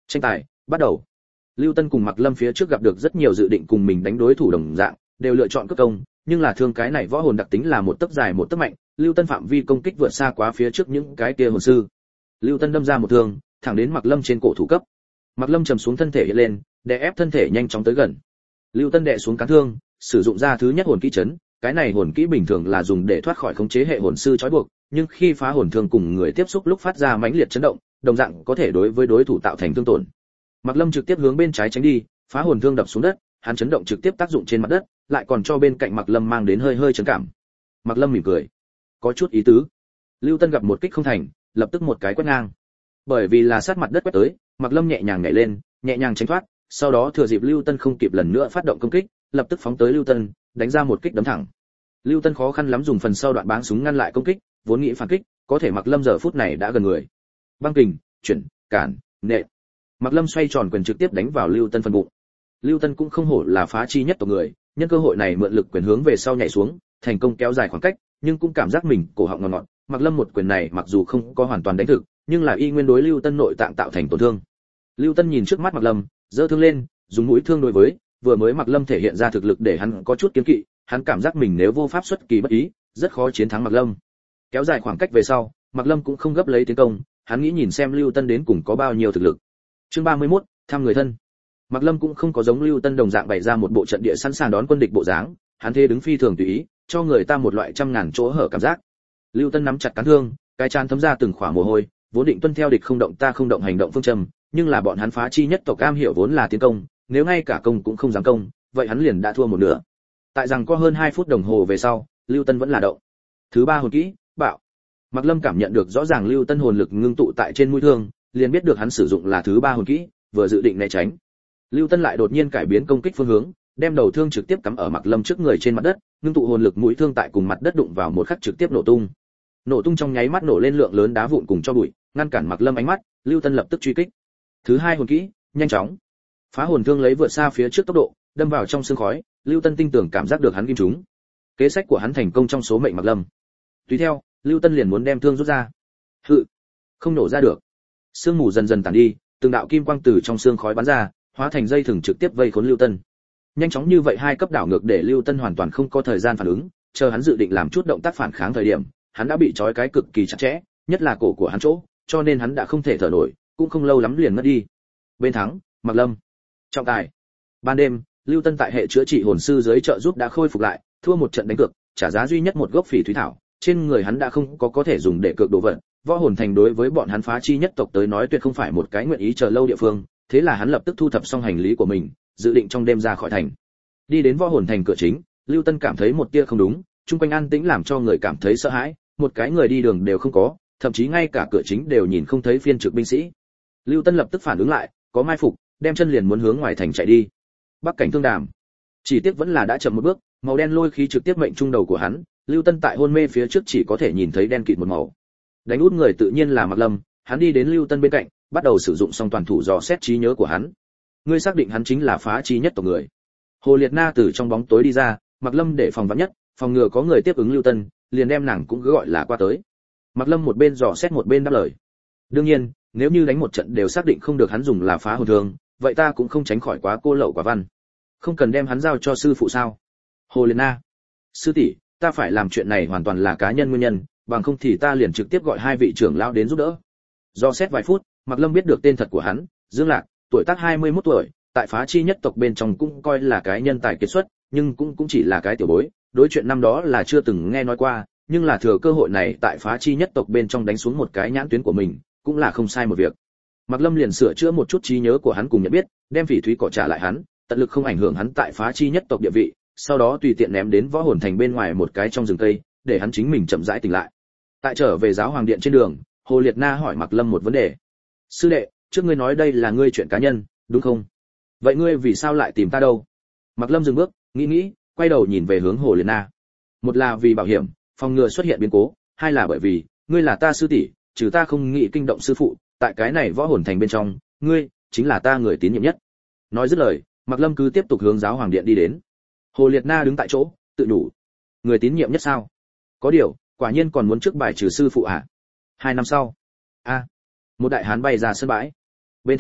Tranh tài bắt đầu. Lưu Tân cùng Mạc Lâm phía trước gặp được rất nhiều dự định cùng mình đánh đối thủ đồng dạng, đều lựa chọn cước công, nhưng là thương cái này võ hồn đặc tính là một tấc dài một tấc mạnh, Lưu Tân phạm vi công kích vượt xa quá phía trước những cái kia hồn sư. Lưu Tân đâm ra một thương, thẳng đến Mạc Lâm trên cổ thủ cấp. Mạc Lâm trầm xuống thân thể hiện lên, đè ép thân thể nhanh chóng tới gần. Lưu Tân đè xuống cán thương, sử dụng ra thứ nhất hồn kỹ chấn, cái này hồn kỹ bình thường là dùng để thoát khỏi khống chế hệ hồn sư trói buộc, nhưng khi phá hồn thương cùng người tiếp xúc lúc phát ra mãnh liệt chấn động, đồng dạng có thể đối với đối thủ tạo thành thương tổn. Mạc Lâm trực tiếp hướng bên trái tránh đi, phá hồn thương đập xuống đất, hắn chấn động trực tiếp tác dụng trên mặt đất, lại còn cho bên cạnh Mạc Lâm mang đến hơi hơi chấn cảm. Mạc Lâm mỉm cười, có chút ý tứ. Lưu Tân gặp một kích không thành, lập tức một cái quét ngang. Bởi vì là sát mặt đất quét tới, Mạc Lâm nhẹ nhàng nhảy lên, nhẹ nhàng tránh thoát, sau đó thừa dịp Lưu Tân không kịp lần nữa phát động công kích, lập tức phóng tới Lưu Tân, đánh ra một kích đấm thẳng. Lưu Tân khó khăn lắm dùng phần sau đoạn báng súng ngăn lại công kích, vốn nghĩ phản kích, có thể Mạc Lâm giờ phút này đã gần người. Băng kình, chuyển, cản, nện. Mạc Lâm xoay tròn quyền trực tiếp đánh vào Lưu Tân phần bụng. Lưu Tân cũng không hổ là phá chi nhất tộc người, nhân cơ hội này mượn lực quyền hướng về sau nhảy xuống, thành công kéo dài khoảng cách, nhưng cũng cảm giác mình cổ họng ngọt ngọt. Mạc Lâm một quyền này mặc dù không có hoàn toàn đánh thực, nhưng là y nguyên đối Lưu Tân nội tạng tạo thành tổn thương. Lưu Tân nhìn trước mắt Mạc Lâm, giơ thương lên, dùng mũi thương đối với, vừa mới Mạc Lâm thể hiện ra thực lực để hắn có chút kiêng kỵ, hắn cảm giác mình nếu vô pháp xuất kỳ bất ý, rất khó chiến thắng Mạc Lâm. Kéo dài khoảng cách về sau, Mạc Lâm cũng không gấp lấy tiến công, hắn nghĩ nhìn xem Lưu Tân đến cùng có bao nhiêu thực lực. Chương 31, thăm người thân. Mạc Lâm cũng không có giống Lưu Tân đồng dạng bày ra một bộ trận địa sẵn sàng đón quân địch bộ dáng, hắn thế đứng phi thường tùy ý, cho người ta một loại trăm ngàn chỗ hở cảm giác. Lưu Tân nắm chặt cán thương, cái trán thấm ra từng khỏa mồ hôi, vốn định tuân theo địch không động ta không động hành động phương châm, nhưng là bọn hắn phá chi nhất tộc cam hiểu vốn là tiến công, nếu ngay cả công cũng không dám công, vậy hắn liền đã thua một nửa. Tại rằng có hơn 2 phút đồng hồ về sau, Lưu Tân vẫn là động. Thứ ba hồn kỹ, bạo. Mạc Lâm cảm nhận được rõ ràng Lưu Tân hồn lực ngưng tụ tại trên mũi thương, liền biết được hắn sử dụng là thứ ba hồn kỹ, vừa dự định né tránh. Lưu Tân lại đột nhiên cải biến công kích phương hướng, đem đầu thương trực tiếp cắm ở Mạc Lâm trước người trên mặt đất, ngưng tụ hồn lực mũi thương tại cùng mặt đất đụng vào một khắc trực tiếp nổ tung. Nổ tung trong nháy mắt nổ lên lượng lớn đá vụn cùng cho bụi, ngăn cản Mạc Lâm ánh mắt, Lưu Tân lập tức truy kích. Thứ hai hồn kỹ, nhanh chóng. Phá hồn thương lấy vượt xa phía trước tốc độ, đâm vào trong sương khói, Lưu Tân tinh tưởng cảm giác được hắn kim trúng. Kế sách của hắn thành công trong số mệnh Mạc Lâm. Tùy theo, Lưu Tân liền muốn đem thương rút ra. Hự, không nổ ra được. Sương mù dần dần tàn đi, từng đạo kim quang từ trong sương khói bắn ra, hóa thành dây thừng trực tiếp vây khốn Lưu Tân. Nhanh chóng như vậy hai cấp đảo ngược để Lưu Tân hoàn toàn không có thời gian phản ứng, chờ hắn dự định làm chút động tác phản kháng thời điểm, hắn đã bị trói cái cực kỳ chặt chẽ, nhất là cổ của hắn chỗ, cho nên hắn đã không thể thở nổi, cũng không lâu lắm liền mất đi. Bên thắng, Mạc Lâm. Trọng tài. Ban đêm, Lưu Tân tại hệ chữa trị hồn sư dưới trợ giúp đã khôi phục lại, thua một trận đánh cược, trả giá duy nhất một gốc phỉ thúy thảo, trên người hắn đã không có thể dùng để cược đồ vật. Võ hồn thành đối với bọn hắn phá chi nhất tộc tới nói tuyệt không phải một cái nguyện ý chờ lâu địa phương, thế là hắn lập tức thu thập xong hành lý của mình, dự định trong đêm ra khỏi thành. Đi đến võ hồn thành cửa chính, Lưu Tân cảm thấy một tia không đúng, chung quanh an tĩnh làm cho người cảm thấy sợ hãi, một cái người đi đường đều không có, thậm chí ngay cả cửa chính đều nhìn không thấy phiên trực binh sĩ. Lưu Tân lập tức phản ứng lại, có mai phục, đem chân liền muốn hướng ngoài thành chạy đi. Bắc cảnh thương đàm. Chỉ tiếc vẫn là đã chậm một bước, màu đen lôi khí trực tiếp mệnh trung đầu của hắn, Lưu Tân tại hôn mê phía trước chỉ có thể nhìn thấy đen kịt một màu. Đánh út người tự nhiên là Mạc Lâm, hắn đi đến Lưu Tân bên cạnh, bắt đầu sử dụng song toàn thủ dò xét trí nhớ của hắn. Ngươi xác định hắn chính là phá chi nhất tộc người. Hồ Liệt Na từ trong bóng tối đi ra, Mạc Lâm để phòng vắn nhất, phòng ngừa có người tiếp ứng Lưu Tân, liền đem nàng cũng cứ gọi là qua tới. Mạc Lâm một bên dò xét một bên đáp lời. Đương nhiên, nếu như đánh một trận đều xác định không được hắn dùng là phá hồn thương, vậy ta cũng không tránh khỏi quá cô lậu quả văn. Không cần đem hắn giao cho sư phụ sao? Hồ Liệt Na. Sư tỷ, ta phải làm chuyện này hoàn toàn là cá nhân nguyên nhân, bằng không thì ta liền trực tiếp gọi 2 vị trưởng lão đến giúp đỡ. Do xét vài phút, Mạc Lâm biết được tên thật của hắn, Dương Lạc, tuổi tác 21 tuổi, tại phá chi nhất tộc bên trong cũng coi là cái nhân tài kiệt xuất, nhưng cũng chỉ là cái tiểu bối, đối chuyện năm đó là chưa từng nghe nói qua, nhưng là thừa cơ hội này tại phá chi nhất tộc bên trong đánh xuống một cái nhãn tuyến của mình, cũng là không sai một việc. Mạc Lâm liền sửa chữa một chút trí nhớ của hắn cùng nhận biết, đem phỉ thúy cỏ trả lại hắn, tận lực không ảnh hưởng hắn tại phá chi nhất tộc địa vị, sau đó tùy tiện ném đến võ hồn thành bên ngoài một cái trong rừng cây, để hắn chính mình chậm rãi tỉnh lại. Tại trở về giáo hoàng điện trên đường, Hồ Liệt Na hỏi Mạc Lâm một vấn đề. Sư đệ, trước ngươi nói đây là ngươi chuyện cá nhân, đúng không? Vậy ngươi vì sao lại tìm ta đâu? Mạc Lâm dừng bước, nghĩ, quay đầu nhìn về hướng Hồ Liệt Na. Một là vì bảo hiểm, phòng ngừa xuất hiện biến cố, hai là bởi vì ngươi là ta sư tỷ, trừ ta không nghĩ kinh động sư phụ, tại cái này võ hồn thành bên trong, ngươi chính là ta người tín nhiệm nhất. Nói dứt lời, Mạc Lâm cứ tiếp tục hướng giáo hoàng điện đi đến. Hồ Liệt Na đứng tại chỗ, tự nhủ, người tín nhiệm nhất sao? Có điều, quả nhiên còn muốn trước bài trừ sư phụ à? 2 năm sau, một đại hán bay ra sân bãi. Bên thắng,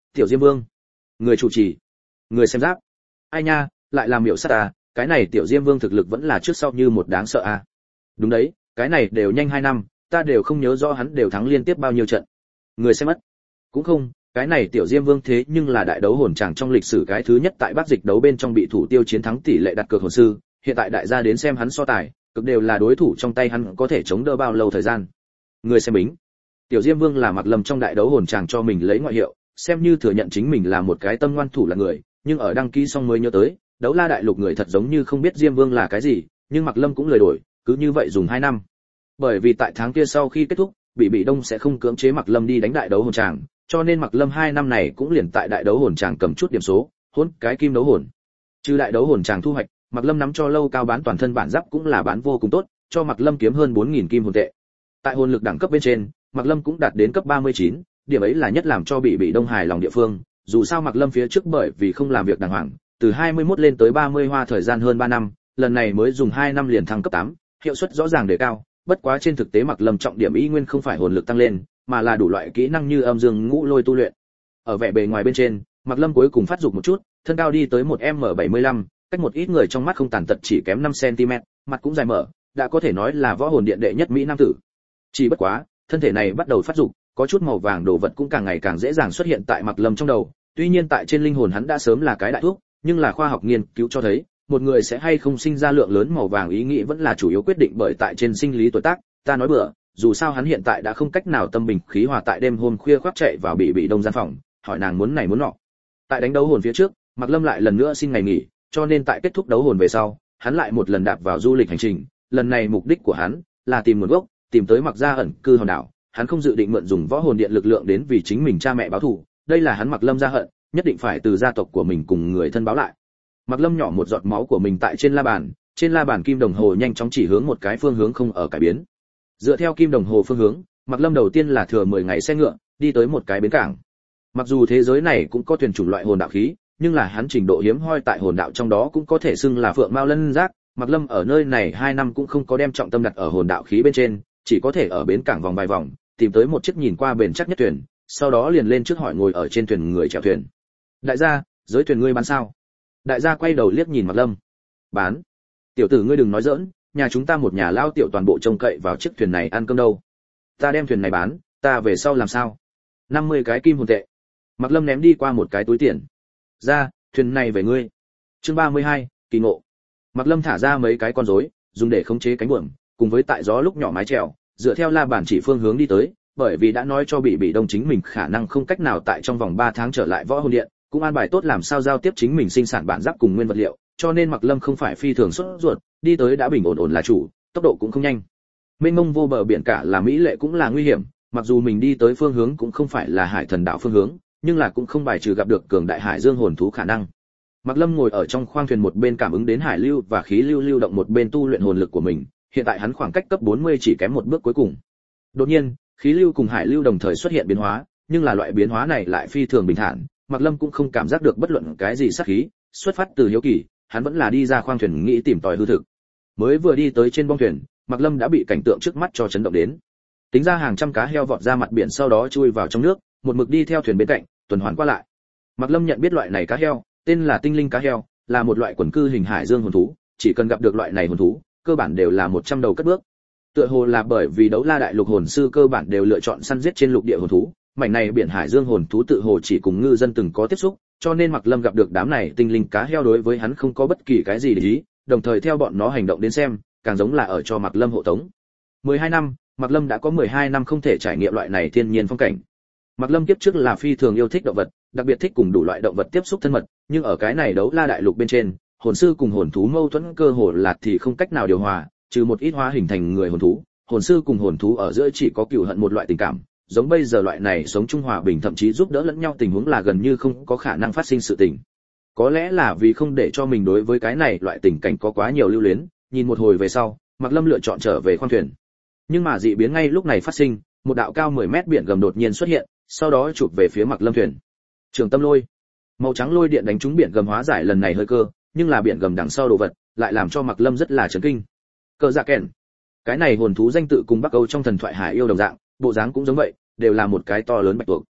Tiểu Diêm Vương, người chủ trì, người xem giáp. Ai nha, lại làm miểu sát à, cái này Tiểu Diêm Vương thực lực vẫn là trước sau như một đáng sợ à. Đúng đấy, cái này đều nhanh 2 năm, ta đều không nhớ rõ hắn đều thắng liên tiếp bao nhiêu trận. Người xem mất. Cũng không, cái này Tiểu Diêm Vương thế nhưng là đại đấu hồn tràng trong lịch sử cái thứ nhất tại Bắc Dịch đấu bên trong bị thủ tiêu chiến thắng tỷ lệ đặt cược hồn sư, hiện tại đại gia đến xem hắn so tài, cực đều là đối thủ trong tay hắn có thể chống đỡ bao lâu thời gian. Người xem bính. Tiểu Diêm Vương là Mạc Lâm trong đại đấu hồn tràng cho mình lấy ngoại hiệu, xem như thừa nhận chính mình là một cái tâm ngoan thủ là người, nhưng ở đăng ký xong mới nhớ tới, đấu la đại lục người thật giống như không biết Diêm Vương là cái gì, nhưng Mạc Lâm cũng lời đổi, cứ như vậy dùng 2 năm. Bởi vì tại tháng kia sau khi kết thúc, Bị Đông sẽ không cưỡng chế Mạc Lâm đi đánh đại đấu hồn tràng, cho nên Mạc Lâm 2 năm này cũng liền tại đại đấu hồn tràng cầm chút điểm số, hôn cái kim đấu hồn. Trừ đại đấu hồn tràng thu hoạch, Mạc Lâm nắm cho lâu cao bán toàn thân bản giáp cũng là bán vô cùng tốt, cho Mạc Lâm kiếm hơn 4000 kim hồn tệ. Tại hồn lực đẳng cấp bên trên, Mạc Lâm cũng đạt đến cấp 39, điểm ấy là nhất làm cho Bị Đông hài lòng địa phương, dù sao Mạc Lâm phía trước bởi vì không làm việc đàng hoàng, từ 21 lên tới 30 hoa thời gian hơn 3 năm, lần này mới dùng 2 năm liền thăng cấp 8, hiệu suất rõ ràng đề cao, bất quá trên thực tế Mạc Lâm trọng điểm ý nguyên không phải hồn lực tăng lên, mà là đủ loại kỹ năng như âm dương ngũ lôi tu luyện. Ở vẻ bề ngoài bên trên, Mạc Lâm cuối cùng phát dục một chút, thân cao đi tới 1m75, cách một ít người trong mắt không tàn tật chỉ kém 5 cm, mặt cũng dài mở, đã có thể nói là võ hồn điện đệ nhất mỹ nam tử. Chỉ bất quá, thân thể này bắt đầu phát dục, có chút màu vàng đồ vật cũng càng ngày càng dễ dàng xuất hiện tại Mạc Lâm trong đầu, tuy nhiên tại trên linh hồn hắn đã sớm là cái đại thuốc, nhưng là khoa học nghiên cứu cho thấy, một người sẽ hay không sinh ra lượng lớn màu vàng ý nghĩ vẫn là chủ yếu quyết định bởi tại trên sinh lý tuổi tác, ta nói bừa, dù sao hắn hiện tại đã không cách nào tâm bình khí hòa tại đêm hôm khuya khoác chạy vào Bị Đông gian phòng, hỏi nàng muốn này muốn nọ. Tại đánh đấu hồn phía trước, Mạc Lâm lại lần nữa xin ngày nghỉ, cho nên tại kết thúc đấu hồn về sau, hắn lại một lần đạp vào du lịch hành trình, lần này mục đích của hắn là tìm nguồn gốc, tìm tới Mạc gia ẩn cư hòn đảo, hắn không dự định mượn dùng võ hồn điện lực lượng đến vì chính mình cha mẹ báo thù, đây là hắn Mạc Lâm gia hận, nhất định phải từ gia tộc của mình cùng người thân báo lại. Mạc Lâm nhỏ một giọt máu của mình tại trên la bàn kim đồng hồ nhanh chóng chỉ hướng một cái phương hướng không ở cải biến. Dựa theo kim đồng hồ phương hướng, Mạc Lâm đầu tiên là thừa 10 ngày xe ngựa, đi tới một cái bến cảng. Mặc dù thế giới này cũng có thuyền chủng loại hồn đạo khí, nhưng là hắn trình độ hiếm hoi tại hồn đạo trong đó cũng có thể xưng là phượng mao lân giác. Mạc Lâm ở nơi này 2 năm cũng không có đem trọng tâm đặt ở hồn đạo khí bên trên, chỉ có thể ở bến cảng vòng vài vòng, tìm tới một chiếc nhìn qua bền chắc nhất thuyền, sau đó liền lên trước hỏi ngồi ở trên thuyền người chèo thuyền. Đại gia, giới thuyền ngươi bán sao? Đại gia quay đầu liếc nhìn Mạc Lâm. Bán? Tiểu tử ngươi đừng nói giỡn, nhà chúng ta một nhà lao tiểu toàn bộ trông cậy vào chiếc thuyền này ăn cơm đâu. Ta đem thuyền này bán, ta về sau làm sao? 50 cái kim hồn tệ. Mạc Lâm ném đi qua một cái túi tiền. Ra, thuyền này về ngươi. Chương 32, kỳ ngộ. Mạc Lâm thả ra mấy cái con rối, dùng để khống chế cánh buồm, cùng với tại gió lúc nhỏ mái chèo, dựa theo la bản chỉ phương hướng đi tới, bởi vì đã nói cho Bị Đông chính mình khả năng không cách nào tại trong vòng 3 tháng trở lại võ hồn điện, cũng an bài tốt làm sao giao tiếp chính mình sinh sản bản giáp cùng nguyên vật liệu, cho nên Mạc Lâm không phải phi thường sốt ruột, đi tới đã bình ổn là chủ, tốc độ cũng không nhanh. Mênh mông vô bờ biển cả là mỹ lệ cũng là nguy hiểm, mặc dù mình đi tới phương hướng cũng không phải là Hải Thần đảo phương hướng, nhưng là cũng không bài trừ gặp được cường đại hải dương hồn thú khả năng. Mạc Lâm ngồi ở trong khoang thuyền một bên cảm ứng đến hải lưu và khí lưu lưu động một bên tu luyện hồn lực của mình, hiện tại hắn khoảng cách cấp 40 chỉ kém một bước cuối cùng. Đột nhiên, khí lưu cùng hải lưu đồng thời xuất hiện biến hóa, nhưng là loại biến hóa này lại phi thường bình thản, Mạc Lâm cũng không cảm giác được bất luận cái gì sát khí, xuất phát từ hiếu kỳ, hắn vẫn là đi ra khoang thuyền nghĩ tìm tòi hư thực. Mới vừa đi tới trên bong thuyền, Mạc Lâm đã bị cảnh tượng trước mắt cho chấn động đến. Tính ra hàng trăm cá heo vọt ra mặt biển sau đó chui vào trong nước, một mực đi theo thuyền bên cạnh, tuần hoàn qua lại. Mạc Lâm nhận biết loại này cá heo, tên là tinh linh cá heo, là một loại quần cư hình hải dương hồn thú, chỉ cần gặp được loại này hồn thú, cơ bản đều là 100 đầu cất bước. Tựa hồ là bởi vì đấu la đại lục hồn sư cơ bản đều lựa chọn săn giết trên lục địa hồn thú, mảnh này biển hải dương hồn thú tự hồ chỉ cùng ngư dân từng có tiếp xúc, cho nên Mạc Lâm gặp được đám này tinh linh cá heo đối với hắn không có bất kỳ cái gì để ý, đồng thời theo bọn nó hành động đến xem, càng giống là ở cho Mạc Lâm hộ tống. 12 năm, Mạc Lâm đã có 12 năm không thể trải nghiệm loại này thiên nhiên phong cảnh. Mạc Lâm kiếp trước là phi thường yêu thích động vật, đặc biệt thích cùng đủ loại động vật tiếp xúc thân mật, nhưng ở cái này đấu la đại lục bên trên, hồn sư cùng hồn thú mâu thuẫn cơ hồ là thì không cách nào điều hòa, trừ một ít hóa hình thành người hồn thú, hồn sư cùng hồn thú ở giữa chỉ có cừu hận một loại tình cảm, giống bây giờ loại này sống chung hòa bình thậm chí giúp đỡ lẫn nhau tình huống là gần như không có khả năng phát sinh sự tình. Có lẽ là vì không để cho mình đối với cái này loại tình cảnh có quá nhiều lưu luyến, nhìn một hồi về sau, Mạc Lâm lựa chọn trở về khoang thuyền. Nhưng mà dị biến ngay lúc này phát sinh, một đạo cao 10 mét biển gầm đột nhiên xuất hiện, sau đó chụp về phía Mạc Lâm thuyền. Trường tâm lôi, màu trắng lôi điện đánh trúng biển gầm hóa giải lần này hơi cơ, nhưng là biển gầm đằng sau đồ vật lại làm cho Mạc Lâm rất là chấn kinh. Cờ dạ kèn, cái này hồn thú danh tự cùng Bắc Âu trong thần thoại hải yêu đồng dạng, bộ dáng cũng giống vậy, đều là một cái to lớn bạch tuộc.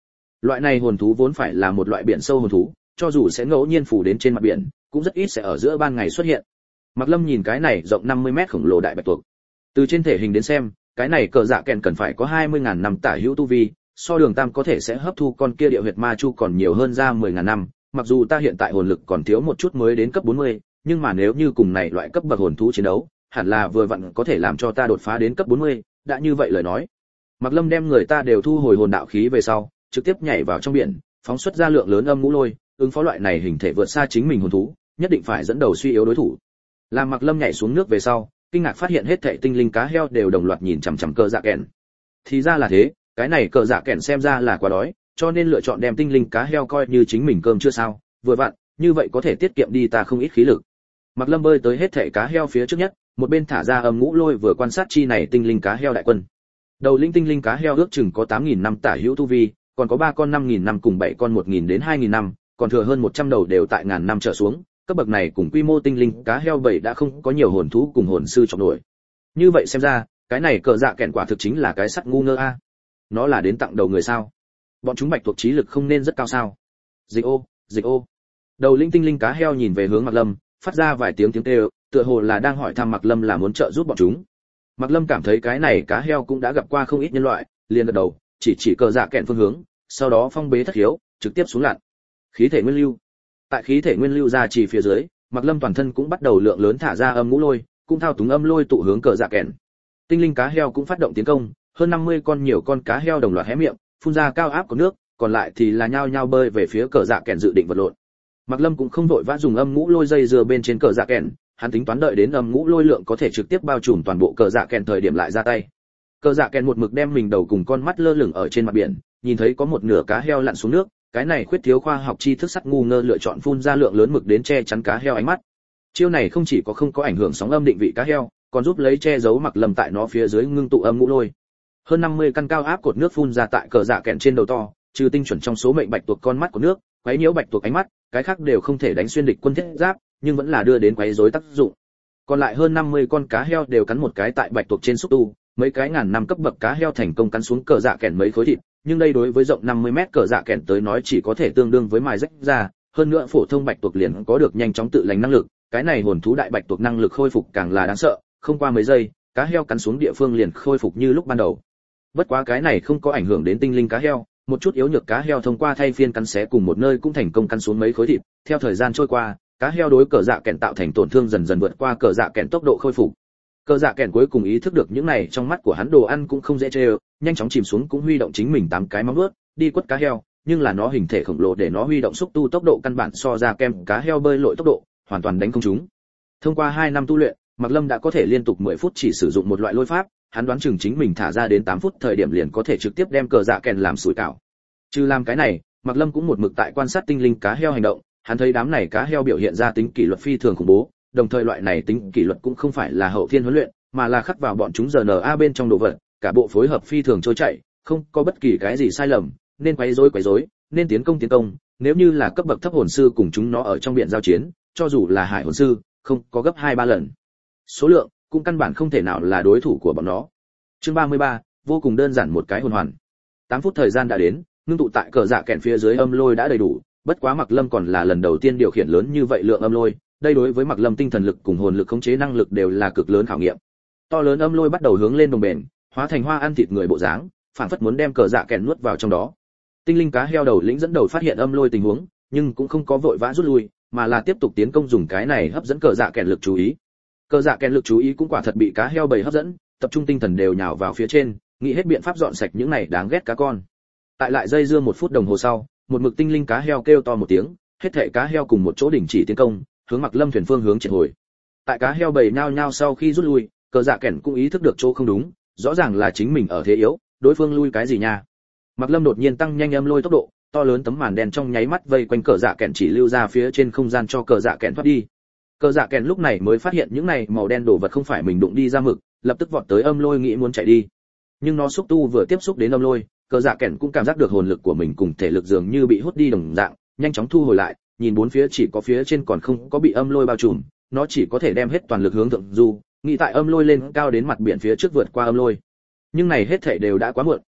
Loại này hồn thú vốn phải là một loại biển sâu hồn thú, cho dù sẽ ngẫu nhiên phủ đến trên mặt biển, cũng rất ít sẽ ở giữa ban ngày xuất hiện. Mạc Lâm nhìn cái này rộng 50 mét khổng lồ đại bạch tuộc. Từ trên thể hình đến xem, cái này cờ dạ kèn cần phải có 20.000 năm tả hữu tu vi, so Đường Tam có thể sẽ hấp thu con kia địa huyệt ma chu còn nhiều hơn ra 10.000 năm, mặc dù ta hiện tại hồn lực còn thiếu một chút mới đến cấp 40, nhưng mà nếu như cùng này loại cấp bậc hồn thú chiến đấu, hẳn là vừa vặn có thể làm cho ta đột phá đến cấp 40, đã như vậy lời nói. Mạc Lâm đem người ta đều thu hồi hồn đạo khí về sau, trực tiếp nhảy vào trong biển, phóng xuất ra lượng lớn âm ngũ lôi, ứng phó loại này hình thể vượt xa chính mình hồn thú, nhất định phải dẫn đầu suy yếu đối thủ. Làm Mạc Lâm nhảy xuống nước về sau, kinh ngạc phát hiện hết thảy tinh linh cá heo đều đồng loạt nhìn chằm chằm cờ dạ kèn. Thì ra là thế, cái này cờ dạ kèn xem ra là quá đói, cho nên lựa chọn đem tinh linh cá heo coi như chính mình cơm chưa sao, vừa vặn, như vậy có thể tiết kiệm đi ta không ít khí lực. Mạc Lâm bơi tới hết thảy cá heo phía trước nhất, một bên thả ra âm ngũ lôi vừa quan sát chi này tinh linh cá heo đại quân. Đầu linh tinh linh cá heo ước chừng có 8.000 năm tả hữu tu vi, còn có 3 con 5.000 năm cùng 7 con 1.000 đến 2.000 năm, còn thừa hơn 100 đầu đều tại ngàn năm trở xuống, cấp bậc này cùng quy mô tinh linh cá heo bảy đã không có nhiều hồn thú cùng hồn sư trọng nổi. Như vậy xem ra, cái này cờ dạ kẹn quả thực chính là cái sắt ngu ngơ a. Nó là đến tặng đầu người sao? Bọn chúng bạch thuộc trí lực không nên rất cao sao? Dịch ô, dịch ô. Đầu linh tinh linh cá heo nhìn về hướng Mạc Lâm, phát ra vài tiếng kêu, tựa hồ là đang hỏi thăm Mạc Lâm là muốn trợ giúp bọn chúng. Mạc Lâm cảm thấy cái này cá heo cũng đã gặp qua không ít nhân loại, liền gật đầu, chỉ cờ dạ kẹn phương hướng, sau đó phong bế thất hiếu, trực tiếp xuống lặn. Khí thể nguyên lưu. Tại khí thể nguyên lưu ra chỉ phía dưới, Mạc Lâm toàn thân cũng bắt đầu lượng lớn thả ra âm ngũ lôi, cũng thao túng âm lôi tụ hướng cờ dạ kẹn. Tinh linh cá heo cũng phát động tiến công, hơn 50 con nhiều con cá heo đồng loạt hé miệng, phun ra cao áp của nước, còn lại thì là nhao nhao bơi về phía cờ dạ kẹn dự định vật lộn. Mạc Lâm cũng không vội vã dùng âm ngũ lôi dây dưa bên trên cờ dạ kẹn, hắn tính toán đợi đến âm ngũ lôi lượng có thể trực tiếp bao trùm toàn bộ cờ dạ kẹn thời điểm lại ra tay. Cờ dạ kẹn một mực đem mình đầu cùng con mắt lơ lửng ở trên mặt biển, nhìn thấy có một nửa cá heo lặn xuống nước, cái này khuyết thiếu khoa học tri thức sắt ngu ngơ lựa chọn phun ra lượng lớn mực đến che chắn cá heo ánh mắt. Chiêu này không chỉ có không có ảnh hưởng sóng âm định vị cá heo, còn giúp lấy che giấu Mạc Lâm tại nó phía dưới ngưng tụ âm ngũ lôi. Hơn 50 căn cao áp cột nước phun ra tại cờ dạ kẹn trên đầu to, trừ tinh chuẩn trong số mệnh bạch tuộc con mắt của nước, quấy nhiễu bạch tuộc ánh mắt, cái khác đều không thể đánh xuyên địch quân thiết giáp, nhưng vẫn là đưa đến quấy rối tác dụng. Còn lại hơn 50 con cá heo đều cắn một cái tại bạch tuộc trên xúc tu, mấy cái ngàn năm cấp bậc cá heo thành công cắn xuống cờ dạ kẹn mấy khối thịt, nhưng đây đối với rộng 50 mét cờ dạ kẹn tới nói chỉ có thể tương đương với mài rách ra, hơn nữa phổ thông bạch tuộc liền có được nhanh chóng tự lành năng lực, cái này hồn thú đại bạch tuộc năng lực khôi phục càng là đáng sợ, không qua mấy giây, cá heo cắn xuống địa phương liền khôi phục như lúc ban đầu. Bất quá cái này không có ảnh hưởng đến tinh linh cá heo, một chút yếu nhược cá heo thông qua thay phiên cắn xé cùng một nơi cũng thành công cắn xuống mấy khối thịt, theo thời gian trôi qua, cá heo đối cờ dạ kẹn tạo thành tổn thương dần dần vượt qua cờ dạ kẹn tốc độ khôi phục. Cờ dạ kẹn cuối cùng ý thức được những này, trong mắt của hắn đồ ăn cũng không dễ chơi, nhanh chóng chìm xuống cũng huy động chính mình 8 cái móng vuốt, đi quất cá heo, nhưng là nó hình thể khổng lồ để nó huy động xúc tu tốc độ căn bản so ra kem cá heo bơi lội tốc độ, hoàn toàn đánh không trúng. Thông qua 2 năm tu luyện, Mạc Lâm đã có thể liên tục 10 phút chỉ sử dụng một loại lôi pháp, hắn đoán chừng chính mình thả ra đến 8 phút thời điểm liền có thể trực tiếp đem cờ dạ kẹn làm sủi cảo. Trừ làm cái này, Mạc Lâm cũng một mực tại quan sát tinh linh cá heo hành động, hắn thấy đám này cá heo biểu hiện ra tính kỷ luật phi thường khủng bố, đồng thời loại này tính kỷ luật cũng không phải là hậu thiên huấn luyện, mà là khắc vào bọn chúng RNA bên trong đồ vật, cả bộ phối hợp phi thường trôi chảy, không có bất kỳ cái gì sai lầm, nên quấy rối, nên tiến công, nếu như là cấp bậc thấp hồn sư cùng chúng nó ở trong biển giao chiến, cho dù là hải hồn sư, không có gấp 2-3 lần. Số lượng cũng căn bản không thể nào là đối thủ của bọn nó. Chương 33, vô cùng đơn giản một cái hồn hoàn. 8 phút thời gian đã đến, ngưng tụ tại cờ dạ kẹn phía dưới âm lôi đã đầy đủ, bất quá Mạc Lâm còn là lần đầu tiên điều khiển lớn như vậy lượng âm lôi, đây đối với Mạc Lâm tinh thần lực cùng hồn lực khống chế năng lực đều là cực lớn khảo nghiệm. To lớn âm lôi bắt đầu hướng lên đồng bền, hóa thành hoa ăn thịt người bộ dáng, phản phất muốn đem cờ dạ kẹn nuốt vào trong đó. Tinh linh cá heo đầu lĩnh dẫn đầu phát hiện âm lôi tình huống, nhưng cũng không có vội vã rút lui, mà là tiếp tục tiến công dùng cái này hấp dẫn cờ dạ kẹn lực chú ý. Cờ dạ kẹn lực chú ý cũng quả thật bị cá heo bầy hấp dẫn, tập trung tinh thần đều nhào vào phía trên, nghĩ hết biện pháp dọn sạch những này đáng ghét cá con. Tại lại dây dưa 1 phút đồng hồ sau, một mực tinh linh cá heo kêu to một tiếng, hết thảy cá heo cùng một chỗ đình chỉ tiến công, hướng Mạc Lâm thuyền phương hướng triệt hồi. Tại cá heo bầy nhao nhao sau khi rút lui, cờ dạ kẹn cũng ý thức được chỗ không đúng, rõ ràng là chính mình ở thế yếu, đối phương lui cái gì nha. Mạc Lâm đột nhiên tăng nhanh âm lôi tốc độ, to lớn tấm màn đen trong nháy mắt vây quanh cờ dạ kẹn chỉ lưu ra phía trên không gian cho cờ dạ kẹn thoát đi. Cờ dạ kẹn lúc này mới phát hiện những này màu đen đổ vật không phải mình đụng đi ra mực, lập tức vọt tới âm lôi nghĩ muốn chạy đi. Nhưng nó xúc tu vừa tiếp xúc đến âm lôi, cờ dạ kẹn cũng cảm giác được hồn lực của mình cùng thể lực dường như bị hút đi đồng dạng, nhanh chóng thu hồi lại, nhìn bốn phía chỉ có phía trên còn không có bị âm lôi bao trùm, nó chỉ có thể đem hết toàn lực hướng thượng du, nghĩ tại âm lôi lên cao đến mặt biển phía trước vượt qua âm lôi. Nhưng này hết thảy đều đã quá muộn,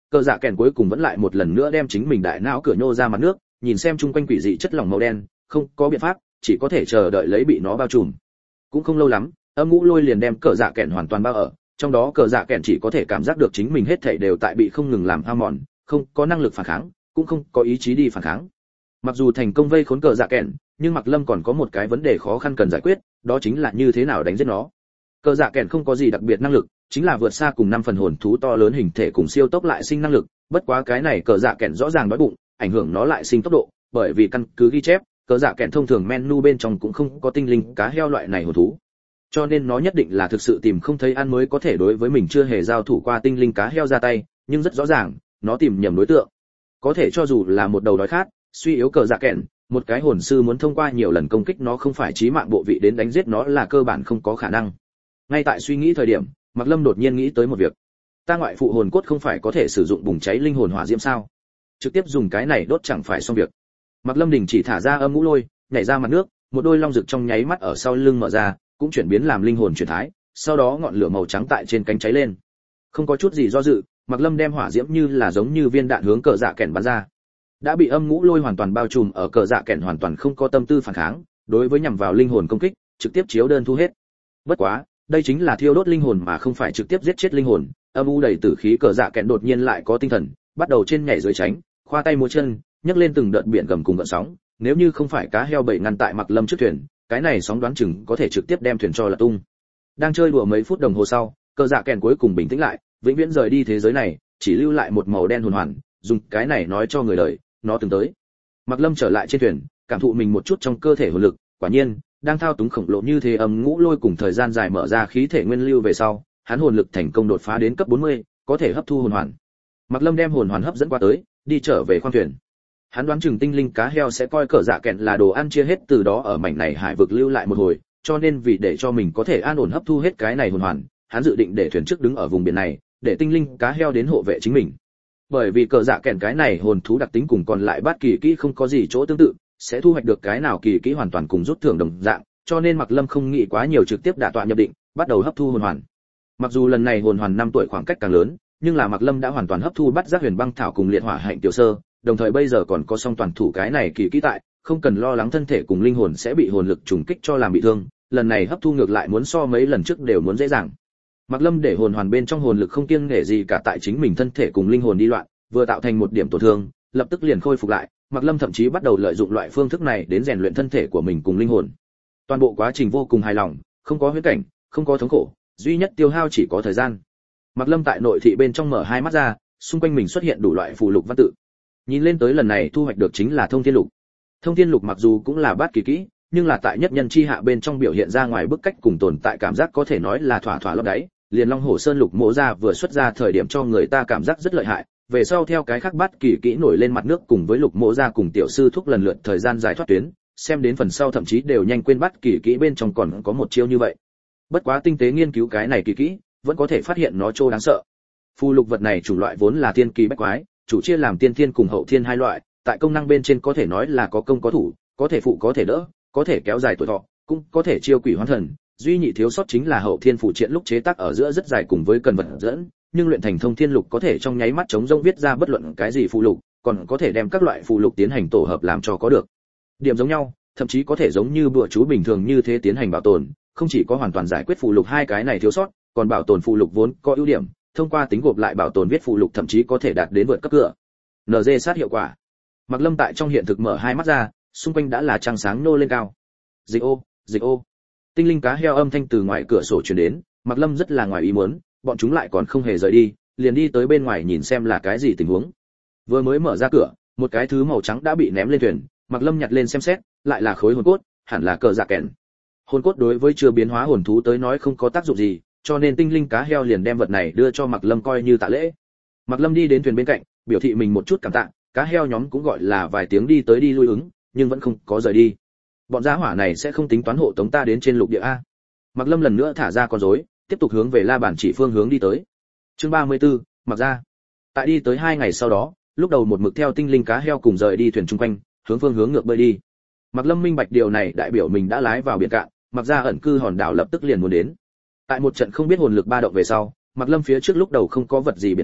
cờ dạ kèn cuối cùng vẫn lại một lần nữa đem chính mình đại não cửa nhô ra mặt nước, nhìn xem chung quanh quỷ dị chất lỏng màu đen, không có biện pháp, chỉ có thể chờ đợi lấy bị nó bao trùm. Cũng không lâu lắm, âm ngũ lôi liền đem cờ dạ kèn hoàn toàn bao ở, trong đó cờ dạ kèn chỉ có thể cảm giác được chính mình hết thảy đều tại bị không ngừng làm hao mòn, không có năng lực phản kháng, cũng không có ý chí đi phản kháng. Mặc dù thành công vây khốn cờ dạ kèn, nhưng Mạc Lâm còn có một cái vấn đề khó khăn cần giải quyết, đó chính là như thế nào đánh giết nó. Cờ dạ kèn không có gì đặc biệt năng lực, chính là vượt xa cùng 5 phần hồn thú to lớn hình thể cùng siêu tốc lại sinh năng lực, bất quá cái này cờ dạ kèn rõ ràng đói bụng, ảnh hưởng nó lại sinh tốc độ, bởi vì căn cứ ghi chép, cờ dạ kèn thông thường menu bên trong cũng không có tinh linh cá heo loại này hồn thú. Cho nên nó nhất định là thực sự tìm không thấy ăn mới có thể đối với mình chưa hề giao thủ qua tinh linh cá heo ra tay, nhưng rất rõ ràng, nó tìm nhầm đối tượng. Có thể cho dù là một đầu đói khát, suy yếu cờ dạ kèn, một cái hồn sư muốn thông qua nhiều lần công kích nó không phải chí mạng bộ vị đến đánh giết nó là cơ bản không có khả năng. Ngay tại suy nghĩ thời điểm, Mạc Lâm đột nhiên nghĩ tới một việc. Ta ngoại phụ hồn cốt không phải có thể sử dụng bùng cháy linh hồn hỏa diễm sao? Trực tiếp dùng cái này đốt chẳng phải xong việc. Mạc Lâm đình chỉ thả ra âm ngũ lôi, nhảy ra mặt nước, một đôi long rực trong nháy mắt ở sau lưng mở ra, cũng chuyển biến làm linh hồn chuyển thái, sau đó ngọn lửa màu trắng tại trên cánh cháy lên. Không có chút gì do dự, Mạc Lâm đem hỏa diễm như là giống như viên đạn hướng cờ dạ kèn bắn ra. Đã bị âm ngũ lôi hoàn toàn bao trùm ở cờ dạ kèn hoàn toàn không có tâm tư phản kháng, đối với nhằm vào linh hồn công kích, trực tiếp chiếu đơn thu hết. Bất quá, đây chính là thiêu đốt linh hồn mà không phải trực tiếp giết chết linh hồn. Âm u đầy tử khí cờ dạ kèn đột nhiên lại có tinh thần, bắt đầu trên nhảy dưới tránh, khoa tay múa chân, nhấc lên từng đợt biển gầm cùng gợn sóng. Nếu như không phải cá heo bảy ngăn tại Mạc Lâm trước thuyền, cái này sóng đoán chừng có thể trực tiếp đem thuyền cho lật tung. Đang chơi đùa mấy phút đồng hồ sau, cờ dạ kèn cuối cùng bình tĩnh lại, vĩnh viễn rời đi thế giới này, chỉ lưu lại một màu đen hồn hoàn, dùng cái này nói cho người đời, nó từng tới. Mạc Lâm trở lại trên thuyền, cảm thụ mình một chút trong cơ thể hồn lực, quả nhiên, đang thao túng khổng lồ như thế âm ngũ lôi cùng thời gian dài mở ra khí thể nguyên lưu về sau, hắn hồn lực thành công đột phá đến cấp 40, có thể hấp thu hồn hoàn. Mạc Lâm đem hồn hoàn hấp dẫn qua tới, đi trở về khoang thuyền. Hắn đoán chừng tinh linh cá heo sẽ coi cờ dạ kèn là đồ ăn chia hết từ đó ở mảnh này hải vực lưu lại một hồi, cho nên vì để cho mình có thể an ổn hấp thu hết cái này hồn hoàn, hắn dự định để thuyền trước đứng ở vùng biển này, để tinh linh cá heo đến hộ vệ chính mình. Bởi vì cờ dạ kèn cái này hồn thú đặc tính cùng còn lại bát kỳ kỹ không có gì chỗ tương tự, sẽ thu hoạch được cái nào kỳ kỹ hoàn toàn cùng rút thưởng đồng dạng, cho nên Mạc Lâm không nghĩ quá nhiều trực tiếp đả tọa nhập định, bắt đầu hấp thu hồn hoàn. Mặc dù lần này hồn hoàn 5 tuổi khoảng cách càng lớn, nhưng là Mạc Lâm đã hoàn toàn hấp thu bắt giác huyền băng thảo cùng liệt hỏa hạnh tiểu sơ, đồng thời bây giờ còn có song toàn thủ cái này kỳ kỹ tại, không cần lo lắng thân thể cùng linh hồn sẽ bị hồn lực trùng kích cho làm bị thương, lần này hấp thu ngược lại muốn so mấy lần trước đều muốn dễ dàng. Mạc Lâm để hồn hoàn bên trong hồn lực không kiêng nể gì cả tại chính mình thân thể cùng linh hồn đi loạn, vừa tạo thành một điểm tổn thương, lập tức liền khôi phục lại, Mạc Lâm thậm chí bắt đầu lợi dụng loại phương thức này đến rèn luyện thân thể của mình cùng linh hồn. Toàn bộ quá trình vô cùng hài lòng, không có huyễn cảnh, không có thống khổ, duy nhất tiêu hao chỉ có thời gian. Mạc Lâm tại nội thị bên trong mở hai mắt ra, xung quanh mình xuất hiện đủ loại phù lục văn tự. Nhìn lên tới lần này thu hoạch được chính là thông thiên lục. Thông thiên lục mặc dù cũng là bát kỳ kỹ, nhưng là tại nhất nhân chi hạ bên trong biểu hiện ra ngoài bức cách cùng tồn tại cảm giác có thể nói là thỏa thỏa lót đáy, liền Long Hổ Sơn lục mộ ra vừa xuất ra thời điểm cho người ta cảm giác rất lợi hại, về sau theo cái khác bát kỳ kỹ nổi lên mặt nước cùng với lục mộ ra cùng tiểu sư thúc lần lượt thời gian dài thoát tuyến, xem đến phần sau thậm chí đều nhanh quên bát kỳ kỹ bên trong còn có một chiêu như vậy. Bất quá tinh tế nghiên cứu cái này kỳ kỹ, vẫn có thể phát hiện nó trô đáng sợ. Phù lục vật này chủng loại vốn là thiên kỳ bách quái, chủ chia làm tiên thiên cùng hậu thiên hai loại, tại công năng bên trên có thể nói là có công có thủ, có thể phụ có thể đỡ, có thể kéo dài tuổi thọ, cũng có thể chiêu quỷ hoán thần, duy nhị thiếu sót chính là hậu thiên phụ triện lúc chế tác ở giữa rất dài cùng với cần vật dẫn, nhưng luyện thành thông thiên lục có thể trong nháy mắt chống rông viết ra bất luận cái gì phù lục, còn có thể đem các loại phù lục tiến hành tổ hợp làm cho có được điểm giống nhau, thậm chí có thể giống như bùa chú bình thường như thế tiến hành bảo tồn, không chỉ có hoàn toàn giải quyết phù lục hai cái này thiếu sót, còn bảo tồn phù lục vốn có ưu điểm, thông qua tính gộp lại bảo tồn viết phù lục thậm chí có thể đạt đến vượt cấp cửa. NG sát hiệu quả. Mạc Lâm tại trong hiện thực mở hai mắt ra, xung quanh đã là trăng sáng nô lên cao. Dịch ô, dịch ô. Tinh linh cá heo âm thanh từ ngoài cửa sổ truyền đến, Mạc Lâm rất là ngoài ý muốn, bọn chúng lại còn không hề rời đi, liền đi tới bên ngoài nhìn xem là cái gì tình huống. Vừa mới mở ra cửa, một cái thứ màu trắng đã bị ném lên thuyền, Mạc Lâm nhặt lên xem xét, lại là khối hồn cốt, hẳn là cờ dạ kèn. Hồn cốt đối với chưa biến hóa hồn thú tới nói không có tác dụng gì, cho nên tinh linh cá heo liền đem vật này đưa cho Mạc Lâm coi như tạ lễ. Mạc Lâm đi đến thuyền bên cạnh, biểu thị mình một chút cảm tạ, cá heo nhóm cũng gọi là vài tiếng đi tới đi lui ứng, nhưng vẫn không có rời đi. Bọn giá hỏa này sẽ không tính toán hộ tống ta đến trên lục địa a. Mạc Lâm lần nữa thả ra con rối, tiếp tục hướng về La Bản chỉ phương hướng đi tới. Chương 34, Mạc gia. Tại đi tới 2 ngày sau đó, lúc đầu một mực theo tinh linh cá heo cùng rời đi thuyền chung quanh, hướng phương hướng ngược bơi đi. Mạc Lâm minh bạch điều này đại biểu mình đã lái vào biển cạn, Mạc gia ẩn cư hòn đảo lập tức liền muốn đến. Tại một trận không biết hồn lực ba động về sau, Mạc Lâm phía trước lúc đầu không có vật gì biển cả,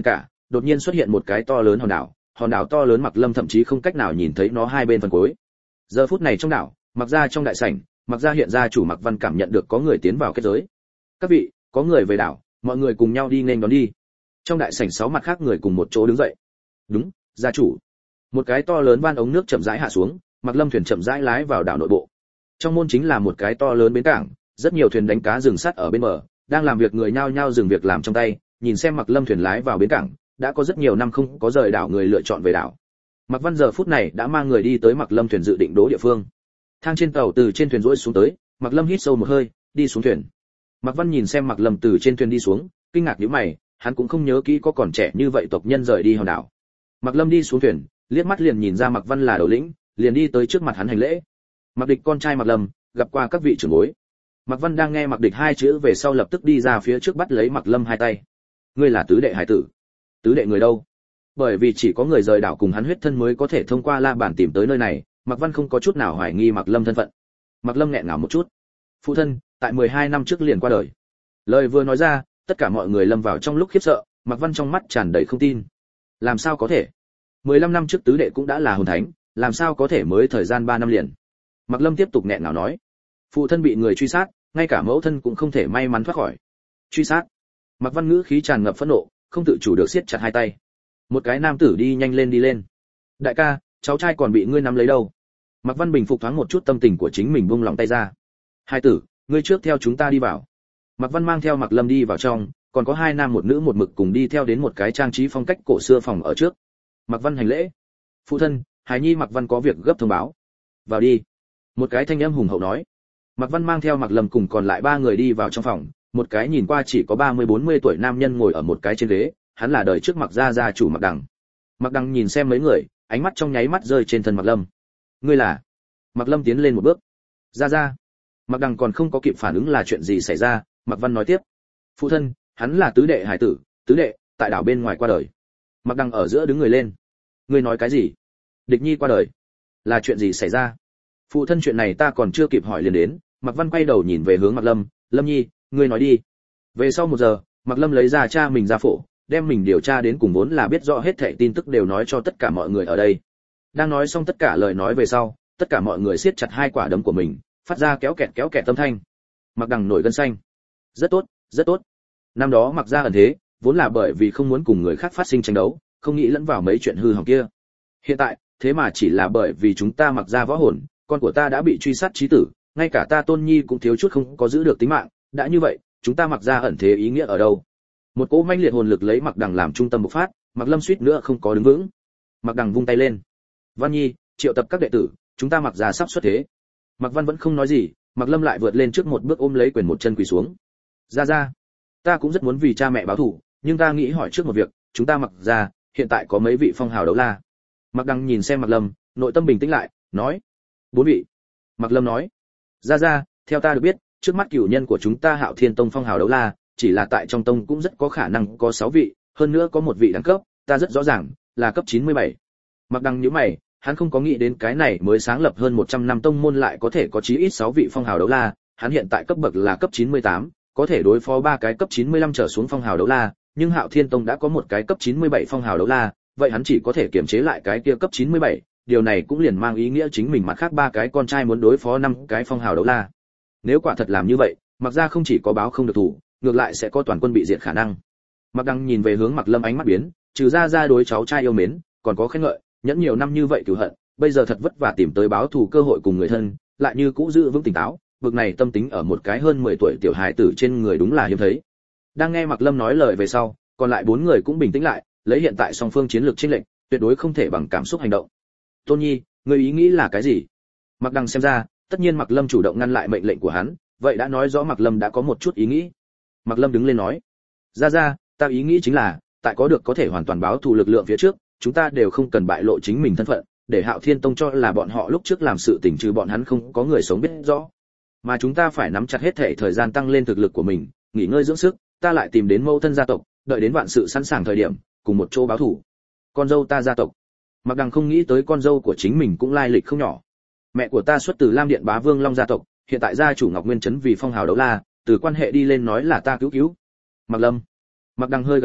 đột nhiên xuất hiện một cái to lớn hòn đảo to lớn Mặc Lâm thậm chí không cách nào nhìn thấy nó hai bên phần cuối. Giờ phút này trong đảo, Mặc gia trong đại sảnh, Mặc gia hiện gia chủ Mặc Văn cảm nhận được có người tiến vào kết giới. Các vị, có người về đảo, mọi người cùng nhau đi nghênh đón đi. Trong đại sảnh 6 mặt khác người cùng một chỗ đứng dậy. Đúng, gia chủ. Một cái to lớn van ống nước chậm rãi hạ xuống, Mặc Lâm thuyền chậm rãi lái vào đảo nội bộ. Trong môn chính là một cái to lớn bến cảng, rất nhiều thuyền đánh cá dừng sắt ở bên bờ, đang làm việc người nhao nhao dừng việc làm trong tay, nhìn xem Mặc Lâm thuyền lái vào bến cảng, đã có rất nhiều năm không có rời đảo người lựa chọn về đảo. Mặc Văn giờ phút này đã mang người đi tới Mặc Lâm thuyền dự định đỗ địa phương. Thang trên tàu từ trên thuyền rũi xuống tới, Mặc Lâm hít sâu một hơi, đi xuống thuyền. Mặc Văn nhìn xem Mặc Lâm từ trên thuyền đi xuống, kinh ngạc nhíu mày, hắn cũng không nhớ kỹ có còn trẻ như vậy tộc nhân rời đi hòn đảo. Mặc Lâm đi xuống thuyền, liếc mắt liền nhìn ra Mặc Văn là đầu lĩnh, liền đi tới trước mặt hắn hành lễ. Mặc Địch con trai Mặc Lâm, gặp qua các vị trưởng bối. Mặc Văn đang nghe Mặc Địch hai chữ về sau lập tức đi ra phía trước bắt lấy Mặc Lâm hai tay. Ngươi là tứ đệ hải tử. Tứ đệ người đâu? Bởi vì chỉ có người rời đảo cùng hắn huyết thân mới có thể thông qua la bàn tìm tới nơi này, Mặc Văn không có chút nào hoài nghi Mặc Lâm thân phận. Mặc Lâm nghẹn ngào một chút. Phụ thân, tại 12 năm trước liền qua đời. Lời vừa nói ra, tất cả mọi người lâm vào trong lúc khiếp sợ, Mặc Văn trong mắt tràn đầy không tin. Làm sao có thể? 15 năm trước tứ đệ cũng đã là hồn thánh, làm sao có thể mới thời gian 3 năm liền? Mặc Lâm tiếp tục nghẹn ngào nói. Phụ thân bị người truy sát, ngay cả mẫu thân cũng không thể may mắn thoát khỏi. Truy sát? Mặc Văn ngữ khí tràn ngập phẫn nộ, không tự chủ được siết chặt hai tay. Một cái nam tử đi nhanh lên đi lên. Đại ca, cháu trai còn bị ngươi nắm lấy đâu? Mặc Văn bình phục thoáng một chút tâm tình của chính mình, buông lòng tay ra. Hai tử, ngươi trước theo chúng ta đi vào. Mặc Văn mang theo Mặc Lâm đi vào trong, còn có hai nam một nữ một mực cùng đi theo đến một cái trang trí phong cách cổ xưa phòng ở trước. Mặc Văn hành lễ. Phụ thân, Hải Nhi Mặc Văn có việc gấp thông báo. Vào đi. Một cái thanh âm hùng hậu nói. Mặc Văn mang theo Mặc Lâm cùng còn lại 3 người đi vào trong phòng, một cái nhìn qua chỉ có 30-40 tuổi nam nhân ngồi ở một cái trên ghế, hắn là đời trước Mặc gia gia chủ Mặc Đằng. Mặc Đằng nhìn xem mấy người, ánh mắt trong nháy mắt rơi trên thân Mặc Lâm. Ngươi là? Mặc Lâm tiến lên một bước. Gia. Mặc Đằng còn không có kịp phản ứng là chuyện gì xảy ra, Mặc Văn nói tiếp. Phụ thân, hắn là tứ đệ hải tử, tứ đệ tại đảo bên ngoài qua đời. Mặc Đằng ở giữa đứng người lên. Ngươi nói cái gì? Địch Nhi qua đời? Là chuyện gì xảy ra? Phụ thân, chuyện này ta còn chưa kịp hỏi liền đến. Mặc Văn quay đầu nhìn về hướng Mặc Lâm. Lâm Nhi, ngươi nói đi. Về sau 1 giờ, Mặc Lâm lấy ra cha mình ra phổ, đem mình điều tra đến cùng vốn là biết rõ hết thảy tin tức đều nói cho tất cả mọi người ở đây. Đang nói xong tất cả lời nói về sau, tất cả mọi người siết chặt hai quả đấm của mình, phát ra kéo kẹt âm thanh. Mặc Đằng nổi gân xanh. Rất tốt, rất tốt. Năm đó Mặc gia ẩn thế, vốn là bởi vì không muốn cùng người khác phát sinh tranh đấu, không nghĩ lẫn vào mấy chuyện hư hỏng kia. Hiện tại, thế mà chỉ là bởi vì chúng ta Mặc gia võ hồn, con của ta đã bị truy sát chí tử, ngay cả ta Tôn Nhi cũng thiếu chút không có giữ được tính mạng, đã như vậy, chúng ta Mặc gia ẩn thế ý nghĩa ở đâu? Một cỗ manh liệt hồn lực lấy Mặc Đằng làm trung tâm bộc phát, Mặc Lâm suýt nữa không có đứng vững. Mặc Đằng vung tay lên. Văn Nhi, triệu tập các đệ tử, chúng ta Mặc gia sắp xuất thế. Mặc Văn vẫn không nói gì, Mặc Lâm lại vượt lên trước một bước ôm lấy quyền một chân quỳ xuống. Ra, ta cũng rất muốn vì cha mẹ báo thù, nhưng ta nghĩ hỏi trước một việc, chúng ta Mặc gia hiện tại có mấy vị phong hào đấu la? Mặc Đằng nhìn xem Mặc Lâm, nội tâm bình tĩnh lại, nói. 4 vị. Mặc Lâm nói. Ra, theo ta được biết, trước mắt cửu nhân của chúng ta Hạo Thiên Tông phong hào đấu la, chỉ là tại trong tông cũng rất có khả năng có 6 vị, hơn nữa có một vị đẳng cấp, ta rất rõ ràng, là cấp 97. Mặc Đằng nhíu mày, hắn không có nghĩ đến cái này mới sáng lập hơn 100 năm tông môn lại có thể có chí ít 6 vị phong hào đấu la, hắn hiện tại cấp bậc là cấp 98, có thể đối phó 3 cái cấp 95 trở xuống phong hào đấu la, nhưng Hạo Thiên Tông đã có một cái cấp 97 phong hào đấu la, vậy hắn chỉ có thể kiềm chế lại cái kia cấp 97, điều này cũng liền mang ý nghĩa chính mình mặt khác 3 cái con trai muốn đối phó 5 cái phong hào đấu la. Nếu quả thật làm như vậy, Mặc gia không chỉ có báo không được thủ, ngược lại sẽ có toàn quân bị diệt khả năng. Mặc Đằng nhìn về hướng Mặc Lâm, ánh mắt biến, trừ ra đối cháu trai yêu mến, còn có khen ngợi, nhẫn nhiều năm như vậy cửu hận, bây giờ thật vất vả tìm tới báo thù cơ hội cùng người thân, lại như cũ giữ vững tỉnh táo, bực này tâm tính ở một cái hơn 10 tuổi tiểu hài tử trên người đúng là hiếm thấy. Đang nghe Mặc Lâm nói lời về sau, còn lại 4 người cũng bình tĩnh lại, lấy hiện tại song phương chiến lược chênh lệch, tuyệt đối không thể bằng cảm xúc hành động. Tôn Nhi, ngươi ý nghĩ là cái gì? Mặc Đằng xem ra, tất nhiên Mặc Lâm chủ động ngăn lại mệnh lệnh của hắn, vậy đã nói rõ Mặc Lâm đã có một chút ý nghĩ. Mặc Lâm đứng lên nói. Ra, ta ý nghĩ chính là, tại có được có thể hoàn toàn báo thù lực lượng phía trước, chúng ta đều không cần bại lộ chính mình thân phận, để Hạo Thiên Tông cho là bọn họ lúc trước làm sự tình trừ bọn hắn không có người sống biết rõ. Mà chúng ta phải nắm chặt hết thể thời gian tăng lên thực lực của mình, nghỉ ngơi dưỡng sức, ta lại tìm đến mẫu thân gia tộc, đợi đến vạn sự sẵn sàng thời điểm, cùng một chỗ báo thù. Con dâu ta gia tộc. Mặc Đằng không nghĩ tới con dâu của chính mình cũng lai lịch không nhỏ. Mẹ của ta xuất từ Lam Điện Bá Vương Long gia tộc, hiện tại gia chủ Ngọc Nguyên Trấn vì phong hào đấu la, từ quan hệ đi lên nói là ta cứu. Mặc Lâm. Mặc Đằng hơi gật đầu,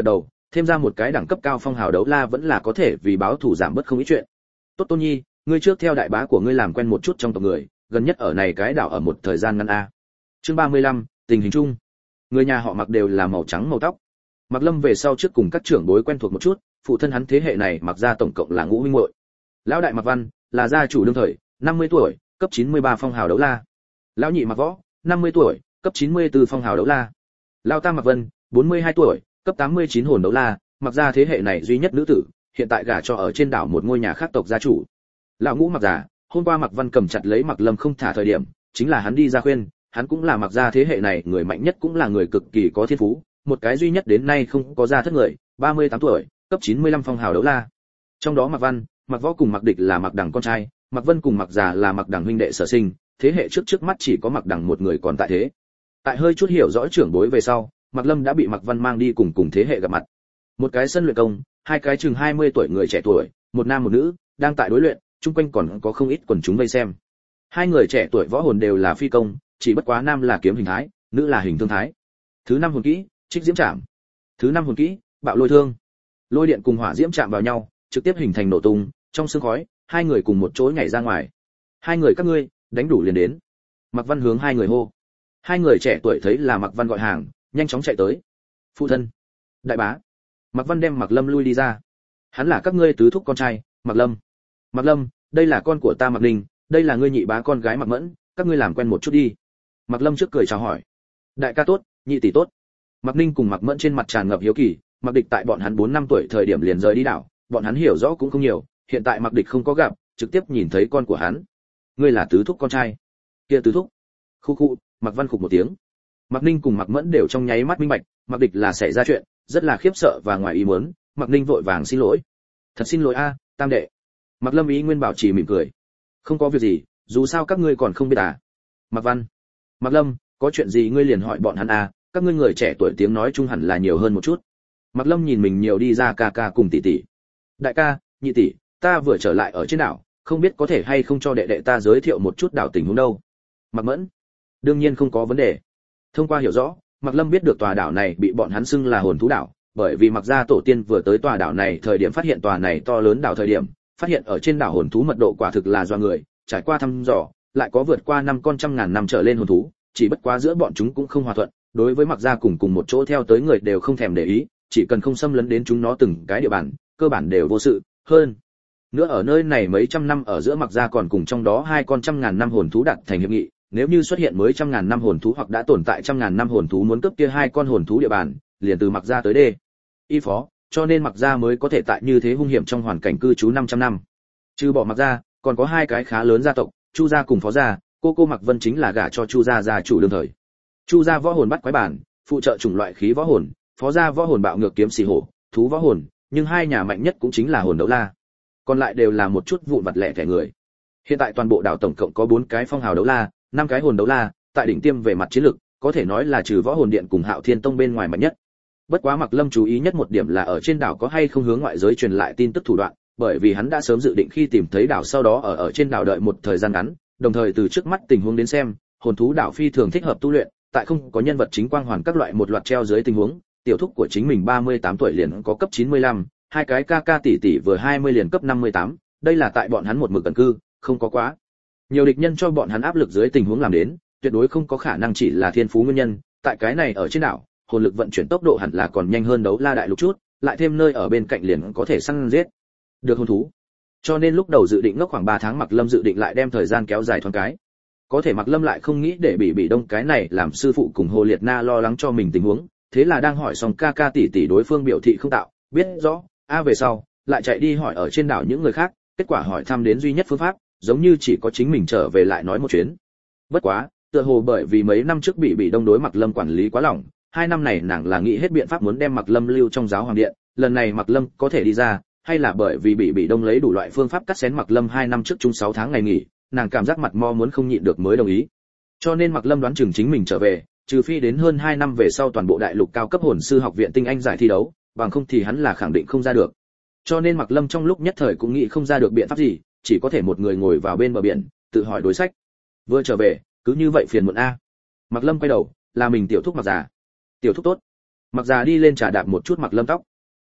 thêm ra một cái đẳng cấp cao phong hào đấu la vẫn là có thể vì báo thù giảm bớt không ít chuyện. Tốt Tôn Nhi, ngươi trước theo đại bá của ngươi làm quen một chút trong tộc người, gần nhất ở này cái đảo ở một thời gian ngắn a. Chương 35, tình hình chung. Người nhà họ Mặc đều là màu trắng màu tóc. Mặc Lâm về sau trước cùng các trưởng bối quen thuộc một chút, phụ thân hắn thế hệ này Mặc gia tổng cộng là ngũ huynh muội. Lão đại Mặc Văn là gia chủ đương thời, 50 tuổi, cấp 93 phong hào đấu la. Lão nhị Mặc Võ, 50 tuổi, cấp 94 phong hào đấu la. Lão tam Mặc Vân, 42 tuổi, cấp 89 hồn đấu la, Mặc gia thế hệ này duy nhất nữ tử, hiện tại gả cho ở trên đảo một ngôi nhà khác tộc gia chủ. Lão ngũ Mặc Già, hôm qua Mặc Văn cầm chặt lấy Mặc Lâm không thả thời điểm, chính là hắn đi ra khuyên, hắn cũng là Mặc gia thế hệ này người mạnh nhất cũng là người cực kỳ có thiên phú, một cái duy nhất đến nay không có gia thất người, 38 tuổi, cấp 95 phong hào đấu la. Trong đó Mặc Văn, Mặc Võ cùng Mặc Địch là Mặc Đằng con trai, Mặc Vân cùng Mặc Già là Mặc Đằng huynh đệ sở sinh, thế hệ trước mắt chỉ có Mặc Đằng một người còn tại thế. Tại hơi chút hiểu rõ trưởng bối về sau, Mặc Lâm đã bị Mặc Văn mang đi cùng thế hệ gặp mặt. Một cái sân luyện công, hai cái chừng 20 tuổi người trẻ tuổi, một nam một nữ, đang tại đối luyện, chung quanh còn có không ít quần chúng vây xem. Hai người trẻ tuổi võ hồn đều là phi công, chỉ bất quá nam là kiếm hình thái, nữ là hình thương thái. Thứ năm hồn kỹ, Trích Diễm Trảm. Thứ năm hồn kỹ, Bạo Lôi Thương. Lôi điện cùng hỏa diễm chạm vào nhau, trực tiếp hình thành nổ tung, trong sương khói, hai người cùng một chỗ nhảy ra ngoài. Hai người các ngươi, đánh đủ liền đến. Mặc Văn hướng hai người hô. Hai người trẻ tuổi thấy là Mặc Văn gọi hàng, nhanh chóng chạy tới. Phụ thân, đại bá. Mặc Văn đem Mặc Lâm lui đi ra. Hắn là các ngươi tứ thúc con trai, Mặc Lâm. Mặc Lâm, đây là con của ta Mặc Ninh, đây là ngươi nhị bá con gái Mặc Mẫn, các ngươi làm quen một chút đi. Mặc Lâm trước cười chào hỏi. Đại ca tốt, nhị tỷ tốt. Mặc Ninh cùng Mặc Mẫn trên mặt tràn ngập hiếu kỳ, Mặc Địch tại bọn hắn 4 năm tuổi thời điểm liền rời đi đảo, bọn hắn hiểu rõ cũng không nhiều, hiện tại Mặc Địch không có gặp, trực tiếp nhìn thấy con của hắn. Ngươi là tứ thúc con trai? Kia tứ thúc. Khu khu, Mặc Văn khục một tiếng. Mặc Ninh cùng Mặc Mẫn đều trong nháy mắt minh bạch, Mặc Địch là xảy ra chuyện, rất là khiếp sợ và ngoài ý muốn, Mặc Ninh vội vàng xin lỗi. Thật xin lỗi a, tam đệ. Mặc Lâm ý nguyên bảo trì mỉm cười. Không có việc gì, dù sao các ngươi còn không biết à. Mặc Văn. Mặc Lâm, có chuyện gì ngươi liền hỏi bọn hắn à, các ngươi người trẻ tuổi tiếng nói chung hẳn là nhiều hơn một chút. Mặc Lâm nhìn mình nhiều đi ra ca ca cùng tỷ tỷ. Đại ca, nhị tỷ, ta vừa trở lại ở trên đảo, không biết có thể hay không cho đệ đệ ta giới thiệu một chút đảo tình huống đâu. Mặc Mẫn. Đương nhiên không có vấn đề. Thông qua hiểu rõ, Mặc Lâm biết được tòa đảo này bị bọn hắn xưng là hồn thú đảo, bởi vì Mặc gia tổ tiên vừa tới tòa đảo này thời điểm phát hiện tòa này to lớn đảo thời điểm, phát hiện ở trên đảo hồn thú mật độ quả thực là do người, trải qua thăm dò, lại có vượt qua 500.000 năm trở lên hồn thú, chỉ bất quá giữa bọn chúng cũng không hòa thuận, đối với Mặc gia cùng một chỗ theo tới người đều không thèm để ý, chỉ cần không xâm lấn đến chúng nó từng cái địa bàn, cơ bản đều vô sự. Hơn nữa ở nơi này mấy trăm năm ở giữa Mặc gia còn cùng trong đó 200.000 năm hồn thú đạt thành hiệp nghị, nếu như xuất hiện mới 100.000 năm hồn thú hoặc đã tồn tại 100.000 năm hồn thú muốn cướp kia hai con hồn thú địa bàn, liền từ Mặc gia tới đê y phó, cho nên Mặc gia mới có thể tại như thế hung hiểm trong hoàn cảnh cư trú 500 năm. Trừ bỏ Mặc gia, còn có hai cái khá lớn gia tộc, Chu gia cùng Phó gia, cô Mặc Vân chính là gả cho Chu gia gia chủ đương thời. Chu gia võ hồn bắt quái bản, phụ trợ chủng loại khí võ hồn, Phó gia võ hồn bạo ngược kiếm xì hổ, thú võ hồn, nhưng hai nhà mạnh nhất cũng chính là hồn đấu la. Còn lại đều là một chút vụn vặt lẻ thẻ người. Hiện tại toàn bộ đảo tổng cộng có 4 cái phong hào đấu la, 5 cái hồn đấu la, tại đỉnh tiêm về mặt chiến lực, có thể nói là trừ võ hồn điện cùng Hạo Thiên Tông bên ngoài mạnh nhất. Bất quá Mặc Lâm chú ý nhất một điểm là ở trên đảo có hay không hướng ngoại giới truyền lại tin tức thủ đoạn, bởi vì hắn đã sớm dự định khi tìm thấy đảo sau đó ở trên đảo đợi một thời gian ngắn, đồng thời từ trước mắt tình huống đến xem, hồn thú đảo phi thường thích hợp tu luyện, tại không có nhân vật chính quang hoàn các loại một loạt treo dưới tình huống, tiểu thúc của chính mình 38 tuổi liền có cấp 95, hai cái ca ca tỷ tỷ vừa 20 liền cấp 58, đây là tại bọn hắn một mực cẩn cư, không có quá nhiều địch nhân cho bọn hắn áp lực dưới tình huống làm đến, tuyệt đối không có khả năng chỉ là thiên phú nguyên nhân, tại cái này ở trên đảo, hồn lực vận chuyển tốc độ hẳn là còn nhanh hơn đấu la đại lục chút, lại thêm nơi ở bên cạnh liền có thể săn giết được hồn thú. Cho nên lúc đầu dự định ngốc khoảng 3 tháng Mặc Lâm dự định lại đem thời gian kéo dài thoáng cái. Có thể Mặc Lâm lại không nghĩ để bị đông cái này làm sư phụ cùng Hồ Liệt Na lo lắng cho mình tình huống, thế là đang hỏi xong ca ca tỷ tỷ đối phương biểu thị không tạo, biết rõ, về sau, lại chạy đi hỏi ở trên đảo những người khác, kết quả hỏi thăm đến duy nhất phương pháp, giống như chỉ có chính mình trở về lại nói một chuyến. Bất quá, tựa hồ bởi vì mấy năm trước bị đông đối Mặc Lâm quản lý quá lỏng, 2 năm này nàng là nghĩ hết biện pháp muốn đem Mặc Lâm lưu trong giáo hoàng điện, lần này Mặc Lâm có thể đi ra, hay là bởi vì bị đông lấy đủ loại phương pháp cắt xén Mặc Lâm 2 năm trước chung 6 tháng ngày nghỉ, nàng cảm giác mặt mo muốn không nhịn được mới đồng ý. Cho nên Mặc Lâm đoán chừng chính mình trở về, trừ phi đến hơn 2 năm về sau toàn bộ đại lục cao cấp hồn sư học viện tinh anh giải thi đấu, bằng không thì hắn là khẳng định không ra được. Cho nên Mặc Lâm trong lúc nhất thời cũng nghĩ không ra được biện pháp gì, chỉ có thể một người ngồi vào bên bờ biển, tự hỏi đối sách. Vừa trở về, cứ như vậy phiền muộn a. Mặc Lâm quay đầu, là mình tiểu thúc Mặc Già. Tiểu thúc tốt. Mặc Già đi lên trà đạp một chút Mặc Lâm tóc.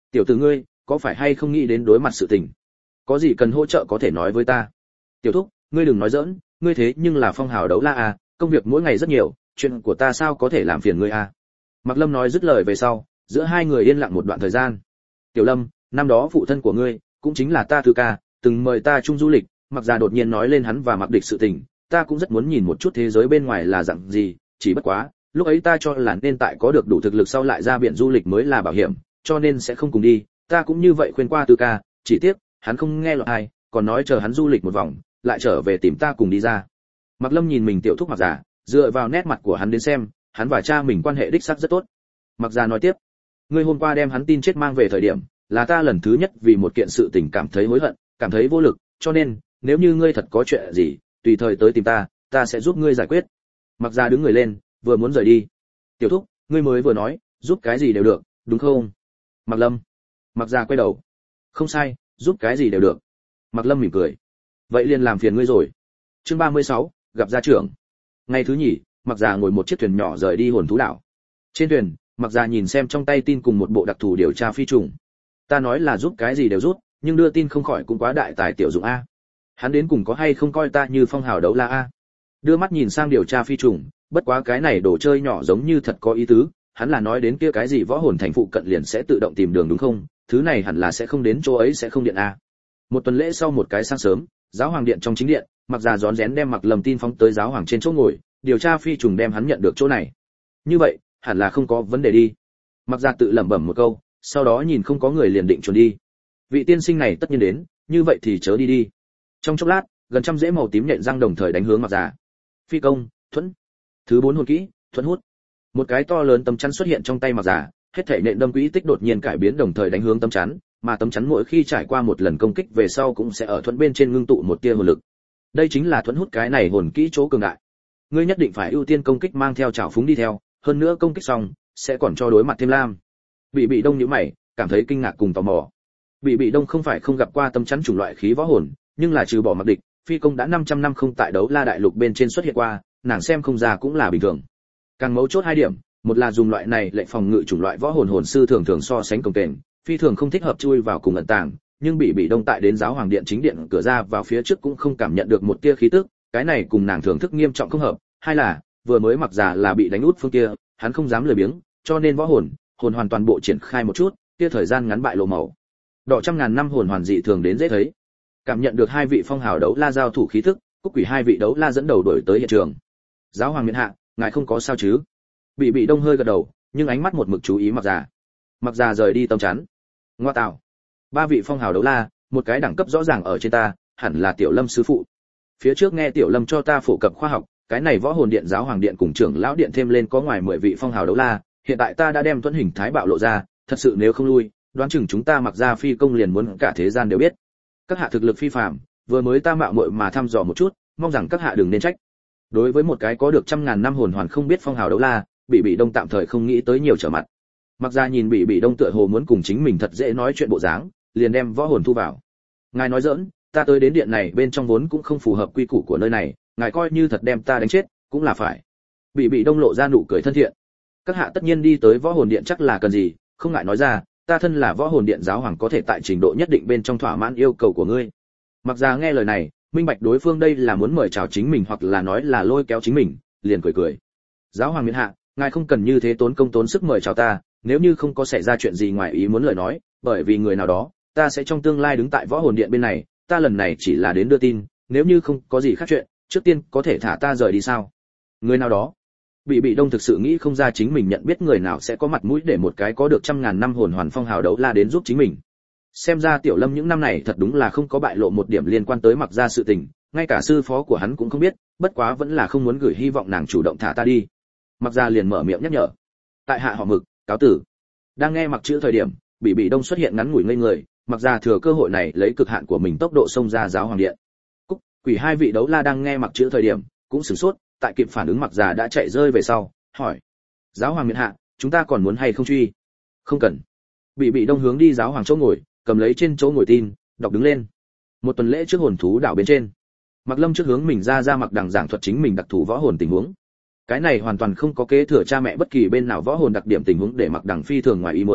Tiểu tử ngươi có phải hay không nghĩ đến đối mặt sự tình, có gì cần hỗ trợ có thể nói với ta. Tiểu thúc, ngươi đừng nói giỡn, ngươi thế nhưng là phong hào đấu la à, công việc mỗi ngày rất nhiều, chuyện của ta sao có thể làm phiền ngươi à. Mạc Lâm nói dứt lời về sau, giữa hai người yên lặng một đoạn thời gian. Tiểu Lâm, năm đó phụ thân của ngươi cũng chính là ta Thư ca, từng mời ta chung du lịch. Mặc Gia đột nhiên nói lên hắn và Mặc Địch sự tình, ta cũng rất muốn nhìn một chút thế giới bên ngoài là dạng gì, chỉ bất quá lúc ấy ta cho là nên tại có được đủ thực lực sau lại ra biển du lịch mới là bảo hiểm, cho nên sẽ không cùng đi. Ta cũng như vậy khuyên qua Thư ca, chỉ tiếc hắn không nghe lời ai, còn nói chờ hắn du lịch một vòng lại trở về tìm ta cùng đi ra. Mạc Lâm nhìn mình tiểu thúc Mạc Gia, dựa vào nét mặt của hắn đến xem, hắn và cha mình quan hệ đích xác rất tốt. Mạc Gia nói tiếp, ngươi hôm qua đem hắn tin chết mang về thời điểm, là ta lần thứ nhất vì một kiện sự tình cảm thấy hối hận, cảm thấy vô lực, cho nên nếu như ngươi thật có chuyện gì, tùy thời tới tìm ta, ta sẽ giúp ngươi giải quyết. Mạc Gia đứng người lên, vừa muốn rời đi. Tiểu thúc, ngươi mới vừa nói, giúp cái gì đều được, đúng không? Mạc Lâm. Mạc Gia quay đầu. Không sai, giúp cái gì đều được. Mạc Lâm mỉm cười. Vậy liền làm phiền ngươi rồi. Chương 36, gặp gia trưởng. Ngày thứ nhì, Mạc Gia ngồi một chiếc thuyền nhỏ rời đi hồn thú đảo. Trên thuyền, Mạc Gia nhìn xem trong tay tin cùng một bộ đặc thù điều tra phi trùng. Ta nói là giúp cái gì đều giúp, nhưng đưa tin không khỏi cũng quá đại tài tiểu dụng a. Hắn đến cùng có hay không coi ta như phong hào đấu la a? Đưa mắt nhìn sang điều tra phi trùng, bất quá cái này đồ chơi nhỏ giống như thật có ý tứ, hắn là nói đến kia cái gì võ hồn thành phụ cận liền sẽ tự động tìm đường đúng không? Thứ này hẳn là sẽ không đến chỗ ấy sẽ không điện a. Một tuần lễ sau một cái sáng sớm, giáo hoàng điện trong chính điện, Mạc Gia rón rén đem Mạc Lâm tin phóng tới giáo hoàng trên chỗ ngồi, điều tra phi trùng đem hắn nhận được chỗ này. Như vậy, hẳn là không có vấn đề đi. Mạc Gia tự lẩm bẩm một câu, sau đó nhìn không có người liền định chuẩn đi. Vị tiên sinh này tất nhiên đến, như vậy thì chớ đi đi. Trong chốc lát, gần trăm rễ màu tím nhện răng đồng thời đánh hướng Mạc Gia. Phi công, thuẫn. Thứ 4 hồn kỹ, thuẫn hút. Một cái to lớn tấm chắn xuất hiện trong tay Mạc Gia, hết thảy nện đâm quỹ tích đột nhiên cải biến đồng thời đánh hướng tấm chắn, mà tấm chắn mỗi khi trải qua một lần công kích về sau cũng sẽ ở thuẫn bên trên ngưng tụ một tia hồn lực. Đây chính là thuẫn hút cái này hồn kỹ chỗ cường đại. Ngươi nhất định phải ưu tiên công kích mang theo trảo phúng đi theo, hơn nữa công kích xong sẽ còn cho đối mặt thêm lam. Bị Đông nhíu mày, cảm thấy kinh ngạc cùng tò mò. Bị Đông không phải không gặp qua tấm chắn chủng loại khí võ hồn, nhưng là trừ bỏ Mặc Địch, phi công đã 500 năm không tại đấu la đại lục bên trên xuất hiện qua, nàng xem không ra cũng là bình thường. Càng mấu chốt hai điểm, một là dùng loại này lệnh phòng ngự chủng loại võ hồn hồn sư thường thường so sánh công kềnh, phi thường không thích hợp chui vào cùng ẩn tàng, nhưng bị Đông tại đến giáo hoàng điện chính điện cửa ra vào phía trước cũng không cảm nhận được một tia khí tức, cái này cùng nàng thưởng thức nghiêm trọng không hợp. Hai là vừa mới Mặc Già là bị đánh út phương kia, hắn không dám lười biếng, cho nên võ hồn hoàn toàn bộ triển khai một chút, kia thời gian ngắn bại lộ màu đỏ trăm ngàn năm hồn hoàn dị thường đến dễ thấy. Cảm nhận được hai vị phong hào đấu la giao thủ khí tức, Cúc Quỷ hai vị đấu la dẫn đầu đuổi tới hiện trường. Giáo hoàng miện hạ, ngài không có sao chứ? Bị Đông hơi gật đầu, nhưng ánh mắt một mực chú ý Mặc Già. Mặc Già rời đi tấm chắn. Ngoa tạo, ba vị phong hào đấu la, một cái đẳng cấp rõ ràng ở trên ta, hẳn là Tiểu Lâm sư phụ. Phía trước nghe Tiểu Lâm cho ta phổ cập khoa học, cái này võ hồn điện giáo hoàng điện cùng trưởng lão điện thêm lên có ngoài 10 vị phong hào đấu la, hiện tại ta đã đem tuấn hình thái bạo lộ ra, thật sự nếu không lui, đoán chừng chúng ta Mặc Gia phi công liền muốn cả thế gian đều biết. Các hạ thực lực phi phàm, vừa mới ta mạo muội mà thăm dò một chút, mong rằng các hạ đừng nên trách. Đối với một cái có được trăm ngàn năm hồn hoàn không biết phong hào đấu la, bị Đông tạm thời không nghĩ tới nhiều trở mặt. Mặc Gia nhìn bị Đông tựa hồ muốn cùng chính mình thật dễ nói chuyện bộ dáng, liền đem võ hồn thu vào. Ngài nói giỡn, ta tới đến điện này bên trong vốn cũng không phù hợp quy củ của nơi này, ngài coi như thật đem ta đánh chết, cũng là phải. Bị Đông lộ ra nụ cười thân thiện. Các hạ tất nhiên đi tới võ hồn điện chắc là cần gì, không ngại nói ra, ta thân là võ hồn điện giáo hoàng có thể tại trình độ nhất định bên trong thỏa mãn yêu cầu của ngươi. Mặc Gia nghe lời này, minh bạch đối phương đây là muốn mời chào chính mình hoặc là nói là lôi kéo chính mình, liền cười cười. Giáo hoàng miễn hạ, ngài không cần như thế tốn công tốn sức mời chào ta, nếu như không có xảy ra chuyện gì ngoài ý muốn lời nói, bởi vì người nào đó, ta sẽ trong tương lai đứng tại võ hồn điện bên này, ta lần này chỉ là đến đưa tin, nếu như không có gì khác chuyện, trước tiên có thể thả ta rời đi sao? Người nào đó? Bị Đông thực sự nghĩ không ra chính mình nhận biết người nào sẽ có mặt mũi để một cái có được trăm ngàn năm hồn hoàn phong hào đấu la đến giúp chính mình. Xem ra Tiểu Lâm những năm này thật đúng là không có bại lộ một điểm liên quan tới Mặc Gia sự tình, ngay cả sư phó của hắn cũng không biết, bất quá vẫn là không muốn gửi hy vọng nàng chủ động thả ta đi. Mặc Gia liền mở miệng nhắc nhở. Tại hạ họ Mực, cáo tử. Đang nghe mặc chữ thời điểm, bị Đông xuất hiện ngắn ngủi ngây người, Mặc Gia thừa cơ hội này lấy cực hạn của mình tốc độ xông ra giáo hoàng điện. Cúc, Quỷ hai vị đấu la đang nghe mặc chữ thời điểm, cũng sửng sốt, tại kịp phản ứng Mặc Gia đã chạy rơi về sau, hỏi: giáo hoàng miện hạ, chúng ta còn muốn hay không truy? Không cần. Bị Đông hướng đi giáo hoàng chỗ ngồi, cầm lấy trên chỗ ngồi tin, đọc đứng lên. Một tuần lễ trước hồn thú đảo bên trên, Mặc Lâm trước hướng mình ra Mặc Đằng giảng thuật chính mình đặc thù võ hồn tình huống. Cái này hoàn toàn không có kế thừa cha mẹ bất kỳ bên nào võ hồn đặc điểm tình huống để Mặc Đằng phi thường ngoài ý muốn,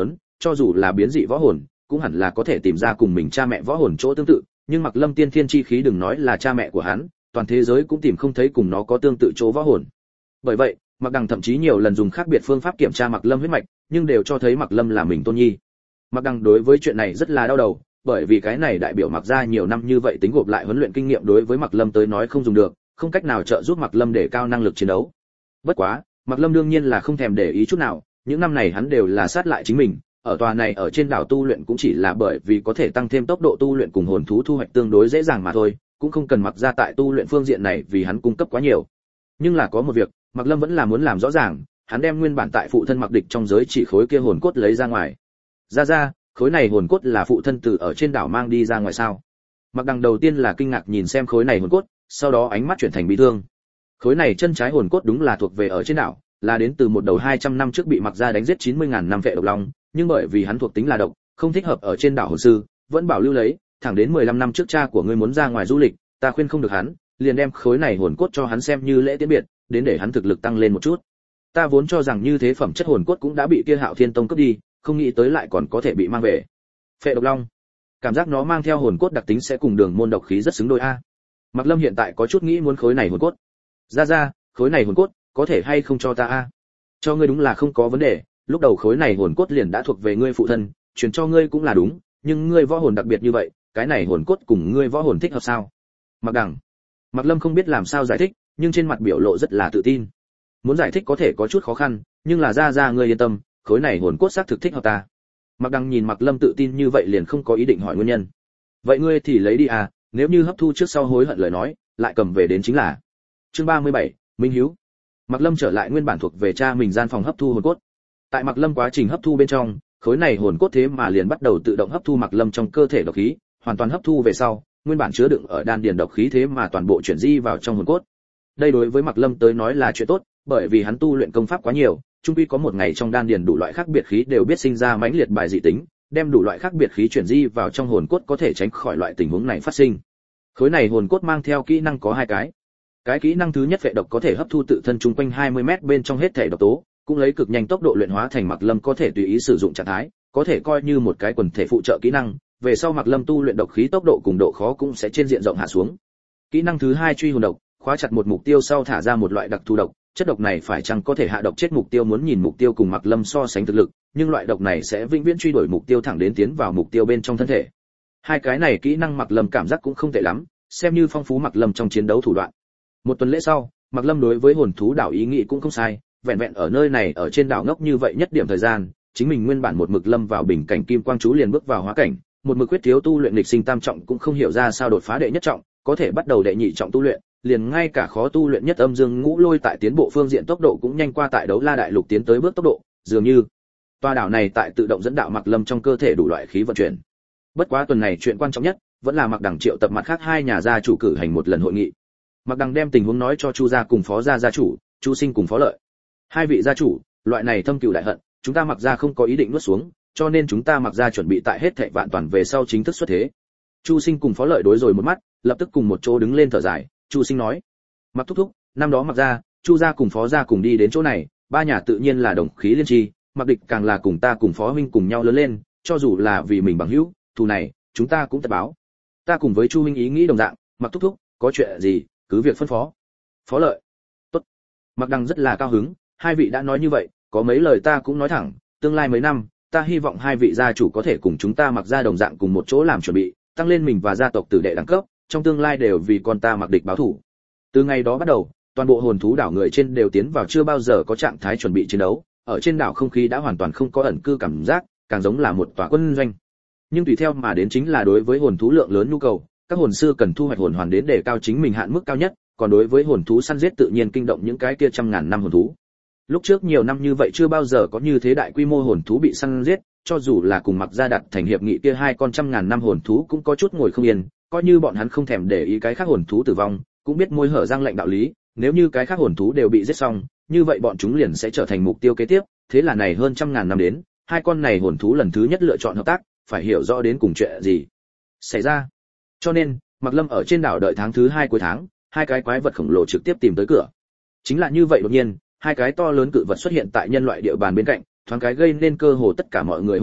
cho dù là biến dị võ hồn, cũng hẳn là có thể tìm ra cùng mình cha mẹ võ hồn chỗ tương tự, nhưng Mặc Lâm tiên thiên chi khí đừng nói là cha mẹ của hắn, toàn thế giới cũng tìm không thấy cùng nó có tương tự chỗ võ hồn. Bởi vậy, Mặc Đằng thậm chí nhiều lần dùng khác biệt phương pháp kiểm tra Mặc Lâm huyết mạch, nhưng đều cho thấy Mặc Lâm là mình tôn nhi. Mặc Đằng đối với chuyện này rất là đau đầu, bởi vì cái này đại biểu Mặc gia nhiều năm như vậy tính gộp lại huấn luyện kinh nghiệm đối với Mặc Lâm tới nói không dùng được, không cách nào trợ giúp Mặc Lâm để cao năng lực chiến đấu. Bất quá, Mặc Lâm đương nhiên là không thèm để ý chút nào, những năm này hắn đều là sát lại chính mình, ở tòa này ở trên đảo tu luyện cũng chỉ là bởi vì có thể tăng thêm tốc độ tu luyện cùng hồn thú thu hoạch tương đối dễ dàng mà thôi, cũng không cần Mặc gia tại tu luyện phương diện này vì hắn cung cấp quá nhiều. Nhưng là có một việc, Mặc Lâm vẫn là muốn làm rõ ràng, hắn đem nguyên bản tại phụ thân Mặc Địch trong giới chỉ khối kia hồn cốt lấy ra ngoài. Ra, khối này hồn cốt là phụ thân từ ở trên đảo mang đi ra ngoài sao? Mặc Đằng đầu tiên là kinh ngạc nhìn xem khối này hồn cốt, sau đó ánh mắt chuyển thành bi thương. Khối này chân trái hồn cốt đúng là thuộc về ở trên đảo, là đến từ một đầu 200 năm trước bị Mặc gia đánh giết 90.000 năm vệ độc long, nhưng bởi vì hắn thuộc tính là độc, không thích hợp ở trên đảo hồn sư, vẫn bảo lưu lấy, thẳng đến 15 năm trước cha của ngươi muốn ra ngoài du lịch, ta khuyên không được hắn, liền đem khối này hồn cốt cho hắn xem như lễ tiễn biệt, đến để hắn thực lực tăng lên một chút. Ta vốn cho rằng như thế phẩm chất hồn cốt cũng đã bị kia Hạo Thiên Tông cướp đi, không nghĩ tới lại còn có thể bị mang về. Phệ độc long, cảm giác nó mang theo hồn cốt đặc tính sẽ cùng đường môn độc khí rất xứng đôi a. Mặc Lâm hiện tại có chút nghĩ muốn khối này hồn cốt. Ra, khối này hồn cốt, có thể hay không cho ta a? Cho ngươi đúng là không có vấn đề, lúc đầu khối này hồn cốt liền đã thuộc về ngươi phụ thân, truyền cho ngươi cũng là đúng, nhưng ngươi võ hồn đặc biệt như vậy, cái này hồn cốt cùng ngươi võ hồn thích hợp sao? Mặc Đằng, Mặc Lâm không biết làm sao giải thích, nhưng trên mặt biểu lộ rất là tự tin. Muốn giải thích có thể có chút khó khăn, nhưng là ra ngươi yên tâm, khối này hồn cốt xác thực thích hợp ta. Mặc Đằng nhìn Mặc Lâm tự tin như vậy liền không có ý định hỏi nguyên nhân. Vậy ngươi thì lấy đi à, nếu như hấp thu trước sau hối hận lời nói, lại cầm về đến chính là. Chương 37, Minh Hiếu. Mặc Lâm trở lại nguyên bản thuộc về cha mình gian phòng hấp thu hồn cốt. Tại Mặc Lâm quá trình hấp thu bên trong, khối này hồn cốt thế mà liền bắt đầu tự động hấp thu Mặc Lâm trong cơ thể độc khí, hoàn toàn hấp thu về sau, nguyên bản chứa đựng ở đan điền độc khí thế mà toàn bộ chuyển di vào trong hồn cốt. Đây đối với Mặc Lâm tới nói là chuyện tốt, bởi vì hắn tu luyện công pháp quá nhiều, chung quy có một ngày trong đan điền đủ loại khác biệt khí đều biết sinh ra mãnh liệt bài dị tính, đem đủ loại khác biệt khí chuyển di vào trong hồn cốt có thể tránh khỏi loại tình huống này phát sinh. Khối này hồn cốt mang theo kỹ năng có hai cái. Cái kỹ năng thứ nhất phệ độc có thể hấp thu tự thân chung quanh 20m bên trong hết thể độc tố, cũng lấy cực nhanh tốc độ luyện hóa thành Mặc Lâm có thể tùy ý sử dụng trạng thái, có thể coi như một cái quần thể phụ trợ kỹ năng, về sau Mặc Lâm tu luyện độc khí tốc độ cùng độ khó cũng sẽ trên diện rộng hạ xuống. Kỹ năng thứ hai truy hồn độc, khóa chặt một mục tiêu sau thả ra một loại đặc thù độc, chất độc này phải chăng có thể hạ độc chết mục tiêu muốn nhìn mục tiêu cùng Mặc Lâm so sánh thực lực, nhưng loại độc này sẽ vĩnh viễn truy đuổi mục tiêu thẳng đến tiến vào mục tiêu bên trong thân thể. Hai cái này kỹ năng Mặc Lâm cảm giác cũng không tệ lắm, xem như phong phú Mặc Lâm trong chiến đấu thủ đoạn. Một tuần lễ sau, Mặc Lâm đối với hồn thú đảo ý nghĩ cũng không sai, vẹn vẹn ở nơi này ở trên đảo ngốc như vậy nhất điểm thời gian, chính mình nguyên bản một mực lâm vào bình cảnh kim quang chú liền bước vào hóa cảnh, một mực quyết thiếu tu luyện lịch sinh tam trọng cũng không hiểu ra sao đột phá đệ nhất trọng, có thể bắt đầu đệ nhị trọng tu luyện, liền ngay cả khó tu luyện nhất âm dương ngũ lôi tại tiến bộ phương diện tốc độ cũng nhanh qua tại đấu la đại lục tiến tới bước tốc độ, dường như tòa đảo này tại tự động dẫn đạo Mặc Lâm trong cơ thể đủ loại khí vận chuyển. Bất quá tuần này chuyện quan trọng nhất vẫn là Mặc Đằng triệu tập mặt khác hai nhà gia chủ cử hành một lần hội nghị. Mặc Đằng đem tình huống nói cho Chu gia cùng Phó gia gia chủ, Chu Sinh cùng Phó Lợi. Hai vị gia chủ, loại này thâm cừu đại hận, chúng ta Mặc gia không có ý định nuốt xuống, cho nên chúng ta Mặc gia chuẩn bị tại hết thảy vạn toàn về sau chính thức xuất thế. Chu Sinh cùng Phó Lợi đối rồi một mắt, lập tức cùng một chỗ đứng lên thở dài. Chu Sinh nói: Mặc thúc thúc, năm đó Mặc gia, Chu gia cùng Phó gia cùng đi đến chỗ này, ba nhà tự nhiên là đồng khí liên tri, Mặc Địch càng là cùng ta cùng Phó huynh cùng nhau lớn lên, cho dù là vì mình bằng hữu, thù này chúng ta cũng tất báo. Ta cùng với Chu huynh ý nghĩ đồng dạng, Mặc thúc thúc, có chuyện gì cứ việc phân phó. Phó Lợi: tốt. Mặc Đằng rất là cao hứng, hai vị đã nói như vậy, có mấy lời ta cũng nói thẳng, tương lai mấy năm, ta hy vọng hai vị gia chủ có thể cùng chúng ta Mặc gia đồng dạng cùng một chỗ làm chuẩn bị, tăng lên mình và gia tộc tử đệ đẳng cấp, trong tương lai đều vì con ta Mặc Địch báo thù. Từ ngày đó bắt đầu, toàn bộ hồn thú đảo người trên đều tiến vào chưa bao giờ có trạng thái chuẩn bị chiến đấu, ở trên đảo không khí đã hoàn toàn không có ẩn cư cảm giác, càng giống là một tòa quân doanh. Nhưng tùy theo mà đến chính là đối với hồn thú lượng lớn nhu cầu, các hồn sư cần thu hoạch hồn hoàn đến để cao chính mình hạn mức cao nhất, còn đối với hồn thú săn giết tự nhiên kinh động những cái kia trăm ngàn năm hồn thú. Lúc trước nhiều năm như vậy chưa bao giờ có như thế đại quy mô hồn thú bị săn giết, cho dù là cùng Mặc gia đặt thành hiệp nghị kia hai con trăm ngàn năm hồn thú cũng có chút ngồi không yên, coi như bọn hắn không thèm để ý cái khác hồn thú tử vong, cũng biết môi hở răng lệnh đạo lý, nếu như cái khác hồn thú đều bị giết xong, như vậy bọn chúng liền sẽ trở thành mục tiêu kế tiếp, thế là này hơn trăm ngàn năm đến, hai con này hồn thú lần thứ nhất lựa chọn hợp tác, phải hiểu rõ đến cùng chuyện gì xảy ra. Cho nên, Mặc Lâm ở trên đảo đợi tháng thứ 2 cuối tháng, hai cái quái vật khổng lồ trực tiếp tìm tới cửa. Chính là như vậy đột nhiên, hai cái to lớn cự vật xuất hiện tại nhân loại địa bàn bên cạnh, thoáng cái gây nên cơ hồ tất cả mọi người hỗn loạn,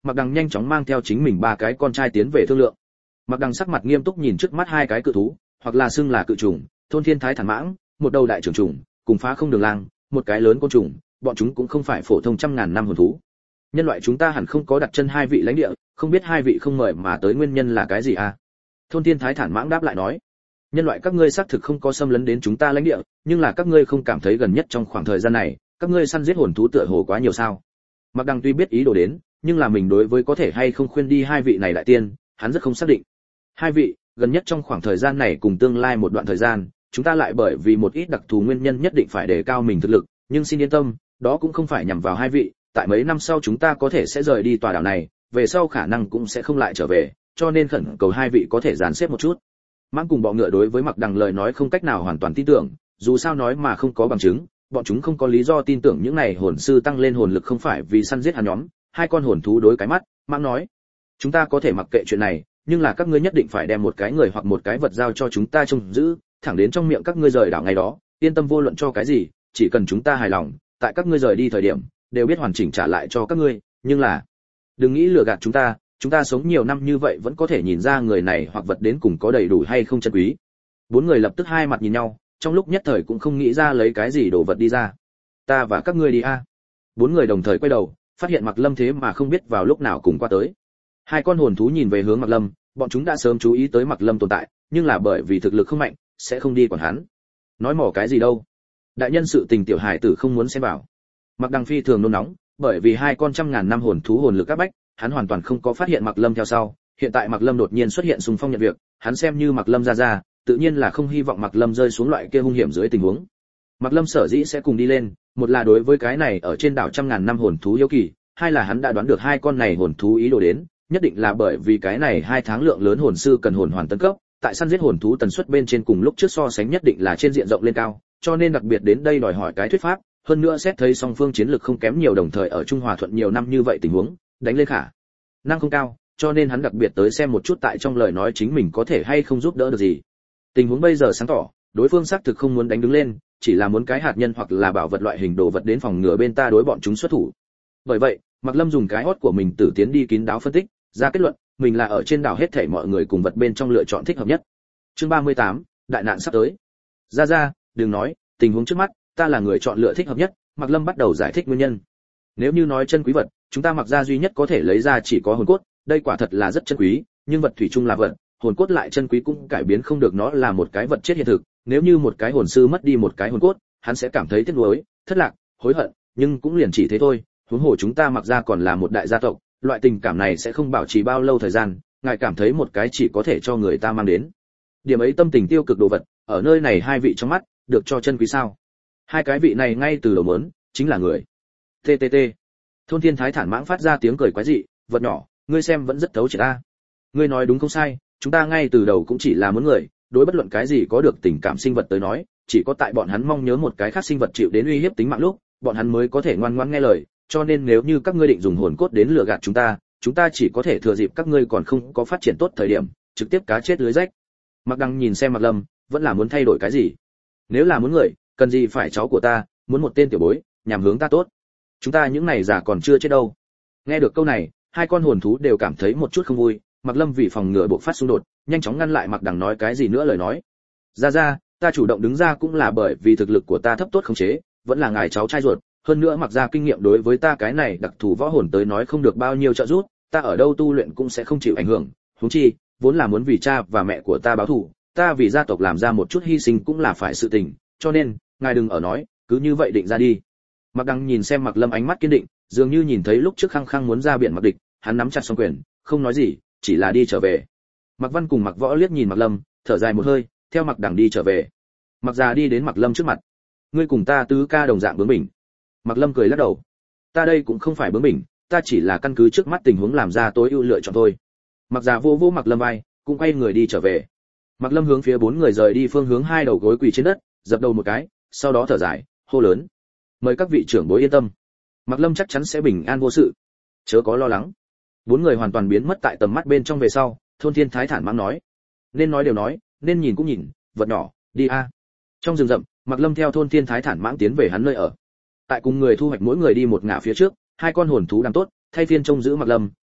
Mặc Đằng nhanh chóng mang theo chính mình ba cái con trai tiến về thương lượng. Mặc Đằng sắc mặt nghiêm túc nhìn trước mắt hai cái cự thú, hoặc là xưng là cự trùng, thôn thiên thái thản mãng, một đầu đại trưởng trùng, cùng phá không đường lang, một cái lớn côn trùng, bọn chúng cũng không phải phổ thông trăm ngàn năm hồn thú. Nhân loại chúng ta hẳn không có đặt chân hai vị lãnh địa, không biết hai vị không mời mà tới nguyên nhân là cái gì à? Thôn thiên thái thản mãng đáp lại nói, nhân loại các ngươi xác thực không có xâm lấn đến chúng ta lãnh địa, nhưng là các ngươi không cảm thấy gần nhất trong khoảng thời gian này, các ngươi săn giết hồn thú tựa hồ quá nhiều sao? Mặc Đằng tuy biết ý đồ đến, nhưng là mình đối với có thể hay không khuyên đi hai vị này đại tiên, hắn rất không xác định. Hai vị, gần nhất trong khoảng thời gian này cùng tương lai một đoạn thời gian, chúng ta lại bởi vì một ít đặc thù nguyên nhân nhất định phải đề cao mình thực lực, nhưng xin yên tâm, đó cũng không phải nhằm vào hai vị, tại mấy năm sau chúng ta có thể sẽ rời đi tòa đảo này, về sau khả năng cũng sẽ không lại trở về, cho nên khẩn cầu hai vị có thể dàn xếp một chút. Mãng cùng bọ ngựa đối với Mặc Đằng lời nói không cách nào hoàn toàn tin tưởng, dù sao nói mà không có bằng chứng, bọn chúng không có lý do tin tưởng những này hồn sư tăng lên hồn lực không phải vì săn giết hắn nhóm. Hai con hồn thú đối cái mắt, Mãng nói, chúng ta có thể mặc kệ chuyện này, nhưng là các ngươi nhất định phải đem một cái người hoặc một cái vật giao cho chúng ta trông giữ, thẳng đến trong miệng các ngươi rời đảo ngày đó, yên tâm vô luận cho cái gì, chỉ cần chúng ta hài lòng, tại các ngươi rời đi thời điểm, đều biết hoàn chỉnh trả lại cho các ngươi, nhưng là đừng nghĩ lừa gạt chúng ta sống nhiều năm như vậy vẫn có thể nhìn ra người này hoặc vật đến cùng có đầy đủ hay không chân quý. Bốn người lập tức hai mặt nhìn nhau, trong lúc nhất thời cũng không nghĩ ra lấy cái gì đồ vật đi ra. Ta và các ngươi đi a. Bốn người đồng thời quay đầu, phát hiện Mặc Lâm thế mà không biết vào lúc nào cùng qua tới. Hai con hồn thú nhìn về hướng Mặc Lâm, bọn chúng đã sớm chú ý tới Mặc Lâm tồn tại, nhưng là bởi vì thực lực không mạnh, sẽ không đi quản hắn. Nói mỏ cái gì đâu? Đại nhân sự tình tiểu hải tử không muốn xem vào. Mặc Đằng phi thường nôn nóng, bởi vì hai con trăm ngàn năm hồn thú hồn lực áp bách, hắn hoàn toàn không có phát hiện Mặc Lâm theo sau, hiện tại Mặc Lâm đột nhiên xuất hiện xung phong nhận việc, hắn xem như Mặc Lâm ra, tự nhiên là không hy vọng Mặc Lâm rơi xuống loại kia hung hiểm dưới tình huống. Mặc Lâm sở dĩ sẽ cùng đi lên, một là đối với cái này ở trên đảo trăm ngàn năm hồn thú hiếu kỳ, hai là hắn đã đoán được hai con này hồn thú ý đồ đến, nhất định là bởi vì cái này 2 tháng lượng lớn hồn sư cần hồn hoàn tấn cấp, tại săn giết hồn thú tần suất bên trên cùng lúc trước so sánh nhất định là trên diện rộng lên cao, cho nên đặc biệt đến đây đòi hỏi cái thuyết pháp, hơn nữa xét thấy song phương chiến lực không kém nhiều đồng thời ở Trung Hòa thuận nhiều năm như vậy tình huống, đánh lên khả năng không cao, cho nên hắn đặc biệt tới xem một chút tại trong lời nói chính mình có thể hay không giúp đỡ được gì. Tình huống bây giờ sáng tỏ, đối phương xác thực không muốn đánh đứng lên, chỉ là muốn cái hạt nhân hoặc là bảo vật loại hình đồ vật đến phòng ngừa bên ta đối bọn chúng xuất thủ. Bởi vậy, Mạc Lâm dùng cái hốt của mình tử tiến đi kín đáo phân tích, ra kết luận, mình là ở trên đảo hết thảy mọi người cùng vật bên trong lựa chọn thích hợp nhất. Chương 38, đại nạn sắp tới. Ra, đừng nói, tình huống trước mắt, ta là người chọn lựa thích hợp nhất, Mạc Lâm bắt đầu giải thích nguyên nhân. Nếu như nói chân quý vật, chúng ta Mặc ra duy nhất có thể lấy ra chỉ có hồn cốt, đây quả thật là rất chân quý, nhưng vật thủy chung là vật, hồn cốt lại chân quý cũng cải biến không được nó là một cái vật chết hiện thực, nếu như một cái hồn sư mất đi một cái hồn cốt, hắn sẽ cảm thấy tiếc nuối, thất lạc, hối hận, nhưng cũng liền chỉ thế thôi, huống hồ chúng ta Mặc ra còn là một đại gia tộc, loại tình cảm này sẽ không bảo trì bao lâu thời gian, ngài cảm thấy một cái chỉ có thể cho người ta mang đến. Điểm ấy tâm tình tiêu cực đồ vật, ở nơi này hai vị trong mắt, được cho chân quý sao? Hai cái vị này ngay từ đầu muốn, chính là người. TTT. Thôn Thiên Thái thản mãng phát ra tiếng cười quái dị, vật nhỏ, ngươi xem vẫn rất thấu triệt ta. Ngươi nói đúng không sai, chúng ta ngay từ đầu cũng chỉ là muốn người, đối bất luận cái gì có được tình cảm sinh vật tới nói, chỉ có tại bọn hắn mong nhớ một cái khác sinh vật chịu đến uy hiếp tính mạng lúc, bọn hắn mới có thể ngoan ngoãn nghe lời, cho nên nếu như các ngươi định dùng hồn cốt đến lừa gạt chúng ta chỉ có thể thừa dịp các ngươi còn không có phát triển tốt thời điểm, trực tiếp cá chết lưới rách. Mạc Đăng nhìn xem Mạc Lâm, vẫn là muốn thay đổi cái gì? Nếu là muốn người, cần gì phải cháu của ta, muốn một tên tiểu bối, nhằm hướng ta tốt. Chúng ta những này già còn chưa chết đâu. Nghe được câu này, hai con hồn thú đều cảm thấy một chút không vui, Mạc Lâm vì phòng ngừa buộc phát xung đột, nhanh chóng ngăn lại Mạc Đằng nói cái gì nữa lời nói. Ra, ta chủ động đứng ra cũng là bởi vì thực lực của ta thấp tốt khống chế, vẫn là ngài cháu trai ruột, hơn nữa Mạc gia kinh nghiệm đối với ta cái này đặc thù võ hồn tới nói không được bao nhiêu trợ giúp, ta ở đâu tu luyện cũng sẽ không chịu ảnh hưởng, huống chi, vốn là muốn vì cha và mẹ của ta báo thù, ta vì gia tộc làm ra một chút hy sinh cũng là phải sự tình, cho nên, ngài đừng ở nói, cứ như vậy định ra đi. Mạc Đằng nhìn xem Mạc Lâm ánh mắt kiên định, dường như nhìn thấy lúc trước khăng khăng muốn ra biển mặc địch, hắn nắm chặt song quyền, không nói gì, chỉ là đi trở về. Mạc Văn cùng Mạc Võ liếc nhìn Mạc Lâm, thở dài một hơi, theo Mạc Đằng đi trở về. Mạc già đi đến Mạc Lâm trước mặt. Ngươi cùng ta tứ ca đồng dạng bướng bỉnh. Mạc Lâm cười lắc đầu. Ta đây cũng không phải bướng bỉnh, ta chỉ là căn cứ trước mắt tình huống làm ra tối ưu lựa chọn thôi. Mạc già vô vô Mạc Lâm vai, cũng quay người đi trở về. Mạc Lâm hướng phía bốn người rời đi phương hướng hai đầu gối quỳ trên đất, dập đầu một cái, sau đó thở dài, hô lớn: mời các vị trưởng bối yên tâm, Mạc Lâm chắc chắn sẽ bình an vô sự, chớ có lo lắng. Bốn người hoàn toàn biến mất tại tầm mắt bên trong về sau, Thôn Thiên Thái thản mãng nói: nên nói đều nói, nên nhìn cũng nhìn, vật nhỏ, đi a. Trong rừng rậm, Mạc Lâm theo Thôn Thiên Thái thản mãng tiến về hắn nơi ở. Tại cùng người thu hoạch mỗi người đi một ngả phía trước, hai con hồn thú đang tốt, thay phiên trông giữ Mạc Lâm,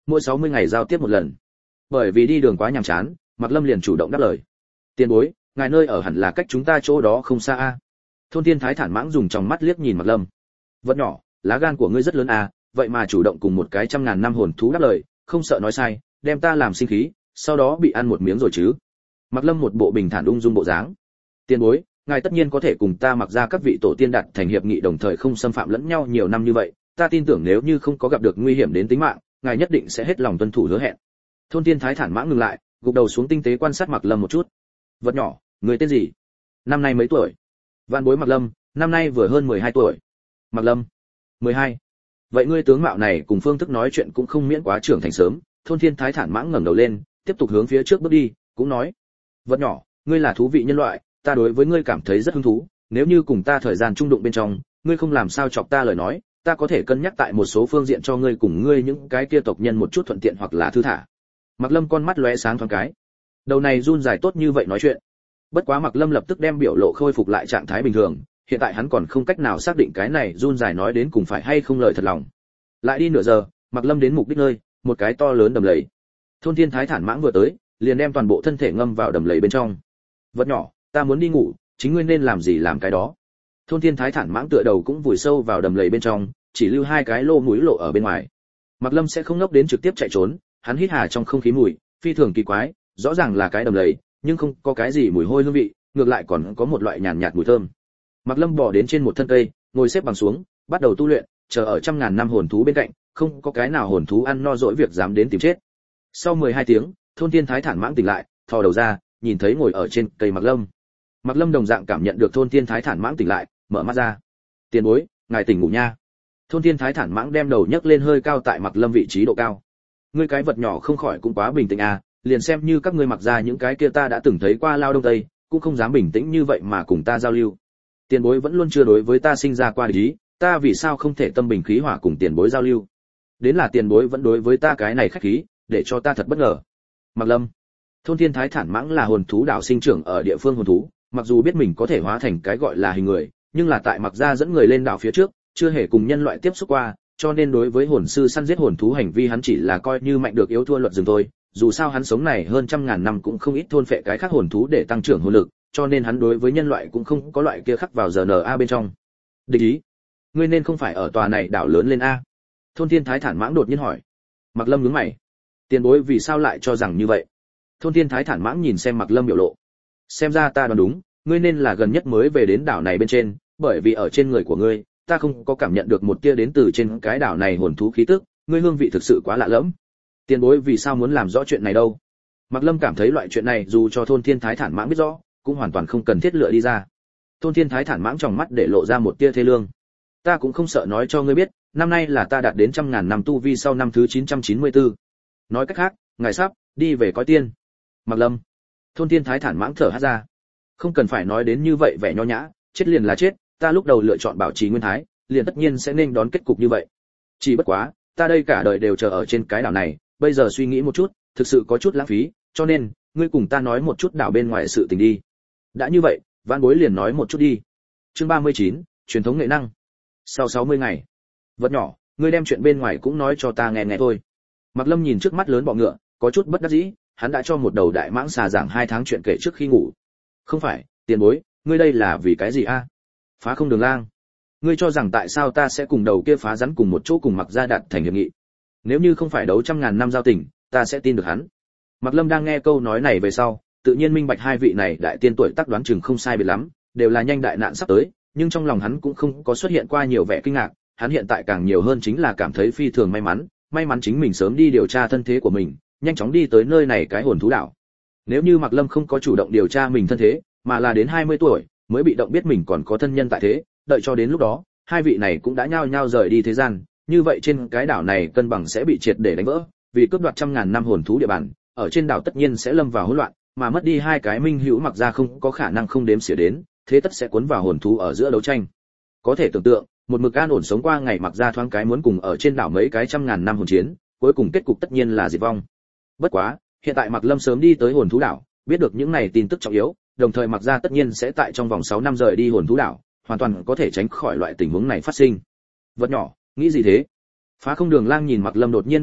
mỗi 60 ngày giao tiếp một lần. Bởi vì đi đường quá nhàm chán, Mạc Lâm liền chủ động đáp lời. Tiền bối, ngài nơi ở hẳn là cách chúng ta chỗ đó không xa a. Thôn Thiên Thái thản mãng dùng trong mắt liếc nhìn Mạc Lâm. Vật nhỏ, lá gan của ngươi rất lớn a, vậy mà chủ động cùng một cái 100.000 năm hồn thú đáp lời, không sợ nói sai, đem ta làm sinh khí, sau đó bị ăn một miếng rồi chứ. Mạc Lâm một bộ bình thản ung dung bộ dáng. Tiền bối, ngài tất nhiên có thể cùng ta Mặc ra các vị tổ tiên đạt thành hiệp nghị đồng thời không xâm phạm lẫn nhau nhiều năm như vậy, ta tin tưởng nếu như không có gặp được nguy hiểm đến tính mạng, ngài nhất định sẽ hết lòng tuân thủ hứa hẹn. Thôn Thiên Thái thản mãng ngừng lại, gục đầu xuống tinh tế quan sát Mạc Lâm một chút. Vật nhỏ, người tên gì? Năm nay mấy tuổi? Vạn bối Mạc Lâm, năm nay vừa hơn 12 tuổi. Mạc Lâm, 12. Vậy ngươi tướng mạo này cùng phương thức nói chuyện cũng không miễn quá trưởng thành sớm. Thôn Thiên Thái thản mãng ngẩng đầu lên, tiếp tục hướng phía trước bước đi, cũng nói: Vật nhỏ, ngươi là thú vị nhân loại, ta đối với ngươi cảm thấy rất hứng thú, nếu như cùng ta thời gian chung đụng bên trong, ngươi không làm sao chọc ta lời nói, ta có thể cân nhắc tại một số phương diện cho ngươi cùng ngươi những cái kia tộc nhân một chút thuận tiện hoặc là thư thả. Mạc Lâm con mắt lóe sáng thoáng cái. Đầu này run dài tốt như vậy nói chuyện. Bất quá Mạc Lâm lập tức đem biểu lộ khôi phục lại trạng thái bình thường, hiện tại hắn còn không cách nào xác định cái này run dài nói đến cùng phải hay không lời thật lòng. Lại đi nửa giờ, Mạc Lâm đến mục đích nơi, một cái to lớn đầm lầy. Thôn Thiên Thái thản mãng vừa tới, liền đem toàn bộ thân thể ngâm vào đầm lầy bên trong. Vật nhỏ, ta muốn đi ngủ, chính ngươi nên làm gì làm cái đó. Thôn Thiên Thái thản mãng tựa đầu cũng vùi sâu vào đầm lầy bên trong, chỉ lưu hai cái lô mũi lộ ở bên ngoài. Mạc Lâm sẽ không ngốc đến trực tiếp chạy trốn, hắn hít hà trong không khí mùi, phi thường kỳ quái, rõ ràng là cái đầm lầy, nhưng không có cái gì mùi hôi hương vị, ngược lại còn có một loại nhàn nhạt mùi thơm. Mạc Lâm bò đến trên một thân cây, ngồi xếp bằng xuống, bắt đầu tu luyện, chờ ở 100.000 năm hồn thú bên cạnh, không có cái nào hồn thú ăn no dỗi việc dám đến tìm chết. Sau 12 tiếng, Thôn Thiên Thái thản mãng tỉnh lại, thò đầu ra, nhìn thấy ngồi ở trên cây Mạc Lâm. Mạc Lâm đồng dạng cảm nhận được Thôn Thiên Thái thản mãng tỉnh lại, mở mắt ra. Tiền bối, ngài tỉnh ngủ nha. Thôn Thiên Thái thản mãng đem đầu nhấc lên hơi cao tại Mạc Lâm vị trí độ cao. Ngươi cái vật nhỏ không khỏi cũng quá bình tĩnh à, liền xem như các ngươi Mặc ra những cái kia ta đã từng thấy qua lao đông tây, cũng không dám bình tĩnh như vậy mà cùng ta giao lưu. Tiền bối vẫn luôn chưa đối với ta sinh ra qua địch ý, ta vì sao không thể tâm bình khí hòa cùng tiền bối giao lưu? Đến là tiền bối vẫn đối với ta cái này khách khí, để cho ta thật bất ngờ. Mạc Lâm. Thôn Thiên Thái thản mãng là hồn thú đạo sinh trưởng ở địa phương hồn thú, mặc dù biết mình có thể hóa thành cái gọi là hình người, nhưng là tại Mặc gia dẫn người lên đảo phía trước, chưa hề cùng nhân loại tiếp xúc qua, cho nên đối với hồn sư săn giết hồn thú hành vi hắn chỉ là coi như mạnh được yếu thua luật rừng thôi. Dù sao hắn sống này hơn 100.000 năm cũng không ít thôn phệ cái khác hồn thú để tăng trưởng hồn lực, cho nên hắn đối với nhân loại cũng không có loại kia khắc vào RNA bên trong. Địch ý? Ngươi nên không phải ở tòa này đảo lớn lên a? Thôn Thiên Thái thản mãng đột nhiên hỏi. Mạc Lâm nhướng mày. Tiền bối vì sao lại cho rằng như vậy? Thôn Thiên Thái thản mãng nhìn xem Mạc Lâm biểu lộ. Xem ra ta đoán đúng, ngươi nên là gần nhất mới về đến đảo này bên trên, bởi vì ở trên người của ngươi, ta không có cảm nhận được một tia đến từ trên cái đảo này hồn thú khí tức, ngươi hương vị thực sự quá lạ lẫm. Tiền bối vì sao muốn làm rõ chuyện này đâu? Mạc Lâm cảm thấy loại chuyện này dù cho Thôn Thiên Thái thản mãng biết rõ, cũng hoàn toàn không cần thiết lựa đi ra. Thôn Thiên Thái thản mãng trong mắt để lộ ra một tia thê lương. Ta cũng không sợ nói cho ngươi biết, năm nay là ta đạt đến 100.000 năm tu vi sau năm thứ 994. Nói cách khác, ngài sắp đi về coi tiên. Mạc Lâm. Thôn Thiên Thái thản mãng thở hắt ra. Không cần phải nói đến như vậy vẻ nho nhã, chết liền là chết, ta lúc đầu lựa chọn bảo trì nguyên thái, liền tất nhiên sẽ nên đón kết cục như vậy. Chỉ bất quá, ta đây cả đời đều chờ ở trên cái đảo này, bây giờ suy nghĩ một chút, thực sự có chút lãng phí, cho nên, ngươi cùng ta nói một chút đảo bên ngoài sự tình đi. Đã như vậy, Vãn Bối liền nói một chút đi. Chương 39, truyền thống nghệ năng. Sau 60 ngày. Vật nhỏ, ngươi đem chuyện bên ngoài cũng nói cho ta nghe nghe thôi. Mạc Lâm nhìn trước mắt lớn bọ ngựa, có chút bất đắc dĩ, hắn đã cho một đầu đại mãng xà giảng 2 tháng chuyện kể trước khi ngủ. Không phải, tiền bối, ngươi đây là vì cái gì a? Phá không đường lang. Ngươi cho rằng tại sao ta sẽ cùng đầu kia phá rắn cùng một chỗ cùng Mặc gia đạt thành hiệp nghị? Nếu như không phải đấu 100.000 năm giao tình, ta sẽ tin được hắn. Mạc Lâm đang nghe câu nói này về sau, tự nhiên minh bạch hai vị này đại tiên tuổi tác đoán chừng không sai biệt lắm, đều là nhanh đại nạn sắp tới, nhưng trong lòng hắn cũng không có xuất hiện qua nhiều vẻ kinh ngạc, hắn hiện tại càng nhiều hơn chính là cảm thấy phi thường may mắn chính mình sớm đi điều tra thân thế của mình, nhanh chóng đi tới nơi này cái hồn thú đảo. Nếu như Mạc Lâm không có chủ động điều tra mình thân thế, mà là đến 20 tuổi mới bị động biết mình còn có thân nhân tại thế, đợi cho đến lúc đó, hai vị này cũng đã nhao nhao rời đi thế gian, như vậy trên cái đảo này cân bằng sẽ bị triệt để đánh vỡ, vì cướp đoạt 100.000 năm hồn thú địa bàn, ở trên đảo tất nhiên sẽ lâm vào hỗn loạn, mà mất đi hai cái minh hữu Mặc gia không có khả năng không đếm xỉa đến, thế tất sẽ cuốn vào hồn thú ở giữa đấu tranh. Có thể tưởng tượng, một mực an ổn sống qua ngày Mặc gia thoáng cái muốn cùng ở trên đảo mấy cái 100.000 năm hồn chiến, cuối cùng kết cục tất nhiên là diệt vong. Bất quá, hiện tại Mạc Lâm sớm đi tới hồn thú đảo, biết được những này tin tức trọng yếu, đồng thời Mặc gia tất nhiên sẽ tại trong vòng 6 năm rời đi hồn thú đảo, hoàn toàn có thể tránh khỏi loại tình huống này phát sinh. Vật nhỏ, nghĩ gì thế? Phá không đường lang nhìn Mạc Lâm đột nhiên bất động,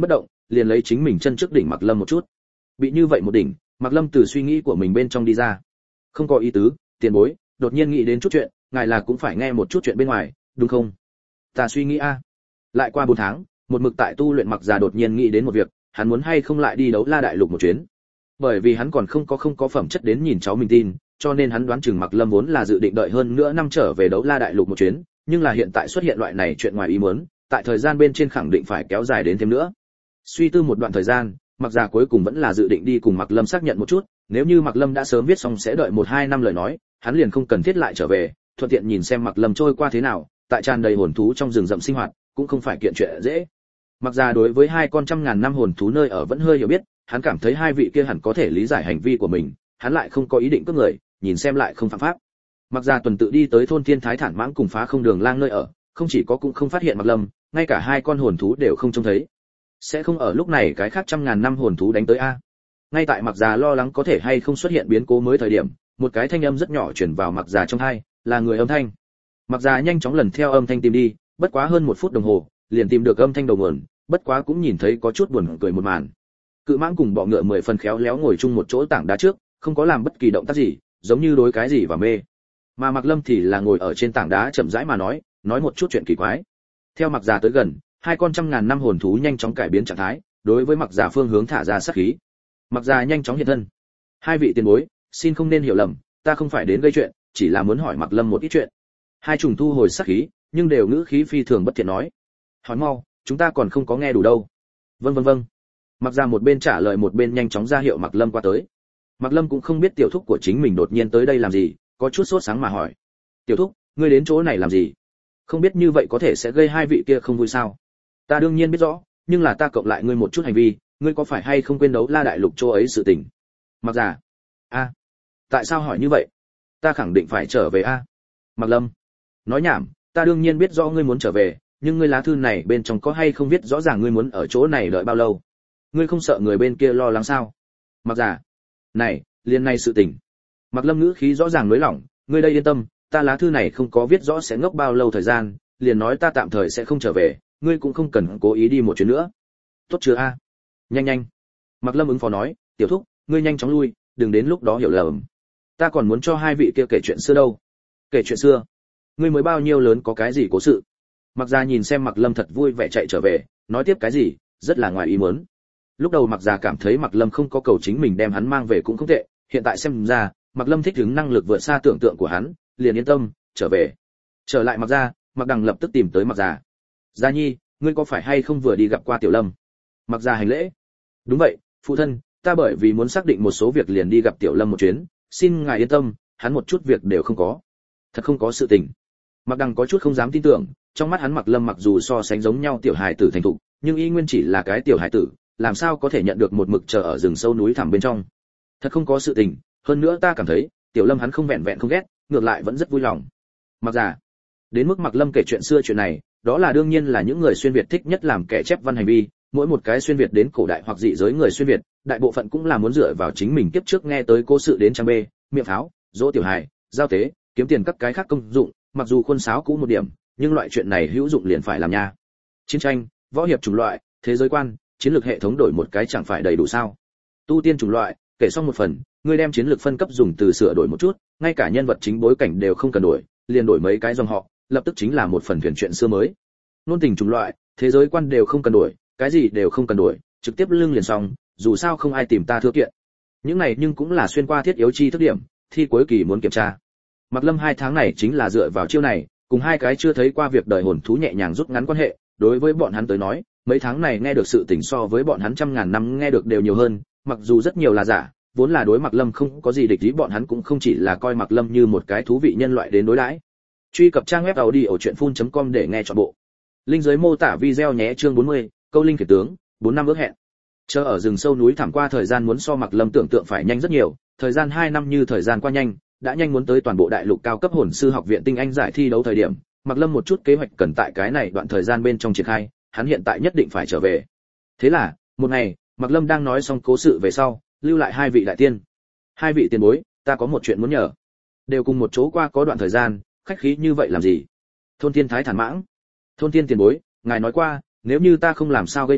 liền lấy chính mình chân trước đỉnh Mặc Lâm một chút. Bị như vậy một đỉnh, Mặc Lâm từ suy nghĩ của mình bên trong đi ra. Không có ý tứ, tiền bối, đột nhiên nghĩ đến chút chuyện, ngài là cũng phải nghe một chút chuyện bên ngoài, đúng không? Ta suy nghĩ a. Lại qua 4 tháng, một mực tại tu luyện Mặc Già đột nhiên nghĩ đến một việc, hắn muốn hay không lại đi đấu la đại lục một chuyến. Bởi vì hắn còn không có phẩm chất đến nhìn cháu mình tin, cho nên hắn đoán chừng Mặc Lâm vốn là dự định đợi hơn nữa năm trở về đấu la đại lục một chuyến, nhưng là hiện tại xuất hiện loại này chuyện ngoài ý muốn, tại thời gian bên trên khẳng định phải kéo dài đến thêm nữa. Suy tư một đoạn thời gian, Mặc Già cuối cùng vẫn là dự định đi cùng Mặc Lâm xác nhận một chút, nếu như Mặc Lâm đã sớm viết xong sẽ đợi 1-2 năm lời nói, hắn liền không cần thiết lại trở về, thuận tiện nhìn xem Mặc Lâm trôi qua thế nào, tại tràn đầy hồn thú trong rừng rậm sinh hoạt, cũng không phải kiện chuyện dễ. Mặc Già đối với 2 con trăm ngàn năm hồn thú nơi ở vẫn hơi hiểu biết, hắn cảm thấy 2 vị kia hẳn có thể lý giải hành vi của mình, hắn lại không có ý định cướp người, nhìn xem lại không phạm pháp. Mặc Già tuần tự đi tới thôn Thiên Thái Thản Mãng cùng Phá Không Đường Lang nơi ở, không chỉ có cũng không phát hiện Mặc Lâm, ngay cả 2 con hồn thú đều không trông thấy. Sẽ không ở lúc này cái khác trăm ngàn năm hồn thú đánh tới a. Ngay tại Mặc Già lo lắng có thể hay không xuất hiện biến cố mới thời điểm, một cái thanh âm rất nhỏ truyền vào Mặc Già trong tai, là người âm thanh. Mặc Già nhanh chóng lần theo âm thanh tìm đi, bất quá hơn 1 phút đồng hồ, liền tìm được âm thanh đầu nguồn, bất quá cũng nhìn thấy có chút buồn cười một màn. Cự mãng cùng bọ ngựa 10 phần khéo léo ngồi chung một chỗ tảng đá trước, không có làm bất kỳ động tác gì, giống như đối cái gì và mê. Mà Mặc Lâm thì là ngồi ở trên tảng đá chậm rãi mà nói một chút chuyện kỳ quái. Theo Mặc Già tới gần, 2 con trăm ngàn năm hồn thú nhanh chóng cải biến trạng thái, đối với Mặc Già phương hướng thả ra sát khí. Mặc Già nhanh chóng hiện thân. 2 vị tiền bối, xin không nên hiểu lầm, ta không phải đến gây chuyện, chỉ là muốn hỏi Mặc Lâm một ít chuyện. 2 trùng thu hồi sát khí, nhưng đều ngữ khí phi thường bất thiện nói. Hỏi mau, chúng ta còn không có nghe đủ đâu. Vâng. Mặc Già một bên trả lời một bên nhanh chóng ra hiệu Mặc Lâm qua tới. Mặc Lâm cũng không biết tiểu thúc của chính mình đột nhiên tới đây làm gì, có chút sốt sáng mà hỏi. Tiểu thúc, ngươi đến chỗ này làm gì? Không biết như vậy có thể sẽ gây 2 vị kia không vui sao? Ta đương nhiên biết rõ, nhưng là ta cộng lại ngươi một chút hành vi, ngươi có phải hay không quên đấu la đại lục chỗ ấy sự tình? Mặc Già. A, tại sao hỏi như vậy? Ta khẳng định phải trở về a. Mặc Lâm. Nói nhảm, ta đương nhiên biết rõ ngươi muốn trở về, nhưng ngươi lá thư này bên trong có hay không viết rõ ràng ngươi muốn ở chỗ này đợi bao lâu? Ngươi không sợ người bên kia lo lắng sao? Mặc Già. Này, liên này sự tình. Mặc Lâm ngữ khí rõ ràng nới lỏng, ngươi đây yên tâm, ta lá thư này không có viết rõ sẽ ngốc bao lâu thời gian, liền nói ta tạm thời sẽ không trở về, ngươi cũng không cần cố ý đi một chuyến nữa. Tốt chưa a? Nhanh. Mặc Lâm ứng phó nói, tiểu thúc, ngươi nhanh chóng lui, đừng đến lúc đó hiểu lầm. Ta còn muốn cho 2 vị kia kể chuyện xưa đâu. Kể chuyện xưa? Ngươi mới bao nhiêu lớn có cái gì cố sự? Mặc Già nhìn xem Mặc Lâm thật vui vẻ chạy trở về, nói tiếp cái gì, rất là ngoài ý muốn. Lúc đầu Mặc Già cảm thấy Mặc Lâm không có cầu chính mình đem hắn mang về cũng không tệ, hiện tại xem ra, Mặc Lâm thích ứng năng lực vượt xa tưởng tượng của hắn, liền yên tâm, trở về. Trở lại Mặc Gia, Mặc Đằng lập tức tìm tới Mặc Già. Gia Nhi, ngươi có phải hay không vừa đi gặp qua Tiểu Lâm? Mặc Già hành lễ. Đúng vậy, phụ thân, ta bởi vì muốn xác định một số việc liền đi gặp Tiểu Lâm một chuyến, xin ngài yên tâm, hắn một chút việc đều không có. Thật không có sự tình. Mặc Đằng có chút không dám tin tưởng, trong mắt hắn Mặc Lâm mặc dù so sánh giống nhau tiểu hài tử thành thục, nhưng y nguyên chỉ là cái tiểu hài tử, làm sao có thể nhận được một mực chờ ở rừng sâu núi thẳm bên trong. Thật không có sự tình, hơn nữa ta cảm thấy, Tiểu Lâm hắn không vẹn vẹn không ghét, ngược lại vẫn rất vui lòng. Mặc Già. Đến mức Mặc Lâm kể chuyện xưa chuyện này, đó là đương nhiên là những người xuyên việt thích nhất làm kẻ chép văn hành vi, mỗi một cái xuyên việt đến cổ đại hoặc dị giới người xuyên việt, đại bộ phận cũng là muốn dựa vào chính mình kiếp trước nghe tới cố sự đến trang bê, miệng pháo, dỗ tiểu hài, giao tế, kiếm tiền các cái khác công dụng, mặc dù khuôn sáo cũ một điểm, nhưng loại chuyện này hữu dụng liền phải làm nha. Chiến tranh, võ hiệp chủng loại, thế giới quan, chiến lược hệ thống đổi một cái chẳng phải đầy đủ sao? Tu tiên chủng loại, kể xong một phần, ngươi đem chiến lược phân cấp dùng từ sửa đổi một chút, ngay cả nhân vật chính bối cảnh đều không cần đổi, liền đổi mấy cái dòng họ, lập tức chính là một phần thuyền chuyện xưa mới. Nôn tình chủng loại, thế giới quan đều không cần đổi, cái gì đều không cần đổi, trực tiếp lưng liền xong, dù sao không ai tìm ta thưa kiện. Những này nhưng cũng là xuyên qua thiết yếu chi thức điểm, thi cuối kỳ muốn kiểm tra. Mặc Lâm 2 tháng này chính là dựa vào chiêu này, cùng 2 cái chưa thấy qua việc đời hồn thú nhẹ nhàng rút ngắn quan hệ, đối với bọn hắn tới nói, mấy tháng này nghe được sự tình so với bọn hắn trăm ngàn năm nghe được đều nhiều hơn, mặc dù rất nhiều là giả, vốn là đối Mặc Lâm không có gì địch ý, bọn hắn cũng không chỉ là coi Mặc Lâm như một cái thú vị nhân loại đến đối đãi. Truy cập trang web audiochuyenphun.com để nghe trọn bộ. Link dưới mô tả video nhé. Chương 40, câu linh khiển tướng, 4 năm ước hẹn. Chờ ở rừng sâu núi thẳm qua thời gian muốn so Mặc Lâm tưởng tượng phải nhanh rất nhiều, thời gian 2 năm như thời gian qua nhanh, đã nhanh muốn tới toàn bộ đại lục cao cấp hồn sư học viện tinh anh giải thi đấu thời điểm, Mặc Lâm một chút kế hoạch cần tại cái này đoạn thời gian bên trong triển khai, hắn hiện tại nhất định phải trở về. Thế là, một ngày, Mặc Lâm đang nói xong cố sự về sau, lưu lại 2 vị đại tiên. 2 vị tiền bối, ta có một chuyện muốn nhờ. Đều cùng một chỗ qua có đoạn thời gian, khách khí như vậy làm gì? Thôn Thiên Thái Thản Mãng. Thôn Thiên tiền bối, ngài nói qua, nếu như ta không làm sao gây ngài,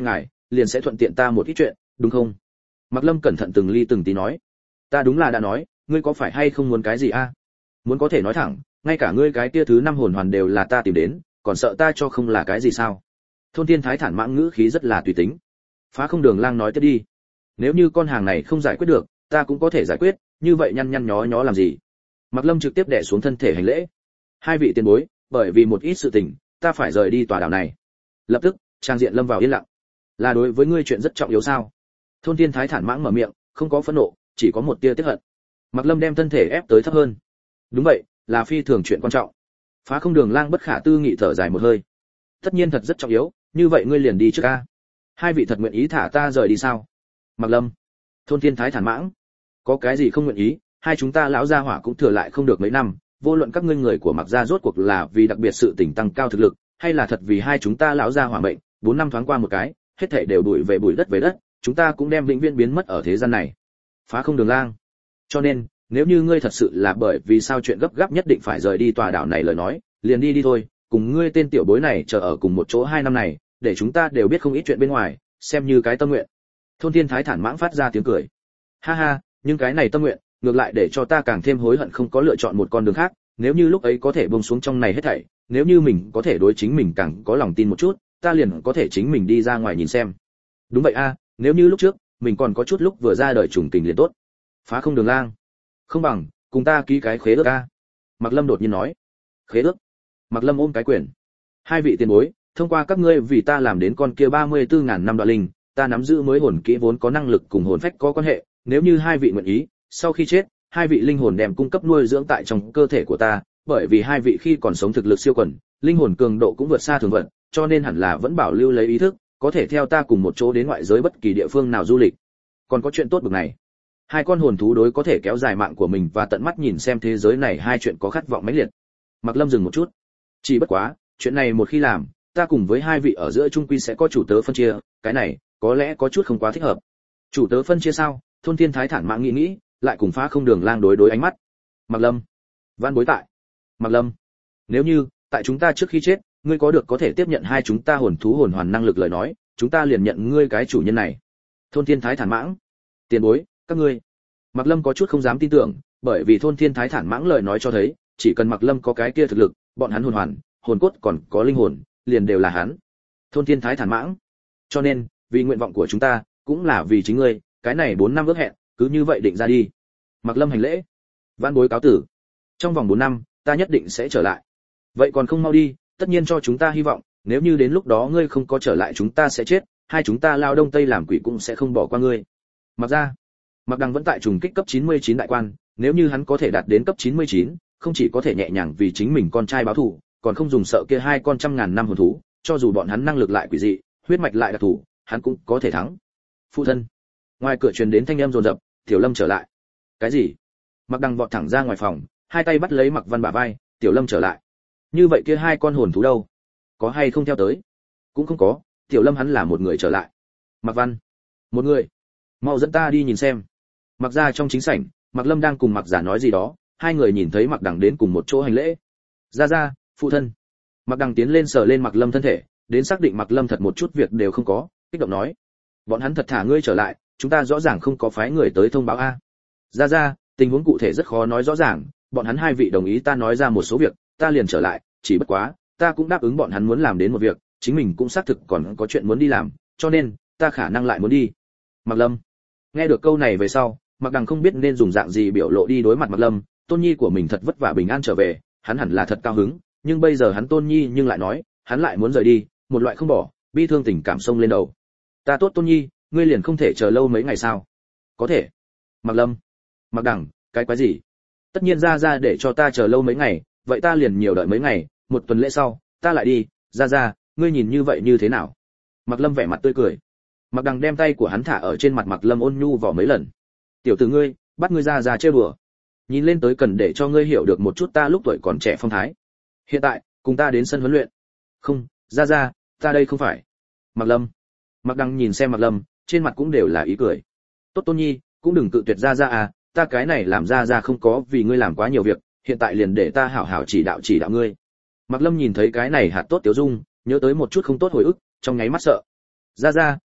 liền sẽ thuận tiện ta một ít chuyện, đúng không? Mạc Lâm cẩn thận từng ly từng tí nói. Ta đúng là đã nói, ngươi có phải hay không muốn cái gì a? Muốn có thể nói thẳng, ngay cả ngươi cái kia thứ 5 hồn hoàn đều là ta tìm đến, còn sợ ta cho không là cái gì sao? Thôn Thiên Thái thản mãng ngữ khí rất là tùy tính. Phá Không Đường Lang nói tiếp đi. Nếu như con hàng này không giải quyết được, ta cũng có thể giải quyết, như vậy nhăn nhăn nhó nhó làm gì? Mạc Lâm trực tiếp đè xuống thân thể hành lễ. Hai vị tiền bối, bởi vì một ít sự tình, ta phải rời đi tòa đảo này. Lập tức, trang diện lâm vào yên lặng. Là đối với ngươi chuyện rất trọng yếu sao? Thôn Thiên Thái thản mãng mở miệng, không có phẫn nộ, chỉ có một tia tiếc hận. Mạc Lâm đem thân thể ép tới thấp hơn. Đúng vậy, là phi thường chuyện quan trọng. Phá Không Đường Lang bất khả tư nghị thở dài một hơi. Tất nhiên thật rất trọng yếu, như vậy ngươi liền đi trước a. Hai vị thật nguyện ý thả ta rời đi sao? Mạc Lâm. Thôn Thiên Thái thản mãng. Có cái gì không nguyện ý, hai chúng ta lão gia hỏa cũng thừa lại không được mấy năm, vô luận các ngươi người của Mạc gia rốt cuộc là vì đặc biệt sự tỉnh tăng cao thực lực, hay là thật vì hai chúng ta lão gia hỏa mệnh, 4 năm thoáng qua một cái, hết thảy đều đuổi về bụi đất về đất, chúng ta cũng đem vĩnh viễn biến mất ở thế gian này. Phá Không Đường Lang. Cho nên, nếu như ngươi thật sự là bởi vì sao chuyện gấp gáp nhất định phải rời đi tòa đảo này lời nói, liền đi đi thôi, cùng ngươi tên tiểu bối này chờ ở cùng một chỗ 2 năm này, để chúng ta đều biết không ít chuyện bên ngoài, xem như cái tâm nguyện. Thôn Thiên Thái thản mãng phát ra tiếng cười. Ha ha, nhưng cái này tâm nguyện, ngược lại để cho ta càng thêm hối hận không có lựa chọn một con đường khác, nếu như lúc ấy có thể buông xuống trong này hết thảy, nếu như mình có thể đối chính mình càng có lòng tin một chút, ta liền có thể chính mình đi ra ngoài nhìn xem. Đúng vậy a, nếu như lúc trước, mình còn có chút lúc vừa ra đời trùng tình liền tốt. Phá Không Đường Lang. Không bằng, cùng ta ký cái khế ước a. Mạc Lâm đột nhiên nói. Khế ước? Mạc Lâm ôm cái quyền. Hai vị tiền bối, thông qua các ngươi vì ta làm đến con kia 34.000 năm đoạn linh, ta nắm giữ mới hồn kỹ vốn có năng lực cùng hồn phách có quan hệ, nếu như hai vị nguyện ý, sau khi chết, hai vị linh hồn đem cung cấp nuôi dưỡng tại trong cơ thể của ta, bởi vì hai vị khi còn sống thực lực siêu quần, linh hồn cường độ cũng vượt xa thường vận, cho nên hẳn là vẫn bảo lưu lấy ý thức, có thể theo ta cùng một chỗ đến ngoại giới bất kỳ địa phương nào du lịch. Còn có chuyện tốt bực này. Hai con hồn thú đối có thể kéo dài mạng của mình và tận mắt nhìn xem thế giới này hai chuyện có khát vọng mãnh liệt. Mạc Lâm dừng một chút. Chỉ bất quá, chuyện này một khi làm, ta cùng với hai vị ở giữa trung quy sẽ có chủ tớ phân chia, cái này có lẽ có chút không quá thích hợp. Chủ tớ phân chia sao? Thôn Thiên Thái thản mãng nghĩ, lại cùng Phá Không Đường Lang đối ánh mắt. Mạc Lâm. Văn bối tại. Mạc Lâm. Nếu như, tại chúng ta trước khi chết, ngươi có thể tiếp nhận hai chúng ta hồn thú hồn hoàn năng lực lời nói, chúng ta liền nhận ngươi cái chủ nhân này. Thôn Thiên Thái thản mãng. Tiền bối, các ngươi. Mạc Lâm có chút không dám tin tưởng, bởi vì Thôn Thiên Thái thản mãng lời nói cho thấy, chỉ cần Mạc Lâm có cái kia thực lực, bọn hắn hồn hoàn, hồn cốt còn có linh hồn, liền đều là hắn. Thôn Thiên Thái thản mãng. Cho nên, vì nguyện vọng của chúng ta, cũng là vì chính ngươi, cái này 4 năm ước hẹn, cứ như vậy định ra đi. Mạc Lâm hành lễ. Vãn bối cáo tử. Trong vòng 4 năm, ta nhất định sẽ trở lại. Vậy còn không mau đi, tất nhiên cho chúng ta hy vọng, nếu như đến lúc đó ngươi không có trở lại chúng ta sẽ chết, hai chúng ta lao đông tây làm quỷ cũng sẽ không bỏ qua ngươi. Mặc ra, Mạc Đằng vẫn tại trùng kích cấp 99 đại quan, nếu như hắn có thể đạt đến cấp 99, không chỉ có thể nhẹ nhàng vì chính mình con trai báo thù, còn không dùng sợ kia hai con trăm ngàn năm hồn thú, cho dù bọn hắn năng lực lại quỷ dị, huyết mạch lại đặc thù, hắn cũng có thể thắng. Phụ thân. Ngoài cửa truyền đến thanh âm rồn rập, Tiểu Lâm trở lại. Cái gì? Mạc Đằng vọt thẳng ra ngoài phòng, hai tay bắt lấy Mạc Văn bả vai, Tiểu Lâm trở lại. Như vậy kia hai con hồn thú đâu? Có hay không theo tới? Cũng không có, Tiểu Lâm hắn là một người trở lại. Mạc Văn. Một người. Mau dẫn ta đi nhìn xem. Mạc gia trong chính sảnh, Mạc Lâm đang cùng Mạc Giả nói gì đó, hai người nhìn thấy Mạc Đằng đến cùng một chỗ hành lễ. Ra, phụ thân. Mạc Đằng tiến lên sờ lên Mạc Lâm thân thể, đến xác định Mạc Lâm thật một chút việc đều không có, kích động nói: "Bọn hắn thật thả ngươi trở lại, chúng ta rõ ràng không có phái người tới thông báo a." Ra, tình huống cụ thể rất khó nói rõ ràng, bọn hắn hai vị đồng ý ta nói ra một số việc, ta liền trở lại, chỉ bất quá, ta cũng đáp ứng bọn hắn muốn làm đến một việc, chính mình cũng xác thực còn có chuyện muốn đi làm, cho nên, ta khả năng lại muốn đi. Mạc Lâm. Nghe được câu này về sau, Mạc Đằng không biết nên dùng dạng gì biểu lộ đi đối mặt Mạc Lâm, tôn nhi của mình thật vất vả bình an trở về, hắn hẳn là thật cao hứng, nhưng bây giờ hắn tôn nhi nhưng lại nói, hắn lại muốn rời đi, một loại không bỏ, bi thương tình cảm xông lên đầu. Ta tốt tôn nhi, ngươi liền không thể chờ lâu mấy ngày sao? Có thể. Mạc Lâm. Mạc Đằng, cái quái gì? Tất nhiên ra để cho ta chờ lâu mấy ngày, vậy ta liền nhiều đợi mấy ngày, một tuần lễ sau, ta lại đi, ra, ngươi nhìn như vậy như thế nào? Mạc Lâm vẻ mặt tươi cười. Mạc Đằng đem tay của hắn thả ở trên mặt Mạc Lâm ôn nhu vò mấy lần. Tiểu tử ngươi, bắt ngươi ra chơi bừa. Nhìn lên tới cần để cho ngươi hiểu được một chút ta lúc tuổi còn trẻ phong thái. Hiện tại, cùng ta đến sân huấn luyện. Không, ra, ta đây không phải. Mạc Lâm. Mạc Đằng nhìn xem Mạc Lâm, trên mặt cũng đều là ý cười. Tốt tôn nhi, cũng đừng cự tuyệt ra à, ta cái này làm ra không có vì ngươi làm quá nhiều việc, hiện tại liền để ta hảo hảo chỉ đạo ngươi. Mạc Lâm nhìn thấy cái này hạt tốt tiểu dung, nhớ tới một chút không tốt hồi ức, trong nháy mắt sợ. Ra,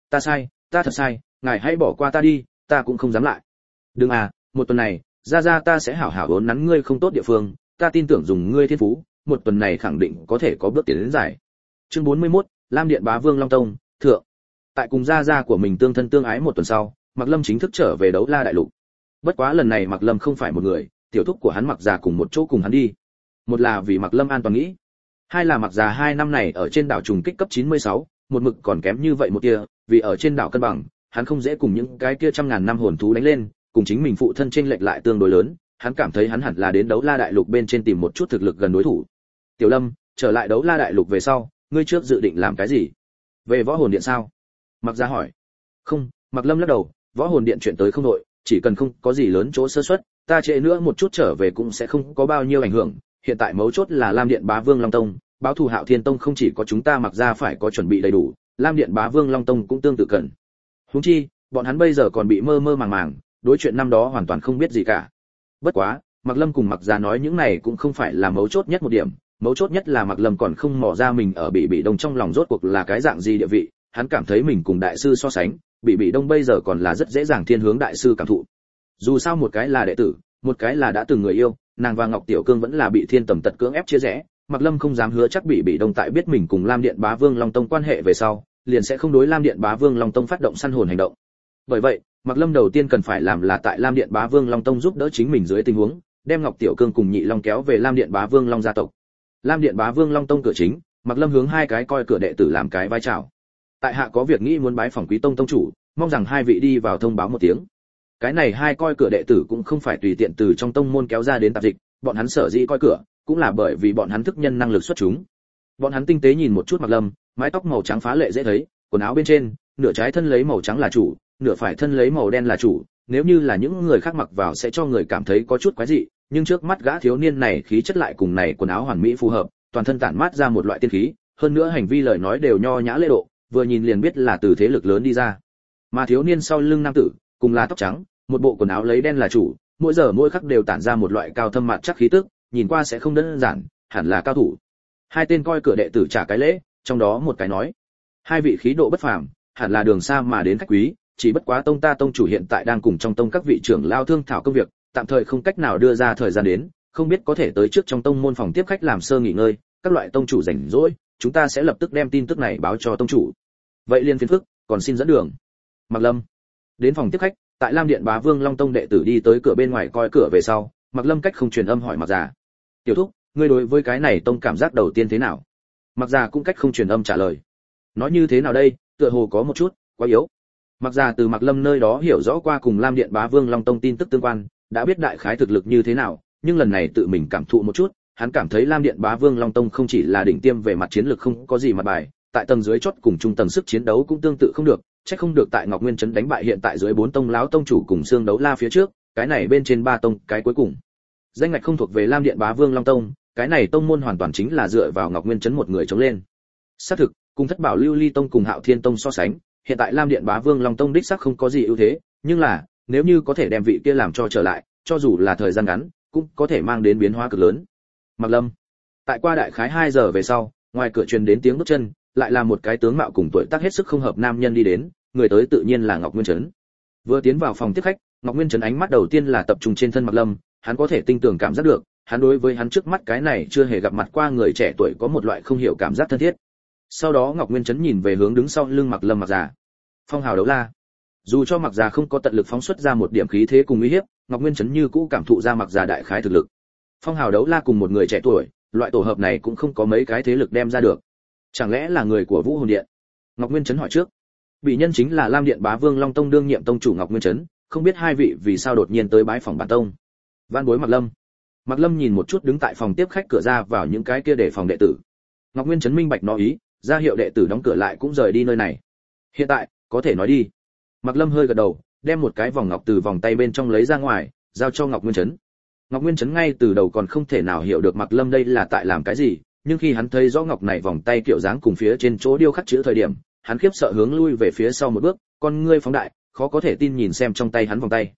Ta sai, ta thật sai, ngài hãy bỏ qua ta đi, ta cũng không dám lại. Đừng à, một tuần này, ra ta sẽ hảo hảo uốn nắn ngươi không tốt địa phương, ta tin tưởng dùng ngươi thiên phú, một tuần này khẳng định có thể có bước tiến đến giải. Chương 41, Lam Điện Bá Vương Long Tông, thượng. Tại cùng gia của mình tương thân tương ái một tuần sau, Mạc Lâm chính thức trở về Đấu La đại lục. Bất quá lần này Mạc Lâm không phải một người, tiểu thúc của hắn Mạc Già cùng một chỗ cùng hắn đi. Một là vì Mạc Lâm an toàn nghĩ, hai là Mạc Già 2 năm này ở trên đảo trùng kích cấp 96, một mực còn kém như vậy một tia, vì ở trên đảo cân bằng, hắn không dễ cùng những cái kia trăm ngàn năm hồn thú đánh lên, cùng chính mình phụ thân chênh lệch lại tương đối lớn, hắn cảm thấy hắn hẳn là đến Đấu La đại lục bên trên tìm một chút thực lực gần đối thủ. Tiểu Lâm, trở lại Đấu La đại lục về sau, ngươi trước dự định làm cái gì? Về Võ Hồn Điện sao? Mạc Gia hỏi. Không, Mạc Lâm lắc đầu, Võ Hồn Điện chuyện tới không đội, chỉ cần không có gì lớn chỗ sơ suất, ta trễ nữa một chút trở về cũng sẽ không có bao nhiêu ảnh hưởng. Hiện tại mấu chốt là Lam Điện Bá Vương Long Tông, báo thù Hạo Thiên Tông không chỉ có chúng ta Mạc Gia phải có chuẩn bị đầy đủ, Lam Điện Bá Vương Long Tông cũng tương tự cần. Huống chi, bọn hắn bây giờ còn bị mơ mơ màng màng, đối chuyện năm đó hoàn toàn không biết gì cả. Bất quá, Mạc Lâm cùng Mạc Gia nói những này cũng không phải là mấu chốt nhất một điểm, mấu chốt nhất là Mạc Lâm còn không mò ra mình ở Bị Đông trong lòng rốt cuộc là cái dạng gì địa vị, hắn cảm thấy mình cùng đại sư so sánh, Bị Đông bây giờ còn là rất dễ dàng thiên hướng đại sư cảm thụ. Dù sao một cái là đệ tử, một cái là đã từng người yêu, nàng và Ngọc Tiểu Cương vẫn là bị Thiên Tầm Tật cưỡng ép chia rẽ, Mạc Lâm không dám hứa chắc Bị Đông tại biết mình cùng Lam Điện Bá Vương Long Tông quan hệ về sau, liền sẽ không đối Lam Điện Bá Vương Long Tông phát động săn hồn hành động. Bởi vậy, Mạc Lâm đầu tiên cần phải làm là tại Lam Điện Bá Vương Long Tông giúp đỡ chính mình dưới tình huống, đem Ngọc Tiểu Cương cùng Nhị Long kéo về Lam Điện Bá Vương Long gia tộc. Lam Điện Bá Vương Long Tông cửa chính, Mạc Lâm hướng hai cái coi cửa đệ tử làm cái vai chào. Tại hạ có việc nghĩ muốn bái phỏng Quý Tông tông chủ, mong rằng hai vị đi vào thông báo một tiếng. Cái này hai coi cửa đệ tử cũng không phải tùy tiện từ trong tông môn kéo ra đến tạp dịch, bọn hắn sở dĩ coi cửa, cũng là bởi vì bọn hắn thức nhân năng lực xuất chúng. Bọn hắn tinh tế nhìn một chút Mạc Lâm, mái tóc màu trắng phá lệ dễ thấy, quần áo bên trên, nửa trái thân lấy màu trắng là chủ, nửa phải thân lấy màu đen là chủ, nếu như là những người khác mặc vào sẽ cho người cảm thấy có chút quái dị, nhưng trước mắt gã thiếu niên này khí chất lại cùng này quần áo hoàn mỹ phù hợp, toàn thân tản mát ra một loại tiên khí, hơn nữa hành vi lời nói đều nho nhã lễ độ, vừa nhìn liền biết là từ thế lực lớn đi ra. Mà thiếu niên sau lưng nam tử, cùng là tóc trắng, một bộ quần áo lấy đen là chủ, mỗi giờ mỗi khắc đều tản ra một loại cao thâm mạn chắc khí tức, nhìn qua sẽ không đơn giản, hẳn là cao thủ. Hai tên coi cửa đệ tử trả cái lễ, trong đó một cái nói: hai vị khí độ bất phàm, hẳn là đường xa mà đến khách quý, chỉ bất quá tông ta tông chủ hiện tại đang cùng trong tông các vị trưởng lao thương thảo công việc, tạm thời không cách nào đưa ra thời gian đến, không biết có thể tới trước trong tông môn phòng tiếp khách làm sơ nghỉ ngơi, các loại tông chủ rảnh rỗi, chúng ta sẽ lập tức đem tin tức này báo cho tông chủ. Vậy liên phiền phức, còn xin dẫn đường. Mạc Lâm đến phòng tiếp khách, tại Lam Điện Bá Vương Long Tông đệ tử đi tới cửa bên ngoài coi cửa về sau, Mạc Lâm cách không truyền âm hỏi Mạc Già: tiểu thúc, ngươi đối với cái này tông cảm giác đầu tiên thế nào? Mạc Già cũng cách không truyền âm trả lời: nói như thế nào đây, tựa hồ có một chút quá yếu. Mạc Già từ Mạc Lâm nơi đó hiểu rõ qua cùng Lam Điện Bá Vương Long Tông tin tức tương quan, đã biết đại khái thực lực như thế nào, nhưng lần này tự mình cảm thụ một chút, hắn cảm thấy Lam Điện Bá Vương Long Tông không chỉ là đỉnh tiêm về mặt chiến lược không có gì mặt bài, tại tầng dưới chót cùng trung tầng sức chiến đấu cũng tương tự không được, chắc không được tại Ngọc Nguyên trấn đánh bại hiện tại dưới 4 tông lão tông chủ cùng xương đấu la phía trước, cái này bên trên 3 tông, cái cuối cùng danh ngạch không thuộc về Lam Điện Bá Vương Long Tông, cái này tông môn hoàn toàn chính là dựa vào Ngọc Nguyên trấn một người chống lên. Xác thực, cùng Thất Bảo Lưu Ly Tông cùng Hạo Thiên Tông so sánh, hiện tại Lam Điện Bá Vương Long Tông đích xác không có gì ưu thế, nhưng là, nếu như có thể đem vị kia làm cho trở lại, cho dù là thời gian ngắn, cũng có thể mang đến biến hóa cực lớn. Mạc Lâm, tại qua đại khái 2 giờ về sau, ngoài cửa truyền đến tiếng bước chân, lại là một cái tướng mạo cùng tuổi tác hết sức không hợp nam nhân đi đến, người tới tự nhiên là Ngọc Nguyên Trấn. Vừa tiến vào phòng tiếp khách, Ngọc Nguyên Trấn ánh mắt đầu tiên là tập trung trên thân Mạc Lâm, hắn có thể tinh tường cảm giác được, hắn đối với hắn trước mắt cái này chưa hề gặp mặt qua người trẻ tuổi có một loại không hiểu cảm giác thân thiết. Sau đó Ngọc Nguyên Trấn nhìn về hướng đứng sau lưng Mạc Lâm Mạc Già. Phong hào đấu la. Dù cho Mạc Già không có tận lực phóng xuất ra một điểm khí thế cùng uy hiếp, Ngọc Nguyên Trấn như cũ cảm thụ ra Mạc Già đại khái thực lực. Phong hào đấu la cùng một người trẻ tuổi, loại tổ hợp này cũng không có mấy cái thế lực đem ra được. Chẳng lẽ là người của Vũ Hồn Điện? Ngọc Nguyên Trấn hỏi trước. Bị nhân chính là Lam Điện Bá Vương Long Tông đương nhiệm tông chủ Ngọc Nguyên Trấn, không biết hai vị vì sao đột nhiên tới bái phòng bản tông. Van bối Mạc Lâm. Mạc Lâm nhìn một chút đứng tại phòng tiếp khách cửa ra vào những cái kia để phòng đệ tử. Ngọc Nguyên Trấn minh bạch nói ý, ra hiệu đệ tử đóng cửa lại cũng rời đi nơi này. Hiện tại, có thể nói đi. Mạc Lâm hơi gật đầu, đem một cái vòng ngọc từ vòng tay bên trong lấy ra ngoài, giao cho Ngọc Nguyên Trấn. Ngọc Nguyên Trấn ngay từ đầu còn không thể nào hiểu được Mạc Lâm đây là tại làm cái gì, nhưng khi hắn thấy rõ ngọc này vòng tay kiểu dáng cùng phía trên chỗ điêu khắc chữ thời điểm, hắn khiếp sợ hướng lui về phía sau một bước, con ngươi phóng đại, khó có thể tin nhìn xem trong tay hắn vòng tay.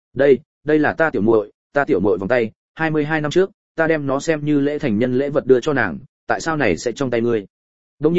Đây là ta tiểu muội vòng tay, 22 năm trước, ta đem nó xem như lễ thành nhân lễ vật đưa cho nàng, tại sao này sẽ trong tay ngươi? Đương nhiên,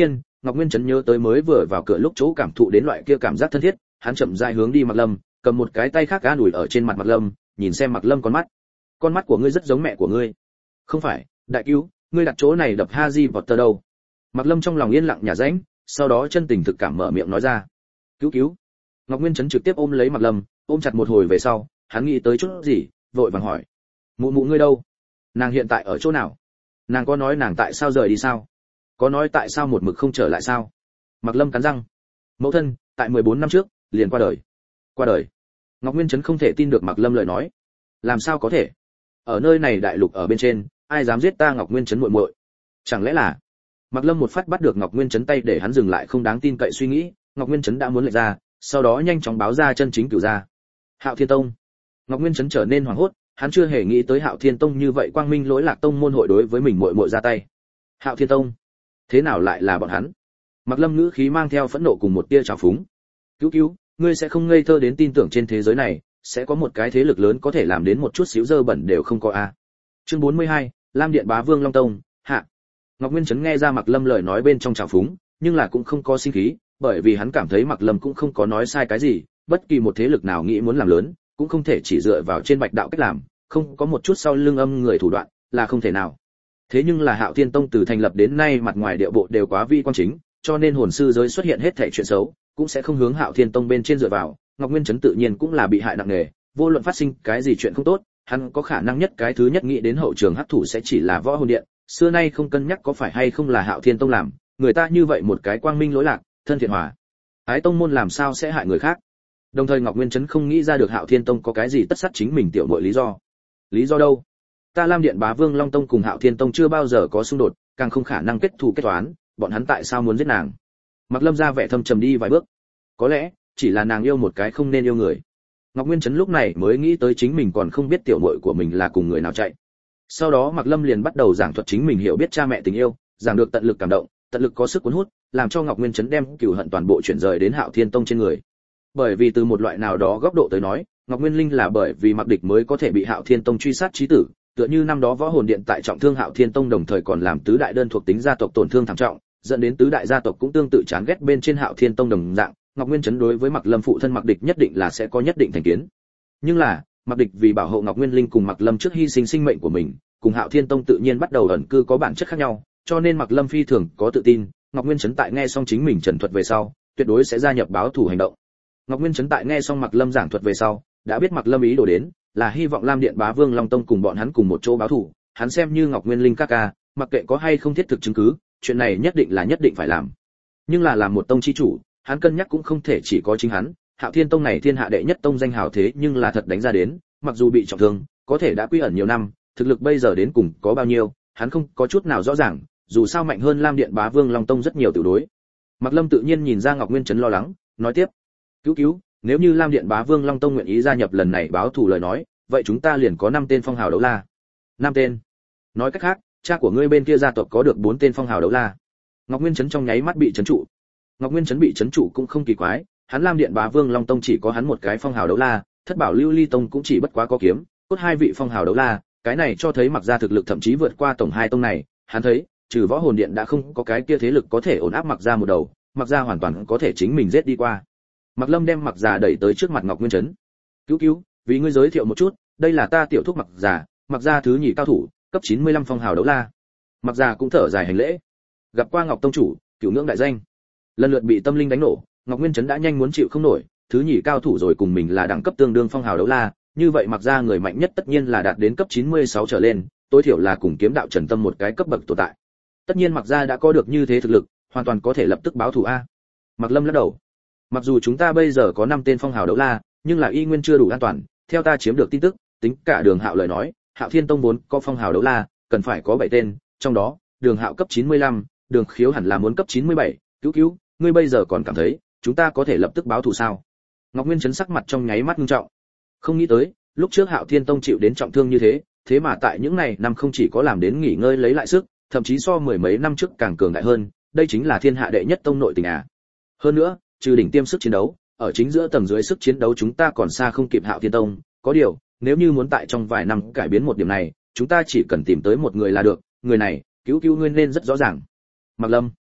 Ngọc Nguyên Chấn nhớ tới mới vừa vào cửa lúc chỗ cảm thụ đến loại kia cảm giác thân thiết, hắn chậm rãi hướng đi Mạc Lâm, cầm một cái tay khác gã đùi ở trên mặt Mạc Lâm, nhìn xem Mạc Lâm con mắt của ngươi rất giống mẹ của ngươi. Không phải, đại cứu, ngươi đặt chỗ này đập Harry Potter đâu? Mạc Lâm trong lòng yên lặng nhả rãnh, sau đó chân tình thực cảm mở miệng nói ra. Cứu cứu. Ngọc Nguyên Chấn trực tiếp ôm lấy Mạc Lâm, ôm chặt một hồi về sau, hắn nghĩ tới chút gì, vội vàng hỏi. Mụ mụ ngươi đâu? Nàng hiện tại ở chỗ nào? Nàng có nói nàng tại sao rời đi sao? Có nói tại sao một mực không trở lại sao? Mạc Lâm cắn răng. Mẫu thân, tại 14 năm trước, liền qua đời. Qua đời? Ngọc Nguyên Chấn không thể tin được Mạc Lâm lời nói. Làm sao có thể? Ở nơi này đại lục ở bên trên, ai dám giết ta Ngọc Nguyên Chấn muội muội? Chẳng lẽ là? Mạc Lâm một phát bắt được Ngọc Nguyên Chấn tay để hắn dừng lại không đáng tin cậy suy nghĩ, Ngọc Nguyên Chấn đã muốn lệch ra, sau đó nhanh chóng báo ra chân chính cửu gia. Hạo Thiên Tông. Ngọc Nguyên Chấn trở nên hoảng hốt, hắn chưa hề nghĩ tới Hạo Thiên Tông như vậy quang minh lỗi lạc tông môn hội đối với mình muội muội ra tay. Hạo Thiên Tông? Thế nào lại là bọn hắn? Mạc Lâm ngữ khí mang theo phẫn nộ cùng một tia trào phúng. Cứu cứu, ngươi sẽ không ngây thơ đến tin tưởng trên thế giới này sẽ có một cái thế lực lớn có thể làm đến một chút xíu dơ bẩn đều không có a. Chương 42, Lam Điện Bá Vương Long Tông, hạ. Ngọc Nguyên Chấn nghe ra Mạc Lâm lời nói bên trong trào phúng, nhưng là cũng không có sinh khí, bởi vì hắn cảm thấy Mạc Lâm cũng không có nói sai cái gì, bất kỳ một thế lực nào nghĩ muốn làm lớn, cũng không thể chỉ dựa vào trên bạch đạo cách làm, không có một chút sau lưng âm người thủ đoạn, là không thể nào. Thế nhưng là Hạo Thiên Tông từ thành lập đến nay mặt ngoài địa bộ đều quá vi quan chính, cho nên hồn sư giới xuất hiện hết thảy chuyện xấu, cũng sẽ không hướng Hạo Thiên Tông bên trên dựa vào, Ngọc Nguyên Chấn tự nhiên cũng là bị hại nặng nề, vô luận phát sinh cái gì chuyện không tốt, hắn có khả năng nhất cái thứ nhất nghĩ đến hậu trường hắc thủ sẽ chỉ là Võ Hồn Điện, xưa nay không cân nhắc có phải hay không là Hạo Thiên Tông làm, người ta như vậy một cái quang minh lỗi lạc, thân thiện hòa ái tông môn làm sao sẽ hại người khác. Đồng thời Ngọc Nguyên Chấn không nghĩ ra được Hạo Thiên Tông có cái gì tất sát chính mình tiểu muội lý do. Lý do đâu? Ta Lam Điện Bá Vương Long Tông cùng Hạo Thiên Tông chưa bao giờ có xung đột, càng không khả năng kết thù kết toán, bọn hắn tại sao muốn giết nàng? Mạc Lâm ra vẻ thâm trầm đi vài bước. Có lẽ chỉ là nàng yêu một cái không nên yêu người. Ngọc Nguyên Chấn lúc này mới nghĩ tới chính mình còn không biết tiểu muội của mình là cùng người nào chạy. Sau đó Mạc Lâm liền bắt đầu giảng thuật chính mình hiểu biết cha mẹ tình yêu, giảng được tận lực cảm động, tận lực có sức cuốn hút, làm cho Ngọc Nguyên Chấn đem cừu hận toàn bộ chuyển rời đến Hạo Thiên Tông trên người. Bởi vì từ một loại nào đó góc độ tới nói, Ngọc Nguyên Linh là bởi vì Mạc Địch mới có thể bị Hạo Thiên Tông truy sát chí tử, tựa như năm đó Võ Hồn Điện tại trọng thương Hạo Thiên Tông đồng thời còn làm tứ đại đơn thuộc tính gia tộc tổn thương thảm trọng, dẫn đến tứ đại gia tộc cũng tương tự chán ghét bên trên Hạo Thiên Tông đồng dạng, Ngọc Nguyên Chấn đối với Mạc Lâm phụ thân Mạc Địch nhất định là sẽ có nhất định thành kiến. Nhưng là, Mạc Địch vì bảo hộ Ngọc Nguyên Linh cùng Mạc Lâm trước hy sinh sinh mệnh của mình, cùng Hạo Thiên Tông tự nhiên bắt đầu ẩn cư có bản chất khác nhau, cho nên Mạc Lâm phi thường có tự tin, Ngọc Nguyên Chấn tại nghe xong chính mình trần thuật về sau, tuyệt đối sẽ gia nhập báo thù hành động. Ngọc Nguyên Chấn tại nghe xong Mạc Lâm giảng thuật về sau, đã biết Mạc Lâm ý đồ đến, là hy vọng Lam Điện Bá Vương Long Tông cùng bọn hắn cùng một chỗ báo thù, hắn xem như Ngọc Nguyên Linh ca ca, mặc kệ có hay không thiết thực chứng cứ, chuyện này nhất định phải làm. Nhưng là làm một tông chi chủ, hắn cân nhắc cũng không thể chỉ có chính hắn, Hạo Thiên Tông này thiên hạ đệ nhất tông danh hào thế nhưng là thật đánh ra đến, mặc dù bị trọng thương, có thể đã quy ẩn nhiều năm, thực lực bây giờ đến cùng có bao nhiêu, hắn không có chút nào rõ ràng, dù sao mạnh hơn Lam Điện Bá Vương Long Tông rất nhiều tiểu đối. Mạc Lâm tự nhiên nhìn ra Ngọc Nguyên Chấn lo lắng, nói tiếp: "Cứu, nếu như Lam Điện Bá Vương Long Tông nguyện ý gia nhập lần này báo thù lời nói, vậy chúng ta liền có 5 tên phong hào đấu la." 5 tên? Nói cách khác, cha của ngươi bên kia gia tộc có được 4 tên phong hào đấu la. Ngọc Nguyên Chấn trong nháy mắt bị chấn trụ. Ngọc Nguyên Chấn bị chấn trụ cũng không kỳ quái, hắn Lam Điện Bá Vương Long Tông chỉ có hắn một cái phong hào đấu la, Thất Bảo Lưu Ly Tông cũng chỉ bất quá có kiếm, cốt 2 vị phong hào đấu la, cái này cho thấy Mặc gia thực lực thậm chí vượt qua tổng 2 tông này, hắn thấy, trừ Võ Hồn Điện đã không có cái kia thế lực có thể ổn áp Mặc gia một đầu, Mặc gia hoàn toàn có thể chính mình giết đi qua. Mặc Lâm đem Mặc gia đẩy tới trước mặt Ngọc Nguyên Chấn. "Cứu, vì ngươi giới thiệu một chút, đây là ta tiểu thúc Mặc gia thứ nhì cao thủ, cấp 95 phong hào đấu la." Mặc gia cũng thở dài hành lễ. Gặp qua Ngọc tông chủ, cửu ngưỡng đại danh. Lần lượt bị tâm linh đánh nổ, Ngọc Nguyên Chấn đã nhanh muốn chịu không nổi, thứ nhì cao thủ rồi cùng mình là đẳng cấp tương đương phong hào đấu la, như vậy Mặc gia người mạnh nhất tất nhiên là đạt đến cấp 96 trở lên, tối thiểu là cùng kiếm đạo Trần Tâm một cái cấp bậc tồn tại. Tất nhiên Mặc gia đã có được như thế thực lực, hoàn toàn có thể lập tức báo thù a. Mặc Lâm lắc đầu. Mặc dù chúng ta bây giờ có 5 tên phong hào đấu la, nhưng là y nguyên chưa đủ an toàn, theo ta chiếm được tin tức, tính cả Đường Hạo lời nói, Hạo Thiên Tông vốn có phong hào đấu la, cần phải có 7 tên, trong đó, Đường Hạo cấp 95, Đường Khiếu hẳn là muốn cấp 97, cứu, ngươi bây giờ còn cảm thấy, chúng ta có thể lập tức báo thù sao? Ngọc Nguyên Chấn sắc mặt trong nháy mắt nghiêm trọng. Không nghĩ tới, lúc trước Hạo Thiên Tông chịu đến trọng thương như thế, thế mà tại những này năm không chỉ có làm đến nghỉ ngơi lấy lại sức, thậm chí so mười mấy năm trước càng cường đại hơn, đây chính là thiên hạ đệ nhất tông nội tình à. Hơn nữa, trừ đỉnh tiêm sức chiến đấu, ở chính giữa tầng dưới sức chiến đấu chúng ta còn xa không kịp Hạo Thiên Tông, có điều, nếu như muốn tại trong vài năm cải biến một điểm này, chúng ta chỉ cần tìm tới một người là được, người này, cứu ngươi nên rất rõ ràng. Mạc Lâm,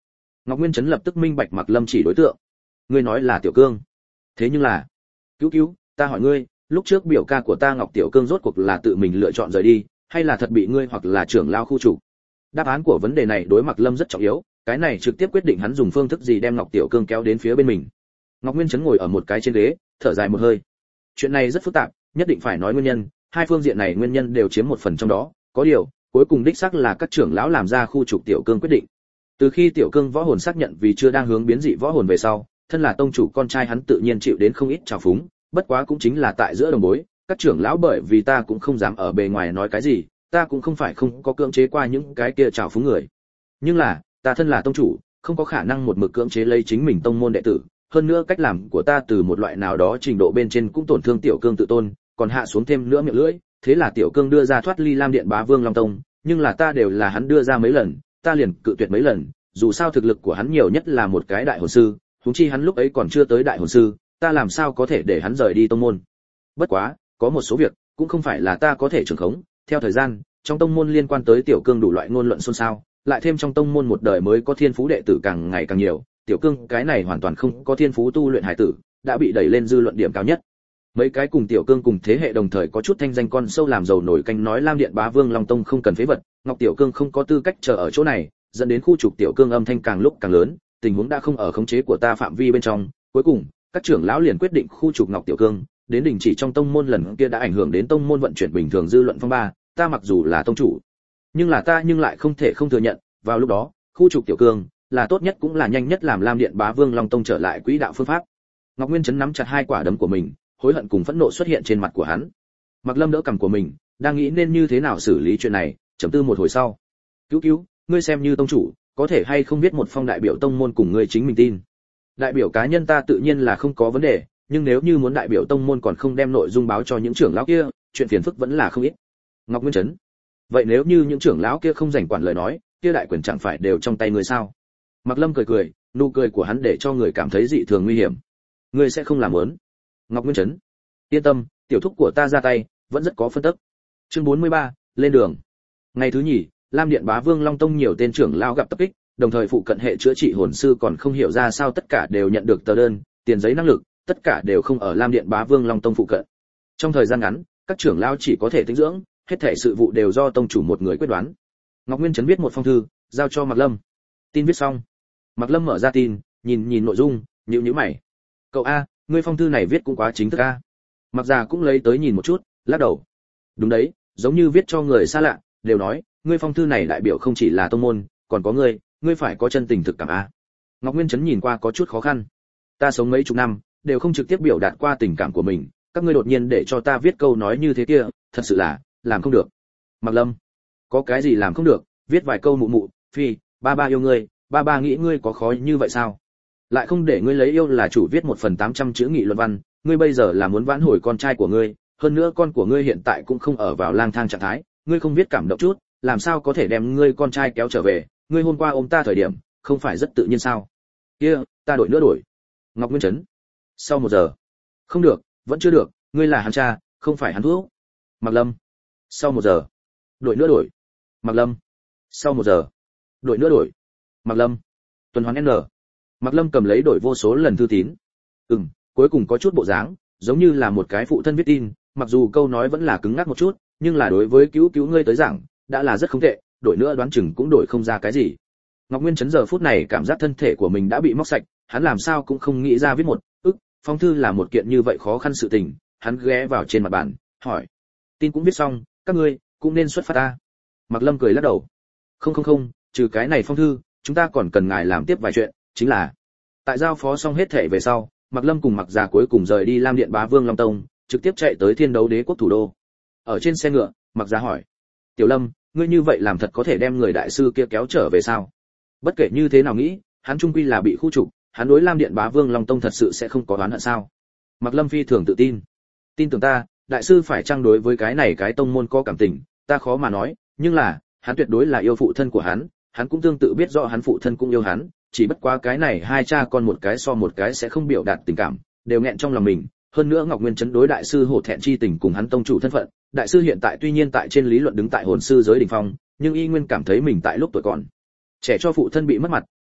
Ngọc Nguyên Chấn lập tức minh bạch Mạc Lâm chỉ đối tượng. Ngươi nói là Tiểu Cương. Thế nhưng là, cứu cứu, ta hỏi ngươi, lúc trước biểu ca của ta Ngọc Tiểu Cương rốt cuộc là tự mình lựa chọn rời đi, hay là thật bị ngươi hoặc là trưởng lao khu chủ? Đáp án của vấn đề này đối Mạc Lâm rất trọng yếu, cái này trực tiếp quyết định hắn dùng phương thức gì đem Ngọc Tiểu Cương kéo đến phía bên mình. Ngọc Nguyên Chấn ngồi ở một cái trên ghế, thở dài một hơi. Chuyện này rất phức tạp, nhất định phải nói nguyên nhân, hai phương diện này nguyên nhân đều chiếm một phần trong đó, có điều, cuối cùng đích xác là các trưởng lão làm ra khu trục Tiểu Cương quyết định. Từ khi Tiểu Cương võ hồn xác nhận vì chưa đang hướng biến dị võ hồn về sau, thân là tông chủ con trai hắn tự nhiên chịu đến không ít trào phúng, bất quá cũng chính là tại giữa đồng bối, các trưởng lão bởi vì ta cũng không dám ở bề ngoài nói cái gì, ta cũng không phải không có cưỡng chế qua những cái kia trào phúng người. Nhưng là, ta thân là tông chủ, không có khả năng một mực cưỡng chế lấy chính mình tông môn đệ tử, hơn nữa cách làm của ta từ một loại nào đó trình độ bên trên cũng tổn thương Tiểu Cương tự tôn, còn hạ xuống thêm nữa miệng lưỡi, thế là Tiểu Cương đưa ra thoát ly Lam Điện Bá Vương Long Tông, nhưng là ta đều là hắn đưa ra mấy lần, ta liền cự tuyệt mấy lần, dù sao thực lực của hắn nhiều nhất là một cái đại hồn sư, huống chi hắn lúc ấy còn chưa tới đại hồn sư, ta làm sao có thể để hắn rời đi tông môn. Bất quá, có một số việc cũng không phải là ta có thể trưởng khống, theo thời gian, trong tông môn liên quan tới Tiểu Cương đủ loại ngôn luận xôn xao, lại thêm trong tông môn một đời mới có thiên phú đệ tử càng ngày càng nhiều, Tiểu Cương cái này hoàn toàn không có thiên phú tu luyện hải tử, đã bị đẩy lên dư luận điểm cao nhất. Mấy cái cùng Tiểu Cương cùng thế hệ đồng thời có chút thanh danh con sâu làm giàu nổi canh nói Lam Điện Bá Vương Long Tông không cần phế vật, Ngọc Tiểu Cương không có tư cách chờ ở chỗ này, dẫn đến khu trục Tiểu Cương âm thanh càng lúc càng lớn, tình huống đã không ở khống chế của ta phạm vi bên trong, cuối cùng, các trưởng lão liền quyết định khu trục Ngọc Tiểu Cương, đến đình chỉ trong tông môn lần kia đã ảnh hưởng đến tông môn vận chuyển bình thường dư luận phong ba, ta mặc dù là tông chủ, nhưng lại không thể không thừa nhận, vào lúc đó, khu trục Tiểu Cương là tốt nhất cũng là nhanh nhất làm Lam Điện Bá Vương Long Tông trở lại quỹ đạo phương pháp. Ngọc Nguyên Chấn nắm chặt hai quả đấm của mình, hối hận cùng phẫn nộ xuất hiện trên mặt của hắn. Mạc Lâm đỡ cằm của mình, đang nghĩ nên như thế nào xử lý chuyện này, trầm tư một hồi sau. Cứu, ngươi xem như tông chủ, có thể hay không viết một phong đại biểu tông môn cùng ngươi chính mình tin. Đại biểu cá nhân ta tự nhiên là không có vấn đề, nhưng nếu như muốn đại biểu tông môn còn không đem nội dung báo cho những trưởng lão kia, chuyện phiền phức vẫn là không ít. Ngọc Nguyên Chấn, vậy nếu như những trưởng lão kia không rảnh quản lời nói, kia đại quyền chẳng phải đều trong tay ngươi sao? Mạc Lâm cười, nụ cười của hắn để cho người cảm thấy dị thường nguy hiểm. Ngươi sẽ không làm muốn. Ngọc Nguyên Chấn, yên tâm, tiểu thúc của ta ra tay, vẫn rất có phân tức. Chương 43, lên đường. Ngày thứ nhì, Lam Điện Bá Vương Long Tông nhiều tên trưởng lão gặp tập kích, đồng thời phụ cận hệ chữa trị hồn sư còn không hiểu ra sao tất cả đều nhận được tờ đơn, tiền giấy năng lực, tất cả đều không ở Lam Điện Bá Vương Long Tông phụ cận. Trong thời gian ngắn, các trưởng lão chỉ có thể tĩnh dưỡng, hết thảy sự vụ đều do tông chủ một người quyết đoán. Ngọc Nguyên Chấn viết một phong thư, giao cho Mạc Lâm. Tin viết xong, Mạc Lâm mở ra tin, nhìn nội dung, nhíu mày. Cậu a, ngươi phong thư này viết cũng quá chính thức a. Mạc Già cũng lấy tới nhìn một chút, lắc đầu. Đúng đấy, giống như viết cho người xa lạ, đều nói, ngươi phong thư này đại biểu không chỉ là tông môn, còn có ngươi phải có chân tình thực cảm a. Ngọc Nguyên Chấn nhìn qua có chút khó khăn. Ta sống mấy chục năm, đều không trực tiếp biểu đạt qua tình cảm của mình, các ngươi đột nhiên để cho ta viết câu nói như thế kia, thật sự là làm không được. Mạc Lâm, có cái gì làm không được, viết vài câu mụ phi, ba yêu ngươi, ba nghĩ ngươi có khó như vậy sao? Lại không để ngươi lấy yêu là chủ viết 1/800 chữ nghị luận văn, ngươi bây giờ là muốn vãn hồi con trai của ngươi, hơn nữa con của ngươi hiện tại cũng không ở vào lang thang trạng thái, ngươi không viết cảm động chút, làm sao có thể đem ngươi con trai kéo trở về, ngươi hôm qua ôm ta thời điểm, không phải rất tự nhiên sao? Kia, ta đổi. Ngọc Nguyên Chấn, sau 1 giờ. Không được, vẫn chưa được, ngươi là hắn cha, không phải hắn thuốc. Mạc Lâm, sau 1 giờ. Đổi. Mạc Lâm, sau 1 giờ. Đổi. Mạc Lâm, tuần hoàn N. Mạc Lâm cầm lấy đổi vô số lần thư tín. Cuối cùng có chút bộ dáng, giống như là một cái phụ thân viết tin, mặc dù câu nói vẫn là cứng ngắc một chút, nhưng là đối với cứu ngươi tới giảng, đã là rất không tệ, đổi nữa đoán chừng cũng đổi không ra cái gì. Ngọc Nguyên Chấn giờ phút này cảm giác thân thể của mình đã bị móc sạch, hắn làm sao cũng không nghĩ ra viết phong thư là một kiện như vậy khó khăn sự tình, hắn ghé vào trên mặt bàn, hỏi: "Tin cũng viết xong, các ngươi cũng nên xuất phát ta?" Mạc Lâm cười lắc đầu: "Không, trừ cái này phong thư, chúng ta còn cần ngài làm tiếp vài chuyện, chính là..." Tại giao phó xong hết thể về sau, Mạc Lâm cùng Mạc Già cuối cùng rời đi Lam Điện Bá Vương Long Tông, trực tiếp chạy tới Thiên Đấu Đế quốc thủ đô. Ở trên xe ngựa, Mạc Già hỏi: "Tiểu Lâm, ngươi như vậy làm thật có thể đem người đại sư kia kéo trở về sao?" Bất kể như thế nào nghĩ, hắn trung quy là bị khu trục, hắn đối Lam Điện Bá Vương Long Tông thật sự sẽ không có oán hận sao? Mạc Lâm phi thường tự tin. Tin tưởng ta, đại sư phải chăng đối với cái này cái tông môn có cảm tình, ta khó mà nói, nhưng là, hắn tuyệt đối là yêu phụ thân của hắn cũng tương tự biết rõ hắn phụ thân cũng yêu hắn, chỉ bất quá cái này hai cha con một cái so một cái sẽ không biểu đạt tình cảm, đều nghẹn trong lòng mình. Hơn nữa Ngọc Nguyên Chấn đối đại sư hổ thẹn chi tình cùng hắn tông chủ thân phận, đại sư hiện tại tuy nhiên tại trên lý luận đứng tại hồn sư giới đỉnh phong, nhưng y nguyên cảm thấy mình tại lúc tuổi còn trẻ cho phụ thân bị mất mặt,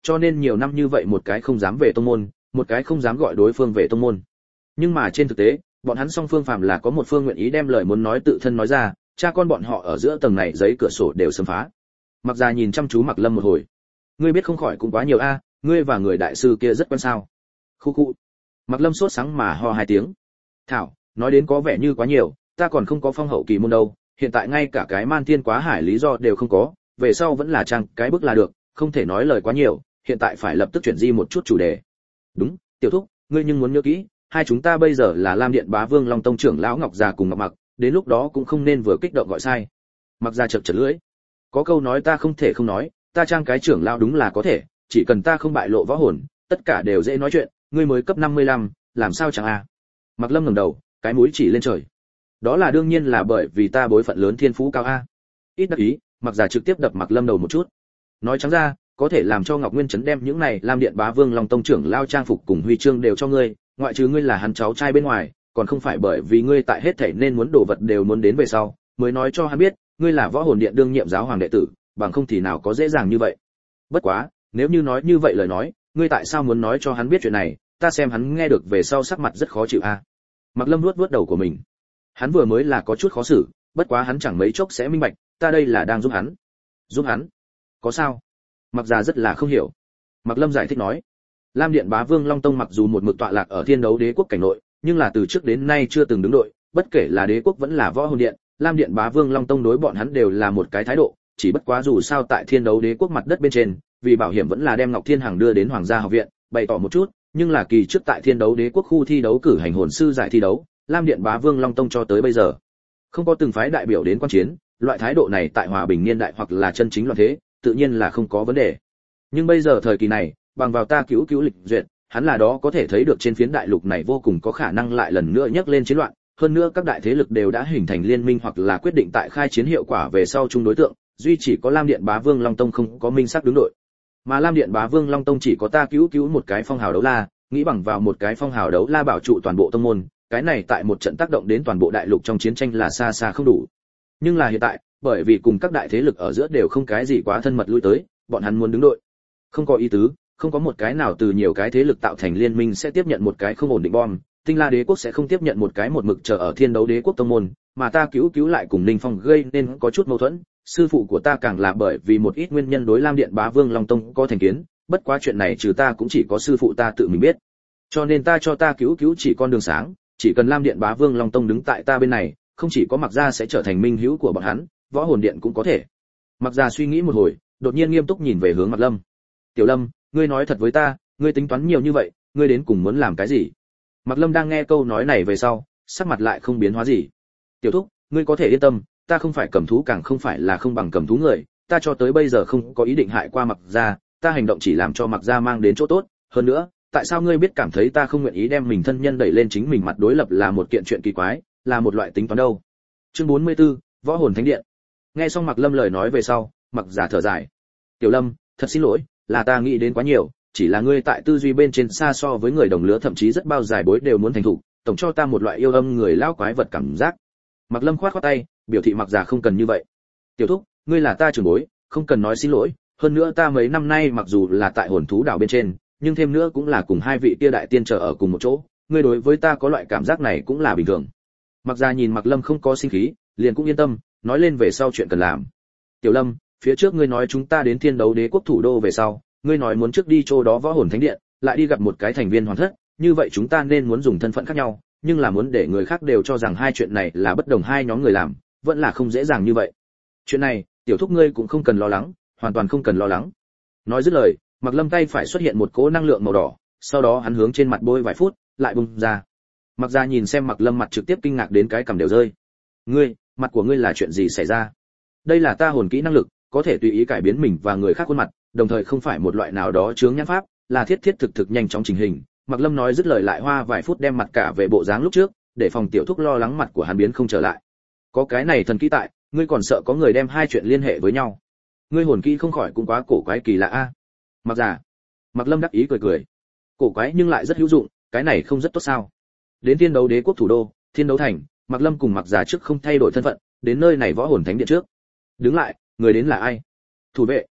cho nên nhiều năm như vậy một cái không dám về tông môn, một cái không dám gọi đối phương về tông môn. Nhưng mà trên thực tế, bọn hắn song phương phàm là có một phương nguyện ý đem lời muốn nói tự thân nói ra, cha con bọn họ ở giữa tầng này giấy cửa sổ đều xâm phá. Mặc Gia nhìn chăm chú Mặc Lâm một hồi. Ngươi biết không khỏi cũng quá nhiều a, ngươi và người đại sư kia rất quen sao? Khu khu. Mặc Lâm sốt sắng mà ho hai tiếng. Thảo, nói đến có vẻ như quá nhiều, ta còn không có phong hậu kỳ môn đâu, hiện tại ngay cả cái man thiên quá hải lý do đều không có, về sau vẫn là trang cái bức là được, không thể nói lời quá nhiều, hiện tại phải lập tức chuyển di một chút chủ đề. Đúng, tiểu thúc, ngươi nhưng muốn nhớ kỹ, hai chúng ta bây giờ là Lam Điện Bá Vương Long Tông trưởng lão Ngọc Già cùng Ngọc Mặc, đến lúc đó cũng không nên vừa kích động gọi sai. Mặc Già chật chật lưỡi. Có câu nói ta không thể không nói, ta trang cái trưởng lão đúng là có thể, chỉ cần ta không bại lộ võ hồn, tất cả đều dễ nói chuyện, ngươi mới cấp 55, làm sao chẳng a? Mặc Lâm ngẩng đầu, cái mũi chỉ lên trời. Đó là đương nhiên là bởi vì ta bối phận lớn thiên phú cao a. Ít đắc ý, Mặc Già trực tiếp đập Mặc Lâm đầu một chút. Nói trắng ra, có thể làm cho Ngọc Nguyên Trấn đem những này Lam Điện Bá Vương Long Tông trưởng lao trang phục cùng huy chương đều cho ngươi, ngoại trừ ngươi là hắn cháu trai bên ngoài, còn không phải bởi vì ngươi tại hết thảy nên muốn đồ vật đều muốn đến về sau, mới nói cho hắn biết, ngươi là Võ Hồn Điện đương nhiệm giáo hoàng đệ tử, bằng không thì nào có dễ dàng như vậy. Bất quá, nếu như nói như vậy lời nói, ngươi tại sao muốn nói cho hắn biết chuyện này, ta xem hắn nghe được về sau sắc mặt rất khó chịu a. Mặc Lâm vuốt đầu của mình. Hắn vừa mới là có chút khó xử, bất quá hắn chẳng mấy chốc sẽ minh bạch, ta đây là đang giúp hắn. Giúp hắn? Có sao? Mặc Già rất là không hiểu. Mặc Lâm giải thích nói, Lam Điện Bá Vương Long Tông mặc dù một mực tọa lạc ở Thiên Đấu Đế quốc cảnh nội, nhưng là từ trước đến nay chưa từng đứng đội, bất kể là đế quốc vẫn là Võ Hồn Điện, Lam Điện Bá Vương Long Tông đối bọn hắn đều là một cái thái độ, chỉ bất quá dù sao tại Thiên Đấu Đế quốc mặt đất bên trên, vì bảo hiểm vẫn là đem Ngọc Thiên Hằng đưa đến Hoàng gia học viện, bày tỏ một chút, nhưng là kỳ trước tại Thiên Đấu Đế quốc khu thi đấu cử hành hồn sư giải thi đấu, Lam Điện Bá Vương Long Tông cho tới bây giờ không có từng phái đại biểu đến quan chiến, loại thái độ này tại hòa bình niên đại hoặc là chân chính loạn thế, tự nhiên là không có vấn đề. Nhưng bây giờ thời kỳ này, bằng vào ta cứu lịch duyệt, hắn là đó có thể thấy được trên phiến đại lục này vô cùng có khả năng lại lần nữa nhấc lên chiến loạn, hơn nữa các đại thế lực đều đã hình thành liên minh hoặc là quyết định tại khai chiến hiệu quả về sau chung đối tượng, duy chỉ có Lam Điện Bá Vương Long Tông không có minh xác đứng đội. Mà Lam Điện Bá Vương Long Tông chỉ có ta cứu một cái phong hào đấu la, nghĩ bằng vào một cái phong hào đấu la bảo trụ toàn bộ tông môn, cái này tại một trận tác động đến toàn bộ đại lục trong chiến tranh là xa xa không đủ. Nhưng là hiện tại, bởi vì cùng các đại thế lực ở giữa đều không cái gì quá thân mật lui tới, bọn hắn muốn đứng đội. Không có ý tứ, không có một cái nào từ nhiều cái thế lực tạo thành liên minh sẽ tiếp nhận một cái không ổn định bom, Tinh La Đế quốc sẽ không tiếp nhận một cái một mực chờ ở Thiên Đấu Đế quốc tông môn, mà ta cứu lại cùng Ninh Phong gây nên có chút mâu thuẫn, sư phụ của ta càng là bởi vì một ít nguyên nhân đối Lam Điện Bá Vương Long Tông có thành kiến, bất quá chuyện này trừ ta cũng chỉ có sư phụ ta tự mình biết. Cho nên ta cho ta cứu chỉ con đường sáng, chỉ cần Lam Điện Bá Vương Long Tông đứng tại ta bên này, không chỉ có Mặc Gia sẽ trở thành minh hữu của bọn hắn, Võ Hồn Điện cũng có thể. Mặc Gia suy nghĩ một hồi, đột nhiên nghiêm túc nhìn về hướng Mặc Lâm. Tiểu Lâm, ngươi nói thật với ta, ngươi tính toán nhiều như vậy, ngươi đến cùng muốn làm cái gì? Mặc Lâm đang nghe câu nói này về sau, sắc mặt lại không biến hóa gì. Tiểu thúc, ngươi có thể yên tâm, ta không phải cầm thú càng không phải là không bằng cầm thú người, ta cho tới bây giờ không có ý định hại qua Mặc Gia, ta hành động chỉ làm cho Mặc Gia mang đến chỗ tốt, hơn nữa, tại sao ngươi biết cảm thấy ta không nguyện ý đem mình thân nhân đẩy lên chính mình mặt đối lập là một kiện chuyện kỳ quái, là một loại tính toán đâu? Chương 44, Võ Hồn Thánh Điện. Nghe xong Mặc Lâm lời nói về sau, Mặc Giả thở dài. Tiểu Lâm, thật xin lỗi, là ta nghĩ đến quá nhiều, chỉ là ngươi tại tư duy bên trên xa so với người đồng lứa thậm chí rất bao dài bối đều muốn thành thục, tổng cho ta một loại yêu âm người lão quái vật cảm giác. Mặc Lâm khoát tay, biểu thị Mặc Giả không cần như vậy. Tiểu thúc, ngươi là ta trưởng bối, không cần nói xin lỗi, hơn nữa ta mấy năm nay mặc dù là tại hồn thú đảo bên trên, nhưng thêm nữa cũng là cùng hai vị kia đại tiên trở ở cùng một chỗ, ngươi đối với ta có loại cảm giác này cũng là bình thường. Mặc Giả nhìn Mặc Lâm không có sinh khí, liền cũng yên tâm, nói lên về sau chuyện cần làm. Tiểu Lâm, phía trước ngươi nói chúng ta đến Thiên Đấu Đế quốc thủ đô về sau, ngươi nói muốn trước đi chỗ đó Võ Hồn Thánh Điện, lại đi gặp một cái thành viên hoàng thất, như vậy chúng ta nên muốn dùng thân phận khác nhau, nhưng là muốn để người khác đều cho rằng hai chuyện này là bất đồng hai nhóm người làm, vẫn là không dễ dàng như vậy. Chuyện này, tiểu thúc ngươi cũng không cần lo lắng, hoàn toàn không cần lo lắng. Nói dứt lời, Mặc Lâm tay phải xuất hiện một cỗ năng lượng màu đỏ, sau đó hắn hướng trên mặt bôi vài phút, lại bung ra. Mặc Gia nhìn xem Mặc Lâm mặt trực tiếp kinh ngạc đến cái cằm đều rơi. Ngươi, mặt của ngươi là chuyện gì xảy ra? Đây là ta hồn kỹ năng lực, có thể tùy ý cải biến mình và người khác khuôn mặt, đồng thời không phải một loại nào đó chướng nhãn pháp, là thiết thực nhanh chóng chỉnh hình. Mặc Lâm nói dứt lời lại hoa vài phút đem mặt cả về bộ dáng lúc trước, để phòng tiểu thúc lo lắng mặt của hắn biến không trở lại. Có cái này thần kỹ tại, ngươi còn sợ có người đem hai chuyện liên hệ với nhau? Ngươi hồn kỹ không khỏi cũng quá cổ quái kỳ lạ a. Mặc Giả. Mặc Lâm đắc ý cười. Cổ quái nhưng lại rất hữu dụng, cái này không rất tốt sao? Đến Thiên Đấu Đế quốc thủ đô, Thiên Đấu thành, Mặc Lâm cùng Mặc Giả trước không thay đổi thân phận, đến nơi này Võ Hồn Thánh Điện trước. Đứng lại, người đến là ai? Thủ vệ.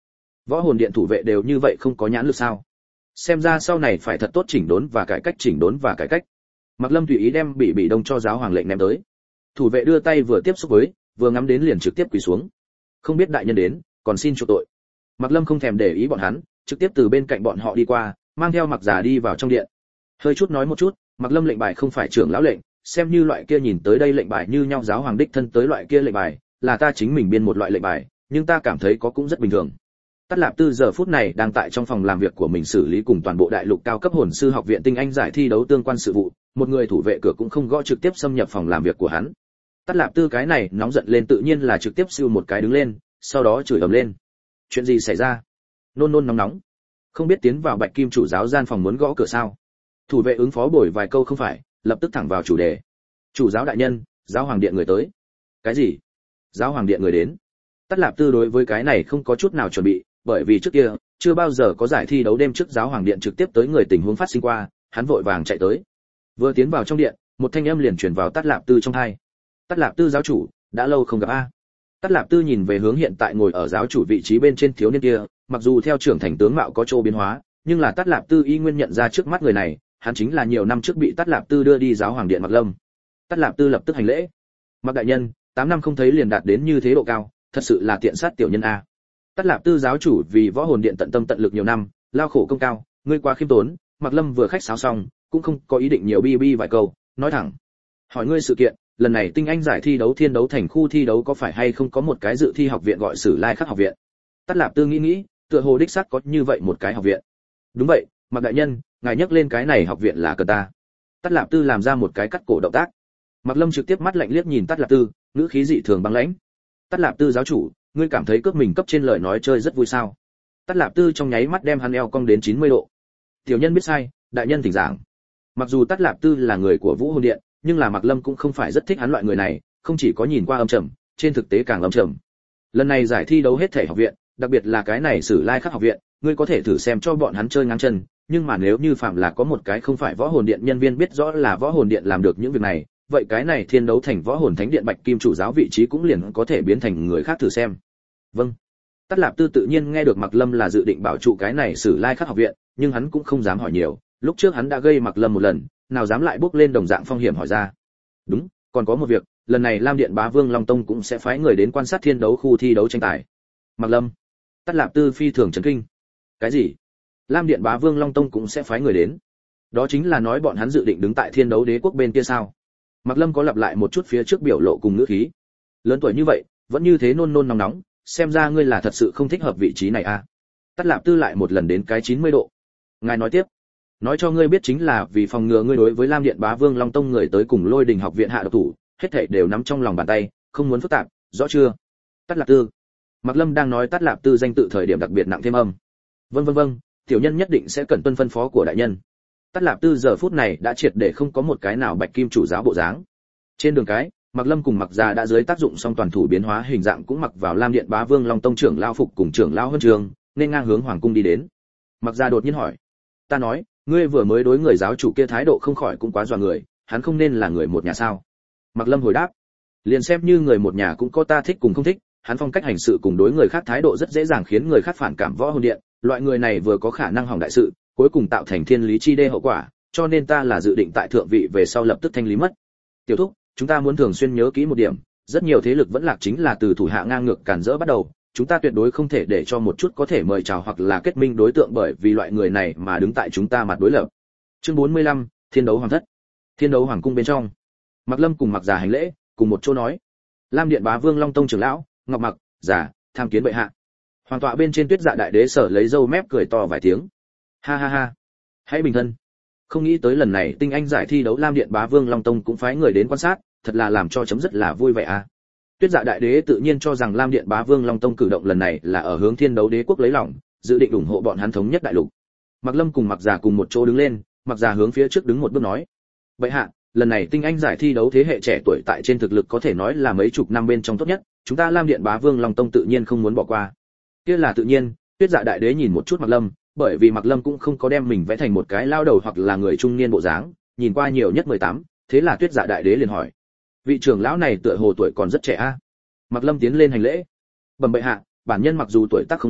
Võ hồn điện thủ vệ đều như vậy không có nhãn lực sao? Xem ra sau này phải thật tốt chỉnh đốn và cải cách. Mạc Lâm tùy ý đem bị đông cho giáo hoàng lệnh ném tới. Thủ vệ đưa tay vừa tiếp xúc với, vừa ngắm đến liền trực tiếp quỳ xuống. Không biết đại nhân đến, còn xin chuộc tội. Mạc Lâm không thèm để ý bọn hắn, trực tiếp từ bên cạnh bọn họ đi qua, mang theo Mạc Già đi vào trong điện. Hơi chút nói một chút, Mạc Lâm lệnh bài không phải trưởng lão lệnh, xem như loại kia nhìn tới đây lệnh bài như nhau giáo hoàng đích thân tới loại kia lệnh bài, là ta chính mình biên một loại lệnh bài, nhưng ta cảm thấy có cũng rất bình thường. Tát Lạp Tư giờ phút này đang tại trong phòng làm việc của mình xử lý cùng toàn bộ đại lục cao cấp hồn sư học viện tinh anh giải thi đấu tương quan sự vụ, một người thủ vệ cửa cũng không gõ trực tiếp xâm nhập phòng làm việc của hắn. Tát Lạp Tư cái này nóng giận lên tự nhiên là trực tiếp siêu một cái đứng lên, sau đó chửi ầm lên. Chuyện gì xảy ra? Nôn nôn nóng, không biết tiến vào Bạch Kim chủ giáo gian phòng muốn gõ cửa sao? Thủ vệ ứng phó bồi vài câu không phải, lập tức thẳng vào chủ đề. Chủ giáo đại nhân, giáo hoàng điện người tới. Cái gì? Giáo hoàng điện người đến? Tát Lạp Tư đối với cái này không có chút nào chuẩn bị, bởi vì trước kia chưa bao giờ có giải thi đấu đêm trước giáo hoàng điện trực tiếp tới người tình huống phát sinh qua, hắn vội vàng chạy tới. Vừa tiến vào trong điện, một thanh âm liền truyền vào Tát Lạp Tư trong tai. Tát Lạp Tư giáo chủ, đã lâu không gặp a. Tát Lạp Tư nhìn về hướng hiện tại ngồi ở giáo chủ vị trí bên trên thiếu niên kia, mặc dù theo trưởng thành tướng mạo có chỗ biến hóa, nhưng là Tát Lạp Tư y nguyên nhận ra trước mắt người này, hắn chính là nhiều năm trước bị Tát Lạp Tư đưa đi giáo hoàng điện Mạc Lâm. Tát Lạp Tư lập tức hành lễ. Mạc đại nhân, 8 năm không thấy liền đạt đến như thế độ cao, thật sự là tiện sát tiểu nhân a. Tát Lạp Tư giáo chủ vì võ hồn điện tận tâm tận lực nhiều năm, lao khổ công cao, ngươi quá khiêm tốn. Mạc Lâm vừa khách sáo xong, cũng không có ý định nhiều bi vài câu, nói thẳng. Hỏi ngươi sự kiện, lần này tinh anh giải thi đấu thiên đấu thành khu thi đấu có phải hay không có một cái dự thi học viện gọi Sử Lai Khắc học viện? Tát Lạp Tư nghĩ, tựa hồ đích xác có như vậy một cái học viện. Đúng vậy, Mạc đại nhân, ngài nhắc lên cái này học viện là cần ta. Tát Lạp Tư làm ra một cái cắt cổ động tác. Mạc Lâm trực tiếp mắt lạnh liếc nhìn Tát Lạp Tư, ngữ khí dị thường băng lãnh. Tát Lạp Tư giáo chủ, ngươi cảm thấy cướp mình cấp trên lời nói chơi rất vui sao? Tát Lạp Tư trong nháy mắt đem hắn eo cong đến 90 độ. Tiểu nhân biết sai, đại nhân thỉnh giảng. Mặc dù Tát Lạp Tư là người của Vũ Hồn Điện, nhưng là Mạc Lâm cũng không phải rất thích hắn loại người này, không chỉ có nhìn qua âm trầm, trên thực tế càng âm trầm. Lần này giải thi đấu hết thể học viện, đặc biệt là cái này Sử Lai Khắc học viện, ngươi có thể thử xem cho bọn hắn chơi ngang chân, nhưng mà nếu như phạm là có một cái không phải Võ Hồn Điện nhân viên biết rõ là Võ Hồn Điện làm được những việc này, vậy cái này thiên đấu thành Võ Hồn Thánh Điện Bạch Kim chủ giáo vị trí cũng liền có thể biến thành người khác thử xem. Vâng. Tát Lạp Tư tự nhiên nghe được Mạc Lâm là dự định bảo trụ cái này Sử Lai Khắc học viện, nhưng hắn cũng không dám hỏi nhiều, lúc trước hắn đã gây Mạc Lâm một lần, nào dám lại bước lên đồng dạng phong hiểm hỏi ra. Đúng, còn có một việc, lần này Lam Điện Bá Vương Long Tông cũng sẽ phái người đến quan sát thiên đấu khu thi đấu tranh tài. Mạc Lâm. Tát Lạp Tư phi thường chấn kinh. Cái gì? Lam Điện Bá Vương Long Tông cũng sẽ phái người đến? Đó chính là nói bọn hắn dự định đứng tại thiên đấu đế quốc bên kia sao? Mạc Lâm có lặp lại một chút phía trước biểu lộ cùng ngữ khí. Lớn tuổi như vậy, vẫn như thế nôn nóng, xem ra ngươi là thật sự không thích hợp vị trí này a. Tát Lạp Tư lại một lần đến cái 90 độ. Ngài nói tiếp. Nói cho ngươi biết chính là vì phòng ngừa ngươi đối với Lam Điện Bá Vương Long Tông người tới cùng Lôi Đình học viện hạ độc thủ, hết thảy đều nắm trong lòng bàn tay, không muốn phức tạp, rõ chưa? Tát Lạp Tư. Mạc Lâm đang nói Tát Lạp Tư danh tự thời điểm đặc biệt nặng thêm âm. Vâng, tiểu nhân nhất định sẽ cẩn tuân phân phó của đại nhân. Tát Lạp Tư giờ phút này đã triệt để không có một cái nào Bạch Kim chủ giáo bộ dáng. Trên đường cái, Mạc Lâm cùng Mạc Già đã dưới tác dụng song toàn thủ biến hóa hình dạng cũng mặc vào Lam Điện Bá Vương Long Tông trưởng lão phục cùng trưởng lão huân trường, nên ngang hướng hoàng cung đi đến. Mạc Già đột nhiên hỏi: "Ta nói, ngươi vừa mới đối người giáo chủ kia thái độ không khỏi cũng quá dọa người, hắn không nên là người một nhà sao?" Mạc Lâm hồi đáp: "Liền xem như người một nhà cũng có ta thích cùng không thích, hắn phong cách hành sự cùng đối người khác thái độ rất dễ dàng khiến người khác phản cảm Võ Hồn Điện, loại người này vừa có khả năng hỏng đại sự, cuối cùng tạo thành thiên lý chi đê hậu quả, cho nên ta là dự định tại thượng vị về sau lập tức thanh lý mất. Tiểu thúc, chúng ta muốn thường xuyên nhớ kỹ một điểm, rất nhiều thế lực vẫn lạc chính là từ thủ hạ ngang ngược cản rỡ bắt đầu, chúng ta tuyệt đối không thể để cho một chút có thể mời chào hoặc là kết minh đối tượng bởi vì loại người này mà đứng tại chúng ta mặt đối lập." Chương 45, Thiên đấu hoàng thất. Thiên đấu hoàng cung bên trong, Mạc Lâm cùng Mạc Già hành lễ, cùng một chỗ nói: "Lam Điện Bá Vương Long Tông trưởng lão, Ngọc Mặc, Già, tham kiến bệ hạ." Hoàng tọa bên trên Tuyết Dạ đại đế sở lấy râu mép cười to vài tiếng. Ha, hãy bình thân. Không nghĩ tới lần này tinh anh giải thi đấu Lam Điện Bá Vương Long Tông cũng phái người đến quan sát, thật là làm cho chấm rất là vui vẻ a. Tuyết Dạ đại đế tự nhiên cho rằng Lam Điện Bá Vương Long Tông cử động lần này là ở hướng thiên đấu đế quốc lấy lòng, dự định ủng hộ bọn hắn thống nhất đại lục. Mạc Lâm cùng Mạc Già cùng một chỗ đứng lên, Mạc Già hướng phía trước đứng một bước nói: "Bệ hạ, lần này tinh anh giải thi đấu thế hệ trẻ tuổi tại trên thực lực có thể nói là mấy chục năm bên trong tốt nhất, chúng ta Lam Điện Bá Vương Long Tông tự nhiên không muốn bỏ qua." Kia là tự nhiên. Tuyết Dạ đại đế nhìn một chút Mạc Lâm, bởi vì Mạc Lâm cũng không có đem mình vẽ thành một cái lao đầu hoặc là người trung niên bộ dáng, nhìn qua nhiều nhất 18, thế là Tuyết Dạ đại đế liền hỏi: "Vị trưởng lão này tựa hồ tuổi còn rất trẻ a?" Mạc Lâm tiến lên hành lễ: "Bẩm bệ hạ, bản nhân mặc dù tuổi tác không lớn,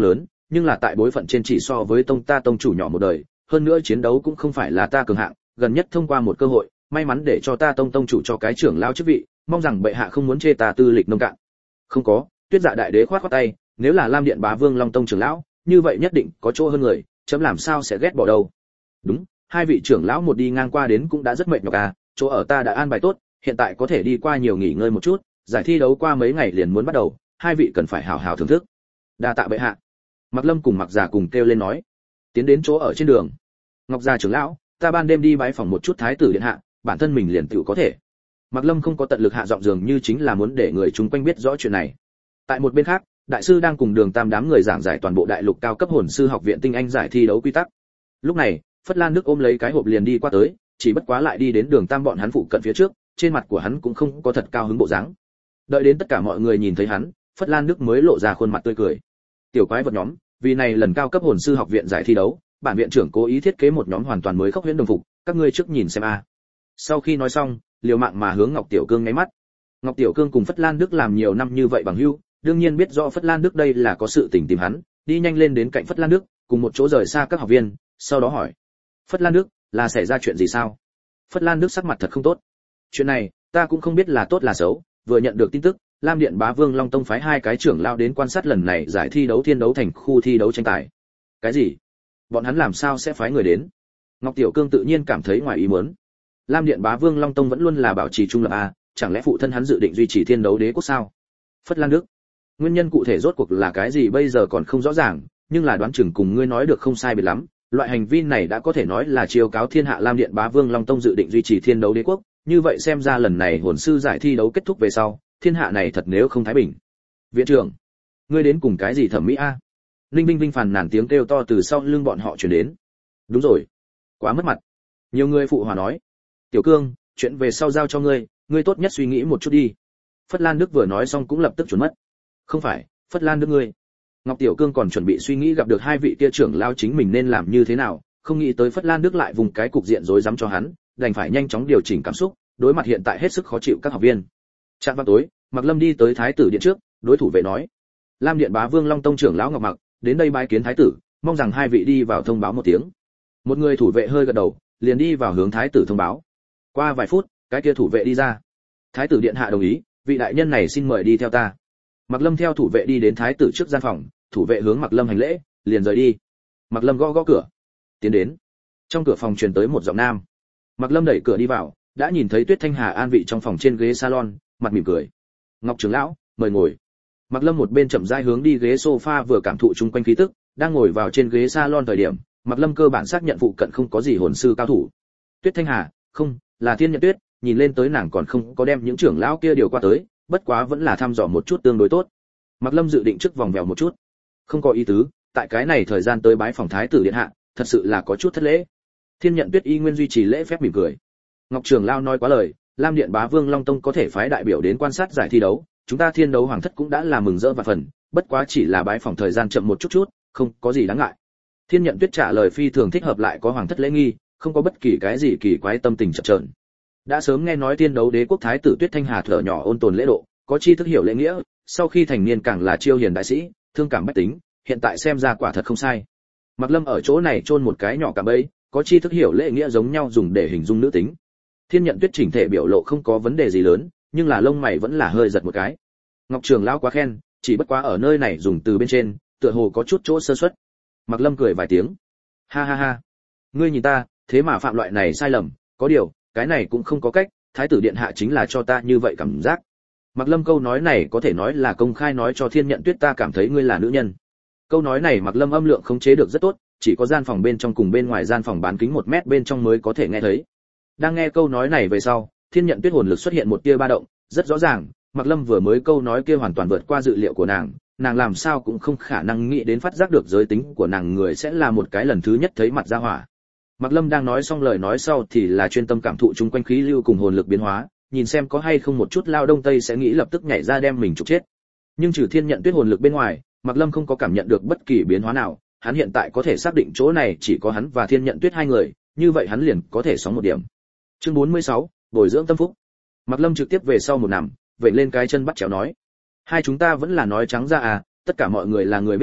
nhưng là tại bối phận trên chỉ so với tông ta tông chủ nhỏ một đời, hơn nữa chiến đấu cũng không phải là ta cường hạng, gần nhất thông qua một cơ hội, may mắn để cho ta tông chủ cho cái trưởng lao chức vị, mong rằng bệ hạ không muốn chê ta tư lịch nông cạn. Không có, Tuyết Dạ đại đế khoát khoát tay, nếu là Lam Điện Bá Vương Long Tông trưởng lão, như vậy nhất định có chỗ hơn người, chấm làm sao sẽ ghét bỏ đâu. Đúng, hai vị trưởng lão một đi ngang qua đến cũng đã rất mệt nhọc à, chỗ ở ta đã an bài tốt, hiện tại có thể đi qua nhiều nghỉ ngơi một chút, giải thi đấu qua mấy ngày liền muốn bắt đầu, hai vị cần phải hào hào thưởng thức. Đa tạ bệ hạ. Mặc Lâm cùng Mặc Già cùng kêu lên nói. Tiến đến chỗ ở trên đường. Ngọc Già trưởng lão, ta ban đêm đi bái phòng một chút thái tử điện hạ, bản thân mình liền tự có thể. Mặc Lâm không có tận lực hạ giọng, dường như chính là muốn để người chúng quanh biết rõ chuyện này. Tại một bên khác, đại sư đang cùng Đường Tam đám người giảng giải toàn bộ đại lục cao cấp hồn sư học viện tinh anh giải thi đấu quy tắc. Lúc này, Phất Lan Đức ôm lấy cái hộp liền đi qua tới, chỉ bất quá lại đi đến Đường Tam bọn hắn phụ cận phía trước, trên mặt của hắn cũng không có thật cao hứng bộ dáng. Đợi đến tất cả mọi người nhìn thấy hắn, Phất Lan Đức mới lộ ra khuôn mặt tươi cười. Tiểu quái vật nhóm, vì này lần cao cấp hồn sư học viện giải thi đấu, bản viện trưởng cố ý thiết kế một nhóm hoàn toàn mới khốc huyễn đồng phục, các ngươi trước nhìn xem a. Sau khi nói xong, liều mạng mà hướng Ngọc Tiểu Cương nháy mắt. Ngọc Tiểu Cương cùng Phất Lan Đức làm nhiều năm như vậy bằng hữu, đương nhiên biết rõ Phất Lan Đức đây là có sự tình tìm hắn, đi nhanh lên đến cạnh Phất Lan Đức, cùng một chỗ rời xa các học viên, sau đó hỏi: "Phất Lan Đức, là xảy ra chuyện gì sao?" Phất Lan Đức sắc mặt thật không tốt. "Chuyện này, ta cũng không biết là tốt là xấu, vừa nhận được tin tức, Lam Điện Bá Vương Long Tông phái hai cái trưởng lao đến quan sát lần này giải thi đấu thiên đấu thành khu thi đấu tranh tài." "Cái gì? Bọn hắn làm sao sẽ phái người đến?" Ngọc Tiểu Cương tự nhiên cảm thấy ngoài ý muốn. Lam Điện Bá Vương Long Tông vẫn luôn là bảo trì trung lập a, chẳng lẽ phụ thân hắn dự định duy trì thiên đấu đế quốc sao? Phất Lan Đức, nguyên nhân cụ thể rốt cuộc là cái gì bây giờ còn không rõ ràng, nhưng là đoán chừng cùng ngươi nói được không sai biệt lắm, loại hành vi này đã có thể nói là chiêu cáo thiên hạ. Lam Điện Bá Vương Long Tông dự định duy trì thiên đấu đế quốc, như vậy xem ra lần này hồn sư giải thi đấu kết thúc về sau, thiên hạ này thật nếu không thái bình. Viện trưởng, ngươi đến cùng cái gì thẩm mỹ a? Ninh Vinh Vinh phàn nàn tiếng kêu to từ sau lưng bọn họ truyền đến. Đúng rồi, quá mất mặt. Nhiều người phụ hòa nói. Tiểu Cương, chuyện về sau giao cho ngươi, ngươi tốt nhất suy nghĩ một chút đi. Phất Lan Đức vừa nói xong cũng lập tức chuẩn mất. Không phải, Phất Lan Đức ngươi. Ngọc Tiểu Cương còn chuẩn bị suy nghĩ gặp được hai vị kia trưởng lao chính mình nên làm như thế nào, không nghĩ tới Phất Lan Đức lại vùng cái cục diện rối rắm cho hắn, đành phải nhanh chóng điều chỉnh cảm xúc, đối mặt hiện tại hết sức khó chịu các học viên. Trạng vào tối, Mạc Lâm đi tới thái tử điện trước, đối thủ vệ nói: Lam Điện Bá Vương Long Tông trưởng lão Ngọc Mặc đến đây bái kiến thái tử, mong rằng hai vị đi vào thông báo một tiếng. Một người thủ vệ hơi gật đầu, liền đi vào hướng thái tử thông báo. Qua vài phút, cái kia thủ vệ đi ra. Thái tử điện hạ đồng ý, vị đại nhân này xin mời đi theo ta. Mạc Lâm theo thủ vệ đi đến thái tử trước gian phòng, thủ vệ hướng Mạc Lâm hành lễ, liền rời đi. Mạc Lâm gõ gõ cửa, tiến đến. Trong cửa phòng truyền tới một giọng nam. Mạc Lâm đẩy cửa đi vào, đã nhìn thấy Tuyết Thanh Hà an vị trong phòng trên ghế salon, mặt mỉm cười. Ngọc trưởng lão, mời ngồi. Mạc Lâm một bên chậm rãi hướng đi ghế sofa vừa cảm thụ chung quanh khí tức, đang ngồi vào trên ghế salon thời điểm, Mạc Lâm cơ bản xác nhận phụ cận không có gì hồn sư cao thủ. Tuyết Thanh Hà, không, là Thiên Nhận Tuyết, nhìn lên tới nàng còn không có đem những trưởng lão kia điều qua tới, bất quá vẫn là thăm dò một chút tương đối tốt. Mạc Lâm dự định trước vòng vèo một chút. Không có ý tứ, tại cái này thời gian tới bái phòng thái tử điện hạ, thật sự là có chút thất lễ. Thiên Nhận Tuyết y nguyên duy trì lễ phép mỉm cười. Ngọc trưởng lão nói quá lời, Lam Điện Bá Vương Long Tông có thể phái đại biểu đến quan sát giải thi đấu, chúng ta Thiên Đấu Hoàng thất cũng đã là mừng rỡ và phần, bất quá chỉ là bái phòng thời gian chậm một chút chút, không có gì đáng ngại. Thiên Nhận Tuyết trả lời phi thường thích hợp, lại có hoàng thất lễ nghi, không có bất kỳ cái gì kỳ quái tâm tình chập chờn. Đã sớm nghe nói Thiên Đấu Đế quốc thái tử Tuyết Thanh Hà thở nhỏ ôn tồn lễ độ, có tri thức hiểu lễ nghĩa, sau khi thành niên càng là chiêu hiền đại sĩ, thương cảm bách tính, hiện tại xem ra quả thật không sai. Mạc Lâm ở chỗ này chôn một cái nhỏ cả bẫy, có tri thức hiểu lễ nghĩa giống nhau dùng để hình dung nữ tính. Thiên Nhận Tuyết chỉnh thể biểu lộ không có vấn đề gì lớn, nhưng là lông mày vẫn là hơi giật một cái. Ngọc trưởng lão quá khen, chỉ bất quá ở nơi này dùng từ bên trên, tựa hồ có chút chỗ sơ suất. Mạc Lâm cười vài tiếng. Ha ha ha, ngươi nhìn ta, thế mà phạm loại này sai lầm, có điều, cái này cũng không có cách, thái tử điện hạ chính là cho ta như vậy cảm giác. Mạc Lâm câu nói này có thể nói là công khai nói cho Thiên Nhận Tuyết ta cảm thấy ngươi là nữ nhân. Câu nói này Mạc Lâm âm lượng khống chế được rất tốt, chỉ có gian phòng bên trong cùng bên ngoài gian phòng bán kính 1 mét bên trong mới có thể nghe thấy. Đang nghe câu nói này về sau, Thiên Nhận Tuyết hồn lực xuất hiện một tia ba động, rất rõ ràng, Mạc Lâm vừa mới câu nói kia hoàn toàn vượt qua dự liệu của nàng làm sao cũng không khả năng nghĩ đến phát giác được giới tính của nàng người sẽ là một cái lần thứ nhất thấy mặt ra hỏa. Mạc Lâm đang nói xong lời nói sau thì là chuyên tâm cảm thụ chung quanh khí lưu cùng hồn lực biến hóa, nhìn xem có hay không một chút lao đông tây sẽ nghĩ lập tức nhảy ra đem mình trục chết. Nhưng trừ Thiên Nhận Tuyết hồn lực bên ngoài, Mạc Lâm không có cảm nhận được bất kỳ biến hóa nào, hắn hiện tại có thể xác định chỗ này chỉ có hắn và Thiên Nhận Tuyết hai người, như vậy hắn liền có thể sóng một điểm. Chương 46, bồi dưỡng tâm phúc. Mạc Lâm trực tiếp về sau một nằm, vậy lên cái chân bắt chéo nói: hai chúng ta vẫn là nói trắng ra à, tất cả mọi người là người biết chuyện,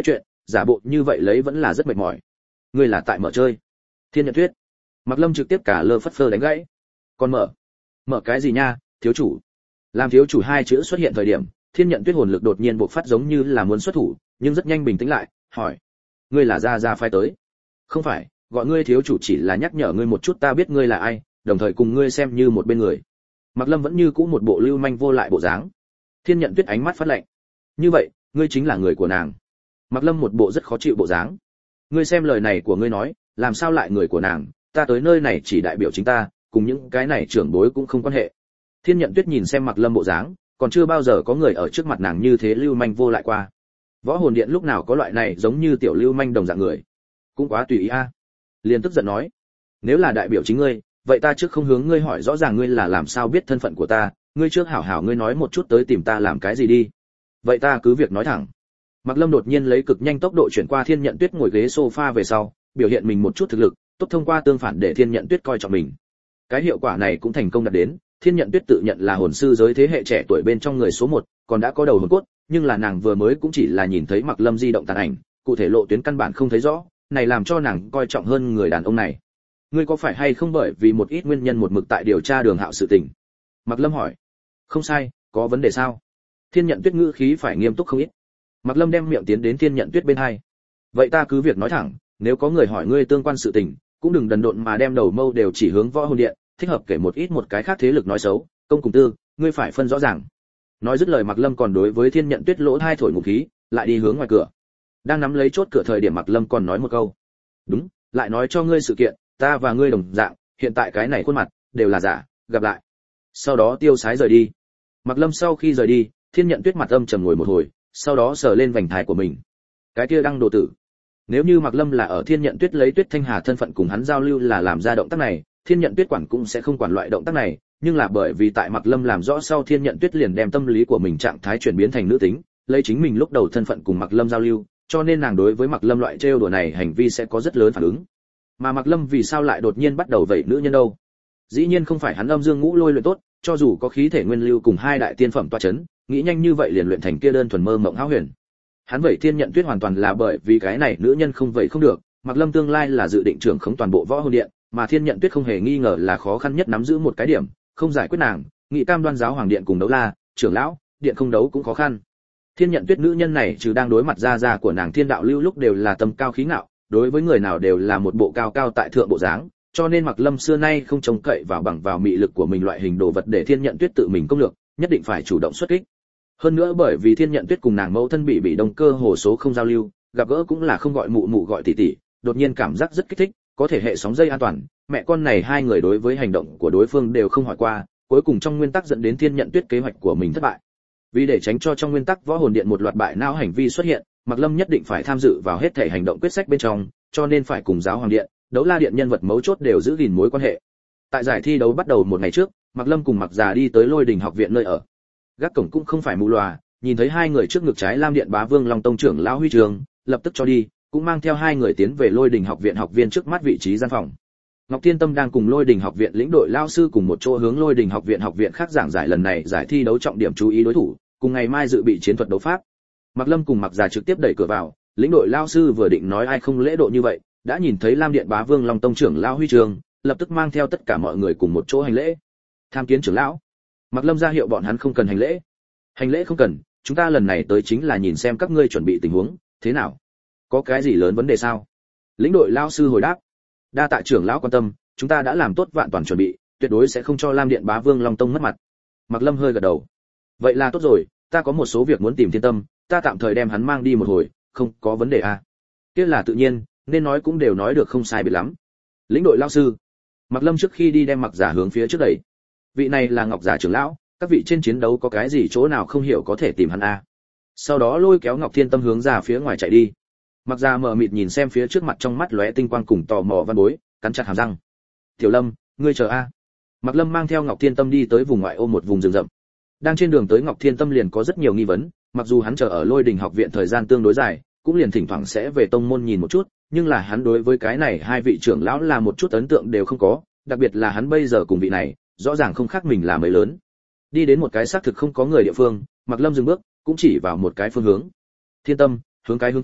giả bộ như vậy lấy vẫn là rất mệt mỏi. Ngươi là tại mở chơi? Thiên Nhận Tuyết. Mạc Lâm trực tiếp cả lơ phất phơ đánh gãy. Còn mở cái gì nha, thiếu chủ? Làm thiếu chủ hai chữ xuất hiện thời điểm, Thiên Nhận Tuyết hồn lực đột nhiên bộc phát giống như là muốn xuất thủ, nhưng rất nhanh bình tĩnh lại, hỏi: ngươi là gia phái tới? Không phải, gọi ngươi thiếu chủ chỉ là nhắc nhở ngươi một chút ta biết ngươi là ai, đồng thời cùng ngươi xem như một bên người. Mạc Lâm vẫn như cũ một bộ lưu manh vô lại bộ dáng. Thiên Nhận Tuyết ánh mắt phát lạnh. Như vậy, ngươi chính là người của nàng? Mạc Lâm một bộ rất khó chịu bộ dáng. Ngươi xem lời này của ngươi nói, làm sao lại người của nàng, ta tới nơi này chỉ đại biểu chính ta, cùng những cái này trưởng bối cũng không quan hệ. Thiên Nhận Tuyết nhìn xem Mạc Lâm bộ dáng, còn chưa bao giờ có người ở trước mặt nàng như thế lưu manh vô lại qua. Võ hồn điện lúc nào có loại này giống như tiểu lưu manh đồng dạng người, cũng quá tùy ý a. Liền tức giận nói, nếu là đại biểu chính ngươi, vậy ta trước không hướng ngươi hỏi rõ ràng ngươi là làm sao biết thân phận của ta, ngươi trước hảo hảo ngươi nói một chút tới tìm ta làm cái gì đi. Vậy ta cứ việc nói thẳng. Mạc Lâm đột nhiên lấy cực nhanh tốc độ chuyển qua Thiên Nhận Tuyết ngồi ghế sofa về sau, biểu hiện mình một chút thực lực, tốt thông qua tương phản để Thiên Nhận Tuyết coi trọng mình. Cái hiệu quả này cũng thành công đạt đến, Thiên Nhận Tuyết tự nhận là hồn sư giới thế hệ trẻ tuổi bên trong người số 1, còn đã có đầu hồn cốt, nhưng là nàng vừa mới cũng chỉ là nhìn thấy Mạc Lâm di động tàn ảnh, cụ thể lộ tuyến căn bản không thấy rõ, này làm cho nàng coi trọng hơn người đàn ông này. Ngươi có phải hay không bởi vì một ít nguyên nhân một mực tại điều tra Đường Hạo sự tình? Mạc Lâm hỏi. Không sai, có vấn đề sao? Thiên Nhận Tuyết ngữ khí phải nghiêm túc không ít. Mạc Lâm đem miệng tiến đến Thiên Nhận Tuyết bên hai. Vậy ta cứ việc nói thẳng, nếu có người hỏi ngươi tương quan sự tình, cũng đừng đần độn mà đem đầu mâu đều chỉ hướng Võ Hồn Điện, thích hợp kể một ít một cái khác thế lực nói xấu, công cùng tư, ngươi phải phân rõ ràng. Nói dứt lời Mạc Lâm còn đối với Thiên Nhận Tuyết lỗ hai thổi ngụ khí, lại đi hướng ngoài cửa. Đang nắm lấy chốt cửa thời điểm Mạc Lâm còn nói một câu. Đúng, lại nói cho ngươi sự kiện, ta và ngươi đồng dạng, hiện tại cái này khuôn mặt đều là giả, gặp lại. Sau đó tiêu sái rời đi. Mạc Lâm sau khi rời đi, Thiên Nhận Tuyết mặt âm trầm ngồi một hồi, sau đó sờ lên vành thái của mình. Cái kia đăng đồ tử. Nếu như Mạc Lâm là ở Thiên Nhận Tuyết lấy Tuyết Thanh Hà thân phận cùng hắn giao lưu là làm ra động tác này, Thiên Nhận Tuyết quản cũng sẽ không quản loại động tác này, nhưng là bởi vì tại Mạc Lâm làm rõ sau Thiên Nhận Tuyết liền đem tâm lý của mình trạng thái chuyển biến thành nữ tính, lấy chính mình lúc đầu thân phận cùng Mạc Lâm giao lưu, cho nên nàng đối với Mạc Lâm loại trêu đùa này hành vi sẽ có rất lớn phản ứng. Mà Mạc Lâm vì sao lại đột nhiên bắt đầu vậy nữ nhân đâu? Dĩ nhiên không phải hắn âm dương ngũ lôi luyện tốt, cho dù có khí thể nguyên lưu cùng hai đại tiên phẩm tọa chấn, nghĩ nhanh như vậy liền luyện thành kia đơn thuần mơ mộng hão huyền. Hắn vậy Thiên Nhận Tuyết hoàn toàn là bởi vì cái này nữ nhân không vậy không được, Mạc Lâm tương lai là dự định trưởng khống toàn bộ Võ Hồn Điện, mà Thiên Nhận Tuyết không hề nghi ngờ là khó khăn nhất nắm giữ một cái điểm, không giải quyết nàng, nghị cam đoan giáo hoàng điện cùng đấu la, trưởng lão, điện không đấu cũng khó khăn. Thiên Nhận Tuyết nữ nhân này trừ đang đối mặt gia của nàng Thiên Đạo Lưu lúc đều là tâm cao khí ngạo, đối với người nào đều là một bộ cao cao tại thượng bộ dáng, cho nên Mạc Lâm xưa nay không trông cậy vào bằng vào mị lực của mình loại hình đồ vật để Thiên Nhận Tuyết tự mình công lược, nhất định phải chủ động xuất kích. Hơn nữa bởi vì Thiên Nhận Tuyết cùng nàng mẫu thân bị đông cơ hồ số không giao lưu, gặp gỡ cũng là không gọi mụ mụ gọi tỷ tỷ, đột nhiên cảm giác rất kích thích, có thể hệ sóng dây an toàn, mẹ con này hai người đối với hành động của đối phương đều không hỏi qua, cuối cùng trong nguyên tắc dẫn đến Thiên Nhận Tuyết kế hoạch của mình thất bại. Vì để tránh cho trong nguyên tắc Võ Hồn Điện một loạt bại não hành vi xuất hiện, Mạc Lâm nhất định phải tham dự vào hết thể hành động quyết sách bên trong, cho nên phải cùng giáo hoàng điện, đấu la điện nhân vật mấu chốt đều giữ gìn mối quan hệ. Tại giải thi đấu bắt đầu một ngày trước, Mạc Lâm cùng Mạc Già đi tới Lôi Đình học viện nơi ở. Gác cổng cũng không phải mù lòa, nhìn thấy hai người trước ngực trái Lam Điện Bá Vương Long Tông trưởng lão huy trường, lập tức cho đi, cũng mang theo hai người tiến về Lôi Đình học viện học viên trước mắt vị trí gian phòng. Ngọc Thiên Tâm đang cùng Lôi Đình học viện lĩnh đội lao sư cùng một chỗ hướng Lôi Đình học viện khác giảng giải lần này giải thi đấu trọng điểm chú ý đối thủ, cùng ngày mai dự bị chiến thuật đấu pháp. Mạc Lâm cùng Mạc Già trực tiếp đẩy cửa vào, lĩnh đội lao sư vừa định nói ai không lễ độ như vậy, đã nhìn thấy Lam Điện Bá Vương Long Tông trưởng lão huy trường, lập tức mang theo tất cả mọi người cùng một chỗ hành lễ. Tham kiến trưởng lão. Mạc Lâm ra hiệu bọn hắn không cần hành lễ. Hành lễ không cần, chúng ta lần này tới chính là nhìn xem các ngươi chuẩn bị tình huống thế nào, có cái gì lớn vấn đề sao? Lĩnh đội lao sư hồi đáp. Đa tạ trưởng lão quan tâm, chúng ta đã làm tốt vạn toàn chuẩn bị, tuyệt đối sẽ không cho Lam Điện Bá Vương Long Tông mất mặt. Mạc Lâm hơi gật đầu. Vậy là tốt rồi, ta có một số việc muốn tìm Thiên Tâm, ta tạm thời đem hắn mang đi một hồi, không có vấn đề à? Kia là tự nhiên, nên nói cũng đều nói được không sai biệt lắm. Lĩnh đội lão sư. Mạc Lâm trước khi đi đem Mạc Giả hướng phía trước đẩy. Vị này là Ngọc Giả trưởng lão, các vị trên chiến đấu có cái gì chỗ nào không hiểu có thể tìm hắn a. Sau đó lôi kéo Ngọc Thiên Tâm hướng ra phía ngoài chạy đi. Mạc Giả mở mịt nhìn xem phía trước mặt trong mắt lóe tinh quang cùng tò mò văn bối, cắn chặt hàm răng. Tiểu Lâm, ngươi chờ a. Mạc Lâm mang theo Ngọc Thiên Tâm đi tới vùng ngoại ô một vùng rừng rậm. Đang trên đường tới Ngọc Thiên Tâm liền có rất nhiều nghi vấn, mặc dù hắn chờ ở Lôi Đình học viện thời gian tương đối dài, cũng liền thỉnh thoảng sẽ về tông môn nhìn một chút, nhưng là hắn đối với cái này hai vị trưởng lão là một chút ấn tượng đều không có, đặc biệt là hắn bây giờ cùng vị này, rõ ràng không khác mình là mấy lớn. Đi đến một cái xác thực không có người địa phương, Mạc Lâm dừng bước, cũng chỉ vào một cái phương hướng. Thiên Tâm, hướng cái hướng kia,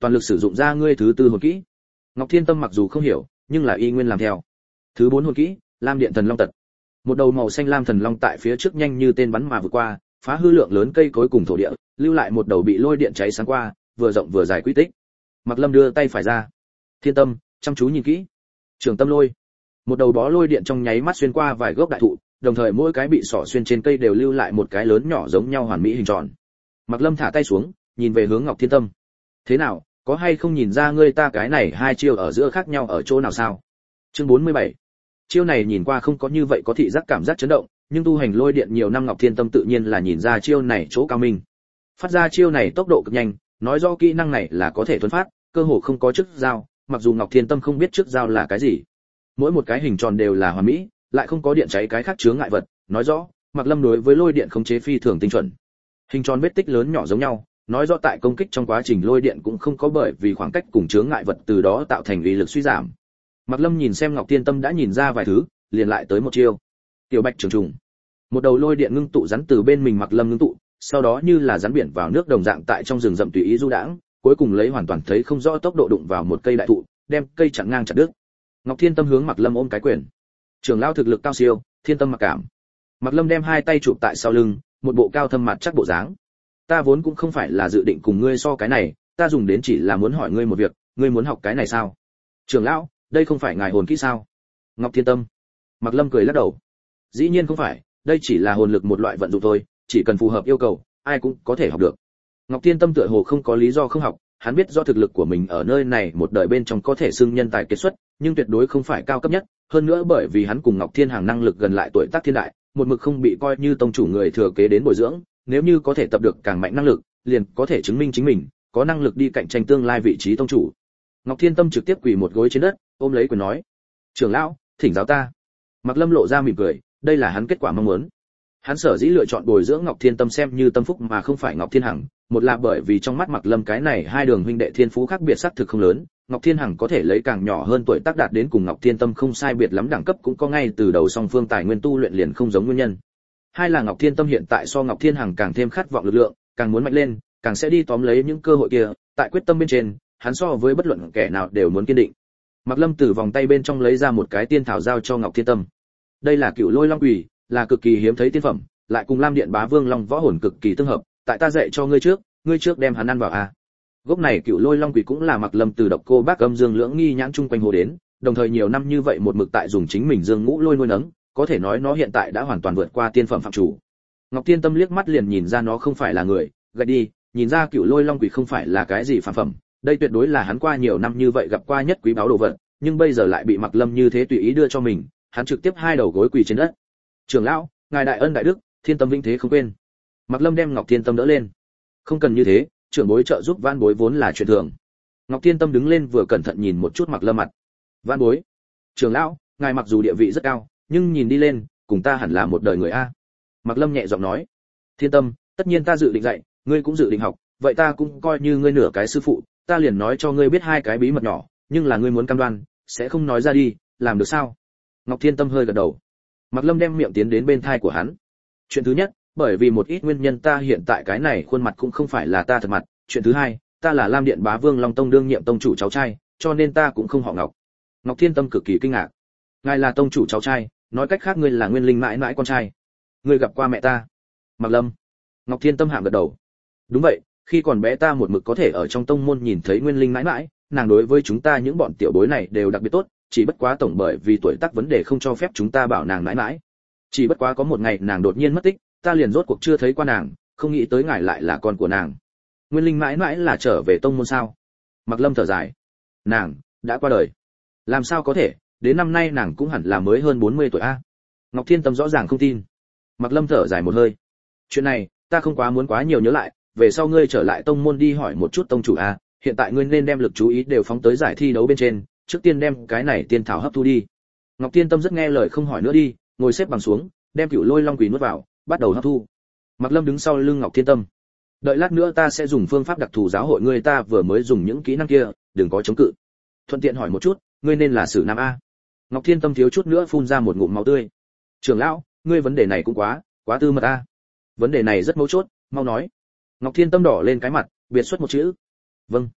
toàn lực sử dụng ra ngươi thứ tư hồn kỹ. Ngọc Thiên Tâm mặc dù không hiểu, nhưng là y nguyên làm theo. Thứ 4 hồn kỹ, Lam Điện Thần Long Tật. Một đầu màu xanh lam thần long tại phía trước nhanh như tên bắn mà vượt qua, phá hư lượng lớn cây cối cùng thổ địa, lưu lại một đầu bị lôi điện cháy sáng qua, vừa rộng vừa dài quy tích. Mạc Lâm đưa tay phải ra. Thiên Tâm, chăm chú nhìn kỹ. Trường Tâm Lôi. Một đầu bó lôi điện trong nháy mắt xuyên qua vài gốc đại thụ, đồng thời mỗi cái bị xỏ xuyên trên cây đều lưu lại một cái lớn nhỏ giống nhau hoàn mỹ hình tròn. Mạc Lâm thả tay xuống, nhìn về hướng Ngọc Thiên Tâm. Thế nào, có hay không nhìn ra ngươi ta cái này hai chiêu ở giữa khác nhau ở chỗ nào sao? Chương 47. Chiêu này nhìn qua không có như vậy có thị giác cảm giác chấn động, nhưng tu hành lôi điện nhiều năm Ngọc Thiên Tâm tự nhiên là nhìn ra chiêu này chỗ cao minh. Phát ra chiêu này tốc độ cực nhanh, nói rõ kỹ năng này là có thể thuần phát, cơ hồ không có trước dao, mặc dù Ngọc Thiên Tâm không biết trước dao là cái gì. Mỗi một cái hình tròn đều là hoàn mỹ, lại không có điện cháy cái khác chướng ngại vật, nói rõ, Mạc Lâm đối với lôi điện khống chế phi thường tinh chuẩn. Hình tròn vết tích lớn nhỏ giống nhau, nói rõ tại công kích trong quá trình lôi điện cũng không có bởi vì khoảng cách cùng chướng ngại vật từ đó tạo thành uy lực suy giảm. Mạc Lâm nhìn xem Ngọc Thiên Tâm đã nhìn ra vài thứ, liền lại tới một chiêu. Tiểu Bạch Trường Trùng. Một đầu lôi điện ngưng tụ rắn từ bên mình Mạc Lâm ngưng tụ, sau đó như là rắn biển vào nước đồng dạng tại trong rừng rậm tùy ý du đãng, cuối cùng lấy hoàn toàn thấy không rõ tốc độ đụng vào một cây đại thụ, đem cây chặn ngang chặt đứt. Ngọc Thiên Tâm hướng Mạc Lâm ôm cái quyền. Trưởng lão thực lực cao siêu, Thiên Tâm mặc cảm. Mạc Lâm đem hai tay chụp tại sau lưng, một bộ cao thâm mặt chắc bộ dáng. Ta vốn cũng không phải là dự định cùng ngươi so cái này, ta dùng đến chỉ là muốn hỏi ngươi một việc, ngươi muốn học cái này sao? Trưởng lão, đây không phải ngài hồn kỹ sao? Ngọc Thiên Tâm. Mạc Lâm cười lắc đầu. Dĩ nhiên không phải, đây chỉ là hồn lực một loại vận dụng thôi, chỉ cần phù hợp yêu cầu, ai cũng có thể học được. Ngọc Thiên Tâm tựa hồ không có lý do không học, hắn biết do thực lực của mình ở nơi này một đời bên trong có thể xưng nhân tài kiệt xuất, nhưng tuyệt đối không phải cao cấp nhất, hơn nữa bởi vì hắn cùng Ngọc Thiên Hàng năng lực gần lại tuổi tác thiên đại, một mực không bị coi như tông chủ người thừa kế đến bồi dưỡng, nếu như có thể tập được càng mạnh năng lực, liền có thể chứng minh chính mình có năng lực đi cạnh tranh tương lai vị trí tông chủ. Ngọc Thiên Tâm trực tiếp quỳ một gối trên đất, ôm lấy quyền nói: "Trưởng lão, thỉnh giáo ta." Mạc Lâm lộ ra mỉm cười, đây là hắn kết quả mong muốn. Hắn sở dĩ lựa chọn bồi dưỡng Ngọc Thiên Tâm xem như tâm phúc mà không phải Ngọc Thiên Hằng, một là bởi vì trong mắt Mạc Lâm cái này hai đường huynh đệ thiên phú khác biệt xác thực không lớn, Ngọc Thiên Hằng có thể lấy càng nhỏ hơn tuổi tác đạt đến cùng Ngọc Thiên Tâm không sai biệt lắm đẳng cấp cũng có ngay từ đầu song phương tài nguyên tu luyện liền không giống nguyên nhân. Hai là Ngọc Thiên Tâm hiện tại so Ngọc Thiên Hằng càng thêm khát vọng lực lượng, càng muốn mạnh lên, càng sẽ đi tóm lấy những cơ hội kia, tại quyết tâm bên trên, hắn so với bất luận kẻ nào đều muốn kiên định. Mạc Lâm từ vòng tay bên trong lấy ra một cái tiên thảo giao cho Ngọc Thiên Tâm. Đây là Cựu Lôi Long Quỷ, là cực kỳ hiếm thấy tiên phẩm, lại cùng Lam Điện Bá Vương Long võ hồn cực kỳ tương hợp, tại ta dạy cho ngươi trước đem hắn ăn vào a. Gốc này Cựu Lôi Long Quỷ cũng là Mạc Lâm từ độc cô bác âm dương lưỡng nghi nhãn chung quanh hồ đến, đồng thời nhiều năm như vậy một mực tại dùng chính mình dương ngũ lôi nuôi nấng, có thể nói nó hiện tại đã hoàn toàn vượt qua tiên phẩm phạm chủ. Ngọc Thiên Tâm liếc mắt liền nhìn ra nó không phải là người, gật đi, nhìn ra Cựu Lôi Long Quỷ không phải là cái gì phàm phẩm, đây tuyệt đối là hắn qua nhiều năm như vậy gặp qua nhất quý báu đồ vật, nhưng bây giờ lại bị Mạc Lâm như thế tùy ý đưa cho mình, hắn trực tiếp hai đầu gối quỳ trên đất. Trưởng lão, ngài đại ân đại đức, Thiên Tâm vĩnh thế không quên. Mạc Lâm đem Ngọc Thiên Tâm đỡ lên. Không cần như thế, trưởng bối trợ giúp van bối vốn là chuyện thường. Ngọc Thiên Tâm đứng lên vừa cẩn thận nhìn một chút Mạc Lâm mặt. Van bối, trưởng lão, ngài mặc dù địa vị rất cao, nhưng nhìn đi lên, cùng ta hẳn là một đời người a. Mạc Lâm nhẹ giọng nói. Thiên Tâm, tất nhiên ta dự định dạy, ngươi cũng dự định học, vậy ta cũng coi như ngươi nửa cái sư phụ, ta liền nói cho ngươi biết hai cái bí mật nhỏ, nhưng là ngươi muốn cam đoan, sẽ không nói ra đi, làm được sao? Ngọc Thiên Tâm hơi gật đầu. Mạc Lâm đem miệng tiến đến bên tai của hắn. Chuyện thứ nhất, bởi vì một ít nguyên nhân ta hiện tại cái này khuôn mặt cũng không phải là ta thật mặt, chuyện thứ hai, ta là Lam Điện Bá Vương Long Tông đương nhiệm tông chủ cháu trai, cho nên ta cũng không họ Ngọc. Ngọc Thiên Tâm cực kỳ kinh ngạc. Ngài là tông chủ cháu trai, nói cách khác ngươi là Nguyên Linh mãi mãi con trai. Ngươi gặp qua mẹ ta? Mạc Lâm. Ngọc Thiên Tâm hạng gật đầu. Đúng vậy, khi còn bé ta một mực có thể ở trong tông môn nhìn thấy Nguyên Linh mãi mãi, nàng đối với chúng ta những bọn tiểu bối này đều đặc biệt tốt, chỉ bất quá tổng bởi vì tuổi tác vấn đề không cho phép chúng ta bảo nàng mãi mãi. Chỉ bất quá có một ngày nàng đột nhiên mất tích, ta liền rốt cuộc chưa thấy qua nàng, không nghĩ tới ngài lại là con của nàng. Nguyên Linh mãi mãi là trở về tông môn sao? Mạc Lâm thở dài. Nàng đã qua đời. Làm sao có thể, đến năm nay nàng cũng hẳn là mới hơn 40 tuổi a. Ngọc Thiên Tâm rõ ràng không tin. Mạc Lâm thở dài một hơi. Chuyện này, ta không quá muốn quá nhiều nhớ lại, về sau ngươi trở lại tông môn đi hỏi một chút tông chủ a, hiện tại ngươi nên đem lực chú ý đều phóng tới giải thi đấu bên trên, trước tiên đem cái này tiên thảo hấp thu đi. Ngọc Thiên Tâm rất nghe lời không hỏi nữa đi, ngồi xếp bằng xuống, đem Cựu Lôi Long Quỷ nuốt vào, bắt đầu hấp thu. Mạc Lâm đứng sau lưng Ngọc Thiên Tâm. Đợi lát nữa ta sẽ dùng phương pháp đặc thù giáo hội ngươi, ta vừa mới dùng những kỹ năng kia, đừng có chống cự. Thuận tiện hỏi một chút, ngươi nên là Sử Nam a? Ngọc Thiên Tâm thiếu chút nữa phun ra một ngụm máu tươi. Trưởng lão, ngươi vấn đề này cũng quá tư mật a. Vấn đề này rất mấu chốt, mau nói. Ngọc Thiên Tâm đỏ lên cái mặt, biệt xuất một chữ. Vâng.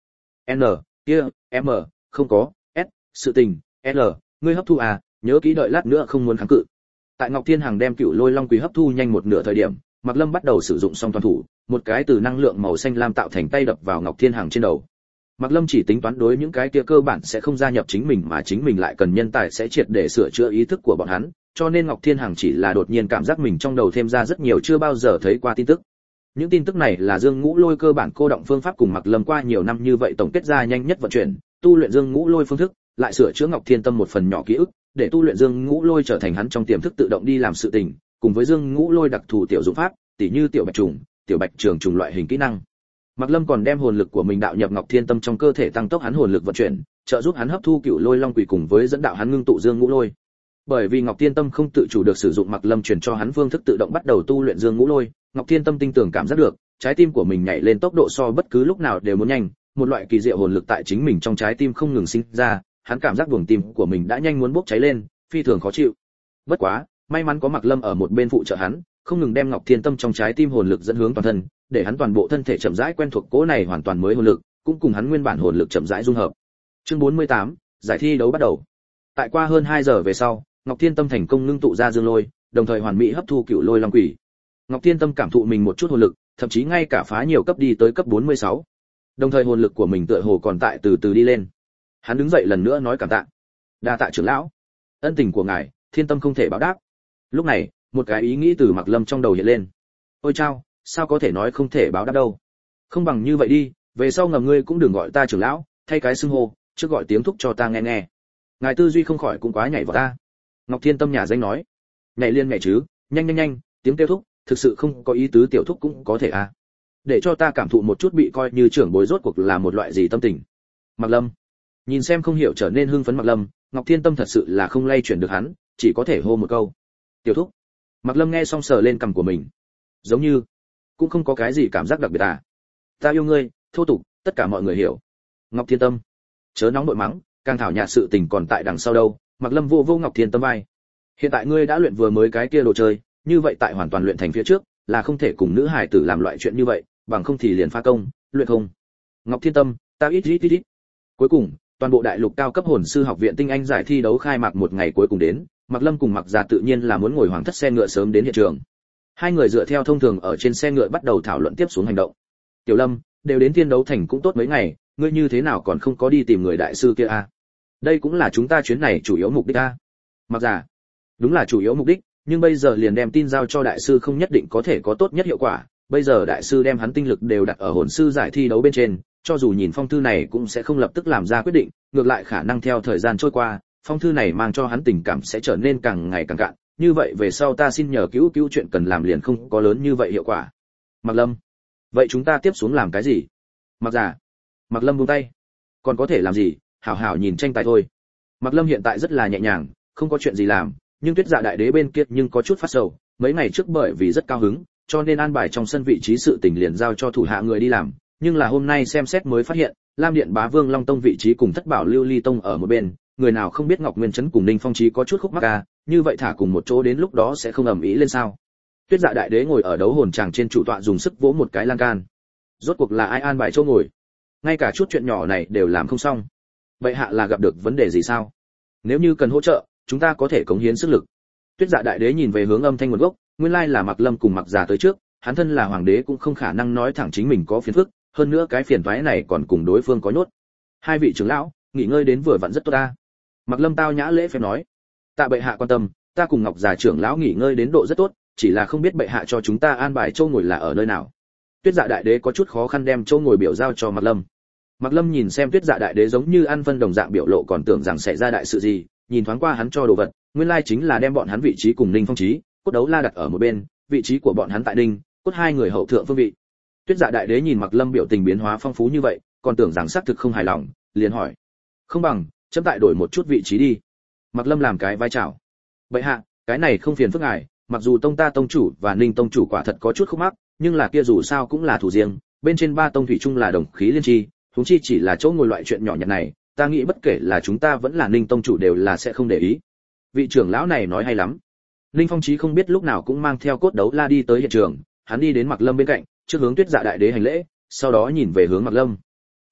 N, kia, M, không có, S, sự tình, L, ngươi hấp thu à, nhớ kỹ đợi lát nữa không muốn kháng cự. Tại Ngọc Thiên Hằng đem Cựu Lôi Long Quỳ hấp thu nhanh một nửa thời điểm, Mạc Lâm bắt đầu sử dụng song toàn thủ, một cái từ năng lượng màu xanh lam tạo thành tay đập vào Ngọc Thiên Hằng trên đầu. Mạc Lâm chỉ tính toán đối những cái kia cơ bản sẽ không gia nhập chính mình mà chính mình lại cần nhân tài sẽ triệt để sửa chữa ý thức của bọn hắn, cho nên Ngọc Thiên Hằng chỉ là đột nhiên cảm giác mình trong đầu thêm ra rất nhiều chưa bao giờ thấy qua tin tức. Những tin tức này là Dương Ngũ Lôi cơ bản cô động phương pháp cùng Mạc Lâm qua nhiều năm như vậy tổng kết ra nhanh nhất vận chuyển, tu luyện Dương Ngũ Lôi phương thức, lại sửa chữa Ngọc Thiên Tâm một phần nhỏ ký ức, để tu luyện Dương Ngũ Lôi trở thành hắn trong tiềm thức tự động đi làm sự tình, cùng với Dương Ngũ Lôi đặc thù tiểu dụng pháp, tỉ như tiểu bạch trùng, tiểu bạch trường trùng loại hình kỹ năng. Mạc Lâm còn đem hồn lực của mình đạo nhập Ngọc Thiên Tâm trong cơ thể tăng tốc hắn hồn lực vận chuyển, trợ giúp hắn hấp thu Cựu Lôi Long Quỷ cùng với dẫn đạo hắn ngưng tụ Dương Ngũ Lôi. Bởi vì Ngọc Thiên Tâm không tự chủ được sử dụng Mạc Lâm truyền cho hắn phương thức tự động bắt đầu tu luyện Dương Ngũ Lôi, Ngọc Thiên Tâm tinh tường cảm giác được, trái tim của mình nhảy lên tốc độ so bất cứ lúc nào đều muốn nhanh, một loại kỳ diệu hồn lực tại chính mình trong trái tim không ngừng sinh ra, hắn cảm giác buồng tim của mình đã nhanh muốn bốc cháy lên, phi thường khó chịu. Bất quá, may mắn có Mạc Lâm ở một bên phụ trợ hắn, không ngừng đem Ngọc Thiên Tâm trong trái tim hồn lực dẫn hướng toàn thân, để hắn toàn bộ thân thể chậm rãi quen thuộc cỗ này hoàn toàn mới hồn lực, cũng cùng hắn nguyên bản hồn lực chậm rãi dung hợp. Chương 48, giải thi đấu bắt đầu. Tại qua hơn 2 giờ về sau, Ngọc Thiên Tâm thành công ngưng tụ ra Dương Lôi, đồng thời hoàn mỹ hấp thu Cựu Lôi Long Quỷ. Ngọc Thiên Tâm cảm thụ mình một chút hồn lực, thậm chí ngay cả phá nhiều cấp đi tới cấp 46. Đồng thời hồn lực của mình tựa hồ còn tại từ từ đi lên. Hắn đứng dậy lần nữa nói cảm tạ. Đa tạ trưởng lão, ân tình của ngài, Thiên Tâm không thể báo đáp. Lúc này, một cái ý nghĩ từ Mạc Lâm trong đầu hiện lên. Ôi chao, sao có thể nói không thể báo đáp đâu? Không bằng như vậy đi, về sau ngầm ngươi cũng đừng gọi ta trưởng lão, thay cái xưng hô, trước gọi tiếng thúc cho ta nghe nghe. Ngài tư duy không khỏi cũng quá nhảy vào ta. Ngọc Thiên Tâm nhà danh nói. Nhảy liên nhảy chứ, nhanh nhanh nhanh, tiếng kêu thúc, thực sự không có ý tứ tiểu thúc cũng có thể à. Để cho ta cảm thụ một chút bị coi như trưởng bối rốt cuộc là một loại gì tâm tình. Mạc Lâm nhìn xem không hiểu trở nên hưng phấn Mạc Lâm, Ngọc Thiên Tâm thật sự là không lay chuyển được hắn, chỉ có thể hô một câu. Tiểu thúc. Mạc Lâm nghe xong sờ lên cằm của mình. Giống như cũng không có cái gì cảm giác đặc biệt à. Ta yêu ngươi, thô tục, tất cả mọi người hiểu. Ngọc Thiên Tâm, chớ nóng nội mắng, càng thảo nhạt sự tình còn tại đằng sau đâu. Mạc Lâm vô vô Ngọc Thiên Tâm vai. Hiện tại ngươi đã luyện vừa mới cái kia đồ chơi, như vậy tại hoàn toàn luyện thành phía trước, là không thể cùng nữ hài tử làm loại chuyện như vậy, bằng không thì liền pha công, luyện không. Ngọc Thiên Tâm, ta ít. Cuối cùng, toàn bộ đại lục cao cấp hồn sư học viện tinh anh giải thi đấu khai mạc một ngày cuối cùng đến, Mạc Lâm cùng Mạc Già tự nhiên là muốn ngồi hoàng thất xe ngựa sớm đến hiện trường. Hai người dựa theo thông thường ở trên xe ngựa bắt đầu thảo luận tiếp xuống hành động. Tiểu Lâm, đều đến Thiên Đấu Thành cũng tốt mấy ngày, ngươi như thế nào còn không có đi tìm người đại sư kia a? Đây cũng là chúng ta chuyến này chủ yếu mục đích a. Mạc Già, đúng là chủ yếu mục đích, nhưng bây giờ liền đem tin giao cho đại sư không nhất định có thể có tốt nhất hiệu quả. Bây giờ đại sư đem hắn tinh lực đều đặt ở hồn sư giải thi đấu bên trên, cho dù nhìn phong thư này cũng sẽ không lập tức làm ra quyết định, ngược lại khả năng theo thời gian trôi qua, phong thư này mang cho hắn tình cảm sẽ trở nên càng ngày càng cạn, như vậy về sau ta xin nhờ cứu chuyện cần làm liền không có lớn như vậy hiệu quả. Mạc Lâm, vậy chúng ta tiếp xuống làm cái gì? Mạc Già. Mạc Lâm buông tay. Còn có thể làm gì, hảo hảo nhìn tranh tài thôi. Mạc Lâm hiện tại rất là nhẹ nhàng, không có chuyện gì làm, nhưng Tuyết Dạ đại đế bên kia nhưng có chút phát sầu, mấy ngày trước bởi vì rất cao hứng, cho nên an bài trong sân vị trí sự tình liền giao cho thủ hạ người đi làm, nhưng là hôm nay xem xét mới phát hiện, Lam Điện Bá Vương Long Tông vị trí cùng Thất Bảo Lưu Ly Tông ở một bên, người nào không biết Ngọc Nguyên Trấn cùng Ninh Phong Chí có chút khúc mắc à, như vậy thả cùng một chỗ đến lúc đó sẽ không ầm ĩ lên sao? Tuyết Dạ đại đế ngồi ở đấu hồn tràng trên chủ tọa dùng sức vỗ một cái lan can. Rốt cuộc là ai an bài chỗ ngồi? Ngay cả chút chuyện nhỏ này đều làm không xong. Vậy hạ là gặp được vấn đề gì sao? Nếu như cần hỗ trợ, chúng ta có thể cống hiến sức lực. Tuyết Dạ đại đế nhìn về hướng âm thanh nguồn gốc, nguyên lai là Mạc Lâm cùng Mạc Già tới trước, hắn thân là hoàng đế cũng không khả năng nói thẳng chính mình có phiền phức, hơn nữa cái phiền toái này còn cùng đối phương có nhốt. Hai vị trưởng lão, nghỉ ngơi đến vừa vặn rất tốt ta. Mạc Lâm tao nhã lễ phép nói. Tạ bệ hạ quan tâm, ta cùng Ngọc Già trưởng lão nghỉ ngơi đến độ rất tốt, chỉ là không biết bệ hạ cho chúng ta an bài chỗ ngồi là ở nơi nào. Tuyết Dạ đại đế có chút khó khăn đem chỗ ngồi biểu giao cho Mạc Lâm. Mạc Lâm nhìn xem Tuyết Dạ đại đế giống như ăn phân đồng dạng biểu lộ còn tưởng rằng sẽ ra đại sự gì, nhìn thoáng qua hắn cho đồ vật, nguyên lai chính là đem bọn hắn vị trí cùng Ninh Phong Chí, Cốt Đấu La đặt ở một bên, vị trí của bọn hắn tại Ninh, Cốt hai người hậu thượng phương vị. Tuyết Dạ đại đế nhìn Mạc Lâm biểu tình biến hóa phong phú như vậy, còn tưởng rằng xác thực không hài lòng, liền hỏi: "Không bằng, chấm tại đổi một chút vị trí đi." Mạc Lâm làm cái vai chào. "Bệ hạ, cái này không phiền phức ngài, mặc dù tông ta tông chủ và Ninh tông chủ quả thật có chút khúc mắc, nhưng là kia dù sao cũng là thủ riêng, bên trên ba tông thủy chung là đồng khí liên tri, huống chi chỉ là chỗ ngồi loại chuyện nhỏ nhặt này, ta nghĩ bất kể là chúng ta vẫn là Ninh tông chủ đều là sẽ không để ý." Vị trưởng lão này nói hay lắm. Ninh Phong Chí không biết lúc nào cũng mang theo Cốt Đấu La đi tới hiện trường, hắn đi đến Mạc Lâm bên cạnh, trước hướng Tuyết Dạ đại đế hành lễ, sau đó nhìn về hướng Mạc Lâm.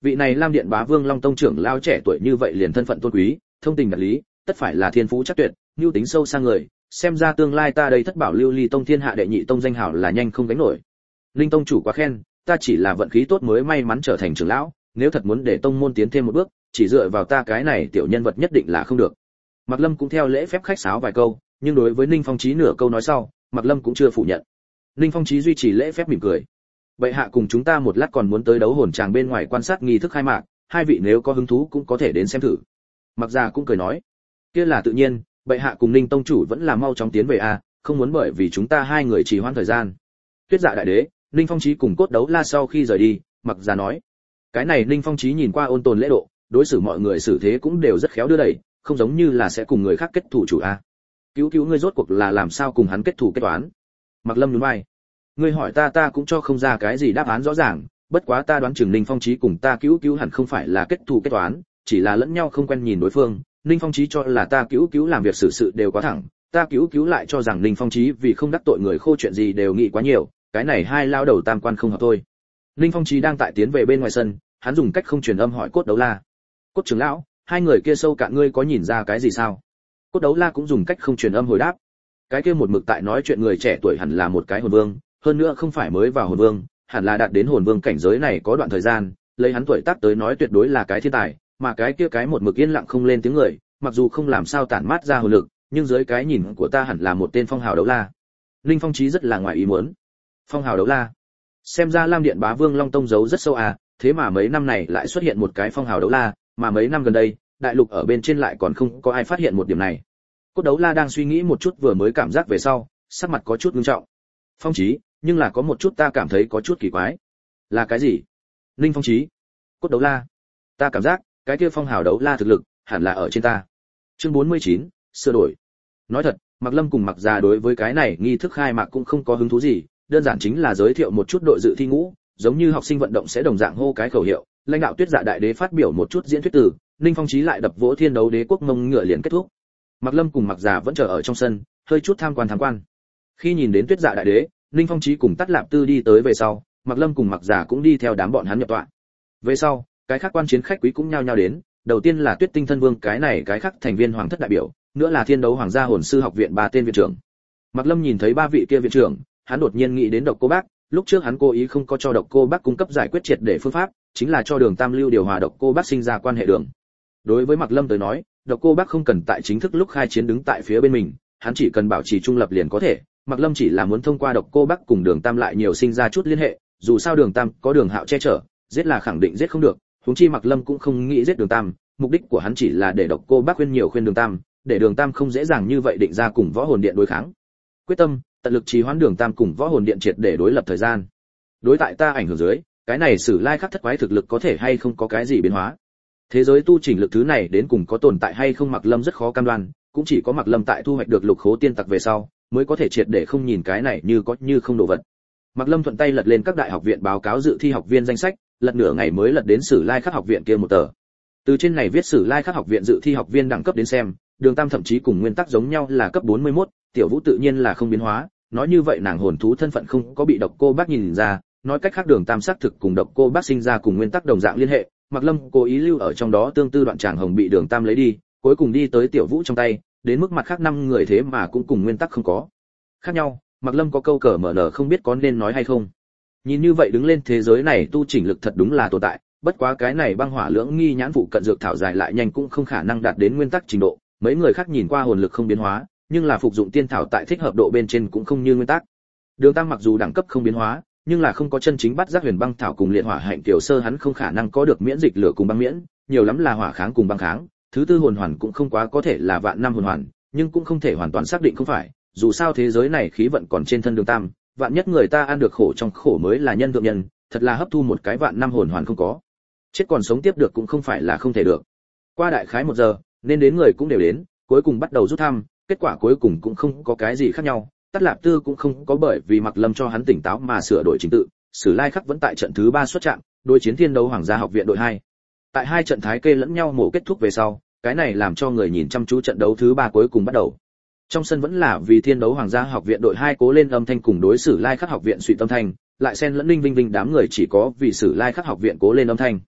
vị này Lam Điện Bá Vương Long Tông trưởng lao trẻ tuổi như vậy liền thân phận tôn quý, thông tình đạt lý, tất phải là thiên phú chắc tuyệt, nhu tính sâu xa người, xem ra tương lai ta đây Thất Bảo Lưu Ly Tông thiên hạ đệ nhị tông danh hào là nhanh không gánh nổi. Linh tông chủ quá khen, ta chỉ là vận khí tốt mới may mắn trở thành trưởng lão, nếu thật muốn để tông môn tiến thêm một bước, chỉ dựa vào ta cái này tiểu nhân vật nhất định là không được. Mạc Lâm cũng theo lễ phép khách sáo vài câu, nhưng đối với Ninh Phong Chí nửa câu nói sau, Mạc Lâm cũng chưa phủ nhận. Ninh Phong Chí duy trì lễ phép mỉm cười. Bệ hạ cùng chúng ta một lát còn muốn tới đấu hồn tràng bên ngoài quan sát nghi thức khai mạc, hai vị nếu có hứng thú cũng có thể đến xem thử. Mạc Gia cũng cười nói, kia là tự nhiên, bệ hạ cùng Ninh tông chủ vẫn là mau chóng tiến về a, không muốn bởi vì chúng ta hai người trì hoãn thời gian. Tuyết Dạ đại đế, Ninh Phong Chí cùng Cốt Đấu La sau khi rời đi, Mạc Gia nói, cái này Ninh Phong Chí nhìn qua ôn tồn lễ độ, đối xử mọi người xử thế cũng đều rất khéo đưa đẩy, không giống như là sẽ cùng người khác kết thù chủ a. Cứu ngươi rốt cuộc là làm sao cùng hắn kết thù kết toán? Mạc Lâm nhún vai. Ngươi hỏi ta cũng cho không ra cái gì đáp án rõ ràng, bất quá ta đoán chừng Ninh Phong Chí cùng ta cứu hẳn không phải là kết thù kết toán, chỉ là lẫn nhau không quen nhìn đối phương. Ninh Phong Chí cho là ta cứu làm việc xử sự đều quá thẳng, ta cứu lại cho rằng Ninh Phong Chí vì không đắc tội người khô chuyện gì đều nghĩ quá nhiều, cái này hai lao đầu tam quan không hợp thôi. Ninh Phong Chí đang tại tiến về bên ngoài sân, hắn dùng cách không truyền âm hỏi Cốt Đấu La. Cốt trưởng lão, hai người kia sâu cạn ngươi có nhìn ra cái gì sao? Cốt Đấu La cũng dùng cách không truyền âm hồi đáp. Cái kia một mực tại nói chuyện người trẻ tuổi hẳn là một cái hồn vương, hơn nữa không phải mới vào hồn vương, hẳn là đạt đến hồn vương cảnh giới này có đoạn thời gian, lấy hắn tuổi tác tới nói tuyệt đối là cái thiên tài, mà cái kia cái một mực yên lặng không lên tiếng người, mặc dù không làm sao tản mát ra hồn lực, nhưng dưới cái nhìn của ta hẳn là một tên phong hào đấu la. Linh Phong Chí rất là ngoài ý muốn. Phong hào đấu la? Xem ra Lam Điện Bá Vương Long Tông giấu rất sâu à, thế mà mấy năm này lại xuất hiện một cái phong hào đấu la, mà mấy năm gần đây, đại lục ở bên trên lại còn không có ai phát hiện một điểm này. Cốt Đấu La đang suy nghĩ một chút vừa mới cảm giác về sau, sắc mặt có chút nghiêm trọng. Phong Chí, nhưng là có một chút ta cảm thấy có chút kỳ quái. Là cái gì? Ninh Phong Chí. Cốt Đấu La. Ta cảm giác, cái kia phong hào đấu la thực lực hẳn là ở trên ta. Chương 49, sửa đổi. Nói thật, Mạc Lâm cùng Mạc Gia đối với cái này nghi thức khai mạc cũng không có hứng thú gì, đơn giản chính là giới thiệu một chút đội dự thi ngũ, giống như học sinh vận động sẽ đồng dạng hô cái khẩu hiệu, lãnh đạo Tuyết Dạ đại đế phát biểu một chút diễn thuyết từ, Ninh Phong Chí lại đập vỗ thiên đấu đế quốc mông ngựa liền kết thúc. Mạc Lâm cùng Mạc Gia vẫn chờ ở trong sân, hơi chút tham quan. Khi nhìn đến Tuyết Dạ đại đế, Ninh Phong Chí cùng Tát Lạp Tư đi tới về sau, Mạc Lâm cùng Mạc Gia cũng đi theo đám bọn hắn nhập tọa. Về sau, cái khác quan chiến khách quý cũng nhao nhao đến, đầu tiên là Tuyết Tinh Thân Vương cái này cái khác thành viên hoàng thất đại biểu, nữa là Thiên Đấu Hoàng gia hồn sư học viện ba tên viện trưởng. Mạc Lâm nhìn thấy ba vị kia viện trưởng, hắn đột nhiên nghĩ đến Độc Cô Bác, lúc trước hắn cố ý không có cho Độc Cô Bác cung cấp giải quyết triệt để phương pháp, chính là cho Đường Tam Lưu điều hòa Độc Cô Bác sinh ra quan hệ đường. Đối với Mạc Lâm tới nói, Độc Cô Bác không cần tại chính thức lúc khai chiến đứng tại phía bên mình, hắn chỉ cần bảo trì trung lập liền có thể. Mạc Lâm chỉ là muốn thông qua Độc Cô Bác cùng Đường Tam lại nhiều sinh ra chút liên hệ, dù sao Đường Tam có Đường Hạo che chở, giết là khẳng định giết không được, huống chi Mạc Lâm cũng không nghĩ giết Đường Tam, mục đích của hắn chỉ là để Độc Cô Bác khuyên nhiều khuyên Đường Tam, để Đường Tam không dễ dàng như vậy định ra cùng Võ Hồn Điện đối kháng. Quyết tâm, tận lực trì hoãn Đường Tam cùng Võ Hồn Điện triệt để đối lập thời gian. Đối tại ta ảnh hưởng dưới, cái này Sử Lai Khắc thất quái thực lực có thể hay không có cái gì biến hóa. Thế giới tu chỉnh lực thứ này đến cùng có tồn tại hay không Mạc Lâm rất khó cam đoan, cũng chỉ có Mạc Lâm tại thu hoạch được Lục Khố Tiên Tặc về sau, mới có thể triệt để không nhìn cái này như có như không đồ vật. Mạc Lâm thuận tay lật lên các đại học viện báo cáo dự thi học viên danh sách, lật nửa ngày mới lật đến Sử Lai Khắc học viện kia một tờ. Từ trên này viết Sử Lai Khắc học viện dự thi học viên đẳng cấp đến xem, Đường Tam thậm chí cùng nguyên tắc giống nhau là cấp 41, Tiểu Vũ tự nhiên là không biến hóa, nói như vậy nàng hồn thú thân phận không có bị Độc Cô Bác nhìn ra, nói cách khác Đường Tam xác thực cùng Độc Cô Bác sinh ra cùng nguyên tắc đồng dạng liên hệ, Mạc Lâm cố ý lưu ở trong đó tương tư đoạn tràng hồng bị Đường Tam lấy đi, cuối cùng đi tới Tiểu Vũ trong tay, đến mức mặt khác 5 người thế mà cũng cùng nguyên tắc không có khác nhau. Mạc Lâm có câu cờ mở nở không biết có nên nói hay không. Nhìn như vậy đứng lên thế giới này tu chỉnh lực thật đúng là tồn tại, bất quá cái này băng hỏa lưỡng nghi nhãn vụ cận dược thảo dài lại nhanh cũng không khả năng đạt đến nguyên tắc trình độ, mấy người khác nhìn qua hồn lực không biến hóa, nhưng là phục dụng tiên thảo tại thích hợp độ bên trên cũng không như nguyên tắc. Đường Tam mặc dù đẳng cấp không biến hóa, nhưng là không có chân chính bắt giác huyền băng thảo cùng liệt hỏa hạnh tiểu sơ hắn không khả năng có được miễn dịch lửa cùng băng miễn, nhiều lắm là hỏa kháng cùng băng kháng, thứ tư hồn hoàn cũng không quá có thể là vạn năm hồn hoàn, nhưng cũng không thể hoàn toàn xác định không phải, dù sao thế giới này khí vận còn trên thân Đường Tam, vạn nhất người ta ăn được khổ trong khổ mới là nhân thượng nhân, thật là hấp thu một cái vạn năm hồn hoàn không có, chết còn sống tiếp được cũng không phải là không thể được. Qua đại khái 1 giờ, nên đến người cũng đều đến, cuối cùng bắt đầu rút thăm, kết quả cuối cùng cũng không có cái gì khác nhau. Tát Lạp Tư cũng không có bởi vì Mạc Lâm cho hắn tỉnh táo mà sửa đổi trình tự, Sử Lai Khắc vẫn tại trận thứ 3 xuất trạng, đối chiến Thiên Đấu Hoàng gia học viện đội 2. Tại hai trận thái kê lẫn nhau mổ kết thúc về sau, cái này làm cho người nhìn chăm chú trận đấu thứ 3 cuối cùng bắt đầu. Trong sân vẫn là vì Thiên Đấu Hoàng gia học viện đội 2 cố lên âm thanh cùng đối Sử Lai Khắc học viện suy tâm thanh, lại xen lẫn Ninh Vinh Vinh đám người chỉ có vì Sử Lai Khắc học viện cố lên âm thanh.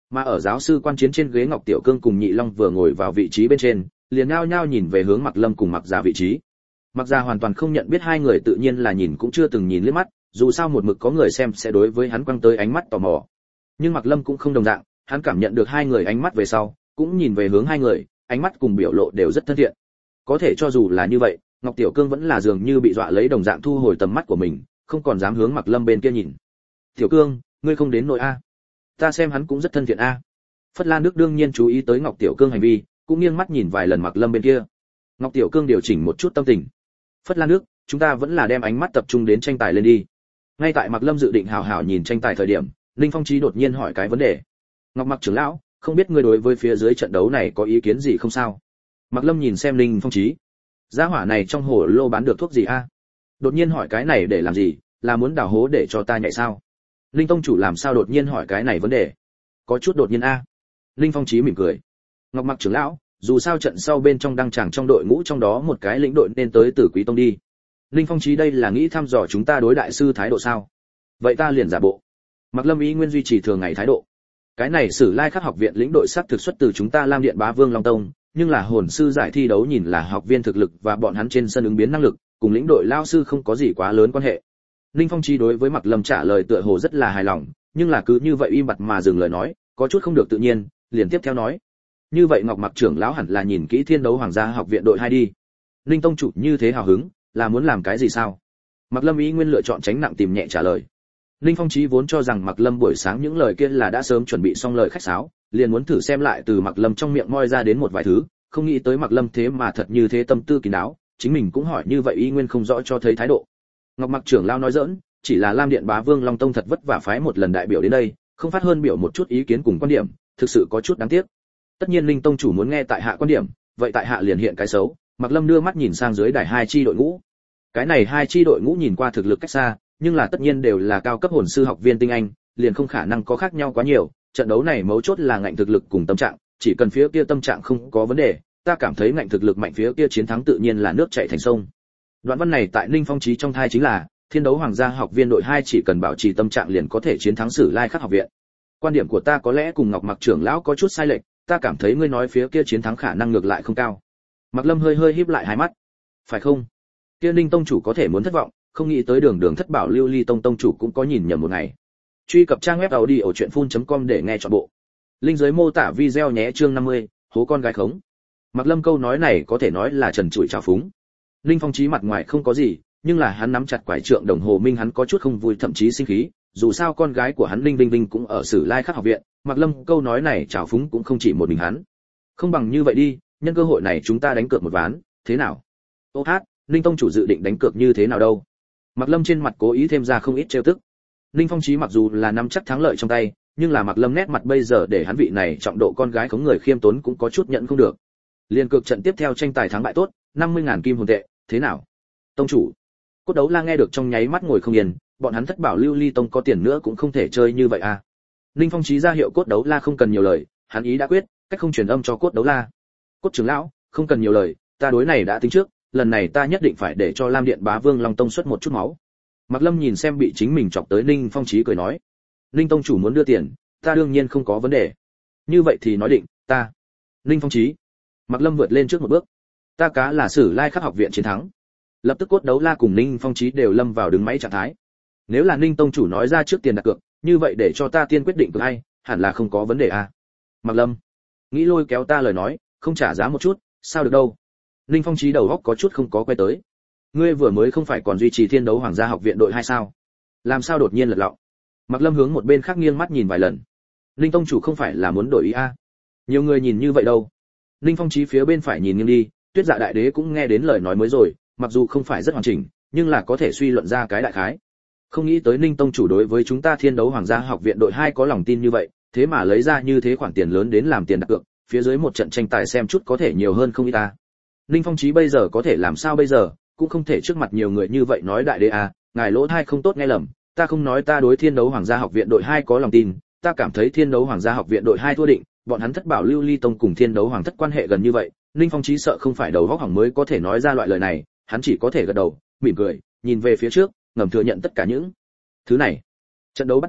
Mà ở giáo sư quan chiến trên ghế Ngọc Tiểu Cương cùng Nhị Long vừa ngồi vào vị trí bên trên, liền nhao nhao nhìn về hướng Mạc Lâm cùng Mạc Gia vị trí. Mạc Gia hoàn toàn không nhận biết hai người, tự nhiên là nhìn cũng chưa từng nhìn liếc mắt, dù sao một mực có người xem sẽ đối với hắn quăng tới ánh mắt tò mò. Nhưng Mạc Lâm cũng không đồng dạng, hắn cảm nhận được hai người ánh mắt về sau, cũng nhìn về hướng hai người, ánh mắt cùng biểu lộ đều rất thân thiện. Có thể cho dù là như vậy, Ngọc Tiểu Cương vẫn là dường như bị dọa lấy đồng dạng thu hồi tầm mắt của mình, không còn dám hướng Mạc Lâm bên kia nhìn. "Tiểu Cương, ngươi không đến nội a? Ta xem hắn cũng rất thân thiện a." Phất Lan Đức đương nhiên chú ý tới Ngọc Tiểu Cương hành vi, cũng nghiêng mắt nhìn vài lần Mạc Lâm bên kia. Ngọc Tiểu Cương điều chỉnh một chút tâm tình. "Phất Lan Đức, chúng ta vẫn là đem ánh mắt tập trung đến tranh tài lên đi." Ngay tại Mạc Lâm dự định hào hào nhìn tranh tài thời điểm, Linh Phong Chí đột nhiên hỏi cái vấn đề. "Ngọc Mặc trưởng lão, không biết ngươi đối với phía dưới trận đấu này có ý kiến gì không sao?" Mạc Lâm nhìn xem Linh Phong Chí. Gia hỏa này trong hồ lô bán được thuốc gì a? Đột nhiên hỏi cái này để làm gì, là muốn đào hố để cho ta nhảy sao? Linh tông chủ làm sao đột nhiên hỏi cái này vấn đề? Có chút đột nhiên a. Linh Phong Chí mỉm cười. Ngọc Mặc trưởng lão, dù sao trận sau bên trong đăng tràng trong đội ngũ trong đó một cái lĩnh đội nên tới Tử Quý tông đi. Linh Phong Chí đây là nghĩ thăm dò chúng ta đối đại sư thái độ sao? Vậy ta liền giả bộ. Mạc Lâm ý nguyên duy trì thường ngày thái độ. Cái này Sử Lai Khắc học viện lĩnh đội sát thực xuất từ chúng ta Lam Điện Bá Vương Long Tông, nhưng là hồn sư giải thi đấu nhìn là học viên thực lực và bọn hắn trên sân ứng biến năng lực, cùng lĩnh đội lao sư không có gì quá lớn quan hệ. Linh Phong Chi đối với Mạc Lâm trả lời tựa hồ rất là hài lòng, nhưng là cứ như vậy im bặt mà dừng lời nói, có chút không được tự nhiên, liền tiếp theo nói: "Như vậy Ngọc Mặc trưởng lão hẳn là nhìn kỹ Thiên Đấu Hoàng gia học viện đội 2 đi." Linh tông chủ như thế hào hứng, là muốn làm cái gì sao? Mạc Lâm ý nguyên lựa chọn tránh nặng tìm nhẹ trả lời. Linh Phong Chí vốn cho rằng Mạc Lâm buổi sáng những lời kia là đã sớm chuẩn bị xong lời khách sáo, liền muốn thử xem lại từ Mạc Lâm trong miệng moi ra đến một vài thứ, không nghĩ tới Mạc Lâm thế mà thật như thế tâm tư kín đáo, chính mình cũng hỏi như vậy y nguyên không rõ cho thấy thái độ. Ngọc Mặc trưởng lão nói giỡn, chỉ là Lam Điện Bá Vương Long Tông thật vất vả phái một lần đại biểu đến đây, không phát hơn biểu một chút ý kiến cùng quan điểm, thực sự có chút đáng tiếc. Tất nhiên Linh tông chủ muốn nghe tại hạ quan điểm, vậy tại hạ liền hiện cái xấu. Mạc Lâm đưa mắt nhìn sang dưới đài hai chi đội ngũ. Cái này hai chi đội ngũ nhìn qua thực lực cách xa, nhưng là tất nhiên đều là cao cấp hồn sư học viên tinh anh, liền không khả năng có khác nhau quá nhiều. Trận đấu này mấu chốt là ngạnh thực lực cùng tâm trạng, chỉ cần phía kia tâm trạng không có vấn đề, ta cảm thấy ngạnh thực lực mạnh phía kia chiến thắng tự nhiên là nước chảy thành sông. Đoạn văn này tại Ninh Phong Chí trong thai chính là Thiên Đấu Hoàng gia học viên đội 2 chỉ cần bảo trì tâm trạng liền có thể chiến thắng Sử Lai Khắc học viện. Quan điểm của ta có lẽ cùng Ngọc Mặc trưởng lão có chút sai lệch, ta cảm thấy ngươi nói phía kia chiến thắng khả năng ngược lại không cao. Mạc Lâm hơi híp lại hai mắt. Phải không? Kia Ninh tông chủ có thể muốn thất vọng, không nghĩ tới đường thất bảo Lưu Ly tông tông chủ cũng có nhìn nhầm một ngày. Truy cập trang web audiochuyenphun.com để nghe trọn bộ. Link dưới mô tả video nhé. Chương 50, hố con gái khống. Mạc Lâm câu nói này có thể nói là trần trụi trào phúng. Linh Phong Chí mặt ngoài không có gì, nhưng là hắn nắm chặt quải trượng đồng hồ minh hắn có chút không vui thậm chí sinh khí, dù sao con gái của hắn Linh Vinh Vinh cũng ở Sử Lai Khắc học viện, Mạc Lâm câu nói này trào phúng cũng không chỉ một mình hắn. Không bằng như vậy đi, nhân cơ hội này chúng ta đánh cược một ván, thế nào? Ô hát, Linh tông chủ dự định đánh cược như thế nào đâu? Mạc Lâm trên mặt cố ý thêm ra không ít trêu tức. Linh Phong Chí mặc dù là nắm chắc thắng lợi trong tay, nhưng là Mạc Lâm nét mặt bây giờ để hắn vị này trọng độ con gái khống người khiêm tốn cũng có chút nhận không được. Liên cược trận tiếp theo tranh tài thắng bại tốt, 50.000 kim hồn tệ, thế nào? Tông chủ. Cốt Đấu La nghe được trong nháy mắt ngồi không yên, bọn hắn thất bảo Lưu Ly tông có tiền nữa cũng không thể chơi như vậy à? Linh Phong Chí ra hiệu Cốt Đấu La không cần nhiều lời, hắn ý đã quyết, cách không truyền âm cho Cốt Đấu La. Cốt trưởng lão, không cần nhiều lời, ta đối này đã tính trước, lần này ta nhất định phải để cho Lam Điện Bá Vương Long tông xuất một chút máu. Mạc Lâm nhìn xem bị chính mình chọc tới Linh Phong Chí cười nói, Linh tông chủ muốn đưa tiền, ta đương nhiên không có vấn đề. Như vậy thì nói định, ta. Linh Phong Chí. Mạc Lâm vượt lên trước một bước. Ta cá là Sử Lai Khắc học viện chiến thắng. Lập tức Cốt Đấu La cùng Ninh Phong Chí đều lâm vào đứng máy trạng thái. Nếu là Ninh tông chủ nói ra trước tiền đặt cược, như vậy để cho ta tiên quyết định cược hay, hẳn là không có vấn đề à? Mạc Lâm, nghĩ lôi kéo ta lời nói, không trả giá một chút, sao được đâu? Ninh Phong Chí đầu óc có chút không có quay tới. Ngươi vừa mới không phải còn duy trì Thiên Đấu Hoàng gia học viện đội 2 sao? Làm sao đột nhiên lật lọng? Mạc Lâm hướng một bên khác nghiêng mắt nhìn vài lần. Ninh tông chủ không phải là muốn đổi ý à? Nhiều người nhìn như vậy đâu. Ninh Phong Chí phía bên phải nhìn nghiêng đi, Tuyết Dạ đại đế cũng nghe đến lời nói mới rồi, mặc dù không phải rất hoàn chỉnh, nhưng là có thể suy luận ra cái đại khái. Không nghĩ tới Ninh tông chủ đối với chúng ta Thiên Đấu Hoàng gia học viện đội 2 có lòng tin như vậy, thế mà lấy ra như thế khoản tiền lớn đến làm tiền đặt cược, phía dưới một trận tranh tài xem chút có thể nhiều hơn không ít ta. Ninh Phong Chí bây giờ có thể làm sao bây giờ, cũng không thể trước mặt nhiều người như vậy nói đại đế à, ngài lỗ thai không tốt nghe lầm, ta không nói ta đối Thiên Đấu Hoàng gia học viện đội 2 có lòng tin, ta cảm thấy Thiên Đấu Hoàng gia học viện đội 2 thua định, bọn hắn thất bảo Lưu Ly tông cùng Thiên Đấu Hoàng thất quan hệ gần như vậy, Ninh Phong Chí sợ không phải đầu óc hỏng mới có thể nói ra loại lời này, hắn chỉ có thể gật đầu, mỉm cười, nhìn về phía trước, ngầm thừa nhận tất cả những thứ này. Trận đấu bắt đầu,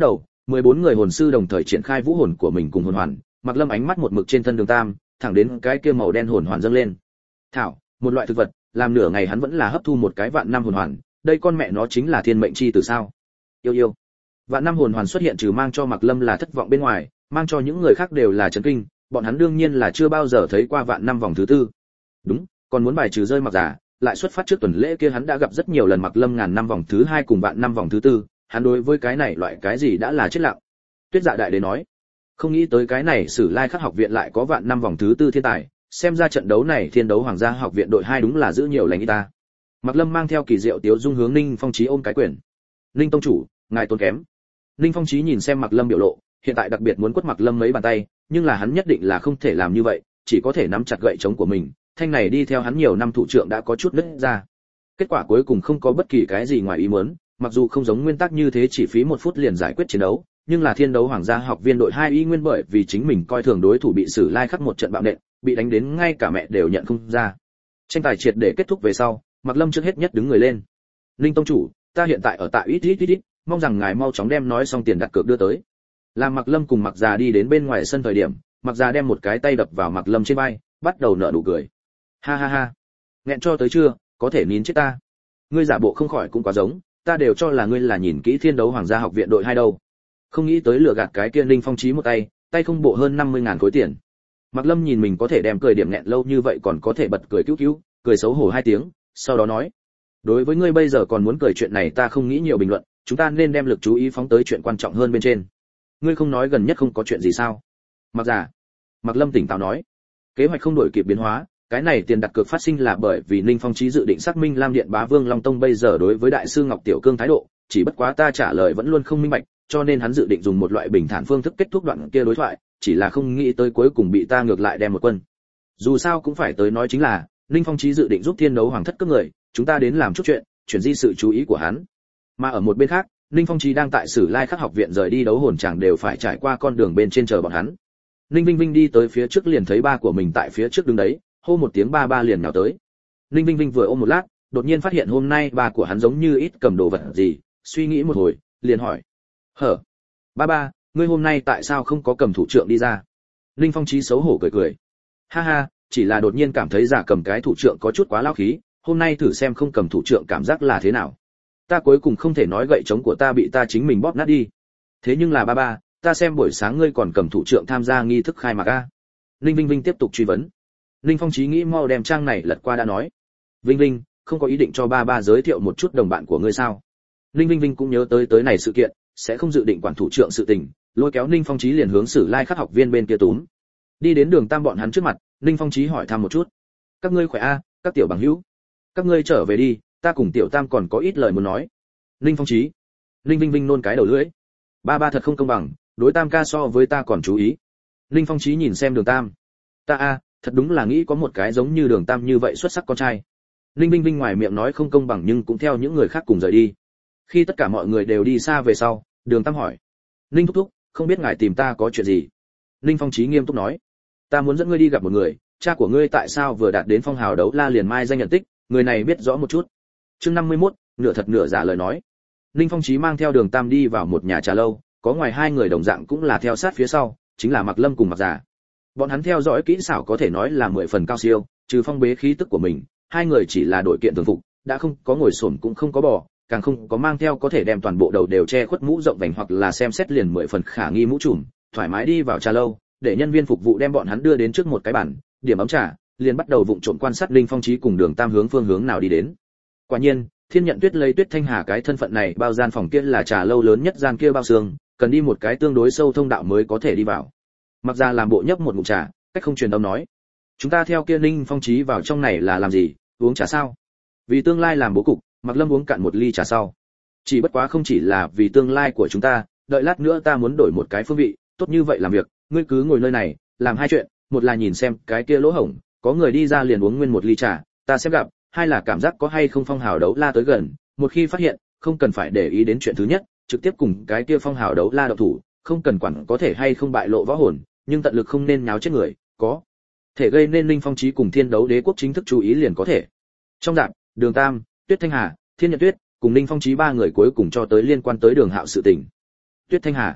14 người hồn sư đồng thời triển khai vũ hồn của mình cùng hồn hoàn, Mặc Lâm ánh mắt một mực trên thân Đường Tam, thẳng đến cái kia màu đen hồn hoàn dâng lên. Thảo, một loại thực vật, làm nửa ngày hắn vẫn là hấp thu một cái vạn năm hồn hoàn, đây con mẹ nó chính là thiên mệnh chi tử sao? Yêu yêu. Vạn năm hồn hoàn xuất hiện trừ mang cho Mặc Lâm là thất vọng bên ngoài, mang cho những người khác đều là chấn kinh, bọn hắn đương nhiên là chưa bao giờ thấy qua vạn năm vòng thứ tư. Đúng, còn muốn bài trừ rơi Mặc Giả, lại xuất phát trước tuần lễ kia hắn đã gặp rất nhiều lần Mặc Lâm ngàn năm vòng thứ hai cùng vạn năm vòng thứ tư, hắn đối với cái này loại cái gì đã là chết lặng. Tuyết Dạ đại đế nói, không nghĩ tới cái này Sử Lai Khắc học viện lại có vạn năm vòng thứ tư thiên tài, xem ra trận đấu này Thiên Đấu Hoàng gia học viện đội 2 đúng là giữ nhiều lành ít ta. Mặc Lâm mang theo kỳ diệu tiếu dung hướng Ninh Phong Chí ôm cái quyền. Ninh tông chủ, ngài tốn kém. Ninh Phong Chí nhìn xem Mặc Lâm biểu lộ, hiện tại đặc biệt muốn quất Mặc Lâm mấy bàn tay, nhưng là hắn nhất định là không thể làm như vậy, chỉ có thể nắm chặt gậy chống của mình, thanh này đi theo hắn nhiều năm thủ trưởng đã có chút nứt ra. Kết quả cuối cùng không có bất kỳ cái gì ngoài ý muốn, mặc dù không giống nguyên tắc như thế chỉ phí 1 phút liền giải quyết chiến đấu, nhưng là Thiên Đấu Hoàng gia học viên đội 2 y nguyên bởi vì chính mình coi thường đối thủ bị Sử Lai Khắc một trận bạo nện, bị đánh đến ngay cả mẹ đều nhận không ra. Tranh tài triệt để kết thúc về sau, Mặc Lâm trước hết nhất đứng người lên. Linh tông chủ, ta hiện tại ở tại ít, mong rằng ngài mau chóng đem nói xong tiền đặt cược đưa tới. Làm Mặc Lâm cùng Mặc Già đi đến bên ngoài sân thời điểm, Mặc Già đem một cái tay đập vào Mặc Lâm trên vai, bắt đầu nở nụ cười. Ha ha ha, nghẹn cho tới chưa, có thể nín chết ta. Ngươi giả bộ không khỏi cũng quá giống, ta đều cho là ngươi là nhìn kỹ Thiên Đấu Hoàng gia học viện đội 2 đâu. Không nghĩ tới lừa gạt cái kia Ninh Phong Chí một tay, tay không bộ hơn 50.000 khối tiền. Mặc Lâm nhìn mình có thể đem cười điểm nghẹn lâu như vậy còn có thể bật cười cứu cứu, cười xấu hổ 2 tiếng, sau đó nói: "Đối với ngươi bây giờ còn muốn cười chuyện này ta không nghĩ nhiều bình luận, chúng ta nên đem lực chú ý phóng tới chuyện quan trọng hơn bên trên. Ngươi không nói gần nhất không có chuyện gì sao?" Mặc Giả. Mặc Lâm tỉnh táo nói: "Kế hoạch không đổi kịp biến hóa, cái này tiền đặt cược phát sinh là bởi vì Ninh Phong Chí dự định xác minh Lam Điện Bá Vương Long Tông bây giờ đối với đại sư Ngọc Tiểu Cương thái độ, chỉ bất quá ta trả lời vẫn luôn không minh bạch, cho nên hắn dự định dùng một loại bình thản phương thức kết thúc đoạn kia đối thoại, chỉ là không nghĩ tới cuối cùng bị ta ngược lại đem một quân. Dù sao cũng phải tới nói chính là, Ninh Phong Chí dự định giúp Thiên Đấu Hoàng thất cướp người, chúng ta đến làm chút chuyện, chuyển di sự chú ý của hắn. Mà ở một bên khác, Ninh Phong Chí đang tại Sử Lai Khắc học viện rời đi đấu hồn chàng đều phải trải qua con đường bên trên chờ bọn hắn. Ninh Vinh Vinh đi tới phía trước liền thấy ba của mình tại phía trước đứng đấy, hô một tiếng ba ba liền nhào tới. Ninh Vinh Vinh vừa ôm một lát, đột nhiên phát hiện hôm nay ba của hắn giống như ít cầm đồ vật gì, suy nghĩ một hồi, liền hỏi: "Hở? Ba ba, ngươi hôm nay tại sao không có cầm thủ trượng đi ra?" Ninh Phong Chí xấu hổ cười cười: "Ha ha, chỉ là đột nhiên cảm thấy giả cầm cái thủ trượng có chút quá lao khí, hôm nay thử xem không cầm thủ trượng cảm giác là thế nào. Ta cuối cùng không thể nói gậy chống của ta bị ta chính mình bóp nát đi. Thế nhưng là ba ba, ta xem buổi sáng ngươi còn cầm thủ trượng tham gia nghi thức khai mạc a." Ninh Vinh Vinh tiếp tục truy vấn. Ninh Phong Chí nghĩ mau đem trang này lật qua đã nói: "Vinh Vinh, không có ý định cho ba ba giới thiệu một chút đồng bạn của ngươi sao?" Ninh Vinh Vinh cũng nhớ tới này sự kiện, sẽ không dự định quản thủ trượng sự tình, lôi kéo Ninh Phong Chí liền hướng Sử Lai Khắc học viên bên kia túm. Đi đến Đường Tam bọn hắn trước mặt, Ninh Phong Chí hỏi thăm một chút: "Các ngươi khỏe a, các tiểu bằng hữu? Các ngươi trở về đi, ta cùng tiểu Tam còn có ít lời muốn nói." Ninh Phong Chí. Ninh Vinh Vinh nôn cái đầu lưỡi. Ba ba thật không công bằng, đối Tam ca so với ta còn chú ý. Ninh Phong Chí nhìn xem Đường Tam. Ta thật đúng là nghĩ có một cái giống như Đường Tam như vậy xuất sắc con trai. Ninh Vinh Vinh ngoài miệng nói không công bằng nhưng cũng theo những người khác cùng rời đi. Khi tất cả mọi người đều đi xa về sau, Đường Tam hỏi: "Ninh thúc thúc, không biết ngài tìm ta có chuyện gì?" Ninh Phong Chí nghiêm túc nói: "Ta muốn dẫn ngươi đi gặp một người, cha của ngươi tại sao vừa đạt đến phong hào đấu la liền mai danh nhận tích, người này biết rõ một chút." Chương 51, nửa thật nửa giả lời nói. Ninh Phong Chí mang theo Đường Tam đi vào một nhà trà lâu, có ngoài hai người đồng dạng cũng là theo sát phía sau, chính là Mặc Lâm cùng Mặc Giả. Bọn hắn theo dõi kỹ xảo có thể nói là 10 phần cao siêu, trừ phong bế khí tức của mình, hai người chỉ là đổi kiện thường phục, đã không có ngồi xổm cũng không có bò, càng không có mang theo có thể đem toàn bộ đầu đều che khuất mũ rộng vành hoặc là xem xét liền 10 phần khả nghi mũ trùm, thoải mái đi vào trà lâu, để nhân viên phục vụ đem bọn hắn đưa đến trước một cái bàn, điểm ấm trà, liền bắt đầu vụng trộm quan sát Linh Phong Chí cùng Đường Tam hướng phương hướng nào đi đến. Quả nhiên, Thiên Nhận Tuyết lấy Tuyết Thanh Hà cái thân phận này bao gian phòng kia là trà lâu lớn nhất gian kia bao xương, cần đi một cái tương đối sâu thông đạo mới có thể đi vào. Mặc ra làm bộ nhấp một ngụm trà, cách không truyền âm nói: "Chúng ta theo kia Linh Phong Chí vào trong này là làm gì, uống trà sao?" Vì tương lai làm bố cục, Mặc Lâm uống cạn một ly trà sau. "Chỉ bất quá không chỉ là vì tương lai của chúng ta, đợi lát nữa ta muốn đổi một cái phương vị, tốt như vậy làm việc, ngươi cứ ngồi nơi này, làm hai chuyện, một là nhìn xem cái kia lỗ hổng, có người đi ra liền uống nguyên một ly trà, ta sẽ gặp, hai là cảm giác có hay không phong hào đấu la tới gần, một khi phát hiện, không cần phải để ý đến chuyện thứ nhất, trực tiếp cùng cái kia phong hào đấu la động thủ, không cần quản có thể hay không bại lộ võ hồn, nhưng tận lực không nên nháo chết người, có thể gây nên Linh Phong Chí cùng Thiên Đấu Đế quốc chính thức chú ý liền có thể." Trong dạp, Đường Tam, Tuyết Thanh Hà, Thiên Nhận Tuyết cùng Linh Phong Chí ba người cuối cùng cho tới liên quan tới Đường Hạo sự tình. Tuyết Thanh Hà,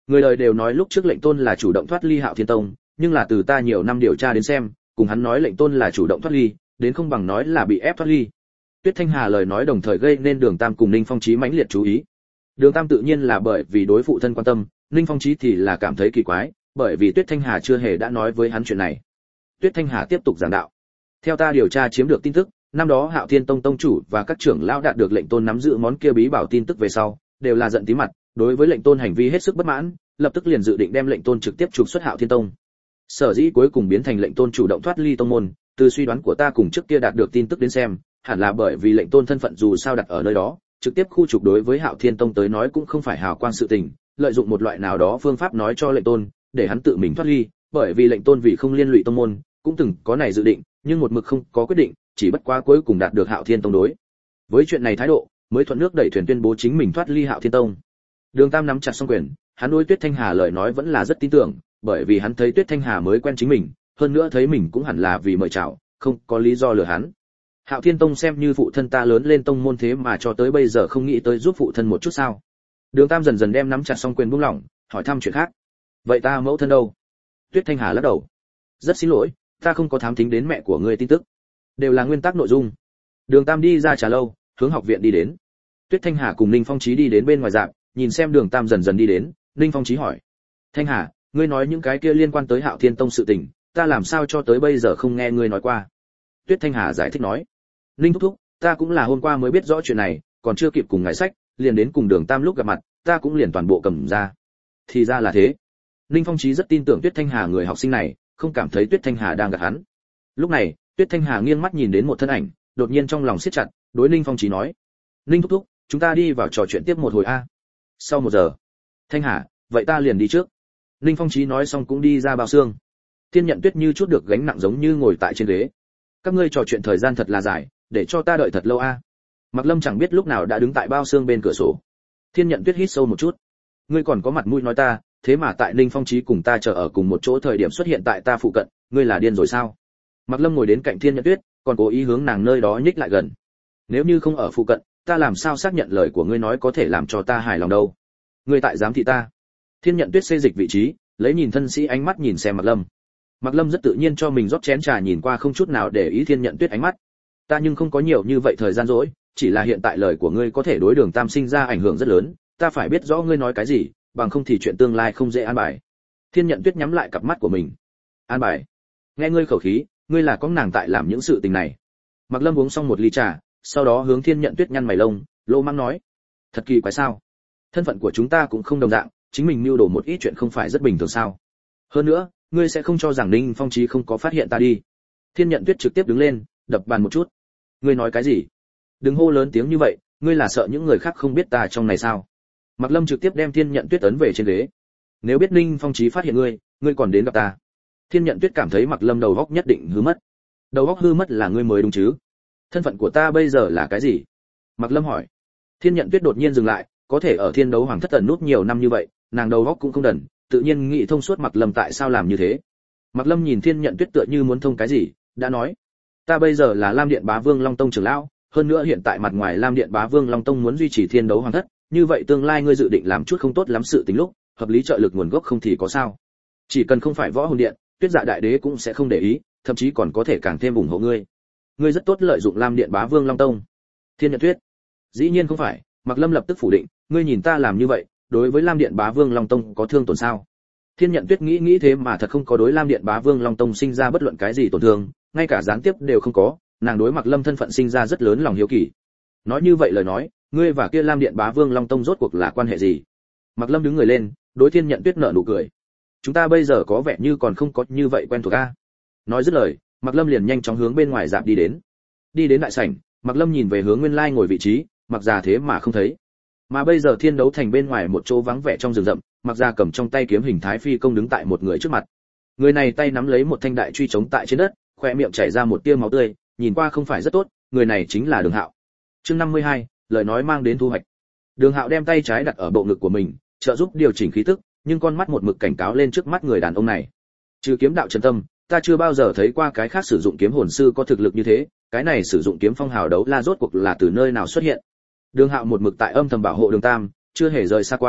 Người đời đều nói lúc trước lệnh tôn là chủ động thoát ly Hạo Thiên Tông, nhưng là từ ta nhiều năm điều tra đến xem, cùng hắn nói lệnh tôn là chủ động thoát ly, đến không bằng nói là bị ép thoát ly. Tuyết Thanh Hà lời nói đồng thời gây nên Đường Tam cùng Ninh Phong Chí mãnh liệt chú ý. Đường Tam tự nhiên là bởi vì đối phụ thân quan tâm, Ninh Phong Chí thì là cảm thấy kỳ quái, bởi vì Tuyết Thanh Hà chưa hề đã nói với hắn chuyện này. Tuyết Thanh Hà tiếp tục giảng đạo. Theo ta điều tra chiếm được tin tức, năm đó Hạo Thiên Tông tông chủ và các trưởng lão đạt được lệnh tôn nắm giữ món kia bí bảo tin tức về sau, đều là giận tí mặt, đối với lệnh tôn hành vi hết sức bất mãn, lập tức liền dự định đem lệnh tôn trực tiếp trục xuất Hạo Thiên Tông. Sở dĩ cuối cùng biến thành lệnh tôn chủ động thoát ly tông môn, từ suy đoán của ta cùng trước kia đạt được tin tức đến xem, hẳn là bởi vì lệnh tôn thân phận dù sao đặt ở nơi đó, trực tiếp khu trục đối với Hạo Thiên Tông tới nói cũng không phải hào quang sự tình, lợi dụng một loại nào đó phương pháp nói cho lệnh tôn, để hắn tự mình thoát ly, bởi vì lệnh tôn vì không liên lụy tông môn, cũng từng có này dự định, nhưng một mực không có quyết định, chỉ bất quá cuối cùng đạt được Hạo Thiên Tông đối. Với chuyện này thái độ, mới thuận nước đẩy thuyền tuyên bố chính mình thoát ly Hạo Thiên Tông. Đường Tam nắm chặt song quyền, hắn đối Tuyết Thanh Hà lời nói vẫn là rất tin tưởng, bởi vì hắn thấy Tuyết Thanh Hà mới quen chính mình, hơn nữa thấy mình cũng hẳn là vì mời chào, không có lý do lừa hắn. Hạo Thiên Tông xem như phụ thân ta lớn lên tông môn thế mà cho tới bây giờ không nghĩ tới giúp phụ thân một chút sao? Đường Tam dần dần đem nắm chặt song quyền buông lỏng, hỏi thăm chuyện khác. Vậy ta mẫu thân đâu? Tuyết Thanh Hà lắc đầu. Rất xin lỗi, ta không có thám thính đến mẹ của ngươi tin tức, đều là nguyên tắc nội dung. Đường Tam đi ra trà lâu, hướng học viện đi đến. Tuyết Thanh Hà cùng Ninh Phong Chí đi đến bên ngoài rạp, nhìn xem Đường Tam dần dần đi đến, Ninh Phong Chí hỏi: Thanh Hà, ngươi nói những cái kia liên quan tới Hạo Thiên Tông sự tình, ta làm sao cho tới bây giờ không nghe ngươi nói qua? Tuyết Thanh Hà giải thích nói: Ninh thúc thúc, ta cũng là hôm qua mới biết rõ chuyện này, còn chưa kịp cùng ngài sách, liền đến cùng Đường Tam lúc gặp mặt, ta cũng liền toàn bộ cầm ra. Thì ra là thế. Ninh Phong Chí rất tin tưởng Tuyết Thanh Hà người học sinh này, không cảm thấy Tuyết Thanh Hà đang gạt hắn. Lúc này, Tuyết Thanh Hà nghiêng mắt nhìn đến một thân ảnh, đột nhiên trong lòng siết chặt, đối Ninh Phong Chí nói: Ninh thúc thúc, chúng ta đi vào trò chuyện tiếp một hồi a. Sau 1 giờ. Thanh Hà, vậy ta liền đi trước. Ninh Phong Chí nói xong cũng đi ra bao xương. Thiên Nhận Tuyết như chút được gánh nặng giống như ngồi tại trên ghế. Các ngươi trò chuyện thời gian thật là dài, để cho ta đợi thật lâu a. Mạc Lâm chẳng biết lúc nào đã đứng tại bao xương bên cửa sổ. Thiên Nhận Tuyết hít sâu một chút. Ngươi còn có mặt mũi nói ta, thế mà tại Ninh Phong Chí cùng ta chờ ở cùng một chỗ thời điểm xuất hiện tại ta phụ cận, ngươi là điên rồi sao? Mạc Lâm ngồi đến cạnh Thiên Nhận Tuyết, còn cố ý hướng nàng nơi đó nhích lại gần. Nếu như không ở phụ cận, ta làm sao xác nhận lời của ngươi nói có thể làm cho ta hài lòng đâu? Ngươi tại giám thị ta. Thiên Nhận Tuyết xê dịch vị trí, lấy nhìn thân sĩ ánh mắt nhìn xem Mạc Lâm. Mạc Lâm rất tự nhiên cho mình rót chén trà, nhìn qua không chút nào để ý Thiên Nhận Tuyết ánh mắt. Ta nhưng không có nhiều như vậy thời gian rỗi, chỉ là hiện tại lời của ngươi có thể đối Đường Tam sinh ra ảnh hưởng rất lớn, ta phải biết rõ ngươi nói cái gì, bằng không thì chuyện tương lai không dễ an bài. Thiên Nhận Tuyết nhắm lại cặp mắt của mình. An bài? Nghe ngươi khẩu khí, ngươi là có nàng tại làm những sự tình này. Mạc Lâm uống xong một ly trà, sau đó hướng Thiên Nhận Tuyết nhăn mày lông, lô mang nói: Thật kỳ quái sao? Thân phận của chúng ta cũng không đồng dạng, chính mình mưu đồ một ít chuyện không phải rất bình thường sao? Hơn nữa, ngươi sẽ không cho rằng Ninh Phong Chí không có phát hiện ta đi? Thiên Nhận Tuyết trực tiếp đứng lên, đập bàn một chút. Ngươi nói cái gì? Đừng hô lớn tiếng như vậy, ngươi là sợ những người khác không biết ta trong này sao? Mạc Lâm trực tiếp đem Thiên Nhận Tuyết ấn về trên ghế. Nếu biết Ninh Phong Chí phát hiện ngươi, ngươi còn đến gặp ta? Thiên Nhận Tuyết cảm thấy Mạc Lâm đầu óc nhất định hư mất. Đầu óc hư mất là ngươi mới đúng chứ? Thân phận của ta bây giờ là cái gì? Mạc Lâm hỏi. Thiên Nhận Tuyết đột nhiên dừng lại, có thể ở Thiên Đấu Hoàng thất ẩn nút nhiều năm như vậy, nàng đầu óc cũng không đần, tự nhiên nghĩ thông suốt Mạc Lâm tại sao làm như thế. Mạc Lâm nhìn Thiên Nhận Tuyết tựa như muốn thông cái gì, đã nói: Ta bây giờ là Lam Điện Bá Vương Long Tông trưởng lão, hơn nữa hiện tại mặt ngoài Lam Điện Bá Vương Long Tông muốn duy trì Thiên Đấu Hoàng thất, như vậy tương lai ngươi dự định làm chút không tốt lắm sự tình lúc, hợp lý trợ lực nguồn gốc không thì có sao? Chỉ cần không phải Võ Hồn Điện, Tuyết Dạ Đại Đế cũng sẽ không để ý, thậm chí còn có thể càng thêm ủng hộ ngươi. Ngươi rất tốt lợi dụng Lam Điện Bá Vương Long Tông. Thiên Nhận Tuyết: Dĩ nhiên không phải. Mạc Lâm lập tức phủ định, ngươi nhìn ta làm như vậy, đối với Lam Điện Bá Vương Long Tông có thương tổn sao? Thiên Nhận Tuyết nghĩ thế mà thật không có đối Lam Điện Bá Vương Long Tông sinh ra bất luận cái gì tổn thương, ngay cả gián tiếp đều không có, nàng đối Mạc Lâm thân phận sinh ra rất lớn lòng hiếu kỳ. Nói như vậy lời nói, ngươi và kia Lam Điện Bá Vương Long Tông rốt cuộc là quan hệ gì? Mạc Lâm đứng người lên, đối Thiên Nhận Tuyết nở nụ cười. Chúng ta bây giờ có vẻ như còn không có như vậy quen thuộc a. Nói dứt lời, Mạc Lâm liền nhanh chóng hướng bên ngoài dạp đi đến. Đi đến đại sảnh, Mạc Lâm nhìn về hướng nguyên lai ngồi vị trí, Mạc Già thế mà không thấy. Mà bây giờ Thiên Đấu Thành bên ngoài một chỗ vắng vẻ trong rừng rậm, Mạc Già cầm trong tay kiếm hình thái phi công đứng tại một người trước mặt. Người này tay nắm lấy một thanh đại truy chống tại trên đất, khóe miệng chảy ra một tia máu tươi, nhìn qua không phải rất tốt, người này chính là Đường Hạo. Chương 52, lời nói mang đến thu hoạch. Đường Hạo đem tay trái đặt ở bộ ngực của mình, trợ giúp điều chỉnh khí tức, nhưng con mắt một mực cảnh cáo lên trước mắt người đàn ông này. Trừ kiếm đạo chân tâm, ta chưa bao giờ thấy qua cái khác sử dụng kiếm hồn sư có thực lực như thế, cái này sử dụng kiếm phong hào đấu la rốt cuộc là từ nơi nào xuất hiện. Đường Hạo một mực tại âm thầm bảo hộ Đường Tam, chưa hề rời xa qua,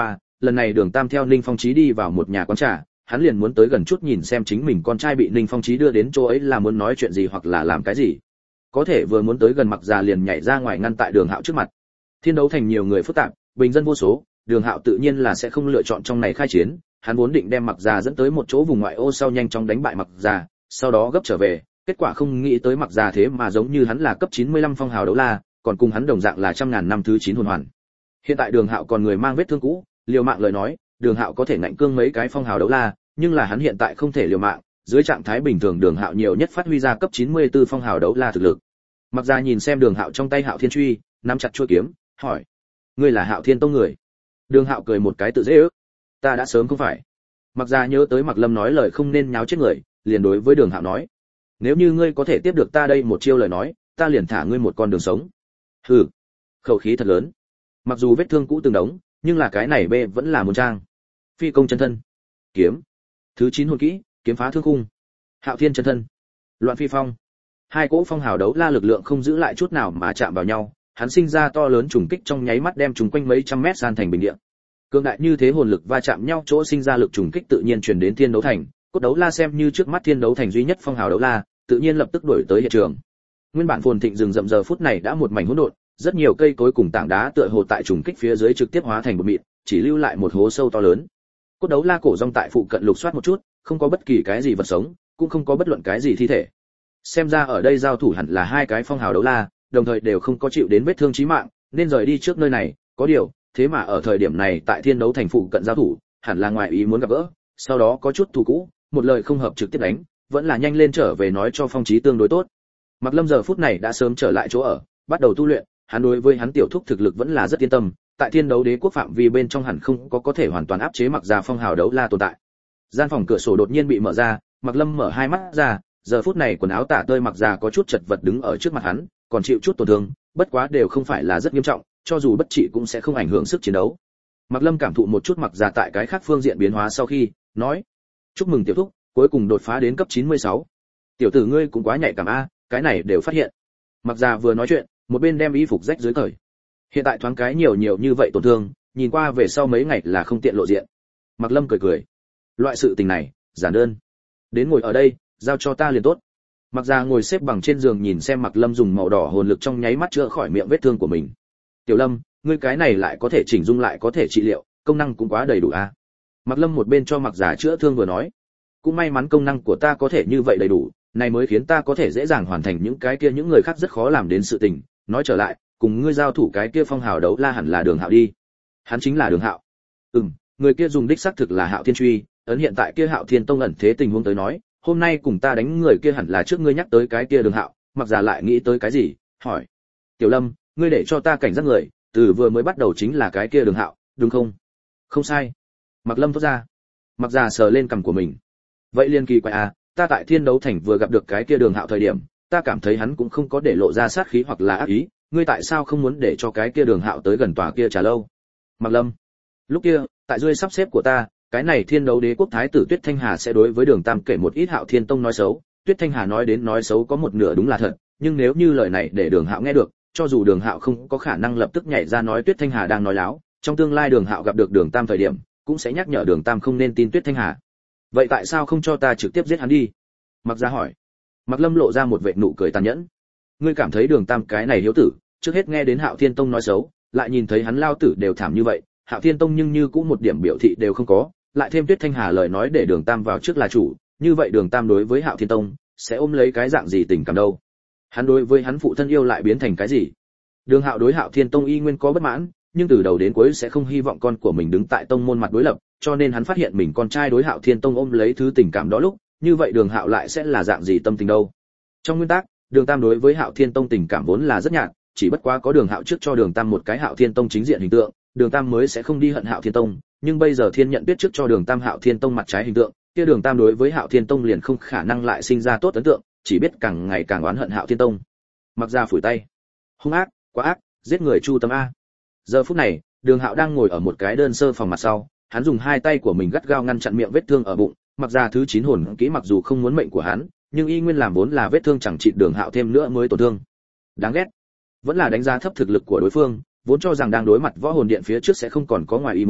lần này Đường Tam theo Ninh Phong Chí đi vào một nhà quán trà, hắn liền muốn tới gần chút nhìn xem chính mình con trai bị Ninh Phong Chí đưa đến chỗ ấy là muốn nói chuyện gì hoặc là làm cái gì. Có thể vừa muốn tới gần Mặc Già liền nhảy ra ngoài ngăn tại Đường Hạo trước mặt. Thiên đấu thành nhiều người phức tạp, bình dân vô số, Đường Hạo tự nhiên là sẽ không lựa chọn trong này khai chiến, hắn vốn định đem Mặc Già dẫn tới một chỗ vùng ngoại ô sau nhanh chóng đánh bại Mặc Già, sau đó gấp trở về, kết quả không nghĩ tới Mặc Già thế mà giống như hắn là cấp 95 phong hào đấu la, còn cùng hắn đồng dạng là trăm ngàn năm thứ 9 hồn hoàn. Hiện tại Đường Hạo còn người mang vết thương cũ, liều mạng lời nói, Đường Hạo có thể ngạnh cương mấy cái phong hào đấu la, nhưng là hắn hiện tại không thể liều mạng, dưới trạng thái bình thường Đường Hạo nhiều nhất phát huy ra cấp 94 phong hào đấu la thực lực. Mặc Già nhìn xem Đường Hạo trong tay Hạo Thiên truy, nắm chặt chuôi kiếm, hỏi: "Ngươi là Hạo Thiên tông người?" Đường Hạo cười một cái tự dễ ước: "Ta đã sớm không phải." Mặc Già nhớ tới Mặc Lâm nói lời không nên nháo chết người, liền đối với Đường Hạo nói: "Nếu như ngươi có thể tiếp được ta đây một chiêu lời nói, ta liền thả ngươi một con đường sống." Hừ, khẩu khí thật lớn. Mặc dù vết thương cũ từng đống, nhưng là cái này bê vẫn là muốn trang. Phi công chân thân, kiếm, thứ 9 hồn kỹ, kiếm phá thương khung, Hạo Thiên chân thân, loạn phi phong. Hai cỗ phong hào đấu la lực lượng không giữ lại chút nào mà chạm vào nhau, hắn sinh ra to lớn trùng kích trong nháy mắt đem chúng quanh mấy trăm mét san thành bình địa. Cường đại như thế hồn lực va chạm nhau chỗ sinh ra lực trùng kích tự nhiên truyền đến Thiên đấu thành, cốt đấu la xem như trước mắt Thiên đấu thành duy nhất phong hào đấu la, tự nhiên lập tức đuổi tới hiện trường. Nguyên bản phồn thịnh rừng rậm giờ phút này đã một mảnh hỗn độn, rất nhiều cây cối cùng tảng đá tựa hồ tại trùng kích phía dưới trực tiếp hóa thành bột mịn, chỉ lưu lại một hố sâu to lớn. Cốt đấu la cổ rong tại phụ cận lục soát một chút, không có bất kỳ cái gì vật sống, cũng không có bất luận cái gì thi thể. Xem ra ở đây giao thủ hẳn là hai cái phong hào đấu la, đồng thời đều không có chịu đến vết thương chí mạng, nên rời đi trước nơi này. Có điều, thế mà ở thời điểm này tại Thiên đấu thành phụ cận giao thủ, hẳn là ngoài ý muốn gặp gỡ, sau đó có chút thù cũ, một lời không hợp trực tiếp đánh, vẫn là nhanh lên trở về nói cho Phong Chí tương đối tốt. Mặc Lâm giờ phút này đã sớm trở lại chỗ ở, bắt đầu tu luyện, hắn đối với hắn tiểu thúc thực lực vẫn là rất yên tâm, tại Thiên đấu đế quốc phạm vi bên trong hẳn không có thể hoàn toàn áp chế Mặc Già phong hào đấu la tồn tại. Gian phòng cửa sổ đột nhiên bị mở ra, Mặc Lâm mở hai mắt ra, giờ phút này quần áo tả tơi Mặc Già có chút chật vật đứng ở trước mặt hắn, còn chịu chút tổn thương, bất quá đều không phải là rất nghiêm trọng, cho dù bất trị cũng sẽ không ảnh hưởng sức chiến đấu. Mặc Lâm cảm thụ một chút Mặc Già tại cái khác phương diện biến hóa sau khi, nói: "Chúc mừng tiểu thúc, cuối cùng đột phá đến cấp 96. Tiểu tử ngươi cũng quá nhạy cảm a, cái này đều phát hiện." Mặc Già vừa nói chuyện, một bên đem y phục rách dưới cởi. Hiện tại thoáng cái nhiều như vậy tổn thương, nhìn qua về sau mấy ngày là không tiện lộ diện. Mặc Lâm cười cười: "Loại sự tình này, giản đơn. Đến ngồi ở đây, giao cho ta liền tốt." Mặc Già ngồi xếp bằng trên giường nhìn xem Mặc Lâm dùng màu đỏ hồn lực trong nháy mắt chữa khỏi miệng vết thương của mình. "Tiểu Lâm, ngươi cái này lại có thể chỉnh dung lại có thể trị liệu, công năng cũng quá đầy đủ a." Mặc Lâm một bên cho Mặc Già chữa thương vừa nói: "Cũng may mắn công năng của ta có thể như vậy đầy đủ, này mới khiến ta có thể dễ dàng hoàn thành những cái kia những người khác rất khó làm đến sự tình. Nói trở lại, cùng ngươi giao thủ cái kia phong hào đấu la hẳn là Đường Hạo đi." "Hắn chính là Đường Hạo." Người kia dùng đích xác thực là Hạo Thiên truy, ấn hiện tại kia Hạo Thiên tông ẩn thế tình huống tới nói, hôm nay cùng ta đánh người kia hẳn là trước ngươi nhắc tới cái kia Đường Hạo. Mặc Già lại nghĩ tới cái gì, hỏi: "Tiểu Lâm, ngươi để cho ta cảnh giác người, từ vừa mới bắt đầu chính là cái kia Đường Hạo, đúng không?" "Không sai." Mặc Lâm thốt ra. Mặc Già sờ lên cằm của mình. "Vậy liên kỳ quái à, ta tại Thiên đấu thành vừa gặp được cái kia Đường Hạo thời điểm, ta cảm thấy hắn cũng không có để lộ ra sát khí hoặc là ác ý, ngươi tại sao không muốn để cho cái kia Đường Hạo tới gần tòa kia trà lâu?" Mặc Lâm: "Lúc kia, tại dưới sắp xếp của ta, cái này Thiên đấu đế quốc thái tử Tuyết Thanh Hà sẽ đối với Đường Tam kể một ít Hạo Thiên tông nói xấu, Tuyết Thanh Hà nói đến nói xấu có một nửa đúng là thật, nhưng nếu như lời này để Đường Hạo nghe được, cho dù Đường Hạo không có khả năng lập tức nhảy ra nói Tuyết Thanh Hà đang nói láo, trong tương lai Đường Hạo gặp được Đường Tam thời điểm, cũng sẽ nhắc nhở Đường Tam không nên tin Tuyết Thanh Hà. Vậy tại sao không cho ta trực tiếp giết hắn đi?" Mặc Gia hỏi. Mặc Lâm lộ ra một vệt nụ cười tàn nhẫn: "Ngươi cảm thấy Đường Tam cái này hiếu tử, trước hết nghe đến Hạo Thiên tông nói xấu, lại nhìn thấy hắn lao tử đều thảm như vậy, Hạo Thiên tông nhưng như cũng một điểm biểu thị đều không có, lại thêm Tuyết Thanh Hà lời nói để Đường Tam vào trước là chủ, như vậy Đường Tam đối với Hạo Thiên tông sẽ ôm lấy cái dạng gì tình cảm đâu? Hắn đối với hắn phụ thân yêu lại biến thành cái gì?" Đường Hạo đối Hạo Thiên tông y nguyên có bất mãn, nhưng từ đầu đến cuối sẽ không hy vọng con của mình đứng tại tông môn mặt đối lập, cho nên hắn phát hiện mình con trai đối Hạo Thiên tông ôm lấy thứ tình cảm đó lúc, như vậy Đường Hạo lại sẽ là dạng gì tâm tình đâu? Trong nguyên tắc, Đường Tam đối với Hạo Thiên tông tình cảm vốn là rất nhạt, chỉ bất quá có Đường Hạo trước cho Đường Tam một cái Hạo Thiên tông chính diện hình tượng, Đường Tam mới sẽ không đi hận Hạo Thiên tông, nhưng bây giờ Thiên nhận biết trước cho Đường Tam Hạo Thiên tông mặt trái hình tượng, kia Đường Tam đối với Hạo Thiên tông liền không khả năng lại sinh ra tốt ấn tượng, chỉ biết càng ngày càng oán hận Hạo Thiên tông. Mặc Gia phủi tay: "Hung ác, quá ác, giết người chu tâm a." Giờ phút này, Đường Hạo đang ngồi ở một cái đơn sơ phòng mặt sau, hắn dùng hai tay của mình gắt gao ngăn chặn miệng vết thương ở bụng, Mặc Gia thứ 9 hồn kỹ mặc dù không muốn mệnh của hắn, nhưng y nguyên làm vốn là vết thương chẳng trị Đường Hạo thêm nữa mới tổn thương. Đáng ghét. Vẫn là đánh giá thấp thực lực của đối phương, vốn cho rằng đang đối mặt võ hồn điện phía trước sẽ không còn có ngoài ý muốn,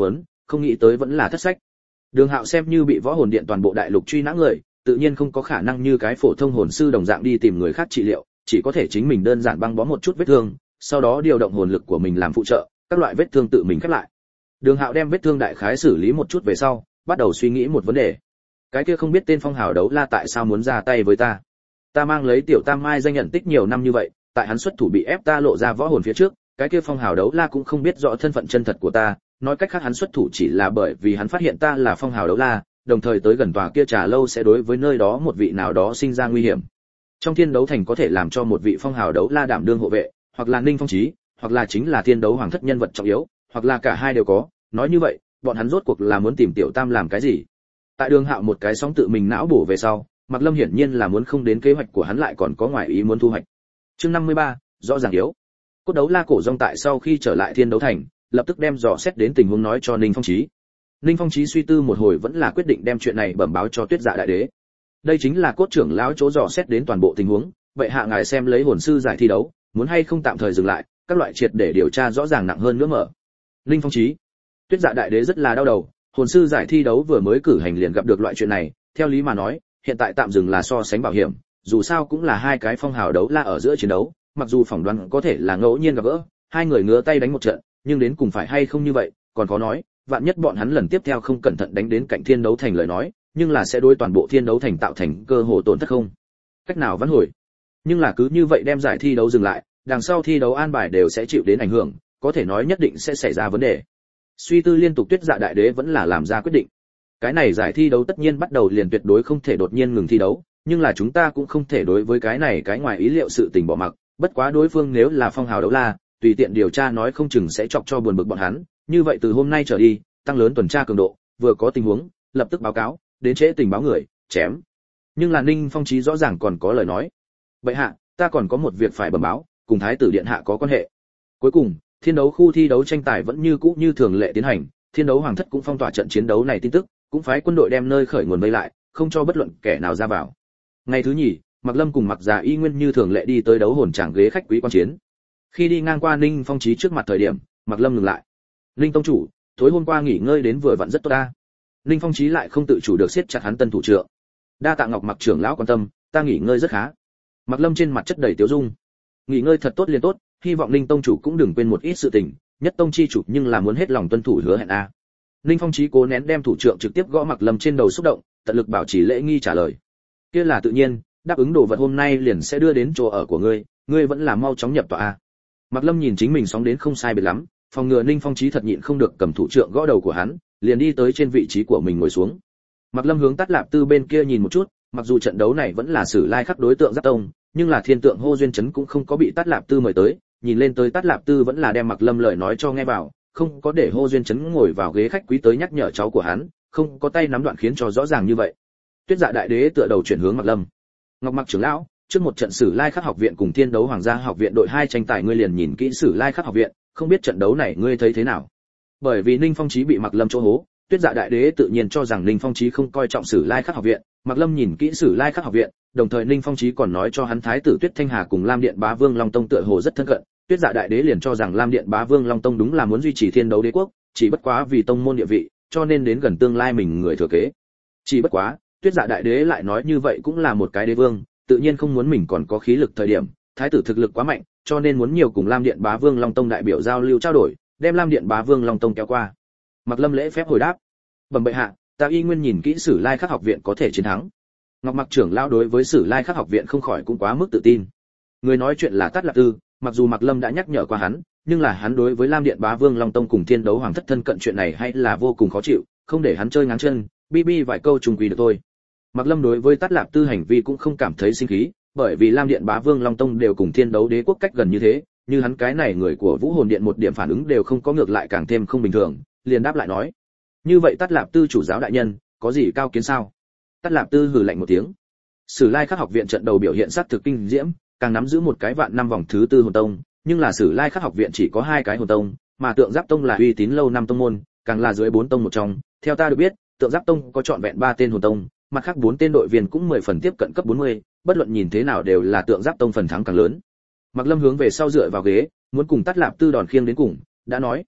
không nghĩ tới vẫn là thất sách. Đường Hạo xem như bị võ hồn điện toàn bộ đại lục truy nã người, tự nhiên không có khả năng như cái phổ thông hồn sư đồng dạng đi tìm người khác trị liệu, chỉ có thể chính mình đơn giản băng bó một chút vết thương, sau đó điều động hồn lực của mình làm phụ trợ, các loại vết thương tự mình khép lại. Đường Hạo đem vết thương đại khái xử lý một chút về sau, bắt đầu suy nghĩ một vấn đề. Cái kia không biết tên phong hào đấu la tại sao muốn ra tay với ta? Ta mang lấy tiểu Tam Mai danh nhận tích nhiều năm như vậy, tại hắn xuất thủ bị ép ta lộ ra võ hồn phía trước, cái kia phong hào đấu la cũng không biết rõ thân phận chân thật của ta, nói cách khác hắn xuất thủ chỉ là bởi vì hắn phát hiện ta là phong hào đấu la, đồng thời tới gần tòa kia trà lâu sẽ đối với nơi đó một vị nào đó sinh ra nguy hiểm. Trong thiên đấu thành có thể làm cho một vị phong hào đấu la đảm đương hộ vệ, hoặc là Ninh Phong Chí, hoặc là chính là thiên đấu hoàng thất nhân vật trọng yếu, hoặc là cả hai đều có. Nói như vậy, bọn hắn rốt cuộc là muốn tìm tiểu Tam làm cái gì? Tại Đường Hạo một cái sóng tự mình não bổ về sau, Mạc Lâm hiển nhiên là muốn không đến kế hoạch của hắn lại còn có ngoài ý muốn thu hoạch. Chương 53, rõ ràng yếu. Cốt đấu la cổ rong tại sau khi trở lại thiên đấu thành, lập tức đem dò xét đến tình huống nói cho Ninh Phong Chí. Ninh Phong Chí suy tư một hồi vẫn là quyết định đem chuyện này bẩm báo cho Tuyết Dạ đại đế. Đây chính là cốt trưởng lão chỗ dò xét đến toàn bộ tình huống, vậy hạ ngài xem lấy hồn sư giải thi đấu, muốn hay không tạm thời dừng lại, các loại triệt để điều tra rõ ràng nặng hơn nữa mở. Ninh Phong Chí. Tuyết Dạ đại đế rất là đau đầu, hồn sư giải thi đấu vừa mới cử hành liền gặp được loại chuyện này, theo lý mà nói, hiện tại tạm dừng là so sánh bảo hiểm, dù sao cũng là hai cái phong hào đấu la ở giữa chiến đấu, mặc dù phỏng đoán có thể là ngẫu nhiên gặp gỡ, hai người ngứa tay đánh một trận, nhưng đến cùng phải hay không như vậy, còn khó nói, vạn nhất bọn hắn lần tiếp theo không cẩn thận đánh đến cạnh thiên đấu thành lời nói, nhưng là sẽ đối toàn bộ thiên đấu thành tạo thành cơ hội tổn thất không cách nào vãn hồi. Nhưng là cứ như vậy đem giải thi đấu dừng lại, đằng sau thi đấu an bài đều sẽ chịu đến ảnh hưởng, có thể nói nhất định sẽ xảy ra vấn đề. Suy tư liên tục Tuyết Dạ đại đế vẫn là làm ra quyết định. Cái này giải thi đấu tất nhiên bắt đầu liền tuyệt đối không thể đột nhiên ngừng thi đấu, nhưng là chúng ta cũng không thể đối với cái này cái ngoài ý liệu sự tình bỏ mặc, bất quá đối phương nếu là phong hào đấu la, tùy tiện điều tra nói không chừng sẽ chọc cho buồn bực bọn hắn, như vậy từ hôm nay trở đi, tăng lớn tuần tra cường độ, vừa có tình huống, lập tức báo cáo, đến trễ tình báo người, chém. Nhưng là Ninh Phong Chí rõ ràng còn có lời nói. Bệ hạ, ta còn có một việc phải bẩm báo, cùng thái tử điện hạ có quan hệ. Cuối cùng, thiên đấu khu thi đấu tranh tài vẫn như cũ như thường lệ tiến hành, thiên đấu hoàng thất cũng phong tỏa trận chiến đấu này tin tức, cũng phái quân đội đem nơi khởi nguồn vây lại, không cho bất luận kẻ nào ra vào. Ngày thứ nhì, Mạc Lâm cùng Mạc Già y nguyên như thường lệ đi tới đấu hồn tràng ghế khách quý quan chiến. Khi đi ngang qua Ninh Phong Chí trước mặt thời điểm, Mạc Lâm ngừng lại. Ninh tông chủ, tối hôm qua nghỉ ngơi đến vừa vặn rất tốt ta. Ninh Phong Chí lại không tự chủ được siết chặt hắn tân thủ trưởng. Đa tạ Ngọc Mặc trưởng lão quan tâm, ta nghỉ ngơi rất khá. Mạc Lâm trên mặt chất đầy tiêu dung. Nghỉ ngơi thật tốt liền tốt, hy vọng Ninh tông chủ cũng đừng quên một ít sự tình, nhất tông chi chủ nhưng là muốn hết lòng tuân thủ hứa hẹn a. Ninh Phong Chí cố nén đem thủ trưởng trực tiếp gõ Mạc Lâm trên đầu xúc động, tận lực bảo trì lễ nghi trả lời. Kia là tự nhiên, đáp ứng đồ vật hôm nay liền sẽ đưa đến chỗ ở của ngươi, ngươi vẫn là mau chóng nhập tọa a. Mạc Lâm nhìn chính mình sóng đến không sai biệt lắm, phòng ngừa Ninh Phong Chí thật nhịn không được cầm thủ trưởng gõ đầu của hắn, liền đi tới trên vị trí của mình ngồi xuống. Mạc Lâm hướng Tát Lạp Tư bên kia nhìn một chút, mặc dù trận đấu này vẫn là Sử Lai Khắc đối tượng Giáp Tông, nhưng là Thiên Tượng Hô Duyên Chấn cũng không có bị Tát Lạp Tư mời tới, nhìn lên tới Tát Lạp Tư vẫn là đem Mạc Lâm lời nói cho nghe vào, không có để Hô Duyên Chấn ngồi vào ghế khách quý tới nhắc nhở cháu của hắn, không có tay nắm đoạn khiến cho rõ ràng như vậy. Tuyết Dạ đại đế tựa đầu chuyển hướng Mạc Lâm. Ngọc Mặc trưởng lão, trước một trận Sử Lai Khắc học viện cùng Thiên Đấu Hoàng gia học viện đội hai tranh tài ngươi liền nhìn kỹ Sử Lai Khắc học viện, không biết trận đấu này ngươi thấy thế nào? Bởi vì Ninh Phong Chí bị Mạc Lâm chỗ hố, Tuyết Dạ đại đế tự nhiên cho rằng Ninh Phong Chí không coi trọng Sử Lai Khắc học viện, Mạc Lâm nhìn kỹ Sử Lai Khắc học viện, đồng thời Ninh Phong Chí còn nói cho hắn thái tử Tuyết Thanh Hà cùng Lam Điện Bá Vương Long Tông tựa hồ rất thân cận, Tuyết Dạ đại đế liền cho rằng Lam Điện Bá Vương Long Tông đúng là muốn duy trì Thiên Đấu Đế quốc, chỉ bất quá vì tông môn địa vị, cho nên đến gần tương lai mình người thừa kế. Chỉ bất quá, Tuyết Dạ đại đế lại nói như vậy cũng là một cái đế vương, tự nhiên không muốn mình còn có khí lực thời điểm, thái tử thực lực quá mạnh, cho nên muốn nhiều cùng Lam Điện Bá Vương Long Tông đại biểu giao lưu trao đổi, đem Lam Điện Bá Vương Long Tông kéo qua. Mạc Lâm lễ phép hồi đáp, bẩm bệ hạ, ta y nguyên nhìn kỹ Sử Lai Khắc học viện có thể chiến thắng. Ngọc Mặc trưởng lão đối với Sử Lai Khắc học viện không khỏi cũng quá mức tự tin. Người nói chuyện là Tát Lạp Tư, mặc dù Mạc Lâm đã nhắc nhở qua hắn, nhưng là hắn đối với Lam Điện Bá Vương Long Tông cùng Thiên Đấu Hoàng thất thân cận chuyện này hay là vô cùng khó chịu, không để hắn chơi ngáng chân, bi vài câu trùng quỳ được thôi. Mạc Lâm đối với Tát Lạp Tư hành vi cũng không cảm thấy sinh khí, bởi vì Lam Điện Bá Vương Long Tông đều cùng Thiên Đấu Đế quốc cách gần như thế, như hắn cái này người của Vũ Hồn Điện một điểm phản ứng đều không có, ngược lại càng thêm không bình thường, liền đáp lại nói: "Như vậy Tát Lạp Tư chủ giáo đại nhân, có gì cao kiến sao?" Tát Lạp Tư hừ lạnh một tiếng. Sử Lai Khắc học viện trận đầu biểu hiện sát thực kinh diễm, càng nắm giữ một cái vạn năm vòng thứ tư hồn tông, nhưng là Sử Lai Khắc học viện chỉ có hai cái hồn tông, mà Tượng Giáp tông là uy tín lâu năm tông môn, càng là dưới 4 tông một trong. Theo ta được biết, Tượng Giáp tông có trọn vẹn 3 tên hồn tông, mặt khác 4 tên đội viên cũng 10 phần tiếp cận cấp 40, bất luận nhìn thế nào đều là Tượng Giáp tông phần thắng càng lớn. Mạc Lâm hướng về sau dựa vào ghế, muốn cùng Tát Lạp Tư đòn khiêng đến cùng, đã nói: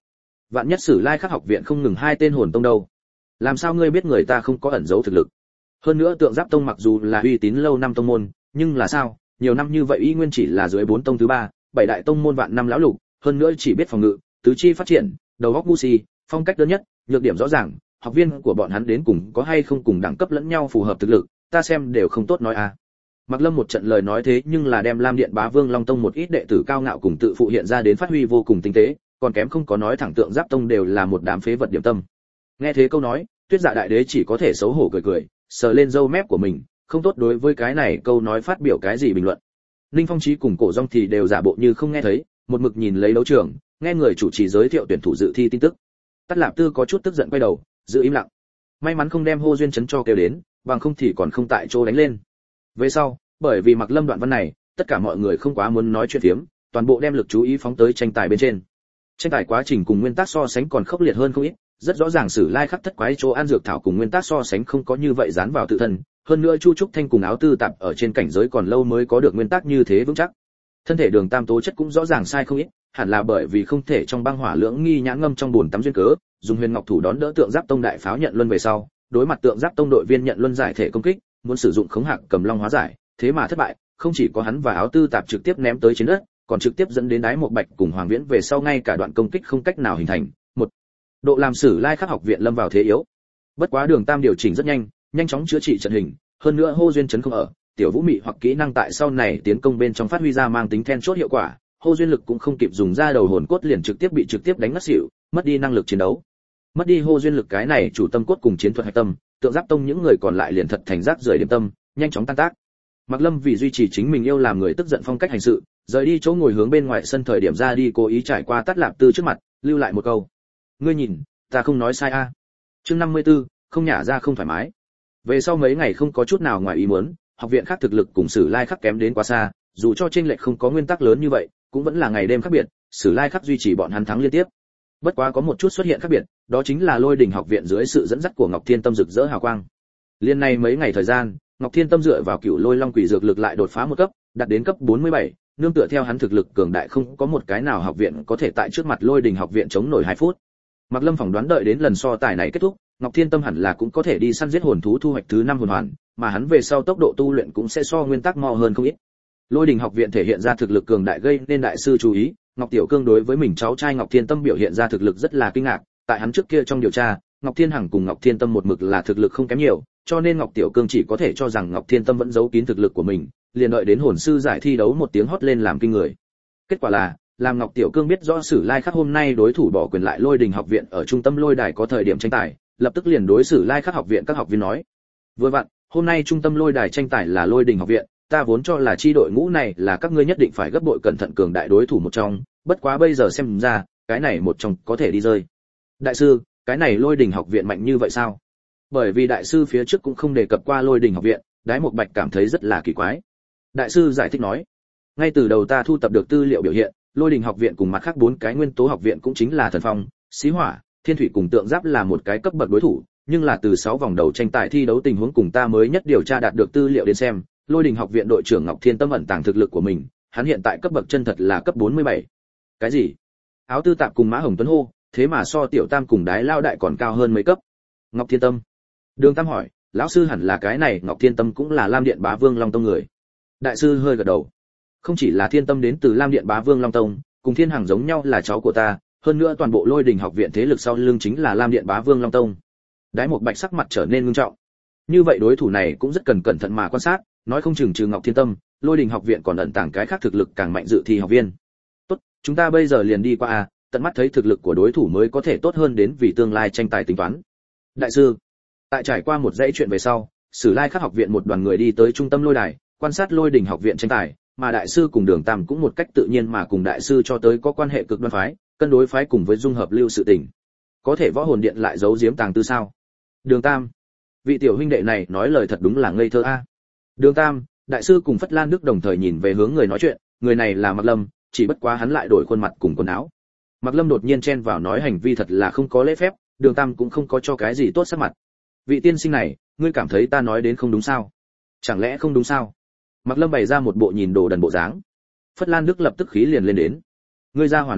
vạn nhất Sử Lai Khắc học viện không ngừng hai tên hồn tông đâu. Làm sao ngươi biết người ta không có ẩn giấu thực lực? Hơn nữa Tượng Giáp tông mặc dù là uy tín lâu năm tông môn, nhưng là sao, nhiều năm như vậy y nguyên chỉ là dưới 4 tông thứ 3, 7 đại tông môn vạn năm lão lục, hơn nữa chỉ biết phòng ngự, tứ chi phát triển, đầu óc ngu si, phong cách đơn nhất, nhược điểm rõ ràng, học viên của bọn hắn đến cùng có hay không cùng đẳng cấp lẫn nhau phù hợp thực lực, ta xem đều không tốt nói à. Mạc Lâm một trận lời nói thế nhưng là đem Lam Điện Bá Vương Long Tông một ít đệ tử cao ngạo cùng tự phụ hiện ra đến phát huy vô cùng tinh tế, còn kém không có nói thẳng Tượng Giáp tông đều là một đám phế vật điểm tâm. Nghe thế câu nói, Tuyết Dạ đại đế chỉ có thể xấu hổ cười cười, sờ lên râu mép của mình, không tốt đối với cái này câu nói phát biểu cái gì bình luận. Ninh Phong Chí cùng Cổ Dung thì đều giả bộ như không nghe thấy, một mực nhìn lấy đấu trường, nghe người chủ trì giới thiệu tuyển thủ dự thi tin tức. Tát Lạp Tư có chút tức giận quay đầu, giữ im lặng. May mắn không đem Hô Duyên chấn cho kêu đến, bằng không thì còn không tại chỗ đánh lên. Về sau, bởi vì Mạc Lâm đoạn văn này, tất cả mọi người không quá muốn nói chuyện phiếm, toàn bộ đem lực chú ý phóng tới tranh tài bên trên. Tranh tài quá trình cùng nguyên tắc so sánh còn khốc liệt hơn không ít, rất rõ ràng Sử Lai Khắc thất quái chỗ ăn dược thảo cùng nguyên tắc so sánh không có như vậy dán vào tự thân, hơn nữa Chu Trúc Thanh cùng Áo Tư Tạp ở trên cảnh giới còn lâu mới có được nguyên tắc như thế vững chắc. Thân thể Đường Tam tố chất cũng rõ ràng sai không ít, hẳn là bởi vì không thể trong băng hỏa lưỡng nghi nhãn ngâm trong bồn tắm duyên cớ, dùng Huyền Ngọc thủ đón đỡ Tượng Giáp tông đại pháo nhận luân về sau, đối mặt Tượng Giáp tông đội viên nhận luân giải thể công kích, muốn sử dụng khống hạc cầm long hóa giải, thế mà thất bại, không chỉ có hắn và Áo Tư Tạp trực tiếp ném tới trên đất, còn trực tiếp dẫn đến Đái Một Bạch cùng Hoàng Viễn về sau ngay cả đoạn công kích không cách nào hình thành, một độ làm Sử Lai Khắc học viện lâm vào thế yếu. Bất quá Đường Tam điều chỉnh rất nhanh, nhanh chóng chữa trị trận hình, hơn nữa Hô Duyên chấn không ở, Tiểu Vũ Mị hoặc kỹ năng tại sau này tiến công bên trong phát huy ra mang tính then chốt hiệu quả, Hô Duyên lực cũng không kịp dùng ra đầu hồn cốt liền trực tiếp đánh ngất xỉu, mất đi năng lực chiến đấu. Mất đi Hô Duyên lực cái này chủ tâm cốt cùng chiến thuật hạch tâm, Tượng Giáp tông những người còn lại liền thật thành rác rưởi điểm tâm, nhanh chóng tan tác. Mạc Lâm vì duy trì chính mình yêu làm người tức giận phong cách hành sự, rời đi chỗ ngồi hướng bên ngoài sân thời điểm ra đi cố ý trải qua Tát Lạp Tư trước mặt, lưu lại một câu: "Ngươi nhìn, ta không nói sai a." Chương 54, không nhả ra không thoải mái. Về sau mấy ngày không có chút nào ngoài ý muốn, học viện khác thực lực cùng Sử Lai Khắc kém đến quá xa, dù cho chênh lệch không có nguyên tắc lớn như vậy, cũng vẫn là ngày đêm khác biệt, Sử Lai Khắc duy trì bọn hắn thắng liên tiếp. Bất quá có một chút xuất hiện khác biệt, đó chính là Lôi Đình học viện dưới sự dẫn dắt của Ngọc Thiên Tâm rực rỡ hào quang. Liên này mấy ngày thời gian, Ngọc Thiên Tâm dựa vào Cửu Lôi Long Quỷ dược lực lại đột phá một cấp, đạt đến cấp 47, nương tựa theo hắn thực lực cường đại không có một cái nào học viện có thể tại trước mặt Lôi Đình học viện chống nổi 2 phút. Mạc Lâm phỏng đoán đợi đến lần so tài này kết thúc, Ngọc Thiên Tâm hẳn là cũng có thể đi săn giết hồn thú thu hoạch thứ 5 hồn hoàn, mà hắn về sau tốc độ tu luyện cũng sẽ so nguyên tắc mo hơn không ít. Lôi Đình học viện thể hiện ra thực lực cường đại gây nên đại sư chú ý, Ngọc Tiểu Cương đối với mình cháu trai Ngọc Thiên Tâm biểu hiện ra thực lực rất là kinh ngạc, tại hắn trước kia trong điều tra, Ngọc Thiên Hằng cùng Ngọc Thiên Tâm một mực là thực lực không kém nhiều, cho nên Ngọc Tiểu Cương chỉ có thể cho rằng Ngọc Thiên Tâm vẫn giấu kín thực lực của mình, liền đợi đến hồn sư giải thi đấu một tiếng hót lên làm kinh người. Kết quả là, làm Ngọc Tiểu Cương biết rõ Sử Lai Khắc hôm nay đối thủ bỏ quyền lại Lôi Đình học viện ở trung tâm lôi đài có thời điểm tranh tài, lập tức liền đối Sử Lai Khắc học viện các học viên nói: "Vừa vặn, hôm nay trung tâm lôi đài tranh tài là Lôi Đình học viện, ta vốn cho là chi đội ngũ này là các ngươi nhất định phải gấp bội cẩn thận cường đại đối thủ một trong, bất quá bây giờ xem ra, cái này một trong có thể đi rơi." Đại sư, cái này Lôi Đình học viện mạnh như vậy sao? Bởi vì đại sư phía trước cũng không đề cập qua Lôi Đình học viện, Đái Một Bạch cảm thấy rất là kỳ quái. Đại sư giải thích nói: "Ngay từ đầu ta thu tập được tư liệu biểu hiện, Lôi Đình học viện cùng mặt khác 4 cái nguyên tố học viện cũng chính là Thần Phong, Xí Hỏa, Thiên Thủy cùng Tượng Giáp là một cái cấp bậc đối thủ, nhưng là từ 6 vòng đầu tranh tài thi đấu tình huống cùng ta mới nhất điều tra đạt được tư liệu đến xem, Lôi Đình học viện đội trưởng Ngọc Thiên Tâm ẩn tàng thực lực của mình, hắn hiện tại cấp bậc chân thật là cấp 47. Cái gì? Áo Tư Tạp cùng Mã Hồng Tuấn hô, thế mà so Tiểu Tam cùng Đái Lao đại còn cao hơn mấy cấp. Ngọc Thiên Tâm. Đường Tam hỏi, lão sư hẳn là cái này Ngọc Thiên Tâm cũng là Lam Điện Bá Vương Long Tông người. Đại sư hơi gật đầu. Không chỉ là Thiên Tâm đến từ Lam Điện Bá Vương Long Tông, cùng Thiên Hằng giống nhau là cháu của ta, hơn nữa toàn bộ Lôi Đình học viện thế lực sau lưng chính là Lam Điện Bá Vương Long Tông. Đái Một Bạch sắc mặt trở nên nghiêm trọng. Như vậy đối thủ này cũng rất cần cẩn thận mà quan sát, nói không chừng trừ Ngọc Thiên Tâm, Lôi Đình học viện còn ẩn tàng cái khác thực lực càng mạnh dự thi học viên. Tốt, chúng ta bây giờ liền đi qua a, tận mắt thấy thực lực của đối thủ mới có thể tốt hơn đến vì tương lai tranh tài tính toán. Đại sư, tại trải qua một dãy chuyện về sau, Sử Lai Khắc học viện một đoàn người đi tới trung tâm lôi đài, quan sát Lôi Đình học viện tranh tài, mà đại sư cùng Đường Tam cũng một cách tự nhiên mà cùng đại sư cho tới có quan hệ cực đoan phái, cân đối phái cùng với dung hợp lưu sự tình. Có thể Võ Hồn Điện lại giấu giếm tàng tư sao? Đường Tam, vị tiểu huynh đệ này nói lời thật đúng là ngây thơ a. Đường Tam, đại sư cùng Phất Lan Đức đồng thời nhìn về hướng người nói chuyện, người này là Mạc Lâm, chỉ bất quá hắn lại đổi khuôn mặt cùng quần áo. Mạc Lâm đột nhiên chen vào nói hành vi thật là không có lễ phép, Đường Tam cũng không có cho cái gì tốt sắc mặt. Vị tiên sinh này, ngươi cảm thấy ta nói đến không đúng sao? Chẳng lẽ không đúng sao? Mạc Lâm bày ra một bộ nhìn đồ đần bộ dáng. Phất Lan Đức lập tức khí liền lên đến. Ngươi ra hỏa này,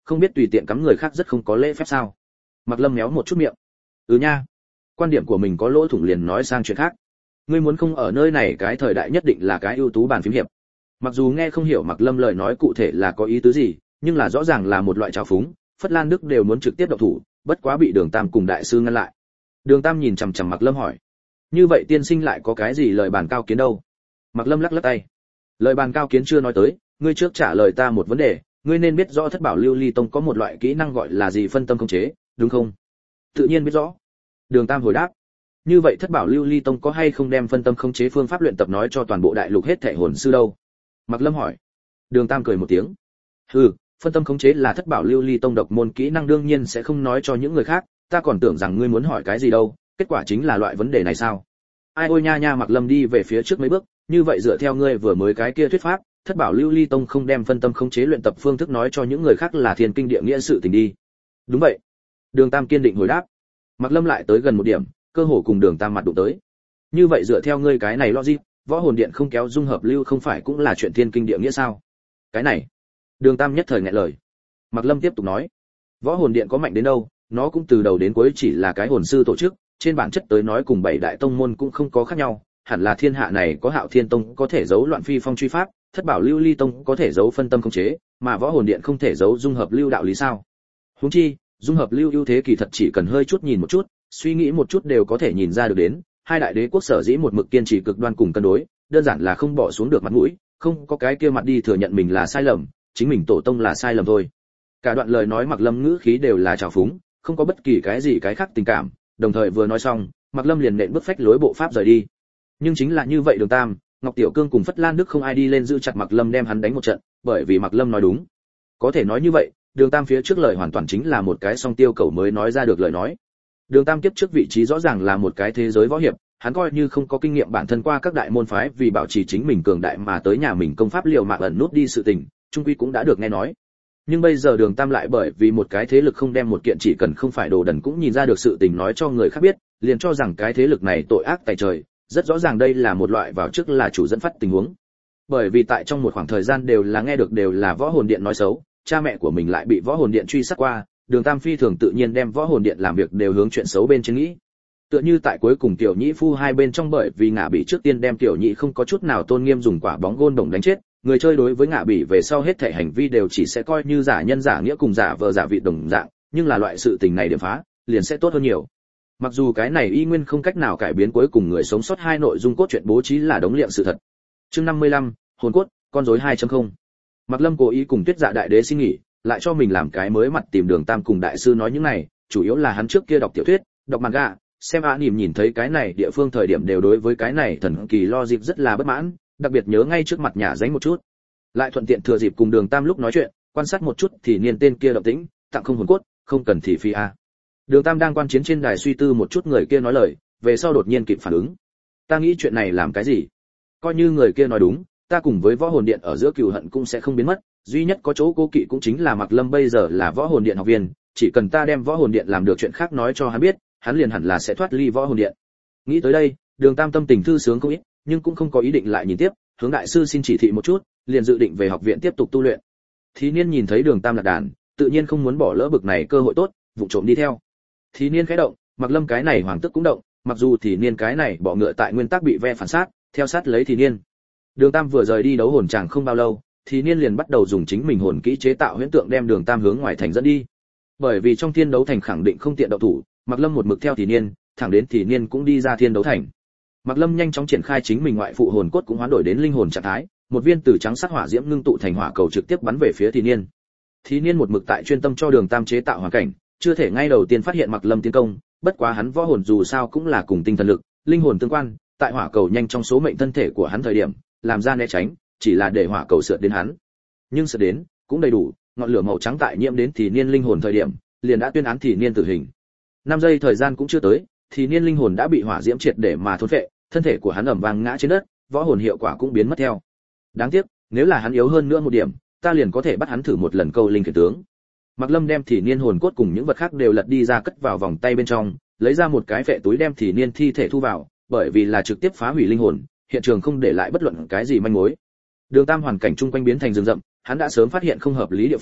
không biết tùy tiện cắm người khác rất không có lễ phép sao? Mạc Lâm méo một chút miệng. Nha, quan điểm của mình có lỗ thủng liền nói sang chuyện khác. Ngươi muốn không ở nơi này cái thời đại nhất định là cái ưu tú bàn phím hiệp. Mặc dù nghe không hiểu Mạc Lâm lời nói cụ thể là có ý tứ gì, nhưng là rõ ràng là một loại trào phúng, Phất Lan Đức đều muốn trực tiếp động thủ, bất quá bị Đường Tam cùng đại sư ngăn lại. Đường Tam nhìn chằm chằm Mạc Lâm hỏi: "Như vậy tiên sinh lại có cái gì lời bàn cao kiến đâu?" Mạc Lâm lắc lắc tay. "Lời bàn cao kiến chưa nói tới, ngươi trước trả lời ta một vấn đề, ngươi nên biết rõ Thất Bảo Lưu Ly Tông có một loại kỹ năng gọi là gì phân tâm khống chế, đúng không?" "Tự nhiên biết rõ." Đường Tam hồi đáp. "Như vậy Thất Bảo Lưu Ly Tông có hay không đem phân tâm khống chế phương pháp luyện tập nói cho toàn bộ đại lục hết thảy hồn sư đâu?" Mạc Lâm hỏi. Đường Tam cười một tiếng. "Hừ, phân tâm khống chế là Thất Bảo Lưu Ly Tông độc môn kỹ năng đương nhiên sẽ không nói cho những người khác, ta còn tưởng rằng ngươi muốn hỏi cái gì đâu, kết quả chính là loại vấn đề này sao?" "Ai ôi nha nha." Mạc Lâm đi về phía trước mấy bước, "Như vậy dựa theo ngươi vừa mới cái kia thuyết pháp, Thất Bảo Lưu Ly Tông không đem phân tâm khống chế luyện tập phương thức nói cho những người khác là thiên kinh địa nghĩa sự tình đi." "Đúng vậy." Đường Tam kiên định hồi đáp. Mạc Lâm lại tới gần một điểm, cơ hồ cùng Đường Tam mặt đụng tới. "Như vậy dựa theo ngươi cái này logic, Võ Hồn Điện không kéo dung hợp lưu không phải cũng là chuyện thiên kinh địa nghĩa sao?" "Cái này." Đường Tam nhất thời nghẹn lời. Mạc Lâm tiếp tục nói: "Võ Hồn Điện có mạnh đến đâu, nó cũng từ đầu đến cuối chỉ là cái hồn sư tổ chức, trên bản chất tới nói cùng bảy đại tông môn cũng không có khác nhau, hẳn là thiên hạ này có Hạo Thiên Tông có thể giấu loạn phi phong truy pháp, Thất Bảo Lưu Ly Tông có thể giấu phân tâm khống chế, mà Võ Hồn Điện không thể giấu dung hợp lưu đạo lý sao? Huống chi, dung hợp lưu ưu thế kỳ thật chỉ cần hơi chút nhìn một chút, suy nghĩ một chút đều có thể nhìn ra được đến, hai đại đế quốc sở dĩ một mực kiên trì cực đoan cùng cân đối, đơn giản là không bỏ xuống được mặt mũi, không có cái kia mặt đi thừa nhận mình là sai lầm, chính mình tổ tông là sai lầm thôi." Cả đoạn lời nói Mạc Lâm ngữ khí đều là trào phúng, không có bất kỳ cái gì cái khác tình cảm, đồng thời vừa nói xong, Mạc Lâm liền nện bước phách lối bộ pháp rời đi. Nhưng chính là như vậy Đường Tam, Ngọc Tiểu Cương cùng Phất Lan Đức không ai đi lên giữ chặt Mạc Lâm đem hắn đánh một trận, bởi vì Mạc Lâm nói đúng. Có thể nói như vậy, Đường Tam phía trước lời hoàn toàn chính là một cái song tiêu cầu mới nói ra được lời nói. Đường Tam kiếp trước vị trí rõ ràng là một cái thế giới võ hiệp, hắn coi như không có kinh nghiệm bản thân qua các đại môn phái vì bảo trì chính mình cường đại mà tới nhà mình công pháp liều mạng ẩn nút đi sự tình, trung quy cũng đã được nghe nói. Nhưng bây giờ Đường Tam lại bởi vì một cái thế lực không đem một kiện chỉ cần không phải đồ đần cũng nhìn ra được sự tình nói cho người khác biết, liền cho rằng cái thế lực này tội ác tày trời, rất rõ ràng đây là một loại vào trước là chủ dẫn phát tình huống. Bởi vì tại trong một khoảng thời gian đều là nghe được đều là Võ Hồn Điện nói xấu, cha mẹ của mình lại bị Võ Hồn Điện truy sát qua, Đường Tam phi thường tự nhiên đem Võ Hồn Điện làm việc đều hướng chuyện xấu bên trên nghĩ. Tựa như tại cuối cùng Tiểu Nhĩ phu hai bên trong bởi vì Ngạ Bỉ trước tiên đem Tiểu Nhĩ không có chút nào tôn nghiêm dùng quả bóng gôn đồng đánh chết, người chơi đối với Ngạ Bỉ về sau hết thảy hành vi đều chỉ sẽ coi như giả nhân giả nghĩa cùng giả vờ giả vị đồng dạng, nhưng là loại sự tình này điểm phá, liền sẽ tốt hơn nhiều. Mặc dù cái này y nguyên không cách nào cải biến cuối cùng người sống sót hai nội dung cốt truyện bố trí là đống liệm sự thật. Chương 55, hồn cốt, con rối 2.0. Mạc Lâm cố ý cùng Tuyết Dạ đại đế xin nghỉ, lại cho mình làm cái mới mặt tìm Đường Tam cùng đại sư nói những này, chủ yếu là hắn trước kia đọc tiểu thuyết, đọc manga, xem anime nhìn thấy cái này địa phương thời điểm đều đối với cái này thần kỳ logic rất là bất mãn, đặc biệt nhớ ngay trước mặt nhà danh một chút. Lại thuận tiện thừa dịp cùng Đường Tam lúc nói chuyện, quan sát một chút thì niên tên kia động tĩnh, tặng không hồn cốt, không cần thì phi a. Đường Tam đang quan chiến trên đài suy tư một chút người kia nói lời, về sau đột nhiên kịp phản ứng. Ta nghĩ chuyện này làm cái gì? Coi như người kia nói đúng, ta cùng với Võ Hồn Điện ở giữa cừu hận cũng sẽ không biến mất, duy nhất có chỗ cố kỵ cũng chính là Mạc Lâm bây giờ là Võ Hồn Điện học viên, chỉ cần ta đem Võ Hồn Điện làm được chuyện khác nói cho hắn biết, hắn liền hẳn là sẽ thoát ly Võ Hồn Điện. Nghĩ tới đây, Đường Tam tâm tình thư sướng không ít, nhưng cũng không có ý định lại nhìn tiếp, hướng đại sư xin chỉ thị một chút, liền dự định về học viện tiếp tục tu luyện. Thí Niên nhìn thấy Đường Tam lạc đàn, tự nhiên không muốn bỏ lỡ bực này cơ hội tốt, vụng trộm đi theo. Thí Niên khẽ động, Mạc Lâm cái này hoàng tức cũng động, mặc dù Thí Niên cái này bỏ ngựa tại nguyên tắc bị ve phản sát, theo sát lấy Thí Niên. Đường Tam vừa rời đi đấu hồn tràng không bao lâu, Thí Niên liền bắt đầu dùng chính mình hồn kỹ chế tạo huyễn tượng đem Đường Tam hướng ngoài thành dẫn đi. Bởi vì trong thiên đấu thành khẳng định không tiện động thủ, Mạc Lâm một mực theo Thí Niên, thẳng đến Thí Niên cũng đi ra thiên đấu thành. Mạc Lâm nhanh chóng triển khai chính mình ngoại phụ hồn cốt cũng hoán đổi đến linh hồn trạng thái, một viên tử trắng sắc hỏa diễm ngưng tụ thành hỏa cầu trực tiếp bắn về phía Thí Niên. Thí Niên một mực tại chuyên tâm cho Đường Tam chế tạo hoàn cảnh, chưa thể ngay đầu tiên phát hiện Mạc Lâm tiến công, bất quá hắn võ hồn dù sao cũng là cùng tinh thần lực, linh hồn tương quan, tại hỏa cầu nhanh trong số mệnh thân thể của hắn thời điểm, làm ra né tránh, chỉ là để hỏa cầu sượt đến hắn. Nhưng sượt đến, cũng đầy đủ, ngọn lửa màu trắng tại nhiễm đến Thí Niên linh hồn thời điểm, liền đã tuyên án Thí Niên tử hình. 5 giây thời gian cũng chưa tới, Thí Niên linh hồn đã bị hỏa diễm triệt để mà thôn phệ, thân thể của hắn ầm vang ngã trên đất, võ hồn hiệu quả cũng biến mất theo. Đáng tiếc, nếu là hắn yếu hơn nữa một điểm, ta liền có thể bắt hắn thử một lần câu linh khiển tướng. Mạc Lâm đem Thí Niên hồn cốt cùng những vật khác đều lật đi ra cất vào vòng tay bên trong, lấy ra một cái phệ túi đem Thí Niên thi thể thu vào, bởi vì là trực tiếp phá hủy linh hồn, hiện trường không để lại bất luận cái gì manh mối. Đường Tam hoàn cảnh chung quanh biến thành rừng rậm, hắn đã sớm phát hiện không hợp lý địa phương,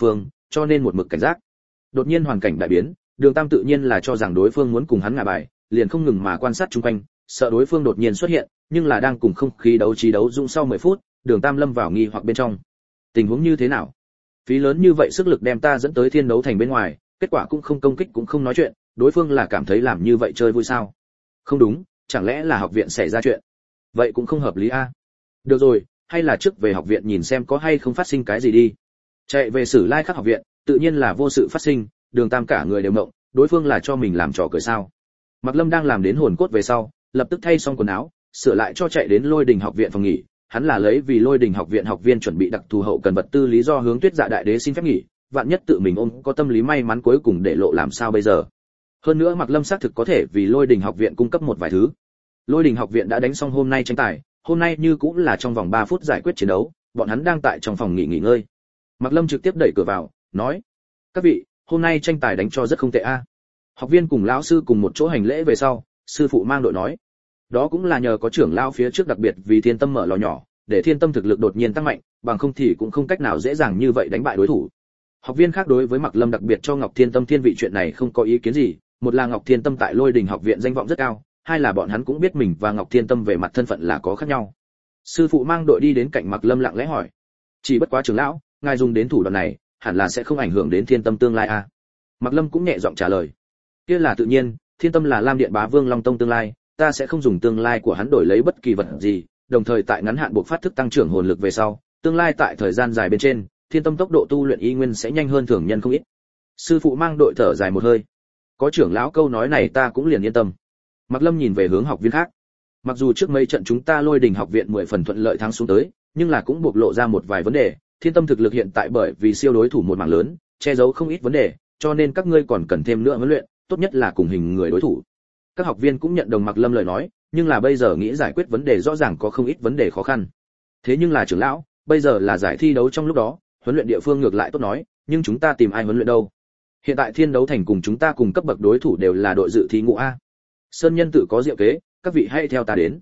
cho nên một mực cảnh giác. Đột nhiên hoàn cảnh đại biến, Đường Tam tự nhiên là cho rằng đối phương muốn cùng hắn ngả bài, liền không ngừng mà quan sát xung quanh, sợ đối phương đột nhiên xuất hiện, nhưng là đang cùng không khí đấu trí đấu dũng sau 10 phút, Đường Tam lâm vào nghi hoặc bên trong. Tình huống như thế nào? Phí lớn như vậy sức lực đem ta dẫn tới Thiên Đấu Thành bên ngoài, kết quả cũng không công kích cũng không nói chuyện, đối phương là cảm thấy làm như vậy chơi vui sao? Không đúng, chẳng lẽ là học viện xảy ra chuyện? Vậy cũng không hợp lý a. Được rồi, hay là trước về học viện nhìn xem có hay không phát sinh cái gì đi. Chạy về Sử Lai Khắc học viện, tự nhiên là vô sự phát sinh, Đường Tam cả người đều ngộng, đối phương là cho mình làm trò cười sao? Mạc Lâm đang làm đến hồn cốt về sau, lập tức thay xong quần áo, sửa lại cho chạy đến Lôi Đình học viện phòng nghỉ, hắn là lấy vì Lôi Đình học viện học viên chuẩn bị đặc thù hậu cần vật tư lý do hướng Tuyết Dạ đại đế xin phép nghỉ, vạn nhất tự mình ôm có tâm lý may mắn cuối cùng để lộ làm sao bây giờ. Hơn nữa Mạc Lâm xác thực có thể vì Lôi Đình học viện cung cấp một vài thứ. Lôi Đình học viện đã đánh xong hôm nay tranh tài, hôm nay như cũng là trong vòng 3 phút giải quyết chiến đấu, bọn hắn đang tại trong phòng nghỉ ngơi. Mạc Lâm trực tiếp đẩy cửa vào, nói: "Các vị, hôm nay tranh tài đánh cho rất không tệ a." Học viên cùng lão sư cùng một chỗ hành lễ về sau, sư phụ mang đội nói: "Đó cũng là nhờ có trưởng lão phía trước đặc biệt vì Thiên Tâm mở lò nhỏ, để Thiên Tâm thực lực đột nhiên tăng mạnh, bằng không thì cũng không cách nào dễ dàng như vậy đánh bại đối thủ." Học viên khác đối với Mạc Lâm đặc biệt cho Ngọc Thiên Tâm thiên vị chuyện này không có ý kiến gì, một là Ngọc Thiên Tâm tại Lôi Đình học viện danh vọng rất cao, hai là bọn hắn cũng biết mình và Ngọc Thiên Tâm về mặt thân phận là có khác nhau. Sư phụ mang đội đi đến cạnh Mạc Lâm lặng lẽ hỏi: "Chỉ bất quá trưởng lão, ngài dùng đến thủ đoạn này, hẳn là sẽ không ảnh hưởng đến Thiên Tâm tương lai à?" Mạc Lâm cũng nhẹ giọng trả lời: "Kia là tự nhiên, Thiên Tâm là Lam Điện Bá Vương Long Tông tương lai, ta sẽ không dùng tương lai của hắn đổi lấy bất kỳ vật gì, đồng thời tại ngắn hạn buộc phát thức tăng trưởng hồn lực về sau, tương lai tại thời gian dài bên trên, Thiên Tâm tốc độ tu luyện y nguyên sẽ nhanh hơn thường nhân không ít." Sư phụ mang đội thở dài một hơi: "Có trưởng lão câu nói này ta cũng liền yên tâm." Mạc Lâm nhìn về hướng học viên khác: "Mặc dù trước mấy trận chúng ta Lôi Đình học viện 10 phần thuận lợi thắng xuống tới, nhưng là cũng bộc lộ ra một vài vấn đề, Thiên Tâm thực lực hiện tại bởi vì siêu đối thủ một mảng lớn, che giấu không ít vấn đề, cho nên các ngươi còn cần thêm nữa huấn luyện, tốt nhất là cùng hình người đối thủ." Các học viên cũng nhận đồng Mạc Lâm lời nói, nhưng là bây giờ nghĩ giải quyết vấn đề rõ ràng có không ít vấn đề khó khăn. Thế nhưng là trưởng lão, bây giờ là giải thi đấu trong lúc đó, huấn luyện địa phương ngược lại tốt nói, nhưng chúng ta tìm ai huấn luyện đâu? Hiện tại Thiên Đấu Thành cùng chúng ta cùng cấp bậc đối thủ đều là đội dự thi ngũ a. Sơn Nhân tự có diệu kế, các vị hãy theo ta đến.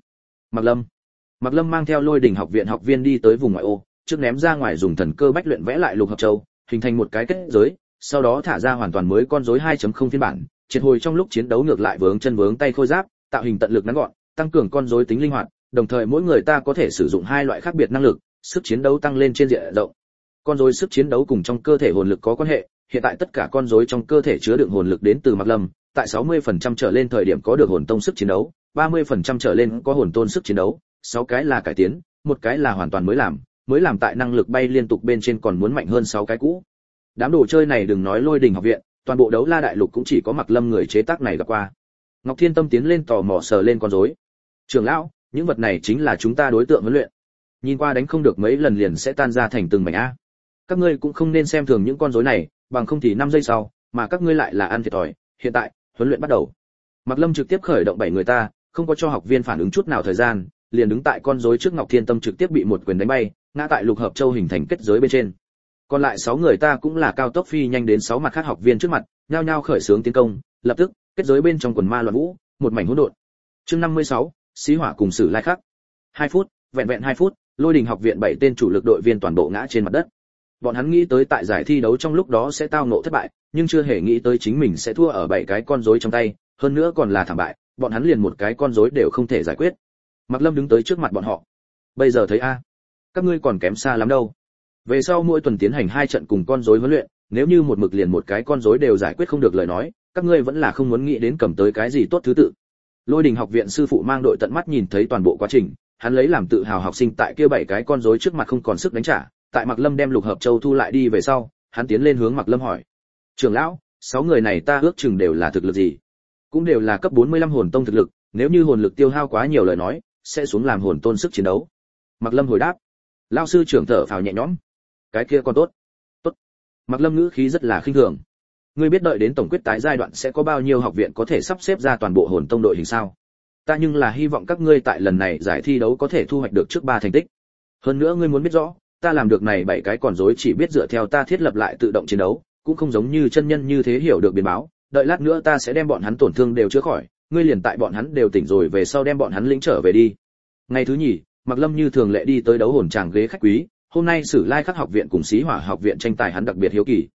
Mạc Lâm mang theo Lôi Đình học viện học viên đi tới vùng ngoại ô, trước ném ra ngoài dùng thần cơ bách luyện vẽ lại lục hợp châu, hình thành một cái kết giới, sau đó thả ra hoàn toàn mới con rối 2.0 phiên bản, triệt hồi trong lúc chiến đấu ngược lại vướng chân vướng tay khôi giáp, tạo hình tận lực ngắn gọn, tăng cường con rối tính linh hoạt, đồng thời mỗi người ta có thể sử dụng hai loại khác biệt năng lực, sức chiến đấu tăng lên trên diện rộng. Con rối sức chiến đấu cùng trong cơ thể hồn lực có quan hệ, hiện tại tất cả con rối trong cơ thể chứa đựng hồn lực đến từ Mạc Lâm, tại 60% trở lên thời điểm có được hồn tông sức chiến đấu, 30% trở lên có hồn tôn sức chiến đấu, 6 cái là cải tiến, một cái là hoàn toàn mới làm tại năng lực bay liên tục bên trên còn muốn mạnh hơn 6 cái cũ. Đám đồ chơi này đừng nói Lôi Đình học viện, toàn bộ Đấu La đại lục cũng chỉ có Mạc Lâm người chế tác này gặp qua. Ngọc Thiên Tâm tiến lên tò mò sờ lên con rối. "Trưởng lão, những vật này chính là chúng ta đối tượng huấn luyện. Nhìn qua đánh không được mấy lần liền sẽ tan ra thành từng mảnh a. Các ngươi cũng không nên xem thường những con rối này, bằng không thì 5 giây sau, mà các ngươi lại là ăn thiệt thòi. Hiện tại, huấn luyện bắt đầu." Mạc Lâm trực tiếp khởi động 7 người ta, không có cho học viên phản ứng chút nào thời gian, liền đứng tại con rối trước Ngọc Thiên Tâm trực tiếp bị một quyền đánh bay, ngã tại lục hợp châu hình thành kết giới bên trên. Còn lại 6 người ta cũng là cao tốc phi nhanh đến 6 mặt khác học viên trước mặt, nhao nhao khởi xướng tiến công, lập tức, kết giới bên trong quần ma loạn vũ, một mảnh hỗn độn. Chương 56, Xí Hỏa cùng Sử Lai Khắc. 2 phút, vẹn 2 phút, Lôi Đình học viện 7 tên chủ lực đội viên toàn bộ ngã trên mặt đất. Bọn hắn nghĩ tới tại giải thi đấu trong lúc đó sẽ tao ngộ thất bại, nhưng chưa hề nghĩ tới chính mình sẽ thua ở 7 cái con rối trong tay, hơn nữa còn là thảm bại, bọn hắn liền một cái con rối đều không thể giải quyết. Mạc Lâm đứng tới trước mặt bọn họ. "Bây giờ thấy a, các ngươi còn kém xa lắm đâu. Về sau mỗi tuần tiến hành 2 trận cùng con rối huấn luyện, nếu như một mực liền một cái con rối đều giải quyết không được lời nói, các ngươi vẫn là không muốn nghĩ đến cầm tới cái gì tốt thứ tự." Lôi Đình học viện sư phụ mang đội tận mắt nhìn thấy toàn bộ quá trình, hắn lấy làm tự hào học sinh tại kia 7 cái con rối trước mặt không còn sức đánh trả, tại Mạc Lâm đem lục hợp châu thu lại đi về sau, hắn tiến lên hướng Mạc Lâm hỏi: "Trưởng lão, 6 người này ta ước chừng đều là thực lực gì?" "Cũng đều là cấp 45 hồn tông thực lực, nếu như hồn lực tiêu hao quá nhiều lời nói, sẽ xuống làm hồn tôn sức chiến đấu." Mạc Lâm hồi đáp. Lão sư trưởng thở phào nhẹ nhõm. "Cái kia còn tốt." "Tốt." Mạc Lâm ngữ khí rất là khinh thường. "Ngươi biết đợi đến tổng quyết tái giai đoạn sẽ có bao nhiêu học viện có thể sắp xếp ra toàn bộ hồn tông đội hình sao? Ta nhưng là hy vọng các ngươi tại lần này giải thi đấu có thể thu hoạch được trước 3 thành tích. Hơn nữa ngươi muốn biết rõ, ta làm được này 7 cái con rối chỉ biết dựa theo ta thiết lập lại tự động chiến đấu, cũng không giống như chân nhân như thế hiểu được biến báo, đợi lát nữa ta sẽ đem bọn hắn tổn thương đều chữa khỏi, ngươi liền tại bọn hắn đều tỉnh rồi về sau đem bọn hắn lĩnh trở về đi." Ngày thứ nhì, Mạc Lâm như thường lệ đi tới đấu hồn tràng ghế khách quý, hôm nay Sử Lai Khắc học viện cùng Xí Hỏa học viện tranh tài hắn đặc biệt hiếu kỳ.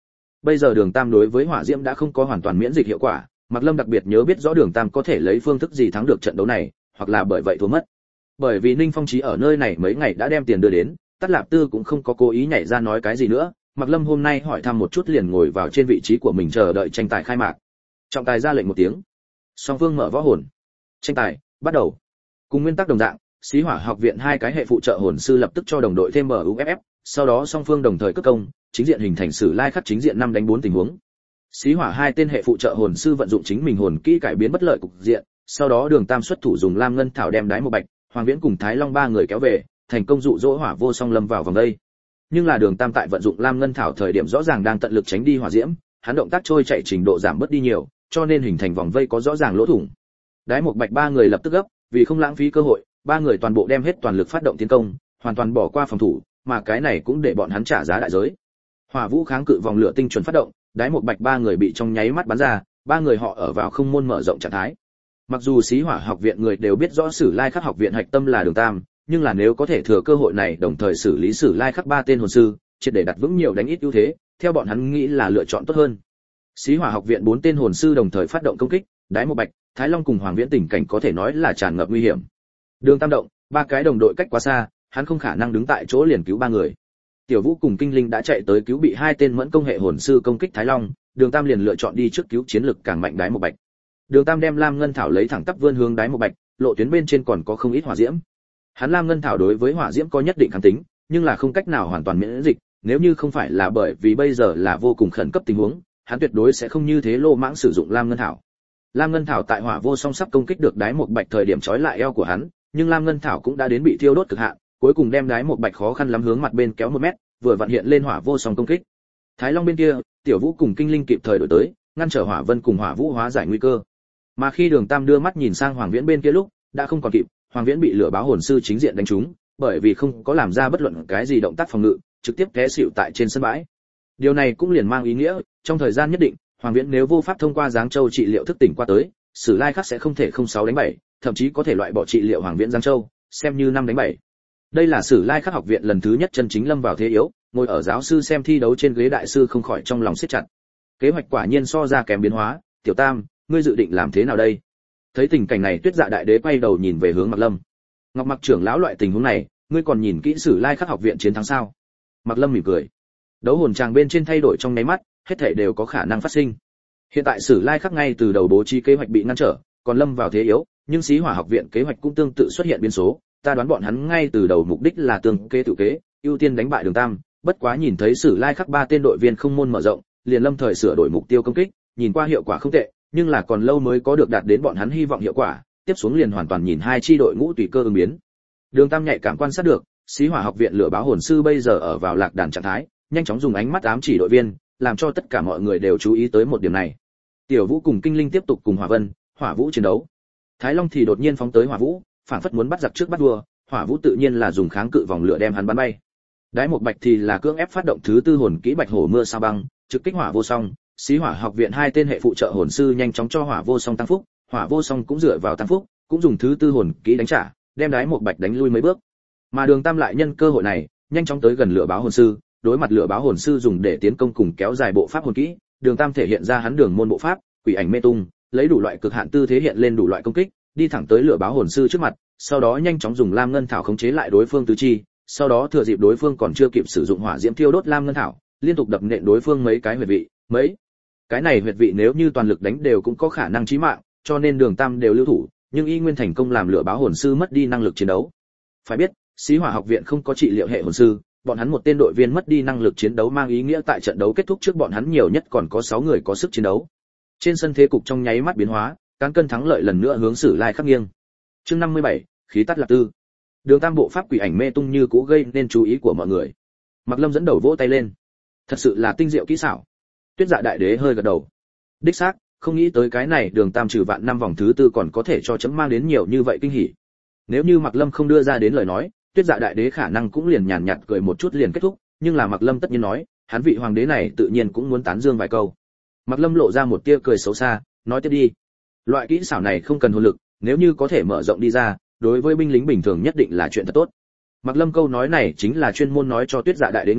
bây giờ Đường Tam đối với hỏa diễm đã không có hoàn toàn miễn dịch hiệu quả, Mạc Lâm đặc biệt nhớ biết rõ Đường Tam có thể lấy phương thức gì thắng được trận đấu này, hoặc là bởi vậy thua mất. Bởi vì Ninh Phong Chí ở nơi này mấy ngày đã đem tiền đưa đến, Tát Lạp Tư cũng không có cố ý nhảy ra nói cái gì nữa, Mạc Lâm hôm nay hỏi thăm một chút liền ngồi vào trên vị trí của mình chờ đợi tranh tài khai mạc. Trọng tài ra lệnh một tiếng, song phương mở võ hồn. Tranh tài bắt đầu. Cùng nguyên tắc đồng dạng, Xí Hỏa học viện hai cái hệ phụ trợ hồn sư lập tức cho đồng đội thêm MUFF, sau đó song phương đồng thời cất công, chính diện hình thành sử lai khắc chính diện 5 đánh 4 tình huống. Xí Hỏa hai tên hệ phụ trợ hồn sư vận dụng chính mình hồn kỹ cải biến bất lợi cục diện, sau đó Đường Tam xuất thủ dùng Lam Ngân Thảo đem đái một bạch, Hoàng Viễn cùng Thái Long ba người kéo về, thành công dụ dỗ Hỏa Vô Song lâm vào vòng đây. Nhưng là Đường Tam tại vận dụng Lam Ngân Thảo thời điểm rõ ràng đang tận lực tránh đi hỏa diễm, hắn động tác trôi chạy trình độ giảm bớt đi nhiều, cho nên hình thành vòng vây có rõ ràng lỗ thủng. Đái một bạch ba người lập tức gấp, vì không lãng phí cơ hội, ba người toàn bộ đem hết toàn lực phát động tiến công, hoàn toàn bỏ qua phòng thủ, mà cái này cũng để bọn hắn trả giá đại giới. Hỏa Vũ kháng cự vòng lửa tinh chuẩn phát động, đái một bạch ba người bị trong nháy mắt bắn ra, ba người họ ở vào không môn mở rộng trạng thái. Mặc dù Xí Hỏa học viện người đều biết rõ Sử Lai Khắc học viện hạch tâm là Đường Tam, nhưng là nếu có thể thừa cơ hội này đồng thời xử lý Sử Lai Khắc ba tên hồn sư, triệt để đặt vững nhiều đánh ít ưu thế, theo bọn hắn nghĩ là lựa chọn tốt hơn. Xí Hỏa học viện 4 tên hồn sư đồng thời phát động công kích, đái một bạch, Thái Long cùng Hoàng Viễn tình cảnh có thể nói là tràn ngập nguy hiểm. Đường Tam động, ba cái đồng đội cách quá xa, hắn không khả năng đứng tại chỗ liền cứu ba người. Tiểu Vũ cùng Kinh Linh đã chạy tới cứu bị hai tên mẫn công hệ hồn sư công kích Thái Long, Đường Tam liền lựa chọn đi trước cứu chiến lực càng mạnh đái một bạch. Đường Tam đem Lam Ngân Thảo lấy thẳng tắp vươn hướng đái một bạch, lộ tuyến bên trên còn có không ít hỏa diễm. Hắn Lam Ngân Thảo đối với hỏa diễm có nhất định kháng tính, nhưng là không cách nào hoàn toàn miễn dịch, nếu như không phải là bởi vì bây giờ là vô cùng khẩn cấp tình huống, hắn tuyệt đối sẽ không như thế lô mãng sử dụng Lam Ngân Thảo. Lam Ngân Thảo tại Hỏa Vô Song sắp công kích được đái một bạch thời điểm trói lại eo của hắn, nhưng Lam Ngân Thảo cũng đã đến bị thiêu đốt cực hạn, cuối cùng đem đái một bạch khó khăn lắm hướng mặt bên kéo 1 mét, vừa vặn hiện lên Hỏa Vô Song công kích. Thái Long bên kia, Tiểu Vũ cùng Kinh Linh kịp thời đổi tới, ngăn trở Hỏa Vân cùng Hỏa Vũ hóa giải nguy cơ. Mà khi Đường Tam đưa mắt nhìn sang Hoàng Viễn bên kia lúc, đã không còn kịp, Hoàng Viễn bị lửa báo hồn sư chính diện đánh trúng, bởi vì không có làm ra bất luận cái gì động tác phòng ngự, trực tiếp té xỉu tại trên sân bãi. Điều này cũng liền mang ý nghĩa, trong thời gian nhất định, Hoàng Viễn nếu vô pháp thông qua Giáng Châu trị liệu thức tỉnh qua tới, Sử Lai Khắc sẽ không thể 06 đánh 7, thậm chí có thể loại bỏ trị liệu Hoàng Viễn Giáng Châu, xem như 5 đánh 7. Đây là Sử Lai Khắc học viện lần thứ nhất chân chính lâm vào thế yếu, ngồi ở giáo sư xem thi đấu trên ghế đại sư không khỏi trong lòng siết chặt. Kế hoạch quả nhiên so ra kém biến hóa, Tiểu Tam, ngươi dự định làm thế nào đây? Thấy tình cảnh này, Tuyết Dạ đại đế quay đầu nhìn về hướng Mạc Lâm. Ngọc Mặc trưởng lão, loại tình huống này, ngươi còn nhìn kỹ Sử Lai Khắc học viện chiến thắng sao? Mạc Lâm mỉm cười. Đấu hồn tràng bên trên thay đổi trong nháy mắt, hết thảy đều có khả năng phát sinh. Hiện tại Sử Lai Khắc ngay từ đầu bố trí kế hoạch bị ngăn trở, còn lâm vào thế yếu, nhưng Xí Hỏa học viện kế hoạch cũng tương tự xuất hiện biến số, ta đoán bọn hắn ngay từ đầu mục đích là tương kế tự kế, ưu tiên đánh bại Đường Tam, bất quá nhìn thấy Sử Lai Khắc ba tên đội viên không môn mở rộng, liền lâm thời sửa đổi mục tiêu công kích, nhìn qua hiệu quả không tệ, nhưng là còn lâu mới có được đạt đến bọn hắn hy vọng hiệu quả, tiếp xuống liền hoàn toàn nhìn hai chi đội ngũ tùy cơ ứng biến. Đường Tam nhạy cảm quan sát được, Xí Hỏa học viện lửa báo hồn sư bây giờ ở vào lạc đàn trạng thái, nhanh chóng dùng ánh mắt ám chỉ đội viên, làm cho tất cả mọi người đều chú ý tới một điểm này. Tiểu Vũ cùng Kinh Linh tiếp tục cùng Hỏa Vân, Hỏa Vũ chiến đấu. Thái Long thì đột nhiên phóng tới Hỏa Vũ, phản phất muốn bắt giặc trước bắt vua, Hỏa Vũ tự nhiên là dùng kháng cự vòng lửa đem hắn bắn bay. Đái một bạch thì là cưỡng ép phát động thứ tư hồn kỹ Bạch Hổ mưa sao băng, trực kích Hỏa Vô Song. Xí Hỏa học viện hai tên hệ phụ trợ hồn sư nhanh chóng cho Hỏa Vô Song tăng phúc, Hỏa Vô Song cũng dựa vào tăng phúc, cũng dùng thứ tư hồn kỹ đánh trả, đem đái một bạch đánh lui mấy bước. Mà Đường Tam lại nhân cơ hội này, nhanh chóng tới gần lửa báo hồn sư, đối mặt lửa báo hồn sư dùng để tiến công cùng kéo dài bộ pháp hồn kỹ, Đường Tam thể hiện ra hắn đường môn bộ pháp, quỷ ảnh mê tung, lấy đủ loại cực hạn tư thế hiện lên đủ loại công kích, đi thẳng tới lửa báo hồn sư trước mặt, sau đó nhanh chóng dùng Lam Ngân Thảo khống chế lại đối phương tứ chi, sau đó thừa dịp đối phương còn chưa kịp sử dụng hỏa diễm thiêu đốt Lam Ngân Thảo, liên tục đập nện đối phương mấy cái huyệt vị, cái này huyệt vị nếu như toàn lực đánh đều cũng có khả năng chí mạng, cho nên Đường Tam đều lưu thủ, nhưng y nguyên thành công làm lửa báo hồn sư mất đi năng lực chiến đấu. Phải biết, Xí Hỏa học viện không có trị liệu hệ hồn sư, bọn hắn một tên đội viên mất đi năng lực chiến đấu mang ý nghĩa tại trận đấu kết thúc trước bọn hắn nhiều nhất còn có 6 người có sức chiến đấu. Trên sân thế cục trong nháy mắt biến hóa, cán cân thắng lợi lần nữa hướng Sử Lai Khắc nghiêng. Chương 57, khí tắt lạc tư. Đường Tam bộ pháp quỷ ảnh mê tung như cũ gây nên chú ý của mọi người. Mạc Lâm dẫn đầu vỗ tay lên. Thật sự là tinh diệu kỹ xảo. Tuyết Dạ đại đế hơi gật đầu. Đích xác, không nghĩ tới cái này Đường Tam trừ vạn năm vòng thứ tư còn có thể cho chấm mang đến nhiều như vậy kinh hỉ. Nếu như Mạc Lâm không đưa ra đến lời nói, Tuyết Dạ đại đế khả năng cũng liền nhàn nhạt cười một chút liền kết thúc, nhưng là Mạc Lâm tất nhiên nói, hắn vị hoàng đế này tự nhiên cũng muốn tán dương vài câu. Mạc Lâm lộ ra một tia cười xấu xa, nói tiếp đi. Loại kỹ xảo này không cần hồn lực, nếu như có thể mở rộng đi ra, đối với binh lính bình thường nhất định là chuyện thật tốt. Mạc Lâm câu nói này chính là chuyên môn nói cho Tuyết Dạ đại đế nghe,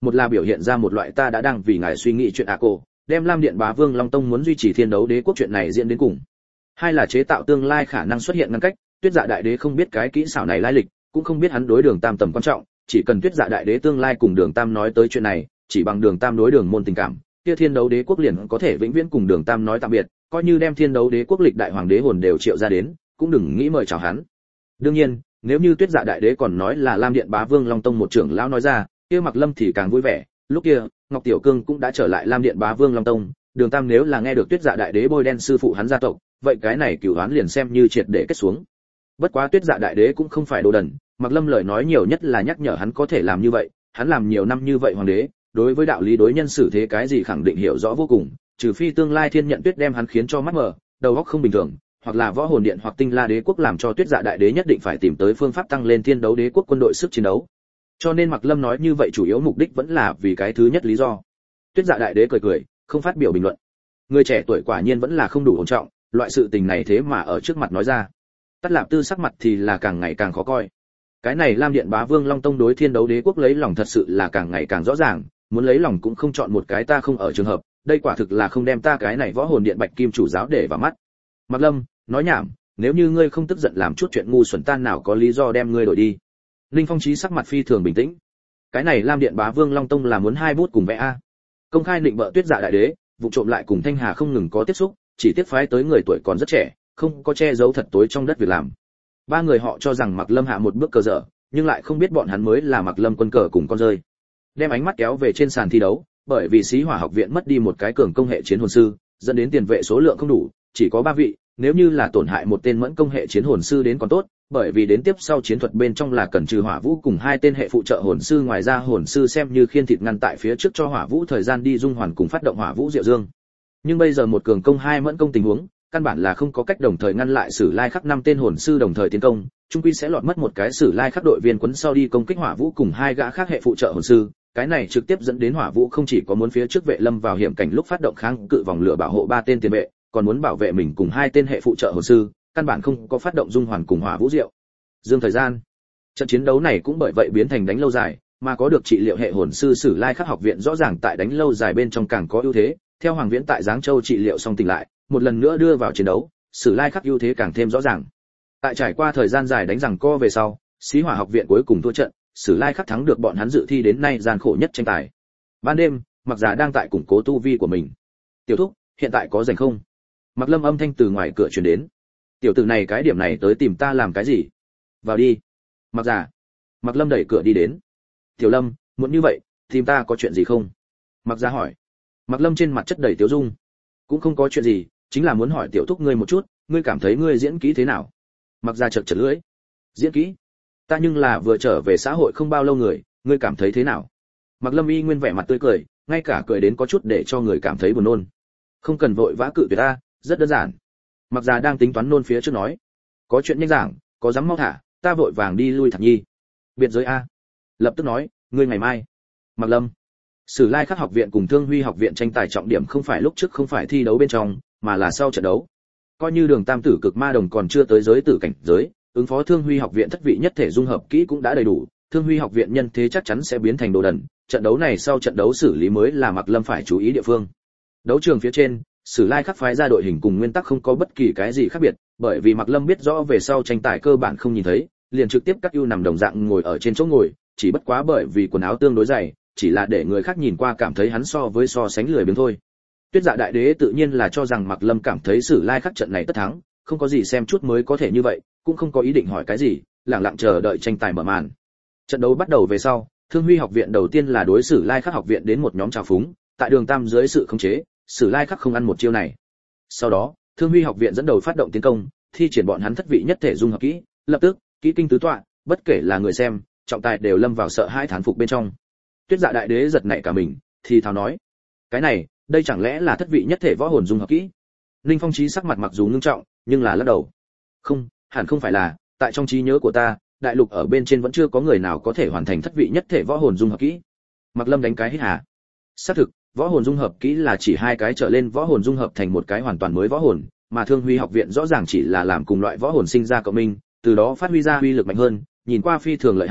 một là biểu hiện ra một loại ta đã đang vì ngài suy nghĩ chuyện cổ, đem Lam Điện Bá Vương Long Tông muốn duy trì Thiên Đấu Đế quốc chuyện này diễn đến cùng. Hai là chế tạo tương lai khả năng xuất hiện ngăn cách, Tuyết Dạ Đại Đế không biết cái kỹ xảo này lai lịch, cũng không biết hắn đối Đường Tam tầm quan trọng, chỉ cần Tuyết Dạ Đại Đế tương lai cùng Đường Tam nói tới chuyện này, chỉ bằng Đường Tam đối Đường môn tình cảm, kia Thiên Đấu Đế quốc liền có thể vĩnh viễn cùng Đường Tam nói tạm biệt, coi như đem Thiên Đấu Đế quốc lịch đại hoàng đế hồn đều triệu ra đến, cũng đừng nghĩ mời chào hắn. Đương nhiên, nếu như Tuyết Dạ Đại Đế còn nói là Lam Điện Bá Vương Long Tông một trưởng lão nói ra, kia Mặc Lâm thì càng vui vẻ, lúc kia, Ngọc Tiểu Cương cũng đã trở lại Lam Điện Bá Vương Long Tông, Đường Tam nếu là nghe được Tuyết Dạ Đại Đế bôi đen sư phụ hắn gia tộc, vậy cái này cửu oán liền xem như triệt để kết xuống. Bất quá Tuyết Dạ Đại Đế cũng không phải đồ đần, Mặc Lâm lời nói nhiều nhất là nhắc nhở hắn có thể làm như vậy, hắn làm nhiều năm như vậy hoàng đế, đối với đạo lý đối nhân xử thế cái gì khẳng định hiểu rõ vô cùng, trừ phi tương lai Thiên Nhận Tuyết đem hắn khiến cho mắt mờ, đầu óc không bình thường, hoặc là Võ Hồn Điện hoặc Tinh La Đế quốc làm cho Tuyết Dạ Đại Đế nhất định phải tìm tới phương pháp tăng lên Thiên Đấu Đế quốc quân đội sức chiến đấu. Cho nên Mặc Lâm nói như vậy chủ yếu mục đích vẫn là vì cái thứ nhất lý do. Tuyết Dạ Đại Đế cười cười, không phát biểu bình luận. Người trẻ tuổi quả nhiên vẫn là không đủ ổn trọng, loại sự tình này thế mà ở trước mặt nói ra. Tát Lạp Tư sắc mặt thì là càng ngày càng khó coi. Cái này Lam Điện Bá Vương Long Tông đối Thiên Đấu Đế quốc lấy lòng thật sự là càng ngày càng rõ ràng, muốn lấy lòng cũng không chọn một cái ta không ở trường hợp, đây quả thực là không đem ta cái này Võ Hồn Điện Bạch Kim chủ giáo để vào mắt. Mặc Lâm, nói nhảm, nếu như ngươi không tức giận làm chút chuyện ngu xuẩn tan nào có lý do đem ngươi đổi đi. Linh Phong Chí sắc mặt phi thường bình tĩnh. Cái này Lam Điện Bá Vương Long Tông là muốn hai bút cùng vẽ a. Công khai định bợ Tuyết Dạ Đại Đế, vụ trộm lại cùng Thanh Hà không ngừng có tiếp xúc, chỉ tiếp phái tới người tuổi còn rất trẻ, không có che giấu thật tối trong đất việc làm. Ba người họ cho rằng Mặc Lâm hạ một bước cờ dở, nhưng lại không biết bọn hắn mới là Mặc Lâm quân cờ cùng con rơi. Đem ánh mắt kéo về trên sàn thi đấu, bởi vì Xí Hỏa học viện mất đi một cái cường công hệ chiến hồn sư, dẫn đến tiền vệ số lượng không đủ, chỉ có 3 vị, nếu như là tổn hại một tên mẫn công hệ chiến hồn sư đến còn tốt, bởi vì đến tiếp sau chiến thuật bên trong là cần trừ Hỏa Vũ cùng 2 tên hệ phụ trợ hồn sư, ngoài ra hồn sư xem như khiên thịt ngăn tại phía trước cho Hỏa Vũ thời gian đi dung hoàn cùng phát động Hỏa Vũ Diệu Dương. Nhưng bây giờ một cường công 2 mẫn công tình huống, căn bản là không có cách đồng thời ngăn lại Sử Lai Khắc 5 tên hồn sư đồng thời tiến công, chung quy sẽ lọt mất một cái Sử Lai Khắc đội viên quấn sau đi công kích Hỏa Vũ cùng 2 gã khác hệ phụ trợ hồn sư, cái này trực tiếp dẫn đến Hỏa Vũ không chỉ có muốn phía trước vệ lâm vào hiểm cảnh lúc phát động kháng cự vòng lửa bảo hộ 3 tên tiền vệ, còn muốn bảo vệ mình cùng 2 tên hệ phụ trợ hồn sư, căn bản không có phát động dung hoàn cùng Hỏa Vũ Diệu Dương thời gian. Trận chiến đấu này cũng bởi vậy biến thành đánh lâu dài, mà có được trị liệu hệ hồn sư Sử Lai Khắc học viện rõ ràng tại đánh lâu dài bên trong càng có ưu thế, theo Hoàng Viễn tại Giáng Châu trị liệu xong tỉnh lại, một lần nữa đưa vào chiến đấu, Sử Lai Khắc ưu thế càng thêm rõ ràng. Tại trải qua thời gian dài đánh giằng co về sau, Xí Hỏa học viện cuối cùng thua trận, Sử Lai Khắc thắng được bọn hắn dự thi đến nay gian khổ nhất tranh tài. Ban đêm, Mặc Giả đang tại củng cố tu vi của mình. "Tiểu thúc, hiện tại có rảnh không?" Mặc Lâm âm thanh từ ngoài cửa truyền đến. "Tiểu tử này cái điểm này tới tìm ta làm cái gì? Vào đi." Mặc Giả. Mặc Lâm đẩy cửa đi đến. "Tiểu Lâm, muốn như vậy, tìm ta có chuyện gì không?" Mặc Giả hỏi. Mặc Lâm trên mặt chất đầy tiếu dung. "Cũng không có chuyện gì, chính là muốn hỏi tiểu thúc ngươi một chút, ngươi cảm thấy ngươi diễn kỹ thế nào?" Mặc Giả chật chật lưỡi. "Diễn kỹ? Ta nhưng là vừa trở về xã hội không bao lâu người, ngươi cảm thấy thế nào?" Mặc Lâm y nguyên vẻ mặt tươi cười, ngay cả cười đến có chút để cho người cảm thấy buồn nôn. "Không cần vội vã cự tuyệt ta, rất đơn giản." Mặc Giả đang tính toán nôn phía trước nói. "Có chuyện nhanh giảng, có dám mau thả, ta vội vàng đi lui Thạc Nhi." "Biệt giới a." Lập tức nói, "Ngươi ngày mai." Mặc Lâm. Sử Lai Khắc học viện cùng Thương Huy học viện tranh tài trọng điểm không phải lúc trước không phải thi đấu bên trong, mà là sau trận đấu. Coi như Đường Tam tử cực ma đồng còn chưa tới giới tử cảnh giới, ứng phó Thương Huy học viện thất vị nhất thể dung hợp kỹ cũng đã đầy đủ, Thương Huy học viện nhân thế chắc chắn sẽ biến thành đồ đần, trận đấu này sau trận đấu xử lý mới là Mặc Lâm phải chú ý địa phương. Đấu trường phía trên, Sử Lai Khắc phái ra đội hình cùng nguyên tắc không có bất kỳ cái gì khác biệt, bởi vì Mặc Lâm biết rõ về sau tranh tài cơ bản không nhìn thấy, liền trực tiếp cắt ưu nằm đồng dạng ngồi ở trên chỗ ngồi, chỉ bất quá bởi vì quần áo tương đối dày, chỉ là để người khác nhìn qua cảm thấy hắn so sánh lười biếng thôi. Tuyết Dạ Đại Đế tự nhiên là cho rằng Mặc Lâm cảm thấy Sử Lai Khắc trận này tất thắng, không có gì xem chút mới có thể như vậy, cũng không có ý định hỏi cái gì, lặng lặng chờ đợi tranh tài mở màn. Trận đấu bắt đầu về sau, Thương Huy học viện đầu tiên là đối Sử Lai Khắc học viện đến một nhóm trào phúng, tại Đường Tam dưới sự khống chế, Sử Lai Khắc không ăn một chiêu này. Sau đó, Thương Huy học viện dẫn đầu phát động tiến công, thi triển bọn hắn thất vị nhất thể dung hợp kỹ, lập tức, kỹ kinh tứ tọa, bất kể là người xem, trọng tài đều lâm vào sợ hãi thán phục bên trong. Tuyết Dạ Đại Đế giật nảy cả mình, thì thào nói: "Cái này, đây chẳng lẽ là thất vị nhất thể võ hồn dung hợp kỹ?" Linh Phong Chí sắc mặt mặc dù ngưng trọng, nhưng là lắc đầu. "Không, hẳn không phải là, tại trong trí nhớ của ta, đại lục ở bên trên vẫn chưa có người nào có thể hoàn thành thất vị nhất thể võ hồn dung hợp kỹ." Mặc Lâm đánh cái hít hà. Xác thực, võ hồn dung hợp kỹ là chỉ 2 cái trở lên võ hồn dung hợp thành một cái hoàn toàn mới võ hồn, mà Thương Huy học viện rõ ràng chỉ là làm cùng loại võ hồn sinh ra cộng minh, từ đó phát huy ra uy lực mạnh hơn, nhìn qua phi thường lợi hại,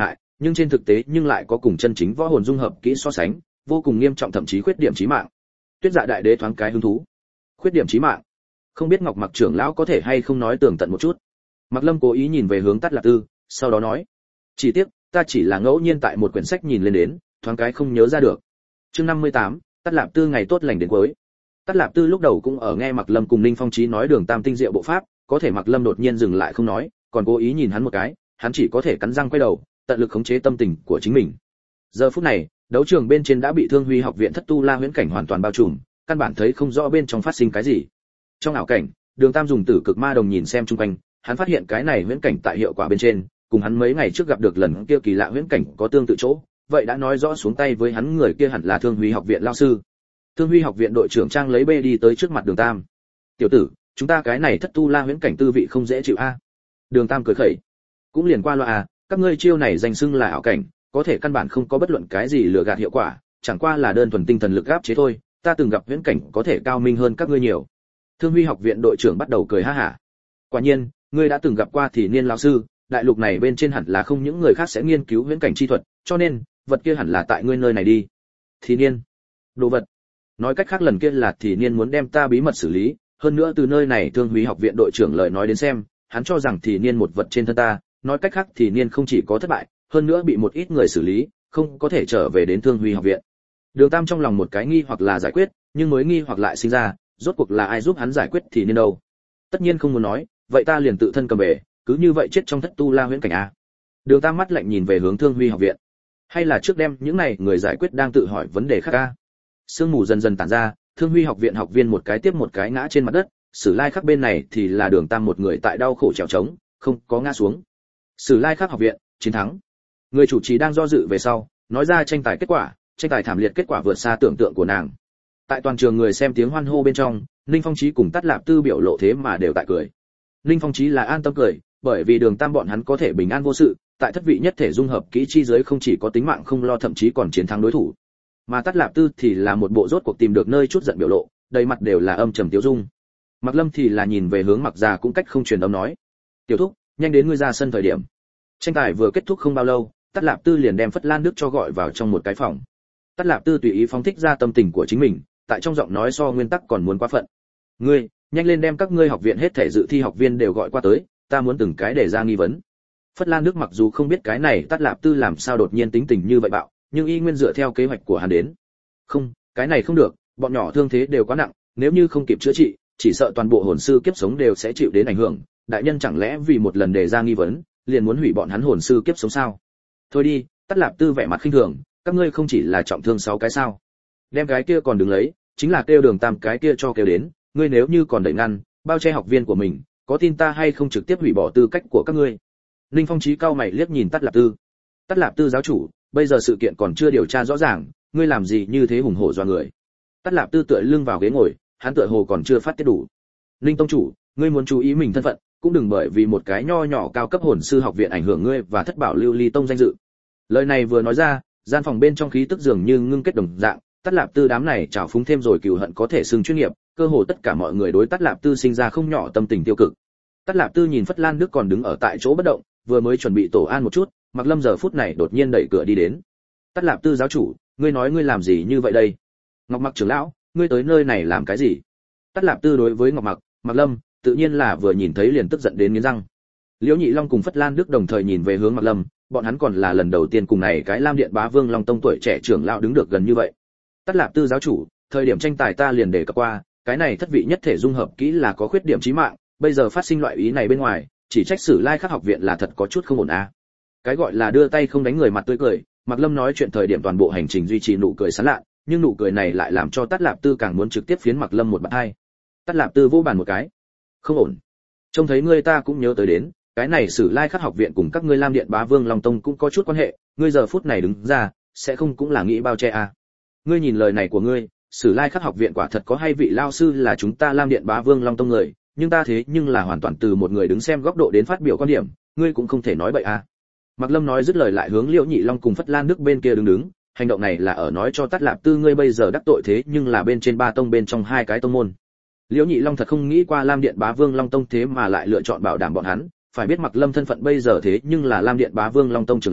nhưng trên thực tế nhưng lại có cùng chân chính võ hồn dung hợp kỹ so sánh, vô cùng nghiêm trọng thậm chí khuyết điểm chí mạng. Tuyết Dạ đại đế thoáng cái hứng thú. Khuyết điểm chí mạng? Không biết Ngọc Mặc trưởng lão có thể hay không nói tường tận một chút. Mạc Lâm cố ý nhìn về hướng Tát Lạp Tư, sau đó nói: "Chỉ tiếc, ta chỉ là ngẫu nhiên tại một quyển sách nhìn lên đến, thoáng cái không nhớ ra được." Chương 58, Tát Lạp Tư ngày tốt lành đến cuối. Tát Lạp Tư lúc đầu cũng ở nghe Mạc Lâm cùng Ninh Phong Chí nói Đường Tam tinh diệu bộ pháp, có thể Mạc Lâm đột nhiên dừng lại không nói, còn cố ý nhìn hắn một cái, hắn chỉ có thể cắn răng quay đầu, tận lực khống chế tâm tình của chính mình. Giờ phút này, đấu trường bên trên đã bị Thương Huy học viện Thất Tu La huyễn cảnh hoàn toàn bao trùm, căn bản thấy không rõ bên trong phát sinh cái gì. Trong ảo cảnh, Đường Tam dùng Tử Cực Ma Đồng nhìn xem xung quanh, hắn phát hiện cái này huyễn cảnh tại hiệu quả bên trên, cùng hắn mấy ngày trước gặp được lần kia kỳ lạ huyễn cảnh có tương tự chỗ, vậy đã nói rõ xuống tay với hắn người kia hẳn là Thương Huy học viện lão sư. Thương Huy học viện đội trưởng Trang lấy bê đi tới trước mặt Đường Tam. "Tiểu tử, chúng ta cái này Thất Tu La huyễn cảnh tư vị không dễ chịu a." Đường Tam cười khẩy. "Cũng liền qua loa à, các ngươi chiêu này danh xưng là ảo cảnh, có thể căn bản không có bất luận cái gì lừa gạt hiệu quả, chẳng qua là đơn thuần tinh thần lực áp chế thôi, ta từng gặp huyễn cảnh có thể cao minh hơn các ngươi nhiều." Thương Huy học viện đội trưởng bắt đầu cười ha hả. "Quả nhiên, ngươi đã từng gặp qua thì niên lão sư, đại lục này bên trên hẳn là không những người khác sẽ nghiên cứu huyễn cảnh chi thuật, cho nên vật kia hẳn là tại ngươi nơi này đi." "Thì niên? Đồ vật?" Nói cách khác lần kia là thì niên muốn đem ta bí mật xử lý, hơn nữa từ nơi này Thương Huy học viện đội trưởng lời nói đến xem, hắn cho rằng thì niên một vật trên thân ta, nói cách khác thì niên không chỉ có thất bại, hơn nữa bị một ít người xử lý, không có thể trở về đến Thương Huy học viện. Đường Tam trong lòng một cái nghi hoặc là giải quyết, nhưng mới nghi hoặc lại sinh ra, rốt cuộc là ai giúp hắn giải quyết thì niên đâu? Tất nhiên không muốn nói, vậy ta liền tự thân cầm về, cứ như vậy chết trong Thất Tu La huyễn cảnh a. Đường Tam mắt lạnh nhìn về hướng Thương Huy học viện. Hay là trước đem những này người giải quyết đang tự hỏi vấn đề khác a. Sương mù dần dần tản ra, Thương Huy học viện học viên một cái tiếp một cái ngã trên mặt đất, Sử Lai Khắc bên này thì là Đường Tam một người tại đau khổ trèo trống, không có ngã xuống. Sử Lai Khắc học viện chiến thắng. Người chủ trì đang do dự về sau, nói ra tranh tài kết quả, tranh tài thảm liệt kết quả vượt xa tưởng tượng của nàng. Tại toàn trường người xem tiếng hoan hô bên trong, Ninh Phong Chí cùng Tát Lạp Tư biểu lộ thế mà đều tại cười. Ninh Phong Chí là an tâm cười, bởi vì Đường Tam bọn hắn có thể bình an vô sự, tại thất vị nhất thể dung hợp kỹ chi giới không chỉ có tính mạng không lo thậm chí còn chiến thắng đối thủ. Mà Tát Lạp Tư thì là một bộ rốt cuộc tìm được nơi chút giận biểu lộ, đầy mặt đều là âm trầm tiêu dung. Mạc Lâm thì là nhìn về hướng Mạc Già cũng cách không truyền âm nói: "Tiểu thúc, nhanh đến ngươi ra sân thời điểm." Tranh tài vừa kết thúc không bao lâu, Tát Lạp Tư liền đem Phất Lan Đức cho gọi vào trong một cái phòng. Tát Lạp Tư tùy ý phóng thích ra tâm tình của chính mình, tại trong giọng nói so nguyên tắc còn muốn quá phận. "Ngươi, nhanh lên đem các ngươi học viện hết thể dự thi học viên đều gọi qua tới, ta muốn từng cái để ra nghi vấn." Phất Lan Đức mặc dù không biết cái này Tát Lạp Tư làm sao đột nhiên tính tình như vậy bạo, nhưng y nguyên dựa theo kế hoạch của hắn đến. "Không, cái này không được, bọn nhỏ thương thế đều quá nặng, nếu như không kịp chữa trị, chỉ sợ toàn bộ hồn sư kiếp sống đều sẽ chịu đến ảnh hưởng, đại nhân chẳng lẽ vì một lần đề ra nghi vấn, liền muốn hủy bọn hắn hồn sư kiếp sống sao?" "Thôi đi." Tát Lạp Tư vẻ mặt khinh thường, "các ngươi không chỉ là trọng thương 6 cái sao? Đem cái kia còn đứng lấy, chính là kêu Đường Tam cái kia cho kêu đến, ngươi nếu như còn đợi ngăn, bao che học viên của mình, có tin ta hay không trực tiếp hủy bỏ tư cách của các ngươi." Ninh Phong Chí cao mày liếc nhìn Tát Lạp Tư. "Tát Lạp Tư giáo chủ, bây giờ sự kiện còn chưa điều tra rõ ràng, ngươi làm gì như thế hùng hổ dọa người?" Tát Lạp Tư tựa lưng vào ghế ngồi, hắn tựa hồ còn chưa phát tiết đủ. "Ninh tông chủ, ngươi muốn chú ý mình thân phận, cũng đừng bởi vì một cái nho nhỏ cao cấp hồn sư học viện ảnh hưởng ngươi và Thất Bảo Lưu Ly tông danh dự." Lời này vừa nói ra, gian phòng bên trong khí tức dường như ngưng kết đồng dạng, Tát Lạp Tư đám này trào phúng thêm rồi cừu hận có thể xưng chuyên nghiệp, cơ hồ tất cả mọi người đối Tát Lạp Tư sinh ra không nhỏ tâm tình tiêu cực. Tát Lạp Tư nhìn Phất Lan Đức còn đứng ở tại chỗ bất động, vừa mới chuẩn bị tổ an một chút, Mạc Lâm giờ phút này đột nhiên đẩy cửa đi đến. "Tát Lạp Tư giáo chủ, ngươi nói ngươi làm gì như vậy đây?" "Ngọc Mặc trưởng lão, ngươi tới nơi này làm cái gì?" Tát Lạp Tư đối với Ngọc Mặc, Mạc Lâm, tự nhiên là vừa nhìn thấy liền tức giận đến nghiến răng. Liễu Nhị Long cùng Phất Lan Đức đồng thời nhìn về hướng Mạc Lâm, bọn hắn còn là lần đầu tiên cùng này cái Lam Điện Bá Vương Long Tông tuổi trẻ trưởng lão đứng được gần như vậy. "Tát Lạp Tư giáo chủ, thời điểm tranh tài ta liền đề cập qua, cái này thất vị nhất thể dung hợp kỹ là có khuyết điểm chí mạng, bây giờ phát sinh loại ý này bên ngoài, chỉ trách Sử Lai Khắc học viện là thật có chút không ổn a." Cái gọi là đưa tay không đánh người mặt tươi cười, Mạc Lâm nói chuyện thời điểm toàn bộ hành trình duy trì nụ cười sán lạ, nhưng nụ cười này lại làm cho Tát Lạp Tư càng muốn trực tiếp phiến Mạc Lâm một bạt hai. Tát Lạp Tư vỗ bàn một cái. "Không ổn. Trông thấy ngươi ta cũng nhớ tới đến, cái này Sử Lai Khắc học viện cùng các ngươi Lam Điện Bá Vương Long Tông cũng có chút quan hệ, ngươi giờ phút này đứng ra, sẽ không cũng là nghĩ bao che à? Ngươi nhìn lời này của ngươi, Sử Lai Khắc học viện quả thật có hay vị lao sư là chúng ta Lam Điện Bá Vương Long Tông người, nhưng ta thế nhưng là hoàn toàn từ một người đứng xem góc độ đến phát biểu quan điểm, ngươi cũng không thể nói bậy à?" Mạc Lâm nói dứt lời lại hướng Liễu Nhị Long cùng Phất Lan Đức bên kia đứng, hành động này là ở nói cho Tát Lạp Tư ngươi bây giờ đắc tội thế nhưng là bên trên 3 tông bên trong 2 cái tông môn. Liễu Nhị Long thật không nghĩ qua Lam Điện Bá Vương Long Tông thế mà lại lựa chọn bảo đảm bọn hắn, phải biết Mạc Lâm thân phận bây giờ thế nhưng là Lam Điện Bá Vương Long Tông trưởng lão,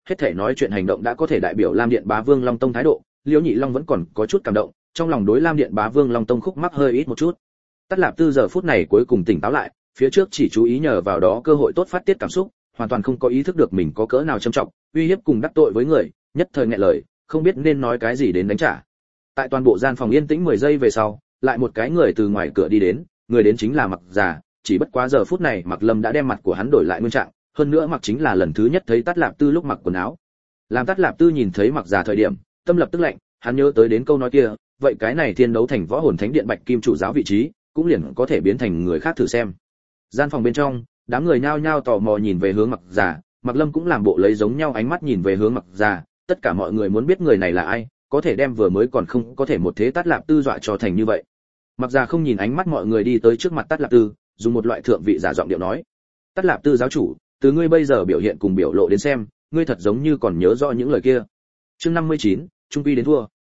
hết thể nói chuyện hành động đã có thể đại biểu Lam Điện Bá Vương Long Tông thái độ, Liễu Nhị Long vẫn còn có chút cảm động, trong lòng đối Lam Điện Bá Vương Long Tông khúc mắc hơi ít một chút. Tát Lạp Tư giờ phút này cuối cùng tỉnh táo lại, phía trước chỉ chú ý nhờ vào đó cơ hội tốt phát tiết cảm xúc, hoàn toàn không có ý thức được mình có cỡ nào trầm trọng, uy hiếp cùng đắc tội với người, nhất thời nghẹn lời, không biết nên nói cái gì đến đánh trả. Tại toàn bộ gian phòng yên tĩnh 10 giây về sau, lại một cái người từ ngoài cửa đi đến, người đến chính là Mặc Già, chỉ bất quá giờ phút này Mặc Lâm đã đem mặt của hắn đổi lại nguyên trạng, hơn nữa Mặc chính là lần thứ nhất thấy Tát Lạp Tư lúc mặc quần áo. Làm Tát Lạp Tư nhìn thấy Mặc Già thời điểm, tâm lập tức lạnh, hắn nhớ tới đến câu nói kia, vậy cái này thiên đấu thành võ hồn thánh điện bạch kim chủ giáo vị trí, cũng liền có thể biến thành người khác thử xem. Gian phòng bên trong, đám người nhao nhao tò mò nhìn về hướng Mặc Già, Mặc Lâm cũng làm bộ lấy giống nhau ánh mắt nhìn về hướng Mặc Già, tất cả mọi người muốn biết người này là ai, có thể đem vừa mới còn không có thể một thế Tát Lạp Tư dọa cho thành như vậy. Mặc Già không nhìn ánh mắt mọi người đi tới trước mặt Tát Lạp Tư, dùng một loại thượng vị giả giọng điệu nói: "Tát Lạp Tư giáo chủ, từ ngươi bây giờ biểu hiện cùng biểu lộ đến xem, ngươi thật giống như còn nhớ rõ những lời kia." Chương 59, trung quy đến thua.